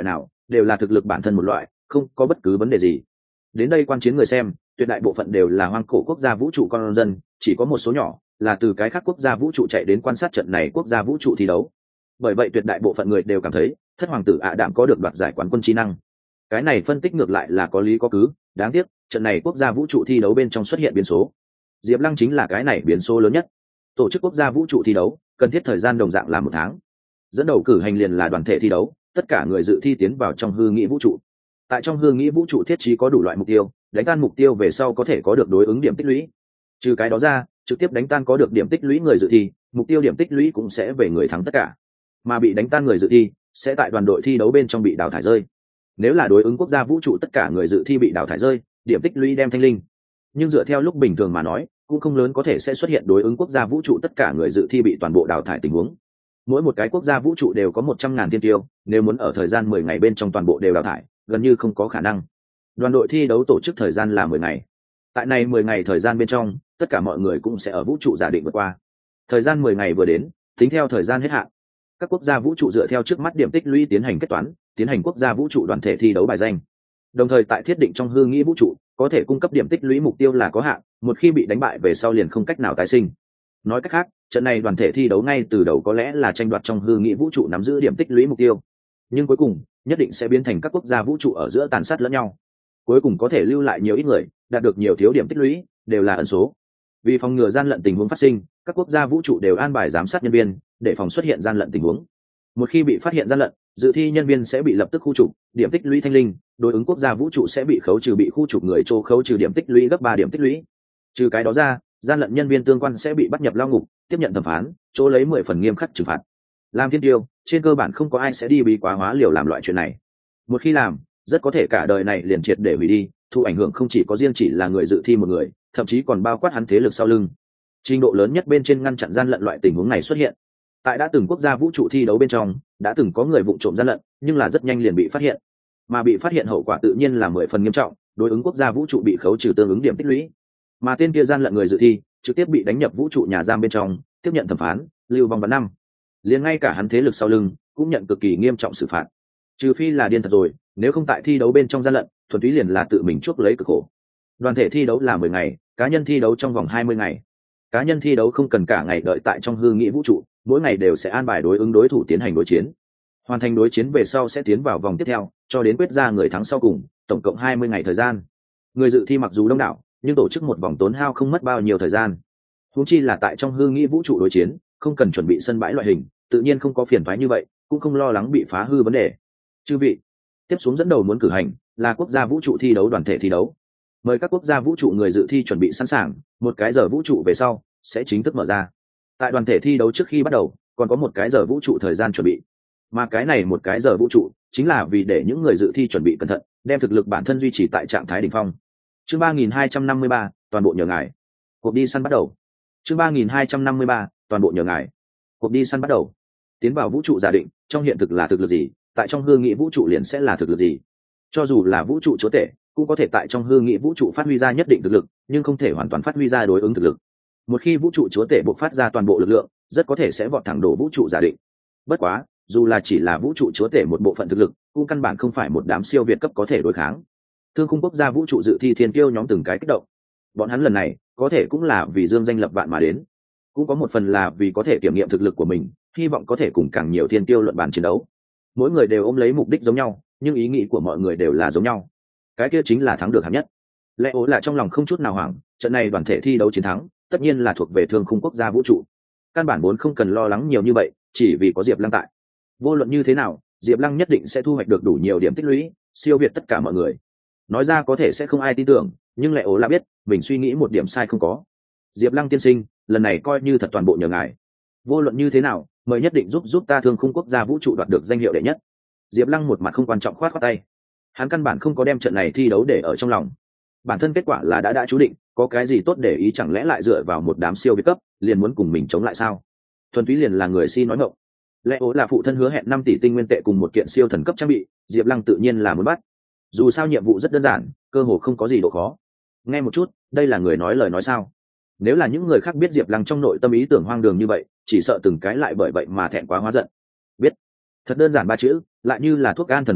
đều là thực lực bản thân một loại, không có bất cứ vấn đề gì. Đến đây quan chiến người xem, tuyệt đại bộ phận đều là hoang cổ quốc gia vũ trụ con dân, chỉ có một số nhỏ là từ cái khác quốc gia vũ trụ chạy đến quan sát trận này quốc gia vũ trụ thi đấu. Bởi vậy tuyệt đại bộ phận người đều cảm thấy thất hoàng tử ạ đạm có được đoạt giải quán quân trí năng. Cái này phân tích ngược lại là có lý có cứ, đáng tiếc trận này quốc gia vũ trụ thi đấu bên trong xuất hiện biến số. Diệp Lăng chính là cái này biến số lớn nhất. Tổ chức quốc gia vũ trụ thi đấu cần thiết thời gian đồng dạng là một tháng. Dẫn đầu cử hành liền là đoàn thể thi đấu, tất cả người dự thi tiến vào trong hư nghĩ vũ trụ. Tại trong hư nghĩ vũ trụ thiết trí có đủ loại mục tiêu, đánh tan mục tiêu về sau có thể có được đối ứng điểm tích lũy. Trừ cái đó ra, trực tiếp đánh tan có được điểm tích lũy người dự thi, mục tiêu điểm tích lũy cũng sẽ về người thắng tất cả. Mà bị đánh tan người dự thi sẽ tại đoàn đội thi đấu bên trong bị đào thải rơi. Nếu là đối ứng quốc gia vũ trụ tất cả người dự thi bị đào thải rơi, điểm tích lũy đem thanh linh. Nhưng dựa theo lúc bình thường mà nói, cũng không lớn có thể sẽ xuất hiện đối ứng quốc gia vũ trụ tất cả người dự thi bị toàn bộ đào thải tình huống. Mỗi một cái quốc gia vũ trụ đều có một trăm ngàn thiên tiêu, nếu muốn ở thời gian mười ngày bên trong toàn bộ đều đào thải, gần như không có khả năng. Đoàn đội thi đấu tổ chức thời gian là mười ngày. Tại này mười ngày thời gian bên trong, tất cả mọi người cũng sẽ ở vũ trụ giả định vượt qua. Thời gian mười ngày vừa đến, tính theo thời gian hết hạn. Các quốc gia vũ trụ dựa theo trước mắt điểm tích lũy tiến hành kết toán, tiến hành quốc gia vũ trụ đoàn thể thi đấu bài danh. Đồng thời tại thiết định trong hư nghĩ vũ trụ, có thể cung cấp điểm tích lũy mục tiêu là có hạn, một khi bị đánh bại về sau liền không cách nào tái sinh. Nói cách khác, trận này đoàn thể thi đấu ngay từ đầu có lẽ là tranh đoạt trong hư nghĩ vũ trụ nắm giữ điểm tích lũy mục tiêu, nhưng cuối cùng nhất định sẽ biến thành các quốc gia vũ trụ ở giữa tàn sát lẫn nhau. Cuối cùng có thể lưu lại nhiều ít người, đạt được nhiều thiếu điểm tích lũy, đều là ẩn số. Vì phòng ngừa gian lận tình huống phát sinh, các quốc gia vũ trụ đều an bài giám sát nhân viên, để phòng xuất hiện gian lận tình huống. Một khi bị phát hiện gian lận, dự thi nhân viên sẽ bị lập tức khu trục, điểm tích lũy thanh linh, đối ứng quốc gia vũ trụ sẽ bị khấu trừ bị khu trục người trô khấu trừ điểm tích lũy gấp ba điểm tích lũy. Trừ cái đó ra, gian lận nhân viên tương quan sẽ bị bắt nhập lao ngục, tiếp nhận thẩm phán, chỗ lấy mười phần nghiêm khắc trừng phạt. Làm thiên tiêu, trên cơ bản không có ai sẽ đi bí quá hóa liều làm loại chuyện này. Một khi làm, rất có thể cả đời này liền triệt để hủy đi, thu ảnh hưởng không chỉ có riêng chỉ là người dự thi một người, thậm chí còn bao quát hắn thế lực sau lưng. Trình độ lớn nhất bên trên ngăn chặn gian lận loại tình huống này xuất hiện. Tại đã từng quốc gia vũ trụ thi đấu bên trong, đã từng có người vụng trộm gian lận, nhưng là rất nhanh liền bị phát hiện. Mà bị phát hiện hậu quả tự nhiên là mười phần nghiêm trọng, đối ứng quốc gia vũ trụ bị khấu trừ tương ứng điểm tích lũy. Mà tên kia gian lận người dự thi, trực tiếp bị đánh nhập vũ trụ nhà giam bên trong, tiếp nhận thẩm phán, lưu vong vạn năm. Liền ngay cả hắn thế lực sau lưng cũng nhận cực kỳ nghiêm trọng xử phạt. Trừ phi là điên thật rồi, nếu không tại thi đấu bên trong gian lận, thuần túy liền là tự mình chuốc lấy cực khổ. Đoàn thể thi đấu là mười ngày, cá nhân thi đấu trong vòng hai mươi ngày. Cá nhân thi đấu không cần cả ngày đợi tại trong hư nghĩ vũ trụ, mỗi ngày đều sẽ an bài đối ứng đối thủ tiến hành đối chiến. Hoàn thành đối chiến về sau sẽ tiến vào vòng tiếp theo, cho đến quyết ra người thắng sau cùng, tổng cộng hai mươi ngày thời gian. Người dự thi mặc dù đông đảo, nhưng tổ chức một vòng tốn hao không mất bao nhiêu thời gian. Huống chi là tại trong hư nghĩ vũ trụ đối chiến, không cần chuẩn bị sân bãi loại hình, tự nhiên không có phiền toái như vậy, cũng không lo lắng bị phá hư vấn đề. Chư vị, tiếp xuống dẫn đầu muốn cử hành là quốc gia vũ trụ thi đấu đoàn thể thi đấu. Mời các quốc gia vũ trụ người dự thi chuẩn bị sẵn sàng, một cái giờ vũ trụ về sau sẽ chính thức mở ra. Tại đoàn thể thi đấu trước khi bắt đầu, còn có một cái giờ vũ trụ thời gian chuẩn bị. Mà cái này một cái giờ vũ trụ chính là vì để những người dự thi chuẩn bị cẩn thận, đem thực lực bản thân duy trì tại trạng thái đỉnh phong. Chương ba nghìn hai trăm năm mươi ba, toàn bộ nhờ ngài. Cuộc đi săn bắt đầu. Chương ba nghìn hai trăm năm mươi ba, toàn bộ nhờ ngài. Cuộc đi săn bắt đầu. Tiến vào vũ trụ giả định, trong hiện thực là thực lực gì, tại trong hư nghĩ vũ trụ liền sẽ là thực lực gì. Cho dù là vũ trụ chúa tể, cũng có thể tại trong hư nghĩ vũ trụ phát huy ra nhất định thực lực, nhưng không thể hoàn toàn phát huy ra đối ứng thực lực. Một khi vũ trụ chúa tể bộc phát ra toàn bộ lực lượng, rất có thể sẽ vọt thẳng đổ vũ trụ giả định. Bất quá, dù là chỉ là vũ trụ chúa tể một bộ phận thực lực, cũng căn bản không phải một đám siêu việt cấp có thể đối kháng. Thương khung quốc gia vũ trụ dự thi thiên kiêu nhóm từng cái kích động. Bọn hắn lần này có thể cũng là vì dương danh lập vạn mà đến, cũng có một phần là vì có thể kiểm nghiệm thực lực của mình, hy vọng có thể cùng càng nhiều thiên kiêu luận bàn chiến đấu. Mỗi người đều ôm lấy mục đích giống nhau, nhưng ý nghĩ của mọi người đều là giống nhau. Cái kia chính là thắng được hạng nhất. Lẽ ố là trong lòng không chút nào hoảng, trận này đoàn thể thi đấu chiến thắng, tất nhiên là thuộc về thương khung quốc gia vũ trụ. Căn bản vốn không cần lo lắng nhiều như vậy, chỉ vì có Diệp Lăng tại. Vô luận như thế nào, Diệp Lăng nhất định sẽ thu hoạch được đủ nhiều điểm tích lũy, siêu việt tất cả mọi người. Nói ra có thể sẽ không ai tin tưởng, nhưng Lệ Ố là biết, mình suy nghĩ một điểm sai không có. Diệp Lăng tiên sinh, lần này coi như thật toàn bộ nhờ ngài. Vô luận như thế nào, mời nhất định giúp giúp ta thương khung quốc gia vũ trụ đoạt được danh hiệu đệ nhất. Diệp Lăng một mặt không quan trọng khoát khoát tay. Hắn căn bản không có đem trận này thi đấu để ở trong lòng. Bản thân kết quả là đã đã chú định, có cái gì tốt để ý, chẳng lẽ lại dựa vào một đám siêu việt cấp, liền muốn cùng mình chống lại sao? Thuần túy liền là người si nói ngọng. Lẽ ố là phụ thân hứa hẹn năm tỷ tinh nguyên tệ cùng một kiện siêu thần cấp trang bị, Diệp Lăng tự nhiên là muốn bắt. Dù sao nhiệm vụ rất đơn giản, cơ hồ không có gì độ khó. Nghe một chút, đây là người nói lời nói sao? Nếu là những người khác biết Diệp Lăng trong nội tâm ý tưởng hoang đường như vậy, chỉ sợ từng cái lại bởi vậy mà thẹn quá hóa giận. Biết, thật đơn giản ba chữ, lại như là thuốc an thần đồng dạng,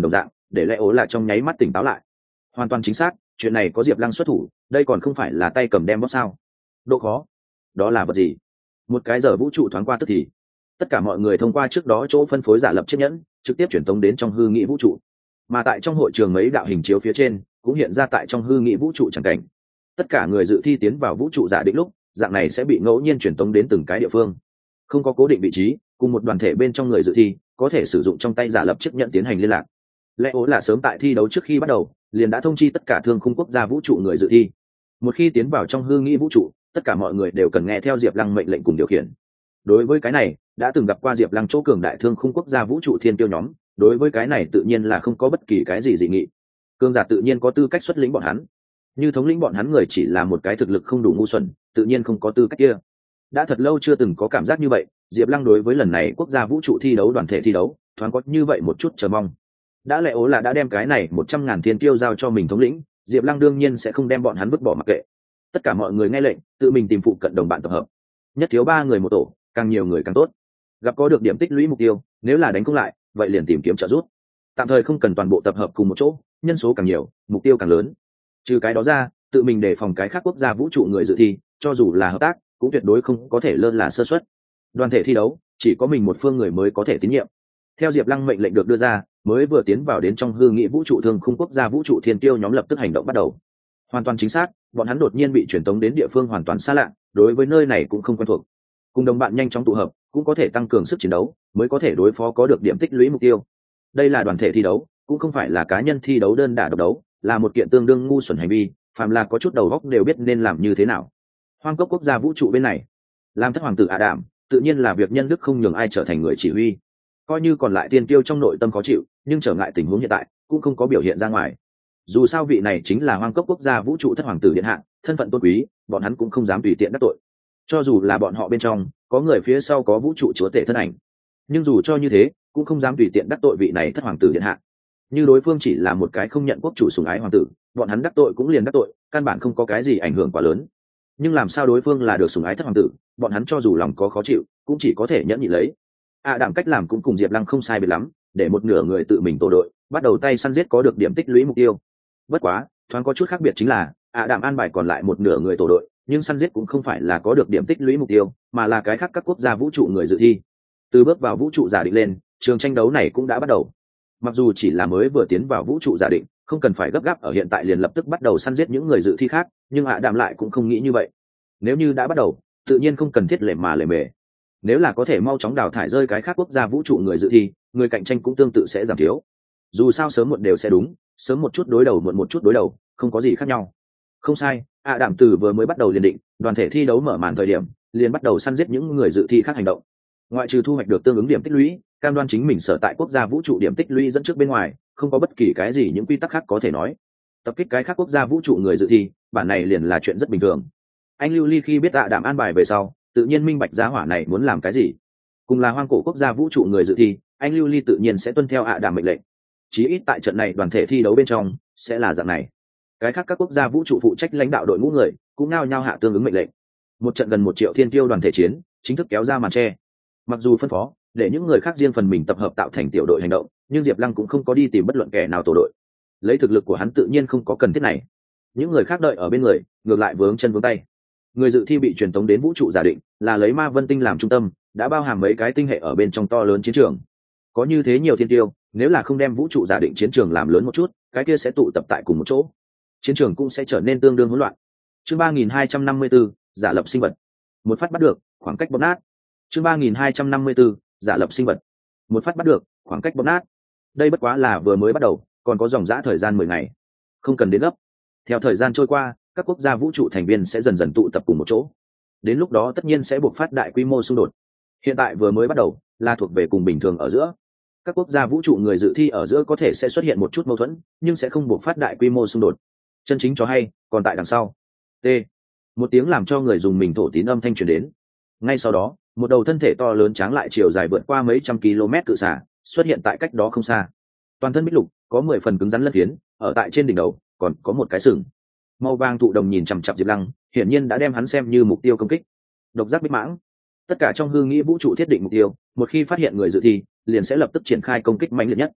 để lẽ ố là trong nháy mắt tỉnh táo lại. Hoàn toàn chính xác, chuyện này có Diệp Lăng xuất thủ, đây còn không phải là tay cầm đem bóp sao? Độ khó? Đó là vật gì? Một cái giờ vũ trụ thoáng qua tức thì, tất cả mọi người thông qua trước đó chỗ phân phối giả lập chiếc nhẫn, trực tiếp truyền tống đến trong hư nghị vũ trụ. Mà tại trong hội trường mấy đạo hình chiếu phía trên, cũng hiện ra tại trong hư nghị vũ trụ chẳng cảnh. Tất cả người dự thi tiến vào vũ trụ giả định lúc, dạng này sẽ bị ngẫu nhiên truyền tống đến từng cái địa phương. Không có cố định vị trí, cùng một đoàn thể bên trong người dự thi, có thể sử dụng trong tay giả lập chiếc nhẫn tiến hành liên lạc. Lẽ ố là sớm tại thi đấu trước khi bắt đầu, liền đã thông chi tất cả thương khung quốc gia vũ trụ người dự thi. Một khi tiến vào trong hư nghĩ vũ trụ, tất cả mọi người đều cần nghe theo Diệp Lăng mệnh lệnh cùng điều khiển. Đối với cái này, đã từng gặp qua Diệp Lăng chỗ cường đại thương khung quốc gia vũ trụ thiên tiêu nhóm, đối với cái này tự nhiên là không có bất kỳ cái gì dị nghị. Cường giả tự nhiên có tư cách xuất lĩnh bọn hắn. Như thống lĩnh bọn hắn người chỉ là một cái thực lực không đủ ngu xuẩn, tự nhiên không có tư cách kia. Đã thật lâu chưa từng có cảm giác như vậy, Diệp Lăng đối với lần này quốc gia vũ trụ thi đấu đoàn thể thi đấu, thoáng có như vậy một chút chờ mong. Đã lẽ ố là đã đem cái này một trăm ngàn thiên tiêu giao cho mình thống lĩnh, Diệp Lăng đương nhiên sẽ không đem bọn hắn vứt bỏ mặc kệ. Tất cả mọi người nghe lệnh, tự mình tìm phụ cận đồng bạn tập hợp. Nhất thiếu ba người một tổ, càng nhiều người càng tốt. Gặp có được điểm tích lũy mục tiêu, nếu là đánh không lại, vậy liền tìm kiếm trợ giúp. Tạm thời không cần toàn bộ tập hợp cùng một chỗ, nhân số càng nhiều, mục tiêu càng lớn. Trừ cái đó ra, tự mình đề phòng cái khác quốc gia vũ trụ người dự thi, cho dù là hợp tác, cũng tuyệt đối không có thể lơ là sơ suất. Đoàn thể thi đấu, chỉ có mình một phương người mới có thể tín nhiệm. Theo Diệp Lăng mệnh lệnh được đưa ra, mới vừa tiến vào đến trong hư nghị vũ trụ thương khung quốc gia vũ trụ thiên tiêu nhóm lập tức hành động bắt đầu. Hoàn toàn chính xác, bọn hắn đột nhiên bị truyền tống đến địa phương hoàn toàn xa lạ, đối với nơi này cũng không quen thuộc. Cùng đồng bạn nhanh chóng tụ hợp, cũng có thể tăng cường sức chiến đấu, mới có thể đối phó có được điểm tích lũy mục tiêu. Đây là đoàn thể thi đấu, cũng không phải là cá nhân thi đấu đơn đả độc đấu, là một kiện tương đương ngu xuẩn hành vi, phàm là có chút đầu óc đều biết nên làm như thế nào. Hoang cốc quốc gia vũ trụ bên này, làm thất hoàng tử Ả Đạm, tự nhiên là việc nhân đức không nhường ai trở thành người chỉ huy. Coi như còn lại tiên tiêu trong nội tâm khó chịu, nhưng trở ngại tình huống hiện tại, cũng không có biểu hiện ra ngoài. Dù sao vị này chính là hoang cốc quốc gia vũ trụ thất hoàng tử điện hạ, thân phận tôn quý, bọn hắn cũng không dám tùy tiện đắc tội. Cho dù là bọn họ bên trong có người phía sau có vũ trụ chúa tể thân ảnh, nhưng dù cho như thế, cũng không dám tùy tiện đắc tội vị này thất hoàng tử điện hạ. Như đối phương chỉ là một cái không nhận quốc chủ sủng ái hoàng tử, bọn hắn đắc tội cũng liền đắc tội, căn bản không có cái gì ảnh hưởng quá lớn. Nhưng làm sao đối phương là được sủng ái thất hoàng tử, bọn hắn cho dù lòng có khó chịu, cũng chỉ có thể nhẫn nhịn lấy. Ả Đạm cách làm cũng cùng Diệp Lăng không sai biệt lắm, để một nửa người tự mình tổ đội, bắt đầu tay săn giết có được điểm tích lũy mục tiêu. Bất quá, thoáng có chút khác biệt chính là, Ả Đạm an bài còn lại một nửa người tổ đội, nhưng săn giết cũng không phải là có được điểm tích lũy mục tiêu, mà là cái khác các quốc gia vũ trụ người dự thi. Từ bước vào vũ trụ giả định lên, trường tranh đấu này cũng đã bắt đầu. Mặc dù chỉ là mới vừa tiến vào vũ trụ giả định, không cần phải gấp gáp ở hiện tại liền lập tức bắt đầu săn giết những người dự thi khác, nhưng Ả Đạm lại cũng không nghĩ như vậy. Nếu như đã bắt đầu, tự nhiên không cần thiết lề mà lề mề. Nếu là có thể mau chóng đào thải rơi cái khác quốc gia vũ trụ người dự thi, người cạnh tranh cũng tương tự sẽ giảm thiếu. Dù sao sớm muộn đều sẽ đúng, sớm một chút đối đầu muộn một chút đối đầu, không có gì khác nhau. Không sai, Ả Đạm từ vừa mới bắt đầu liền định, đoàn thể thi đấu mở màn thời điểm, liền bắt đầu săn giết những người dự thi khác hành động. Ngoại trừ thu hoạch được tương ứng điểm tích lũy, cam đoan chính mình sở tại quốc gia vũ trụ điểm tích lũy dẫn trước bên ngoài, không có bất kỳ cái gì những quy tắc khác có thể nói. Tập kích cái khác quốc gia vũ trụ người dự thi, bản này liền là chuyện rất bình thường. Anh Lưu Ly khi biết Ả Đạm an bài về sau, tự nhiên minh bạch giá hỏa này muốn làm cái gì. Cùng là hoang cổ quốc gia vũ trụ người dự thi, anh Lưu Ly tự nhiên sẽ tuân theo Ả Đạm mệnh lệnh. Chí ít tại trận này đoàn thể thi đấu bên trong sẽ là dạng này. Cái khác các quốc gia vũ trụ phụ trách lãnh đạo đội ngũ người cũng nao nhao hạ tương ứng mệnh lệnh. Một trận gần một triệu thiên tiêu đoàn thể chiến chính thức kéo ra màn che. Mặc dù phân phó để những người khác riêng phần mình tập hợp tạo thành tiểu đội hành động, nhưng Diệp Lăng cũng không có đi tìm bất luận kẻ nào tổ đội. Lấy thực lực của hắn tự nhiên không có cần thiết này. Những người khác đợi ở bên người, ngược lại vướng chân vướng tay. Người dự thi bị truyền tống đến vũ trụ giả định, là lấy Ma Vân Tinh làm trung tâm, đã bao hàm mấy cái tinh hệ ở bên trong to lớn chiến trường. Có như thế nhiều thiên tiêu, nếu là không đem vũ trụ giả định chiến trường làm lớn một chút, cái kia sẽ tụ tập tại cùng một chỗ. Chiến trường cũng sẽ trở nên tương đương hỗn loạn. Chương ba nghìn hai trăm năm mươi 4, giả lập sinh vật. Một phát bắt được, khoảng cách bóp nát. Chương ba nghìn hai trăm năm mươi 4, giả lập sinh vật. Một phát bắt được, khoảng cách bóp nát. Đây bất quá là vừa mới bắt đầu, còn có dòng dã thời gian mười ngày. Không cần đến gấp. Theo thời gian trôi qua, các quốc gia vũ trụ thành viên sẽ dần dần tụ tập cùng một chỗ. Đến lúc đó tất nhiên sẽ buộc phát đại quy mô xung đột. Hiện tại vừa mới bắt đầu, là thuộc về cùng bình thường ở giữa. Các quốc gia vũ trụ người dự thi ở giữa có thể sẽ xuất hiện một chút mâu thuẫn, nhưng sẽ không buộc phát đại quy mô xung đột. Chân chính cho hay, còn tại đằng sau. T. Một tiếng làm cho người dùng mình thổ tín âm thanh truyền đến. Ngay sau đó, một đầu thân thể to lớn tráng lại chiều dài vượt qua mấy trăm km cự xả xuất hiện tại cách đó không xa. Toàn thân bích lục, có mười phần cứng rắn lân phiến, ở tại trên đỉnh đầu còn có một cái sừng. Màu vàng thụ đồng nhìn chằm chằm Diệp Lăng, hiển nhiên đã đem hắn xem như mục tiêu công kích. Độc giác bích mãng. Tất cả trong hư nghĩ vũ trụ thiết định mục tiêu, một khi phát hiện người dự thi, liền sẽ lập tức triển khai công kích mạnh liệt nhất.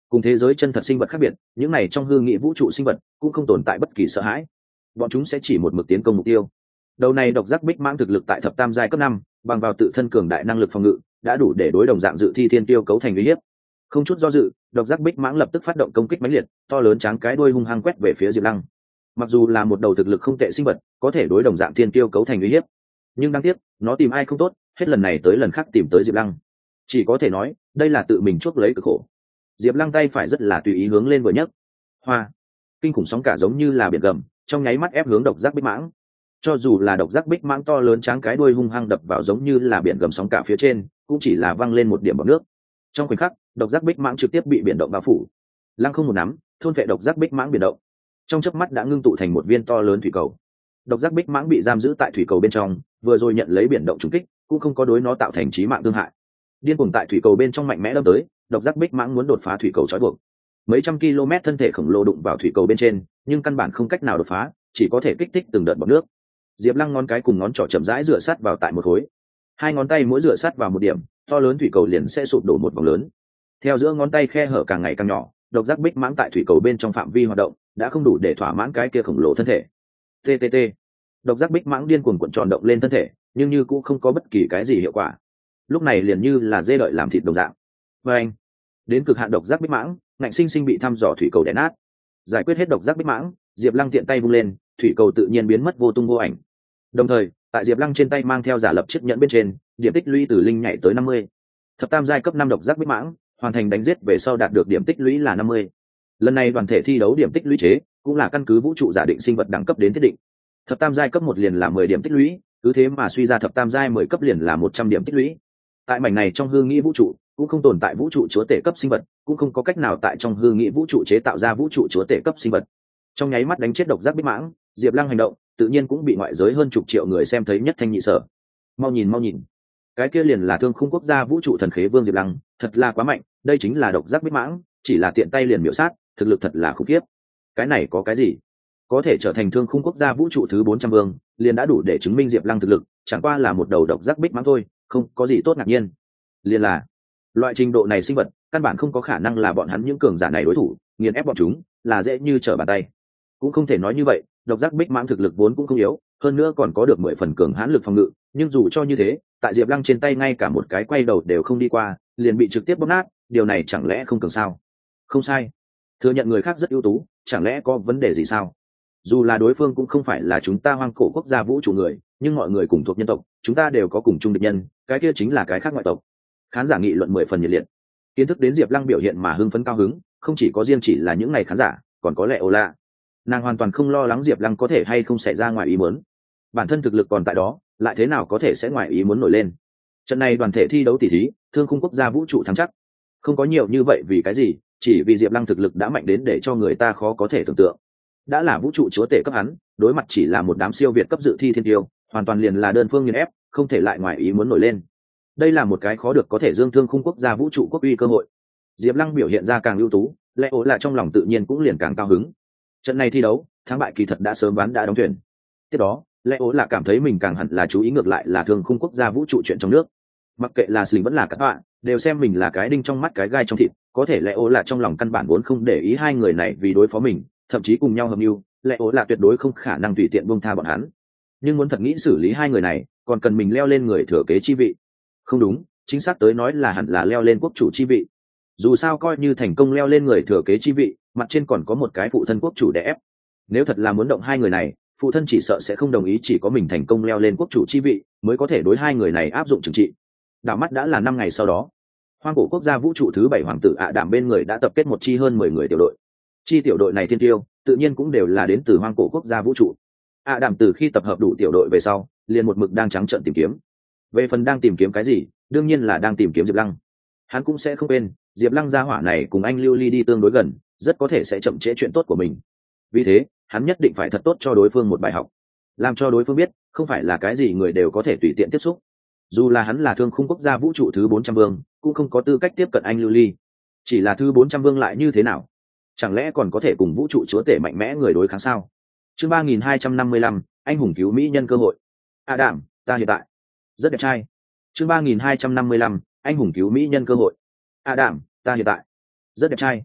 Cùng thế giới chân thật sinh vật khác biệt, những này trong hư nghị vũ trụ sinh vật cũng không tồn tại bất kỳ sợ hãi, bọn chúng sẽ chỉ một mực tiến công mục tiêu. Đầu này độc giác bích mãng thực lực tại thập tam giai cấp năm, bằng vào tự thân cường đại năng lực phòng ngự đã đủ để đối đồng dạng dự thi thiên tiêu cấu thành uy hiếp. Không chút do dự, độc giác bích mãng lập tức phát động công kích mãnh liệt, to lớn tráng cái đuôi hung hăng quét về phía Diệp Lăng. Mặc dù là một đầu thực lực không tệ sinh vật, có thể đối đồng dạng thiên tiêu cấu thành uy hiếp, nhưng đáng tiếc, nó tìm ai không tốt, hết lần này tới lần khác tìm tới Diệp Lăng. Chỉ có thể nói, đây là tự mình chuốc lấy cực khổ. Diệp Lăng tay phải rất là tùy ý hướng lên vừa nhấc. Hoa, kinh khủng sóng cả giống như là biển gầm, trong nháy mắt ép hướng độc giác bích mãng. Cho dù là độc giác bích mãng to lớn tráng cái đuôi hung hăng đập vào giống như là biển gầm sóng cả phía trên, cũng chỉ là văng lên một điểm bọt nước. Trong khoảnh khắc, độc giác bích mãng trực tiếp bị biển động bao phủ. Lăng không một nắm, thôn phệ độc giác bích mãng biển động. Trong chớp mắt đã ngưng tụ thành một viên to lớn thủy cầu. Độc giác bích mãng bị giam giữ tại thủy cầu bên trong, vừa rồi nhận lấy biển động trùng kích, cũng không có đối nó tạo thành chí mạng thương hại. Điên cuồng tại thủy cầu bên trong mạnh mẽ đâm tới, độc giác bích mãng muốn đột phá thủy cầu trói buộc. Mấy trăm km thân thể khổng lồ đụng vào thủy cầu bên trên, nhưng căn bản không cách nào đột phá, chỉ có thể kích thích từng đợt bọt nước. Diệp Lăng ngón cái cùng ngón trỏ chậm rãi dựa sát vào tại một khối, hai ngón tay mỗi dựa sát vào một điểm, to lớn thủy cầu liền sẽ sụp đổ một vòng lớn. Theo giữa ngón tay khe hở càng ngày càng nhỏ, độc giác bích mãng tại thủy cầu bên trong phạm vi hoạt động đã không đủ để thỏa mãn cái kia khổng lồ thân thể. Ttt, độc giác bích mãng điên cuồng cuộn tròn động lên thân thể, nhưng như cũng không có bất kỳ cái gì hiệu quả. Lúc này liền như là dê đợi làm thịt đồng dạng. Và anh, đến cực hạn độc giác bích mãng, ngạnh sinh sinh bị thăm dò thủy cầu đè nát. Giải quyết hết độc giác bích mãng, Diệp Lăng tiện tay vung lên, thủy cầu tự nhiên biến mất vô tung vô ảnh. Đồng thời, tại Diệp Lăng trên tay mang theo giả lập chiếc nhẫn bên trên, điểm tích lũy từ linh nhảy tới năm mươi. Thập tam giai cấp năm độc giác bích mãng, hoàn thành đánh giết về sau đạt được điểm tích lũy là năm mươi. Lần này đoàn thể thi đấu điểm tích lũy chế cũng là căn cứ vũ trụ giả định sinh vật đẳng cấp đến thiết định. Thập tam giai cấp một liền là mười điểm tích lũy, cứ thế mà suy ra thập tam giai mười cấp liền là một trăm điểm tích lũy. Tại mảnh này trong hư nghĩ vũ trụ, cũng không tồn tại vũ trụ chúa tể cấp sinh vật, cũng không có cách nào tại trong hư nghĩ vũ trụ chế tạo ra vũ trụ chúa tể cấp sinh vật. Trong nháy mắt đánh chết độc giác bích mãng, Diệp Lăng hành động tự nhiên cũng bị ngoại giới hơn chục triệu người xem thấy nhất thanh nhị sở. Mau nhìn mau nhìn, cái kia liền là Thương Khung quốc gia vũ trụ thần khế vương Diệp Lăng, thật là quá mạnh, đây chính là độc giác bích mãng, chỉ là tiện tay liền miểu sát, thực lực thật là khủng khiếp. Cái này có cái gì? Có thể trở thành Thương Khung quốc gia vũ trụ thứ bốn trăm vương, liền đã đủ để chứng minh Diệp Lăng thực lực, chẳng qua là một đầu độc giác bích mãng thôi, không có gì tốt ngạc nhiên. Liền là loại trình độ này sinh vật, căn bản không có khả năng là bọn hắn những cường giả này đối thủ, nghiền ép bọn chúng là dễ như trở bàn tay. Cũng không thể nói như vậy, độc giác bích mãng thực lực vốn cũng không yếu, hơn nữa còn có được mười phần cường hãn lực phòng ngự, nhưng dù cho như thế, tại Diệp Lăng trên tay ngay cả một cái quay đầu đều không đi qua, liền bị trực tiếp bóp nát, điều này chẳng lẽ không cường sao? Không sai, thừa nhận người khác rất ưu tú, chẳng lẽ có vấn đề gì sao? Dù là đối phương cũng không phải là chúng ta hoang cổ quốc gia vũ trụ người, nhưng mọi người cùng thuộc nhân tộc, chúng ta đều có cùng chung địch nhân, cái kia chính là cái khác ngoại tộc. Khán giả nghị luận mười phần nhiệt liệt. Kiến thức đến Diệp Lăng biểu hiện mà hưng phấn cao hứng, không chỉ có riêng chỉ là những ngày khán giả, còn có lẽ Ô La. Nàng hoàn toàn không lo lắng Diệp Lăng có thể hay không xảy ra ngoài ý muốn. Bản thân thực lực còn tại đó, lại thế nào có thể sẽ ngoài ý muốn nổi lên. Trận này đoàn thể thi đấu tỷ thí, Thương Khung quốc gia vũ trụ thắng chắc. Không có nhiều như vậy vì cái gì, chỉ vì Diệp Lăng thực lực đã mạnh đến để cho người ta khó có thể tưởng tượng. Đã là vũ trụ chúa tể cấp hắn, đối mặt chỉ là một đám siêu việt cấp dự thi thiên tiêu, hoàn toàn liền là đơn phương nghiền ép, không thể lại ngoài ý muốn nổi lên. Đây là một cái khó được có thể dương Thương Khung quốc gia vũ trụ quốc uy cơ hội. Diệp Lăng biểu hiện ra càng ưu tú, lẽ ố là trong lòng tự nhiên cũng liền càng cao hứng. Trận này thi đấu, thắng bại kỳ thật đã sớm ván đã đóng thuyền. Tiếp đó, lẽ ố là cảm thấy mình càng hẳn là chú ý ngược lại là Thương Khung quốc gia vũ trụ chuyện trong nước. Mặc kệ là Sling vẫn là các bạn, đều xem mình là cái đinh trong mắt cái gai trong thịt, có thể lẽ ố là trong lòng căn bản vốn không để ý hai người này vì đối phó mình, thậm chí cùng nhau hợp mưu, lẽ ố là tuyệt đối không khả năng tùy tiện buông tha bọn hắn. Nhưng muốn thật nghĩ xử lý hai người này, còn cần mình leo lên người thừa kế chi vị. Không đúng, chính xác tới nói là hẳn là leo lên quốc chủ chi vị. Dù sao coi như thành công leo lên người thừa kế chi vị, mặt trên còn có một cái phụ thân quốc chủ để ép. Nếu thật là muốn động hai người này, phụ thân chỉ sợ sẽ không đồng ý, chỉ có mình thành công leo lên quốc chủ chi vị mới có thể đối hai người này áp dụng trừng trị. Đảo mắt đã là năm ngày sau đó, hoang cổ quốc gia vũ trụ thứ bảy hoàng tử ạ đảm bên người đã tập kết một chi hơn mười người tiểu đội. Chi tiểu đội này thiên tiêu tự nhiên cũng đều là đến từ hoang cổ quốc gia vũ trụ. ạ đảm từ khi tập hợp đủ tiểu đội về sau, liền một mực đang trắng trợn tìm kiếm. Về phần đang tìm kiếm cái gì, đương nhiên là đang tìm kiếm Diệp Lăng. Hắn cũng sẽ không quên, Diệp Lăng gia hỏa này cùng anh Lưu Ly đi tương đối gần, rất có thể sẽ chậm trễ chuyện tốt của mình. Vì thế, hắn nhất định phải thật tốt cho đối phương một bài học, làm cho đối phương biết, không phải là cái gì người đều có thể tùy tiện tiếp xúc. Dù là hắn là Thương Khung quốc gia vũ trụ thứ bốn trăm vương, cũng không có tư cách tiếp cận anh Lưu Ly. Chỉ là thứ bốn trăm vương lại như thế nào? Chẳng lẽ còn có thể cùng vũ trụ chúa tể mạnh mẽ người đối kháng sao? Chương ba nghìn hai trăm năm mươi lăm, anh hùng cứu mỹ nhân cơ hội. À đảm, ta hiện tại rất đẹp trai. Chương ba nghìn hai trăm năm mươi lăm, anh hùng cứu mỹ nhân cơ hội. À đảm, ta hiện tại rất đẹp trai.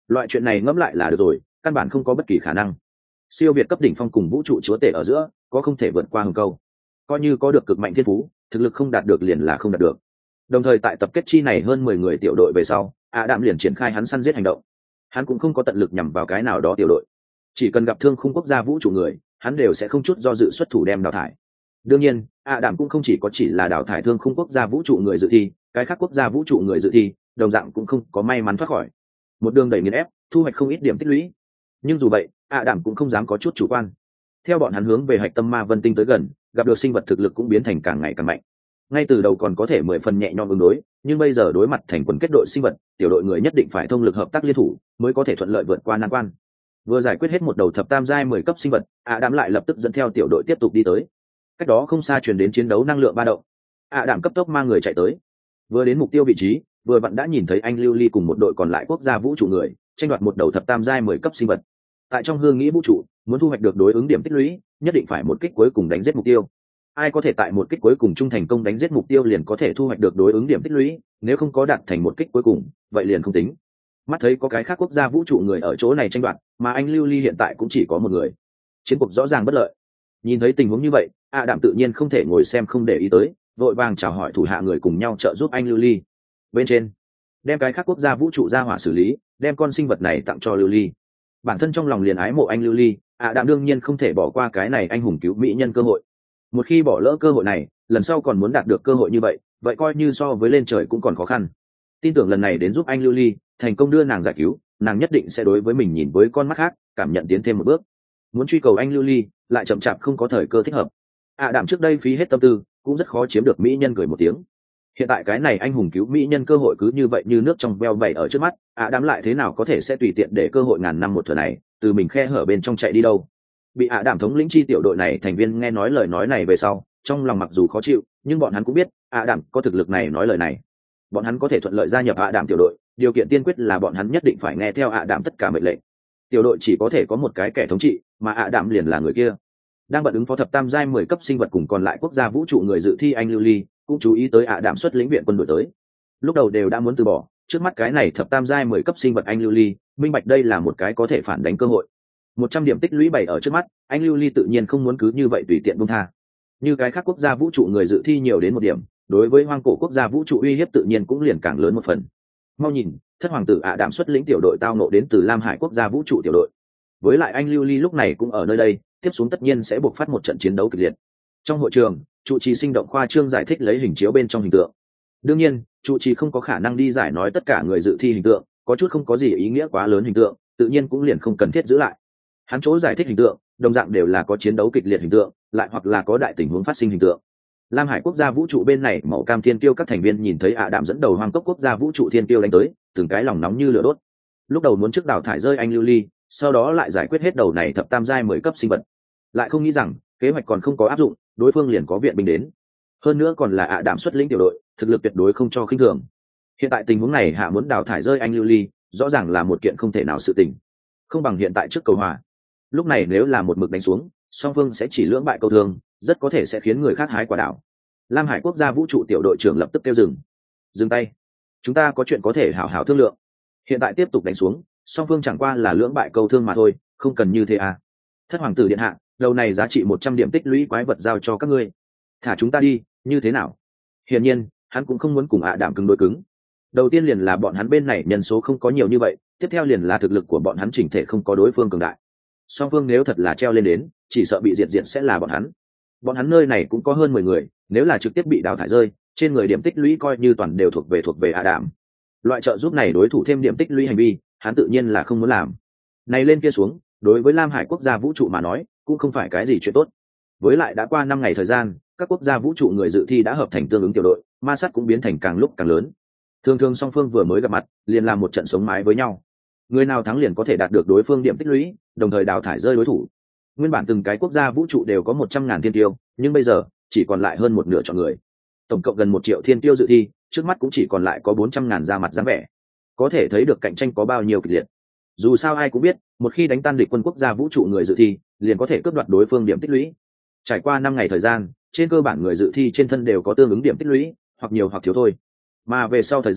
Loại chuyện này ngẫm lại là được rồi, căn bản không có bất kỳ khả năng. Siêu việt cấp đỉnh phong cùng vũ trụ chúa tể ở giữa có không thể vượt qua hừng câu. Coi như có được cực mạnh thiên phú, thực lực không đạt được liền là không đạt được. Đồng thời tại tập kết chi này hơn mười người tiểu đội về sau, ạ đạm liền triển khai hắn săn giết hành động. Hắn cũng không có tận lực nhằm vào cái nào đó tiểu đội, chỉ cần gặp thương khung quốc gia vũ trụ người, hắn đều sẽ không chút do dự xuất thủ đem đào thải. Đương nhiên, ạ đạm cũng không chỉ có chỉ là đào thải thương khung quốc gia vũ trụ người dự thi, cái khác quốc gia vũ trụ người dự thi đồng dạng cũng không có may mắn thoát khỏi. Một đường đẩy nghiền ép, thu hoạch không ít điểm tích lũy. Nhưng dù vậy, ạ đạm cũng không dám có chút chủ quan. Theo bọn hắn hướng về hạch tâm ma vân tinh tới gần, gặp được sinh vật thực lực cũng biến thành càng ngày càng mạnh. Ngay từ đầu còn có thể mười phần nhẹ nhõm ứng đối, nhưng bây giờ đối mặt thành quần kết đội sinh vật, tiểu đội người nhất định phải thông lực hợp tác liên thủ mới có thể thuận lợi vượt qua nan quan. Vừa giải quyết hết một đầu thập tam giai mười cấp sinh vật, ạ đạm lại lập tức dẫn theo tiểu đội tiếp tục đi tới. Cách đó không xa truyền đến chiến đấu năng lượng ba động. ạ đạm cấp tốc mang người chạy tới. Vừa đến mục tiêu vị trí, vừa vặn đã nhìn thấy anh Lưu Ly cùng một đội còn lại quốc gia vũ trụ người tranh đoạt một đầu thập tam giai mười cấp sinh vật. Tại trong hương nghĩ vũ trụ, muốn thu hoạch được đối ứng điểm tích lũy, nhất định phải một kích cuối cùng đánh giết mục tiêu. Ai có thể tại một kích cuối cùng trung thành công đánh giết mục tiêu liền có thể thu hoạch được đối ứng điểm tích lũy, nếu không có đạt thành một kích cuối cùng, vậy liền không tính. Mắt thấy có cái khác quốc gia vũ trụ người ở chỗ này tranh đoạt, mà anh Lưu Ly hiện tại cũng chỉ có một người, chiến cuộc rõ ràng bất lợi. Nhìn thấy tình huống như vậy, ạ đạm tự nhiên không thể ngồi xem không để ý tới, vội vàng chào hỏi thủ hạ người cùng nhau trợ giúp anh Lưu Ly. Bên trên, đem cái khác quốc gia vũ trụ ra hỏa xử lý, đem con sinh vật này tặng cho Lưu Ly. Bản thân trong lòng liền ái mộ anh Lưu Ly, ạ đạm đương nhiên không thể bỏ qua cái này anh hùng cứu mỹ nhân cơ hội. Một khi bỏ lỡ cơ hội này, lần sau còn muốn đạt được cơ hội như vậy, vậy coi như so với lên trời cũng còn khó khăn. Tin tưởng lần này đến giúp anh Lưu Ly thành công đưa nàng giải cứu, nàng nhất định sẽ đối với mình nhìn với con mắt khác, cảm nhận tiến thêm một bước. Muốn truy cầu anh Lưu Ly, lại chậm chạp không có thời cơ thích hợp. ạ đạm trước đây phí hết tâm tư, cũng rất khó chiếm được mỹ nhân cười một tiếng. Hiện tại cái này anh hùng cứu mỹ nhân cơ hội cứ như vậy như nước trong veo vẩy ở trước mắt, ạ đạm lại thế nào có thể sẽ tùy tiện để cơ hội ngàn năm một thừa này từ mình khe hở bên trong chạy đi đâu. Bị ạ đạm thống lĩnh chi tiểu đội này thành viên nghe nói lời nói này về sau, trong lòng mặc dù khó chịu, nhưng bọn hắn cũng biết ạ đạm có thực lực này nói lời này, bọn hắn có thể thuận lợi gia nhập ạ đạm tiểu đội, điều kiện tiên quyết là bọn hắn nhất định phải nghe theo ạ đạm tất cả mệnh lệnh. Tiểu đội chỉ có thể có một cái kẻ thống trị, mà ạ đạm liền là người kia. Đang bận ứng phó thập tam giai mười cấp sinh vật cùng còn lại quốc gia vũ trụ người dự thi anh Lưu Ly cũng chú ý tới ạ đạm xuất lĩnh viện quân đội tới. Lúc đầu đều đã muốn từ bỏ, trước mắt cái này thập tam giai mười cấp sinh vật anh Lưu Ly, minh bạch đây là một cái có thể phản đánh cơ hội. Một trăm điểm tích lũy bày ở trước mắt, anh Lưu Ly tự nhiên không muốn cứ như vậy tùy tiện buông tha. Như cái khác quốc gia vũ trụ người dự thi nhiều đến một điểm, đối với hoang cổ quốc gia vũ trụ uy hiếp tự nhiên cũng liền càng lớn một phần. Mau nhìn, thất hoàng tử ạ đạm xuất lĩnh tiểu đội tao nộ đến từ Lam Hải quốc gia vũ trụ tiểu đội. Với lại anh Lưu Ly lúc này cũng ở nơi đây, tiếp xuống tất nhiên sẽ buộc phát một trận chiến đấu kịch liệt. Trong hội trường, trụ trì sinh động khoa trương giải thích lấy hình chiếu bên trong hình tượng. Đương nhiên, trụ trì không có khả năng đi giải nói tất cả người dự thi hình tượng, có chút không có gì ý nghĩa quá lớn hình tượng, tự nhiên cũng liền không cần thiết giữ lại. Hắn chỗ giải thích hình tượng, đồng dạng đều là có chiến đấu kịch liệt hình tượng, lại hoặc là có đại tình huống phát sinh hình tượng. Lam Hải quốc gia vũ trụ bên này, màu cam thiên tiêu các thành viên nhìn thấy ạ đạm dẫn đầu hoàng cốc quốc gia vũ trụ thiên tiêu đánh tới, từng cái lòng nóng như lửa đốt. Lúc đầu muốn trước đào thải rơi anh Lưu Ly, sau đó lại giải quyết hết đầu này thập tam giai mười cấp sinh vật, lại không nghĩ rằng kế hoạch còn không có áp dụng, đối phương liền có viện binh đến, hơn nữa còn là ạ đạm xuất lĩnh tiểu đội, thực lực tuyệt đối không cho khinh thường. Hiện tại tình huống này hạ muốn đào thải rơi anh Lưu Ly, rõ ràng là một kiện không thể nào sự tình, không bằng hiện tại trước cầu hòa. Lúc này nếu là một mực đánh xuống, song phương sẽ chỉ lưỡng bại câu thương, rất có thể sẽ khiến người khác hái quả đảo. Lam Hải quốc gia vũ trụ tiểu đội trưởng lập tức kêu dừng dừng tay, chúng ta có chuyện có thể hảo hảo thương lượng, hiện tại tiếp tục đánh xuống, song phương chẳng qua là lưỡng bại câu thương mà thôi, không cần như thế à. Thất hoàng tử điện hạ, đầu này giá trị một trăm điểm tích lũy quái vật giao cho các ngươi, thả chúng ta đi, như thế nào? Hiển nhiên, hắn cũng không muốn cùng ạ đạm cứng đối cứng. Đầu tiên liền là bọn hắn bên này nhân số không có nhiều như vậy, tiếp theo liền là thực lực của bọn hắn chỉnh thể không có đối phương cường đại. Song phương nếu thật là treo lên đến, chỉ sợ bị diệt diệt sẽ là bọn hắn. Bọn hắn nơi này cũng có hơn mười người, nếu là trực tiếp bị đào thải rơi, trên người điểm tích lũy coi như toàn đều thuộc về thuộc về ạ đạm. Loại trợ giúp này đối thủ thêm điểm tích lũy hành vi, hắn tự nhiên là không muốn làm. Này lên kia xuống, đối với Lam Hải quốc gia vũ trụ mà nói, cũng không phải cái gì chuyện tốt. Với lại đã qua năm ngày thời gian, các quốc gia vũ trụ người dự thi đã hợp thành tương ứng tiểu đội, ma sát cũng biến thành càng lúc càng lớn. Thường thường song phương vừa mới gặp mặt, liền làm một trận sống mái với nhau. Người nào thắng liền có thể đạt được đối phương điểm tích lũy, đồng thời đào thải rơi đối thủ. Nguyên bản từng cái quốc gia vũ trụ đều có một trăm ngàn thiên tiêu, nhưng bây giờ chỉ còn lại hơn một nửa chọn người. Tổng cộng gần một triệu thiên tiêu dự thi, trước mắt cũng chỉ còn lại có bốn trăm ngàn ra mặt dáng vẻ. Có thể thấy được cạnh tranh có bao nhiêu kịch liệt. Dù sao ai cũng biết, một khi đánh tan địch quân quốc gia vũ trụ người dự thi, liền có thể cướp đoạt đối phương điểm tích lũy. Trải qua năm ngày thời gian, trên cơ bản người dự thi trên thân đều có tương ứng điểm tích lũy, hoặc nhiều hoặc thiếu thôi. Mà về sau thời gian,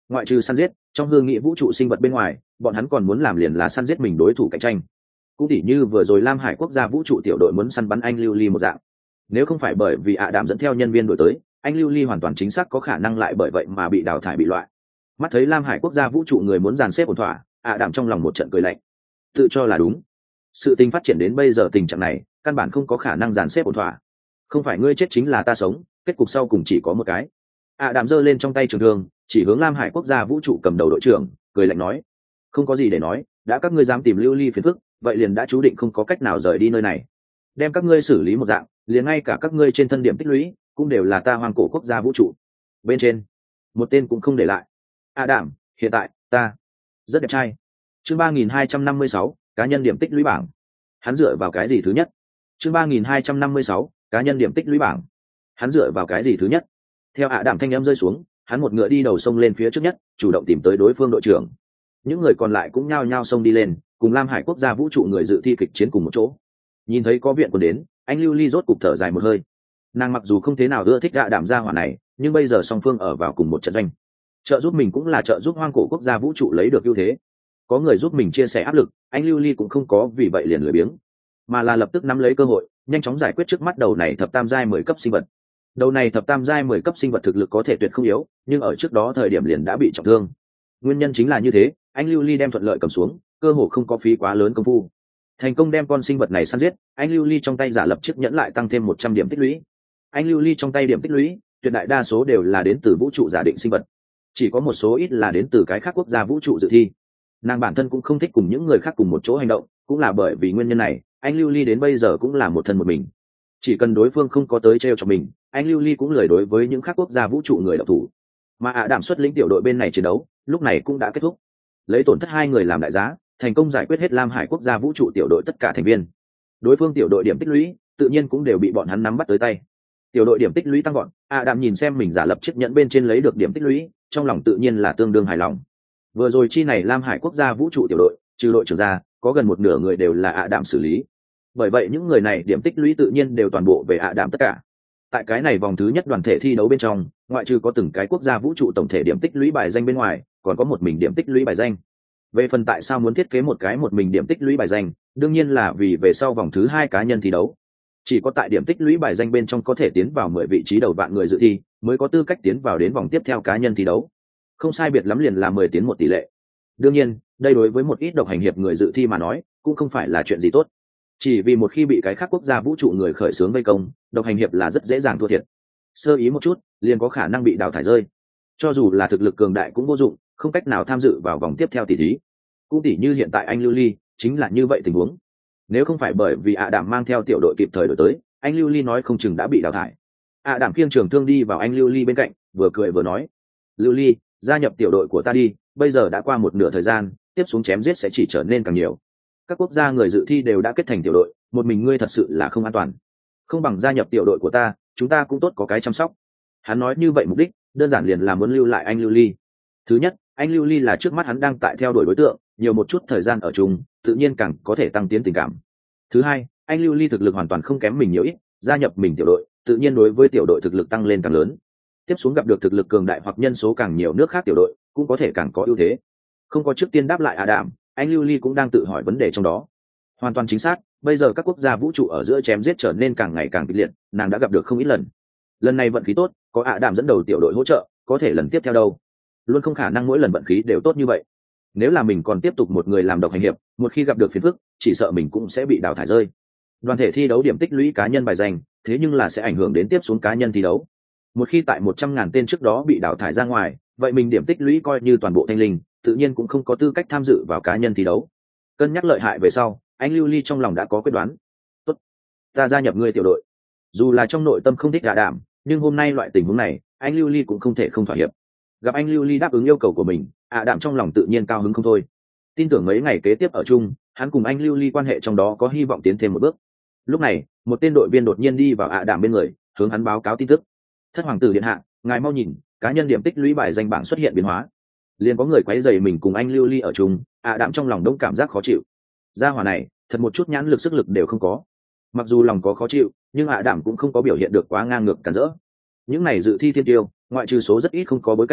ngoại trừ săn giết trong hương nghị vũ trụ sinh vật bên ngoài, bọn hắn còn muốn làm liền là săn giết mình đối thủ cạnh tranh. Cũng tỉ như vừa rồi Lam Hải quốc gia vũ trụ tiểu đội muốn săn bắn anh Lưu Ly một dạng. Nếu không phải bởi vì ạ đạm dẫn theo nhân viên đổi tới, anh Lưu Ly hoàn toàn chính xác có khả năng lại bởi vậy mà bị đào thải bị loại. Mắt thấy Lam Hải quốc gia vũ trụ người muốn dàn xếp ổn thỏa, ạ đạm trong lòng một trận cười lạnh. Tự cho là đúng. Sự tình phát triển đến bây giờ tình trạng này, căn bản không có khả năng dàn xếp ổn thỏa. Không phải ngươi chết chính là ta sống, kết cục sau cùng chỉ có một cái. ạ đạm giơ lên trong tay trường thương, chỉ hướng Lam Hải quốc gia vũ trụ cầm đầu đội trưởng, cười lạnh nói: không có gì để nói, đã các ngươi dám tìm Lưu Ly phiền phức, vậy liền đã chú định không có cách nào rời đi nơi này. Đem các ngươi xử lý một dạng, liền ngay cả các ngươi trên thân điểm tích lũy cũng đều là ta Hoang Cổ quốc gia vũ trụ bên trên, một tên cũng không để lại. ạ đạm, hiện tại ta rất đẹp trai. Chương ba nghìn hai trăm năm mươi sáu, cá nhân điểm tích lũy bảng. Hắn dựa vào cái gì thứ nhất? Chương ba nghìn hai trăm năm mươi sáu, cá nhân điểm tích lũy bảng. Hắn dựa vào cái gì thứ nhất? Theo ạ đạm thanh âm rơi xuống, hắn một ngựa đi đầu sông lên phía trước nhất, chủ động tìm tới đối phương đội trưởng. Những người còn lại cũng nhao nhao xông đi lên, cùng Lam Hải quốc gia vũ trụ người dự thi kịch chiến cùng một chỗ. Nhìn thấy có viện quân đến, anh Lưu Ly rốt cục thở dài một hơi. Nàng mặc dù không thế nào ưa thích ạ đạm gia hỏa này, nhưng bây giờ song phương ở vào cùng một trận doanh, trợ giúp mình cũng là trợ giúp Hoang Cổ quốc gia vũ trụ lấy được ưu thế. Có người giúp mình chia sẻ áp lực, anh Lưu Ly cũng không có vì vậy liền lười biếng, mà là lập tức nắm lấy cơ hội, nhanh chóng giải quyết trước mắt đầu này thập tam giai mười cấp sinh vật. Đầu này thập tam giai mười cấp sinh vật thực lực có thể tuyệt không yếu, nhưng ở trước đó thời điểm liền đã bị trọng thương. Nguyên nhân chính là như thế, anh Lưu Ly đem thuận lợi cầm xuống, cơ hồ không có phí quá lớn công phu, thành công đem con sinh vật này săn giết. Anh Lưu Ly trong tay giả lập chiếc nhẫn lại tăng thêm một trăm điểm tích lũy. Anh Lưu Ly trong tay điểm tích lũy tuyệt đại đa số đều là đến từ vũ trụ giả định sinh vật, chỉ có một số ít là đến từ cái khác quốc gia vũ trụ dự thi. Nàng bản thân cũng không thích cùng những người khác cùng một chỗ hành động, cũng là bởi vì nguyên nhân này, anh Lưu Ly đến bây giờ cũng là một thân một mình. Chỉ cần đối phương không có tới treo cho mình, anh Lưu Ly cũng lười đối với những khác quốc gia vũ trụ người độc thủ. Mà ạ đạm xuất lĩnh tiểu đội bên này chiến đấu lúc này cũng đã kết thúc, lấy tổn thất hai người làm đại giá, thành công giải quyết hết Lam Hải quốc gia vũ trụ tiểu đội tất cả thành viên. Đối phương tiểu đội điểm tích lũy tự nhiên cũng đều bị bọn hắn nắm bắt tới tay. Tiểu đội điểm tích lũy tăng gọn, ạ đạm nhìn xem mình giả lập chiếc nhẫn bên trên lấy được điểm tích lũy, trong lòng tự nhiên là tương đương hài lòng. Vừa rồi chi này Lam Hải quốc gia vũ trụ tiểu đội, trừ đội trưởng ra, có gần một nửa người đều là ạ đạm xử lý. Bởi vậy những người này điểm tích lũy tự nhiên đều toàn bộ về ạ đạm tất cả. Tại cái này vòng thứ nhất đoàn thể thi đấu bên trong, ngoại trừ có từng cái quốc gia vũ trụ tổng thể điểm tích lũy bài danh bên ngoài, còn có một mình điểm tích lũy bài danh. Về phần tại sao muốn thiết kế một cái một mình điểm tích lũy bài danh, đương nhiên là vì về sau vòng thứ hai cá nhân thi đấu, chỉ có tại điểm tích lũy bài danh bên trong có thể tiến vào mười vị trí đầu vạn người dự thi, mới có tư cách tiến vào đến vòng tiếp theo cá nhân thi đấu. Không sai biệt lắm liền là mười tiến một tỷ lệ. Đương nhiên, đây đối với một ít độc hành hiệp người dự thi mà nói, cũng không phải là chuyện gì tốt. Chỉ vì một khi bị cái khác quốc gia vũ trụ người khởi xướng vây công, độc hành hiệp là rất dễ dàng thua thiệt. Sơ ý một chút, liền có khả năng bị đào thải rơi. Cho dù là thực lực cường đại cũng vô dụng, không cách nào tham dự vào vòng tiếp theo tỷ thí. Cũng tỷ như hiện tại anh Lưu Ly, chính là như vậy tình huống. Nếu không phải bởi vì ạ đạm mang theo tiểu đội kịp thời đổi tới, anh Lưu Ly nói không chừng đã bị đào thải. ạ đạm kiêng trường thương đi vào anh Lưu Ly bên cạnh, vừa cười vừa nói: Lưu Ly, gia nhập tiểu đội của ta đi, bây giờ đã qua một nửa thời gian, tiếp xuống chém giết sẽ chỉ trở nên càng nhiều. Các quốc gia người dự thi đều đã kết thành tiểu đội, một mình ngươi thật sự là không an toàn, không bằng gia nhập tiểu đội của ta, chúng ta cũng tốt có cái chăm sóc. Hắn nói như vậy mục đích đơn giản liền là muốn lưu lại anh Lưu Ly. Thứ nhất, anh Lưu Ly là trước mắt hắn đang tại theo đuổi đối tượng, nhiều một chút thời gian ở chung, tự nhiên càng có thể tăng tiến tình cảm. Thứ hai, anh Lưu Ly thực lực hoàn toàn không kém mình nhiều ít, gia nhập mình tiểu đội, tự nhiên đối với tiểu đội thực lực tăng lên càng lớn. Tiếp xuống gặp được thực lực cường đại hoặc nhân số càng nhiều nước khác tiểu đội, cũng có thể càng có ưu thế. Không có trước tiên đáp lại Adam, anh Lưu Ly cũng đang tự hỏi vấn đề trong đó. Hoàn toàn chính xác, bây giờ các quốc gia vũ trụ ở giữa chém giết trở nên càng ngày càng kịch liệt, nàng đã gặp được không ít lần. Lần này vận khí tốt, có Adam dẫn đầu tiểu đội hỗ trợ, có thể lần tiếp theo đâu, luôn không khả năng mỗi lần vận khí đều tốt như vậy. Nếu là mình còn tiếp tục một người làm độc hành hiệp, một khi gặp được phiền phức, chỉ sợ mình cũng sẽ bị đào thải rơi. Đoàn thể thi đấu điểm tích lũy cá nhân bài danh, thế nhưng là sẽ ảnh hưởng đến tiếp xuống cá nhân thi đấu. Một khi tại một trăm ngàn tên trước đó bị đào thải ra ngoài, vậy mình điểm tích lũy coi như toàn bộ thanh linh, tự nhiên cũng không có tư cách tham dự vào cá nhân thi đấu. Cân nhắc lợi hại về sau, anh Lưu Ly trong lòng đã có quyết đoán. Tốt, ta gia nhập ngươi tiểu đội. Dù là trong nội tâm không thích gạ đảm, nhưng hôm nay loại tình huống này, anh Lưu Ly cũng không thể không thỏa hiệp. Gặp anh Lưu Ly đáp ứng yêu cầu của mình, ạ đạm trong lòng tự nhiên cao hứng không thôi. Tin tưởng mấy ngày kế tiếp ở chung, hắn cùng anh Lưu Ly quan hệ trong đó có hy vọng tiến thêm một bước. Lúc này, một tên đội viên đột nhiên đi vào ạ đạm bên người, hướng hắn báo cáo tin tức. Thất hoàng tử điện hạ, ngài mau nhìn, cá nhân điểm tích lũy bài danh bảng xuất hiện biến hóa. Liền có người quấy rầy mình cùng anh Lưu Ly ở chung, ạ đạm trong lòng đông cảm giác khó chịu. Gia hỏa này, thật một chút nhãn lực sức lực đều không có. Mặc dù lòng có khó chịu, nhưng ạ đạm cũng không có biểu hiện được quá ngang ngược cản rỡ. Những này dự thi thiên tiêu, ngoại trừ số rất ít không có bối cảnh,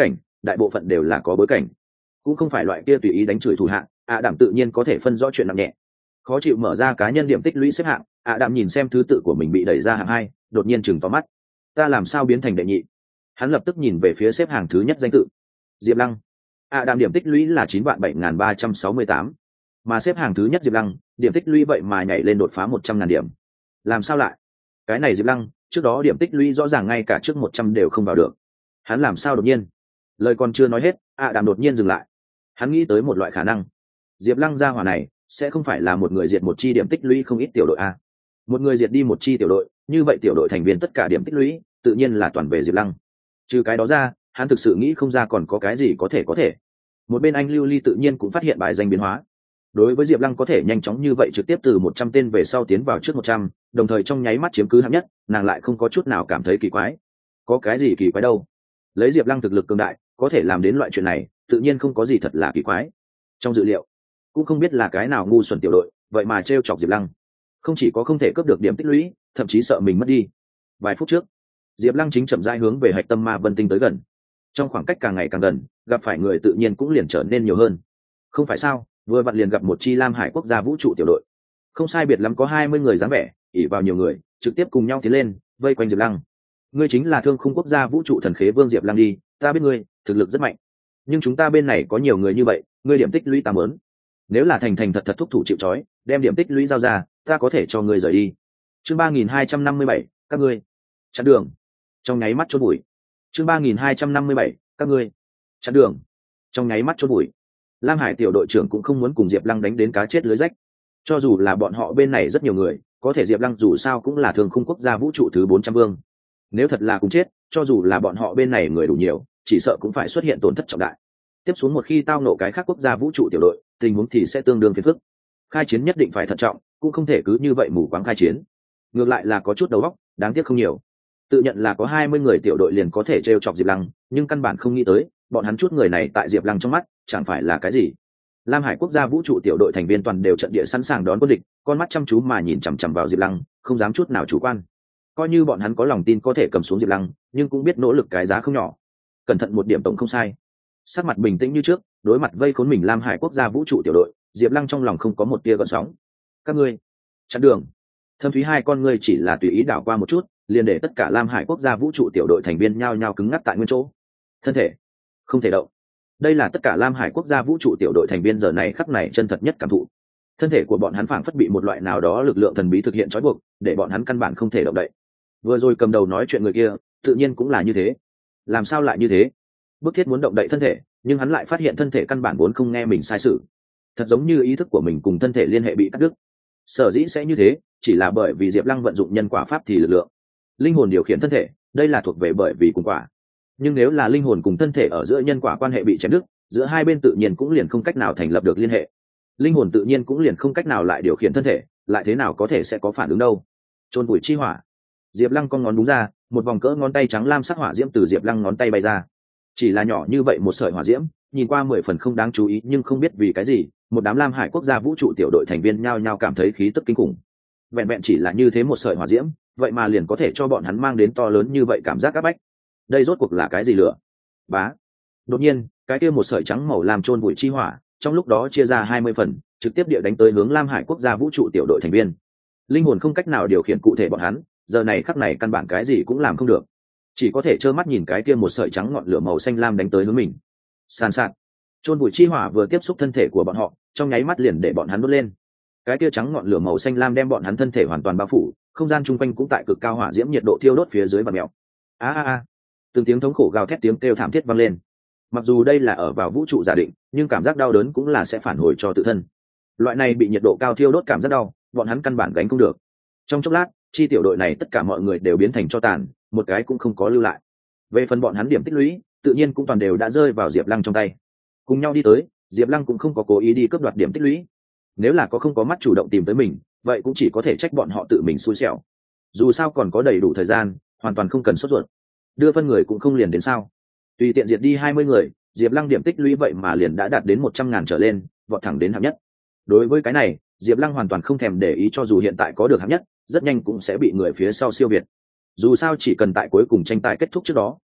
đại bộ phận đều là có bối cảnh, cũng không phải loại kia tùy ý đánh chửi thủ hạng. ạ đảm tự nhiên có thể phân rõ chuyện nặng nhẹ. Khó chịu mở ra cá nhân điểm tích lũy xếp hạng, ạ đảm nhìn xem thứ tự của mình bị đẩy ra hạng hai, đột nhiên chừng to mắt. Ta làm sao biến thành đệ nhị? Hắn lập tức nhìn về phía xếp hàng thứ nhất danh tự, Diệp Lăng. ạ đảm điểm tích lũy là chín vạn bảy nghìn ba trăm sáu mươi tám, mà xếp hàng thứ nhất Diệp Lăng điểm tích lũy vậy mà nhảy lên đột phá một trăm ngàn điểm. Làm sao lại? Cái này Diệp Lăng trước đó điểm tích lũy rõ ràng ngay cả trước một trăm đều không vào được, hắn làm sao đột nhiên? Lời còn chưa nói hết, ạ đảm đột nhiên dừng lại. Hắn nghĩ tới một loại khả năng, Diệp Lăng gia hỏa này sẽ không phải là một người diệt một chi điểm tích lũy không ít tiểu đội a. Một người diệt đi một chi tiểu đội, như vậy tiểu đội thành viên tất cả điểm tích lũy tự nhiên là toàn về Diệp Lăng. Trừ cái đó ra, hắn thực sự nghĩ không ra còn có cái gì có thể có thể. Một bên anh Lưu Ly tự nhiên cũng phát hiện bài danh biến hóa. Đối với Diệp Lăng có thể nhanh chóng như vậy trực tiếp từ một trăm tên về sau tiến vào trước một trăm, đồng thời trong nháy mắt chiếm cứ hạng nhất, nàng lại không có chút nào cảm thấy kỳ quái. Có cái gì kỳ quái đâu? Lấy Diệp Lăng thực lực cường đại, có thể làm đến loại chuyện này, tự nhiên không có gì thật là kỳ quái. Trong dự liệu, cũng không biết là cái nào ngu xuẩn tiểu đội, vậy mà trêu chọc Diệp Lăng. Không chỉ có không thể cướp được điểm tích lũy, thậm chí sợ mình mất đi. Vài phút trước, Diệp Lăng chính chậm rãi hướng về hạch tâm ma vân tinh tới gần. Trong khoảng cách càng ngày càng gần, gặp phải người tự nhiên cũng liền trở nên nhiều hơn. Không phải sao, vừa vặn liền gặp một chi Lam Hải quốc gia vũ trụ tiểu đội. Không sai biệt lắm có hai mươi người dáng vẻ, ỷ vào nhiều người, trực tiếp cùng nhau tiến lên, vây quanh Diệp Lăng. Ngươi chính là Thương Khung quốc gia vũ trụ thần khế vương Diệp Lăng đi, ta biết ngươi, thực lực rất mạnh. Nhưng chúng ta bên này có nhiều người như vậy, ngươi điểm tích lũy ta muốn. Nếu là thành thành thật thật thúc thủ chịu trói, đem điểm tích lũy giao ra, ta có thể cho ngươi rời đi. Chương ba nghìn hai trăm năm mươi bảy, các ngươi chặn đường. Trong nháy mắt chôn bụi. Chương ba nghìn hai trăm năm mươi bảy, các ngươi chặn đường. Trong nháy mắt chôn bụi. Lam Hải tiểu đội trưởng cũng không muốn cùng Diệp Lăng đánh đến cá chết lưới rách. Cho dù là bọn họ bên này rất nhiều người, có thể Diệp Lăng dù sao cũng là Thương Khung quốc gia vũ trụ thứ bốn trăm vương. Nếu thật là cùng chết, cho dù là bọn họ bên này người đủ nhiều, chỉ sợ cũng phải xuất hiện tổn thất trọng đại. Tiếp xuống một khi tao nộ cái khác quốc gia vũ trụ tiểu đội, tình huống thì sẽ tương đương phiền phức. Khai chiến nhất định phải thận trọng, cũng không thể cứ như vậy mù quáng khai chiến. Ngược lại là có chút đầu óc, đáng tiếc không nhiều. Tự nhận là có hai mươi người tiểu đội liền có thể trêu chọc Diệp Lăng, nhưng căn bản không nghĩ tới, bọn hắn chút người này tại Diệp Lăng trong mắt, chẳng phải là cái gì. Lam Hải quốc gia vũ trụ tiểu đội thành viên toàn đều trận địa sẵn sàng đón quân địch, con mắt chăm chú mà nhìn chằm chằm vào Diệp Lăng, không dám chút nào chủ quan. Coi như bọn hắn có lòng tin có thể cầm xuống Diệp Lăng, nhưng cũng biết nỗ lực cái giá không nhỏ. Cẩn thận một điểm tổng không sai. Sắc mặt bình tĩnh như trước, đối mặt vây khốn mình Lam Hải quốc gia vũ trụ tiểu đội, Diệp Lăng trong lòng không có một tia gợn sóng. Các ngươi chặn đường. Thâm thúy hai con ngươi chỉ là tùy ý đảo qua một chút, liền để tất cả Lam Hải quốc gia vũ trụ tiểu đội thành viên nhao nhao cứng ngắc tại nguyên chỗ. Thân thể không thể động. Đây là tất cả Lam Hải quốc gia vũ trụ tiểu đội thành viên giờ này khắc này chân thật nhất cảm thụ. Thân thể của bọn hắn phảng phất bị một loại nào đó lực lượng thần bí thực hiện trói buộc, để bọn hắn căn bản không thể động đậy. Vừa rồi cầm đầu nói chuyện người kia, tự nhiên cũng là như thế. Làm sao lại như thế? Bức thiết muốn động đậy thân thể, nhưng hắn lại phát hiện thân thể căn bản vốn không nghe mình sai sự. Thật giống như ý thức của mình cùng thân thể liên hệ bị cắt đứt. Sở dĩ sẽ như thế, chỉ là bởi vì Diệp Lăng vận dụng nhân quả pháp thì lực lượng. Linh hồn điều khiển thân thể, đây là thuộc về bởi vì cùng quả. Nhưng nếu là linh hồn cùng thân thể ở giữa nhân quả quan hệ bị chém đứt, giữa hai bên tự nhiên cũng liền không cách nào thành lập được liên hệ. Linh hồn tự nhiên cũng liền không cách nào lại điều khiển thân thể, lại thế nào có thể sẽ có phản ứng đâu. Chôn bụi chi hỏa. Diệp Lăng con ngón đúng ra, một vòng cỡ ngón tay trắng lam sắc hỏa diễm từ Diệp Lăng ngón tay bay ra. Chỉ là nhỏ như vậy một sợi hỏa diễm, nhìn qua mười phần không đáng chú ý, nhưng không biết vì cái gì, một đám Lam Hải quốc gia vũ trụ tiểu đội thành viên nhao nhao cảm thấy khí tức kinh khủng. Vẹn vẹn chỉ là như thế một sợi hỏa diễm, vậy mà liền có thể cho bọn hắn mang đến to lớn như vậy cảm giác áp bách. Đây rốt cuộc là cái gì lửa? Bá. Đột nhiên, cái kia một sợi trắng màu làm chôn bụi chi hỏa, trong lúc đó chia ra hai mươi phần, trực tiếp địa đánh tới hướng Lam Hải quốc gia vũ trụ tiểu đội thành viên. Linh hồn không cách nào điều khiển cụ thể bọn hắn, giờ này khắc này căn bản cái gì cũng làm không được, chỉ có thể trơ mắt nhìn cái kia một sợi trắng ngọn lửa màu xanh lam đánh tới hướng mình. Sàn sạt, chôn bụi chi hỏa vừa tiếp xúc thân thể của bọn họ, trong nháy mắt liền để bọn hắn đốt lên. Cái kia trắng ngọn lửa màu xanh lam đem bọn hắn thân thể hoàn toàn bao phủ, không gian chung quanh cũng tại cực cao hỏa diễm nhiệt độ thiêu đốt phía dưới và mèo. A a a, từng tiếng thống khổ gào thét, tiếng kêu thảm thiết vang lên. Mặc dù đây là ở vào vũ trụ giả định, nhưng cảm giác đau đớn cũng là sẽ phản hồi cho tự thân. Loại này bị nhiệt độ cao thiêu đốt cảm giác đau, bọn hắn căn bản gánh không được. Trong chốc lát, chi tiểu đội này tất cả mọi người đều biến thành tro tàn, một cái cũng không có lưu lại. Về phần bọn hắn điểm tích lũy, tự nhiên cũng toàn đều đã rơi vào Diệp Lăng trong tay. Cùng nhau đi tới, Diệp Lăng cũng không có cố ý đi cướp đoạt điểm tích lũy. Nếu là có không có mắt chủ động tìm tới mình, vậy cũng chỉ có thể trách bọn họ tự mình xui xẻo. Dù sao còn có đầy đủ thời gian, hoàn toàn không cần sốt ruột. Đưa phân người cũng không liền đến sao? Tùy tiện diệt đi hai mươi người, Diệp Lăng điểm tích lũy vậy mà liền đã đạt đến một trăm ngàn trở lên, vọt thẳng đến hạng nhất. Đối với cái này, Diệp Lăng hoàn toàn không thèm để ý, cho dù hiện tại có được hạng nhất, rất nhanh cũng sẽ bị người phía sau siêu việt. Dù sao chỉ cần tại cuối cùng tranh tài kết thúc trước đó,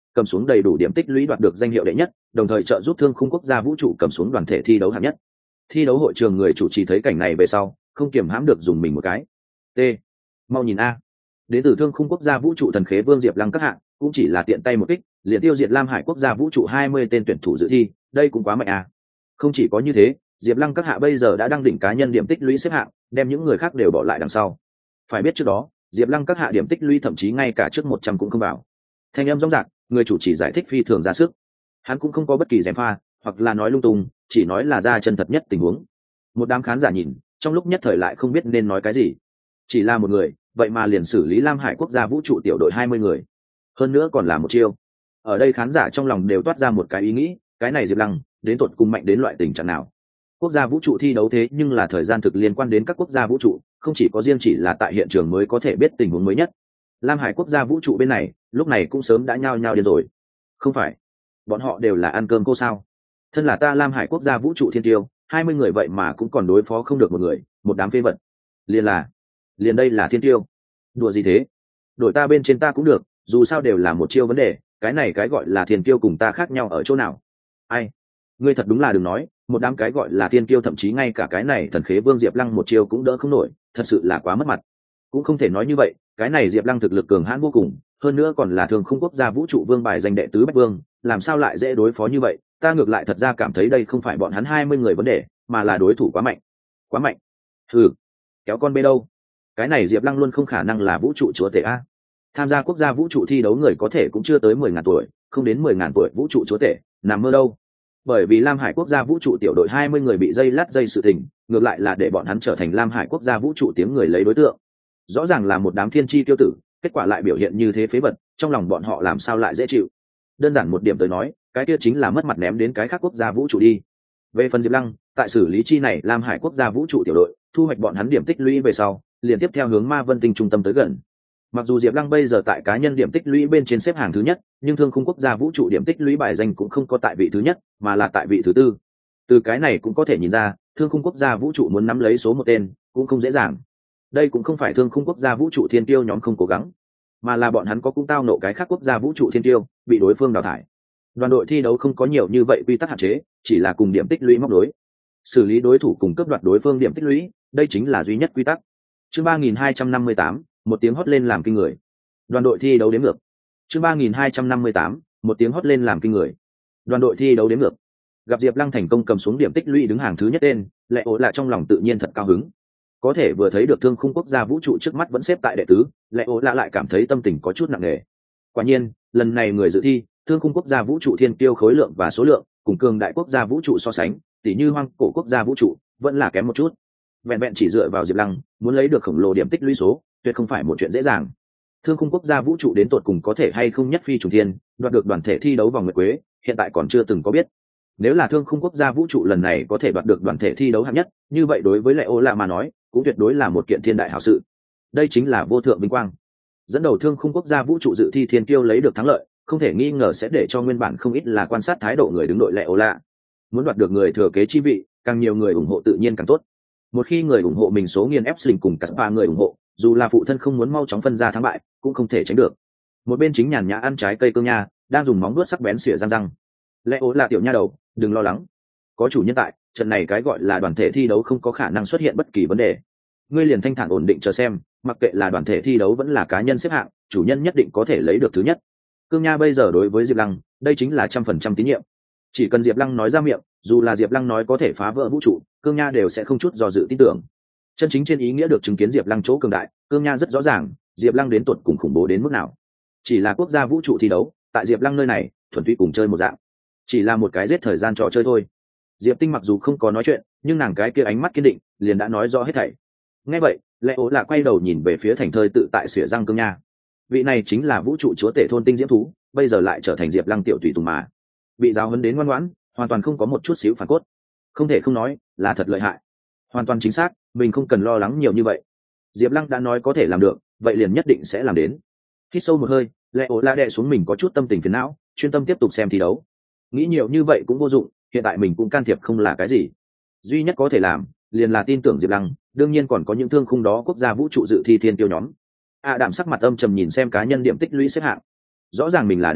cầm xuống đầy đủ điểm tích lũy đoạt được danh hiệu đệ nhất, đồng thời trợ giúp Thương khung quốc gia vũ trụ cầm xuống đoàn thể thi đấu hạng nhất. Thi đấu hội trường người chủ trì thấy cảnh này về sau, không kiềm hãm được dùng mình một cái. T. Mau nhìn a. Đến từ Thương khung quốc gia vũ trụ thần khế Vương Diệp Lăng các hạng, cũng chỉ là tiện tay một kích, liền tiêu diệt Lam Hải quốc gia vũ trụ hai mươi tên tuyển thủ dự thi, đây cũng quá mạnh a. Không chỉ có như thế, Diệp Lăng các hạ bây giờ đã đăng đỉnh cá nhân điểm tích lũy xếp hạng, đem những người khác đều bỏ lại đằng sau. Phải biết trước đó, Diệp Lăng các hạ điểm tích lũy thậm chí ngay cả trước một trăm cũng không vào. Thanh âm rõ ràng, người chủ trì giải thích phi thường ra sức. Hắn cũng không có bất kỳ gièm pha, hoặc là nói lung tung, chỉ nói là ra chân thật nhất tình huống. Một đám khán giả nhìn, trong lúc nhất thời lại không biết nên nói cái gì. Chỉ là một người, vậy mà liền xử lý Lam Hải quốc gia vũ trụ tiểu đội hai mươi người. Hơn nữa còn là một chiêu. Ở đây khán giả trong lòng đều toát ra một cái ý nghĩ, cái này Diệp Lăng, đến tột cùng mạnh đến loại tình trạng nào? Quốc gia vũ trụ thi đấu thế nhưng là thời gian thực liên quan đến các quốc gia vũ trụ, không chỉ có riêng chỉ là tại hiện trường mới có thể biết tình huống mới nhất. Lam Hải quốc gia vũ trụ bên này, lúc này cũng sớm đã nhao nhao điên rồi. Không phải, bọn họ đều là ăn cơm cô sao? Thân là ta Lam Hải quốc gia vũ trụ thiên tiêu, hai mươi người vậy mà cũng còn đối phó không được một người, một đám phế vật. Liền là, liền đây là thiên tiêu. Đùa gì thế? Đổi ta bên trên ta cũng được, dù sao đều là một chiêu vấn đề, cái này cái gọi là thiên tiêu cùng ta khác nhau ở chỗ nào? Ai? Ngươi thật đúng là đừng nói, một đám cái gọi là thiên kiêu thậm chí ngay cả cái này thần khế Vương Diệp Lăng một chiêu cũng đỡ không nổi, thật sự là quá mất mặt. Cũng không thể nói như vậy, cái này Diệp Lăng thực lực cường hãn vô cùng, hơn nữa còn là Thương khung quốc gia vũ trụ vương bài danh đệ tứ bách vương, làm sao lại dễ đối phó như vậy? Ta ngược lại thật ra cảm thấy đây không phải bọn hắn hai mươi người vấn đề, mà là đối thủ quá mạnh. Quá mạnh? Hừ, kéo con bê đâu? Cái này Diệp Lăng luôn không khả năng là vũ trụ chúa tể a. Tham gia quốc gia vũ trụ thi đấu người có thể cũng chưa tới mười ngàn tuổi, không đến mười ngàn tuổi vũ trụ chúa tể, nằm mơ đâu. Bởi vì Lam Hải quốc gia vũ trụ tiểu đội hai mươi người bị dây lát dây sự tình, ngược lại là để bọn hắn trở thành Lam Hải quốc gia vũ trụ tiếng người lấy đối tượng. Rõ ràng là một đám thiên chi tiêu tử, kết quả lại biểu hiện như thế phế vật, trong lòng bọn họ làm sao lại dễ chịu. Đơn giản một điểm tới nói, cái kia chính là mất mặt ném đến cái khác quốc gia vũ trụ đi. Về phần Diệp Lăng, tại xử lý chi này Lam Hải quốc gia vũ trụ tiểu đội, thu hoạch bọn hắn điểm tích lũy về sau, liền tiếp theo hướng Ma Vân Tinh trung tâm tới gần. Mặc dù Diệp Lăng bây giờ tại cá nhân điểm tích lũy bên trên xếp hàng thứ nhất, nhưng Thương khung quốc gia vũ trụ điểm tích lũy bài danh cũng không có tại vị thứ nhất, mà là tại vị thứ tư. Từ cái này cũng có thể nhìn ra, Thương khung quốc gia vũ trụ muốn nắm lấy số một tên, cũng không dễ dàng. Đây cũng không phải Thương khung quốc gia vũ trụ thiên tiêu nhóm không cố gắng, mà là bọn hắn có cũng tao nộ cái khác quốc gia vũ trụ thiên tiêu, bị đối phương đào thải. Đoàn đội thi đấu không có nhiều như vậy quy tắc hạn chế, chỉ là cùng điểm tích lũy móc đối. Xử lý đối thủ cùng cướp đoạt đối phương điểm tích lũy, đây chính là duy nhất quy tắc. Chương ba nghìn hai trăm năm mươi tám, một tiếng hót lên làm kinh người. Đoàn đội thi đấu đếm ngược. Chương ba nghìn hai trăm năm mươi tám, một tiếng hót lên làm kinh người. Đoàn đội thi đấu đếm ngược. Gặp Diệp Lăng thành công cầm xuống điểm tích lũy đứng hàng thứ nhất tên, Lệ Ố Lạ trong lòng tự nhiên thật cao hứng. Có thể vừa thấy được Thương khung quốc gia vũ trụ trước mắt vẫn xếp tại đệ tứ, Lệ Ố Lạ lại cảm thấy tâm tình có chút nặng nề. Quả nhiên, lần này người dự thi, Thương khung quốc gia vũ trụ thiên kiêu khối lượng và số lượng, cùng cường đại quốc gia vũ trụ so sánh, tỷ như Hoang cổ quốc gia vũ trụ, vẫn là kém một chút. Vẹn vẹn chỉ dựa vào Diệp Lăng, muốn lấy được khổng lồ điểm tích lũy số, tuyệt không phải một chuyện dễ dàng. Thương khung quốc gia vũ trụ đến tột cùng có thể hay không nhất phi trùng thiên, đoạt được đoàn thể thi đấu vòng nguyệt quế, hiện tại còn chưa từng có biết. Nếu là Thương khung quốc gia vũ trụ lần này có thể đoạt được đoàn thể thi đấu hạng nhất, như vậy đối với Lệ Ô Lạ mà nói, cũng tuyệt đối là một kiện thiên đại hảo sự. Đây chính là vô thượng vinh quang. Dẫn đầu Thương khung quốc gia vũ trụ dự thi thiên kiêu lấy được thắng lợi, không thể nghi ngờ sẽ để cho nguyên bản không ít là quan sát thái độ người đứng đội Lệ Ô Lạ. Muốn đoạt được người thừa kế chi vị, càng nhiều người ủng hộ tự nhiên càng tốt. Một khi người ủng hộ mình số nghiền ép sling cùng cả ba người ủng hộ, dù là phụ thân không muốn mau chóng phân ra thắng bại, cũng không thể tránh được. Một bên chính nhàn nhã ăn trái cây cương nha, đang dùng móng vuốt sắc bén xỉa răng răng. Lẽ ố là tiểu nha đầu, đừng lo lắng, có chủ nhân tại, trận này cái gọi là đoàn thể thi đấu không có khả năng xuất hiện bất kỳ vấn đề. Ngươi liền thanh thản ổn định chờ xem, mặc kệ là đoàn thể thi đấu vẫn là cá nhân xếp hạng, chủ nhân nhất định có thể lấy được thứ nhất. Cương nha bây giờ đối với Diệp Lăng, đây chính là trăm phần trăm tín nhiệm. Chỉ cần Diệp Lăng nói ra miệng, dù là Diệp Lăng nói có thể phá vỡ vũ trụ, Cương nha đều sẽ không chút do dự tin tưởng. Chân chính trên ý nghĩa được chứng kiến Diệp Lăng chỗ cường đại, Cương nha rất rõ ràng, Diệp Lăng đến tột cùng khủng bố đến mức nào. Chỉ là quốc gia vũ trụ thi đấu, tại Diệp Lăng nơi này, thuần túy cùng chơi một dạng, chỉ là một cái giết thời gian trò chơi thôi. Diệp Tinh mặc dù không có nói chuyện, nhưng nàng cái kia ánh mắt kiên định, liền đã nói rõ hết thảy. Nghe vậy, Lệ Ố Lạ quay đầu nhìn về phía thành thơi tự tại xỉa răng Cương nha. Vị này chính là vũ trụ chúa tể thôn tinh diễm thú, bây giờ lại trở thành Diệp Lăng tiểu tùy tùng mà. Bị giáo huấn đến ngoan ngoãn, hoàn toàn không có một chút xíu phản cốt. Không thể không nói, là thật lợi hại. Hoàn toàn chính xác, mình không cần lo lắng nhiều như vậy. Diệp Lăng đã nói có thể làm được, vậy liền nhất định sẽ làm đến. Hít sâu một hơi, Lệ Ố Lạ đè xuống mình có chút tâm tình phiền não, chuyên tâm tiếp tục xem thi đấu. Nghĩ nhiều như vậy cũng vô dụng, hiện tại mình cũng can thiệp không là cái gì. Duy nhất có thể làm, liền là tin tưởng Diệp Lăng, đương nhiên còn có những thương khung đó quốc gia vũ trụ dự thi thiên tiêu nhóm. A Đạm sắc mặt âm trầm nhìn xem cá nhân điểm tích lũy xếp hạng. Rõ ràng mình là đệ nhất,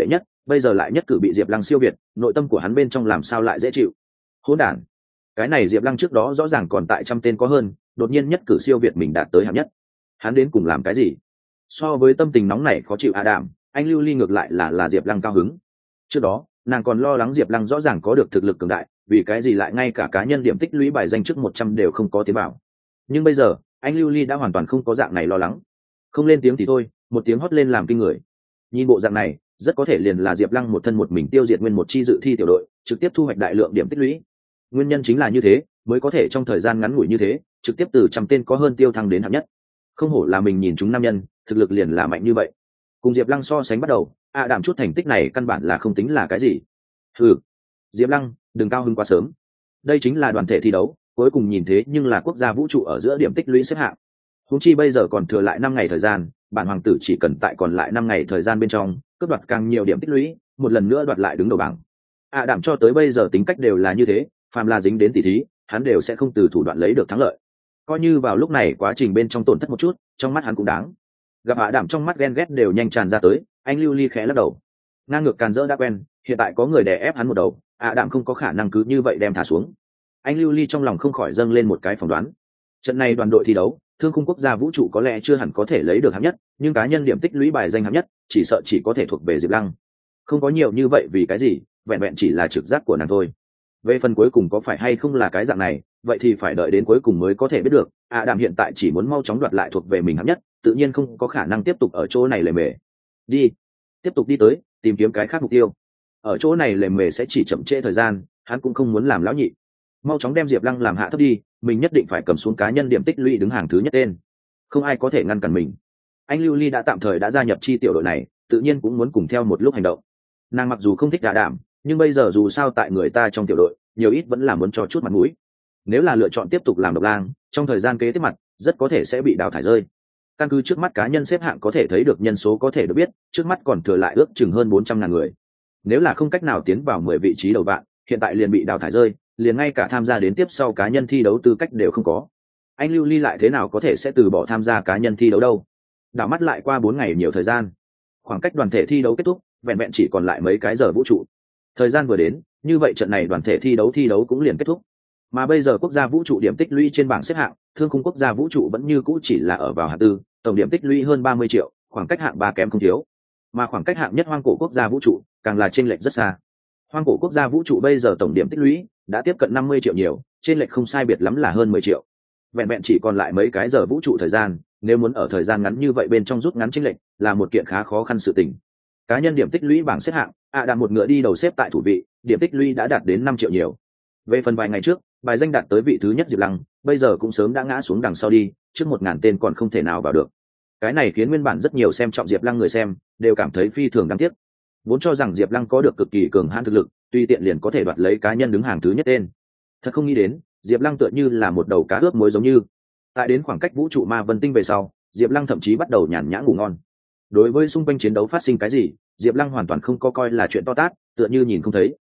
bây giờ lại nhất cử bị diệp lăng siêu việt, nội tâm của hắn bên trong làm sao lại dễ chịu. Hỗn đản, cái này diệp lăng trước đó rõ ràng còn tại trăm tên có hơn, đột nhiên nhất cử siêu việt mình đạt tới hạng nhất, hắn đến cùng làm cái gì? So với tâm tình nóng này khó chịu a đàm, anh lưu ly ngược lại là là diệp lăng cao hứng. Trước đó nàng còn lo lắng diệp lăng rõ ràng có được thực lực cường đại, vì cái gì lại ngay cả cá nhân điểm tích lũy bài danh trước một trăm đều không có tiến bảo. Nhưng bây giờ anh lưu ly đã hoàn toàn không có dạng này lo lắng. Không lên tiếng thì thôi, một tiếng hót lên làm kinh người. Nhìn bộ dạng này rất có thể liền là diệp lăng một thân một mình tiêu diệt nguyên một chi dự thi tiểu đội, trực tiếp thu hoạch đại lượng điểm tích lũy. Nguyên nhân chính là như thế mới có thể trong thời gian ngắn ngủi như thế trực tiếp từ trăm tên có hơn tiêu thăng đến hạng nhất. Không hổ là mình nhìn chúng nam nhân, thực lực liền là mạnh như vậy. Cùng diệp lăng so sánh bắt đầu, ạ à, đảm chút thành tích này căn bản là không tính là cái gì. Ừ, diệp lăng đừng cao hứng quá sớm, đây chính là đoàn thể thi đấu, cuối cùng nhìn thế nhưng là quốc gia vũ trụ ở giữa điểm tích lũy xếp hạng. Húng chi bây giờ còn thừa lại năm ngày thời gian, bản hoàng tử chỉ cần tại còn lại năm ngày thời gian bên trong cướp đoạt càng nhiều điểm tích lũy, một lần nữa đoạt lại đứng đầu bảng. ạ à, đảm cho tới bây giờ tính cách đều là như thế, phàm là dính đến tỷ thí hắn đều sẽ không từ thủ đoạn lấy được thắng lợi. Coi như vào lúc này quá trình bên trong tổn thất một chút, trong mắt hắn cũng đáng. Gặp ạ à đảm trong mắt ghen ghét đều nhanh tràn ra tới, anh lưu ly khẽ lắc đầu. Ngang ngược càn rỡ đã quen, hiện tại có người đè ép hắn một đầu, ạ à đảm không có khả năng cứ như vậy đem thả xuống. Anh lưu ly trong lòng không khỏi dâng lên một cái phỏng đoán. Trận này đoàn đội thi đấu, thương khung quốc gia vũ trụ có lẽ chưa hẳn có thể lấy được hạng nhất, nhưng cá nhân điểm tích lũy bài danh hạng nhất chỉ sợ chỉ có thể thuộc về diệp lăng. Không có nhiều như vậy vì cái gì, vẹn vẹn chỉ là trực giác của nàng thôi. Về phần cuối cùng có phải hay không là cái dạng này, vậy thì phải đợi đến cuối cùng mới có thể biết được. ạ à đảm hiện tại chỉ muốn mau chóng đoạt lại thuộc về mình hạng nhất, tự nhiên không có khả năng tiếp tục ở chỗ này lề mề. Đi, tiếp tục đi tới, tìm kiếm cái khác mục tiêu. Ở chỗ này lề mề sẽ chỉ chậm trễ thời gian, hắn cũng không muốn làm lão nhị. Mau chóng đem diệp lăng làm hạ thấp đi, mình nhất định phải cầm xuống cá nhân điểm tích lũy đứng hàng thứ nhất tên. Không ai có thể ngăn cản mình. Anh lưu ly đã tạm thời đã gia nhập chi tiểu đội này, tự nhiên cũng muốn cùng theo một lúc hành động. Nàng mặc dù không thích đà đảm, nhưng bây giờ dù sao tại người ta trong tiểu đội nhiều ít vẫn là muốn cho chút mặt mũi. Nếu là lựa chọn tiếp tục làm độc lang, trong thời gian kế tiếp mặt rất có thể sẽ bị đào thải rơi. Căn cứ trước mắt cá nhân xếp hạng có thể thấy được nhân số có thể được biết, trước mắt còn thừa lại ước chừng hơn bốn trăm ngàn người. Nếu là không cách nào tiến vào mười vị trí đầu vạn, hiện tại liền bị đào thải rơi, liền ngay cả tham gia đến tiếp sau cá nhân thi đấu tư cách đều không có. Anh lưu ly lại thế nào có thể sẽ từ bỏ tham gia cá nhân thi đấu đâu. Đảo mắt lại qua bốn ngày nhiều thời gian, khoảng cách đoàn thể thi đấu kết thúc vẹn vẹn chỉ còn lại mấy cái giờ vũ trụ. Thời gian vừa đến, như vậy trận này đoàn thể thi đấu thi đấu cũng liền kết thúc. Mà bây giờ quốc gia vũ trụ điểm tích lũy trên bảng xếp hạng, thương khung quốc gia vũ trụ vẫn như cũ chỉ là ở vào hạng tư, tổng điểm tích lũy hơn ba mươi triệu, khoảng cách hạng ba kém không thiếu. Mà khoảng cách hạng nhất hoang cổ quốc gia vũ trụ càng là chênh lệch rất xa. Hoang cổ quốc gia vũ trụ bây giờ tổng điểm tích lũy đã tiếp cận năm mươi triệu nhiều, chênh lệch không sai biệt lắm là hơn mười triệu. Vẹn vẹn chỉ còn lại mấy cái giờ vũ trụ thời gian, nếu muốn ở thời gian ngắn như vậy bên trong rút ngắn chênh lệch là một kiện khá khó khăn sự tình. Cá nhân điểm tích lũy bảng xếp hạng, ạ à đạt một ngựa đi đầu xếp tại thủ vị, điểm tích lũy đã đạt đến năm triệu nhiều. Về phần vài ngày trước, bài danh đạt tới vị thứ nhất diệp lăng, bây giờ cũng sớm đã ngã xuống đằng sau đi, trước một ngàn tên còn không thể nào vào được. Cái này khiến nguyên bản rất nhiều xem trọng diệp lăng người xem đều cảm thấy phi thường đáng tiếc. Vốn cho rằng diệp lăng có được cực kỳ cường hãn thực lực, tuy tiện liền có thể đoạt lấy cá nhân đứng hàng thứ nhất tên. Thật không nghĩ đến, diệp lăng tựa như là một đầu cá ướp muối giống như. Tại đến khoảng cách vũ trụ ma vân tinh về sau, diệp lăng thậm chí bắt đầu nhàn nhã ngủ ngon. Đối với xung quanh chiến đấu phát sinh cái gì, diệp lăng hoàn toàn không có coi là chuyện to tát, tựa như nhìn không thấy.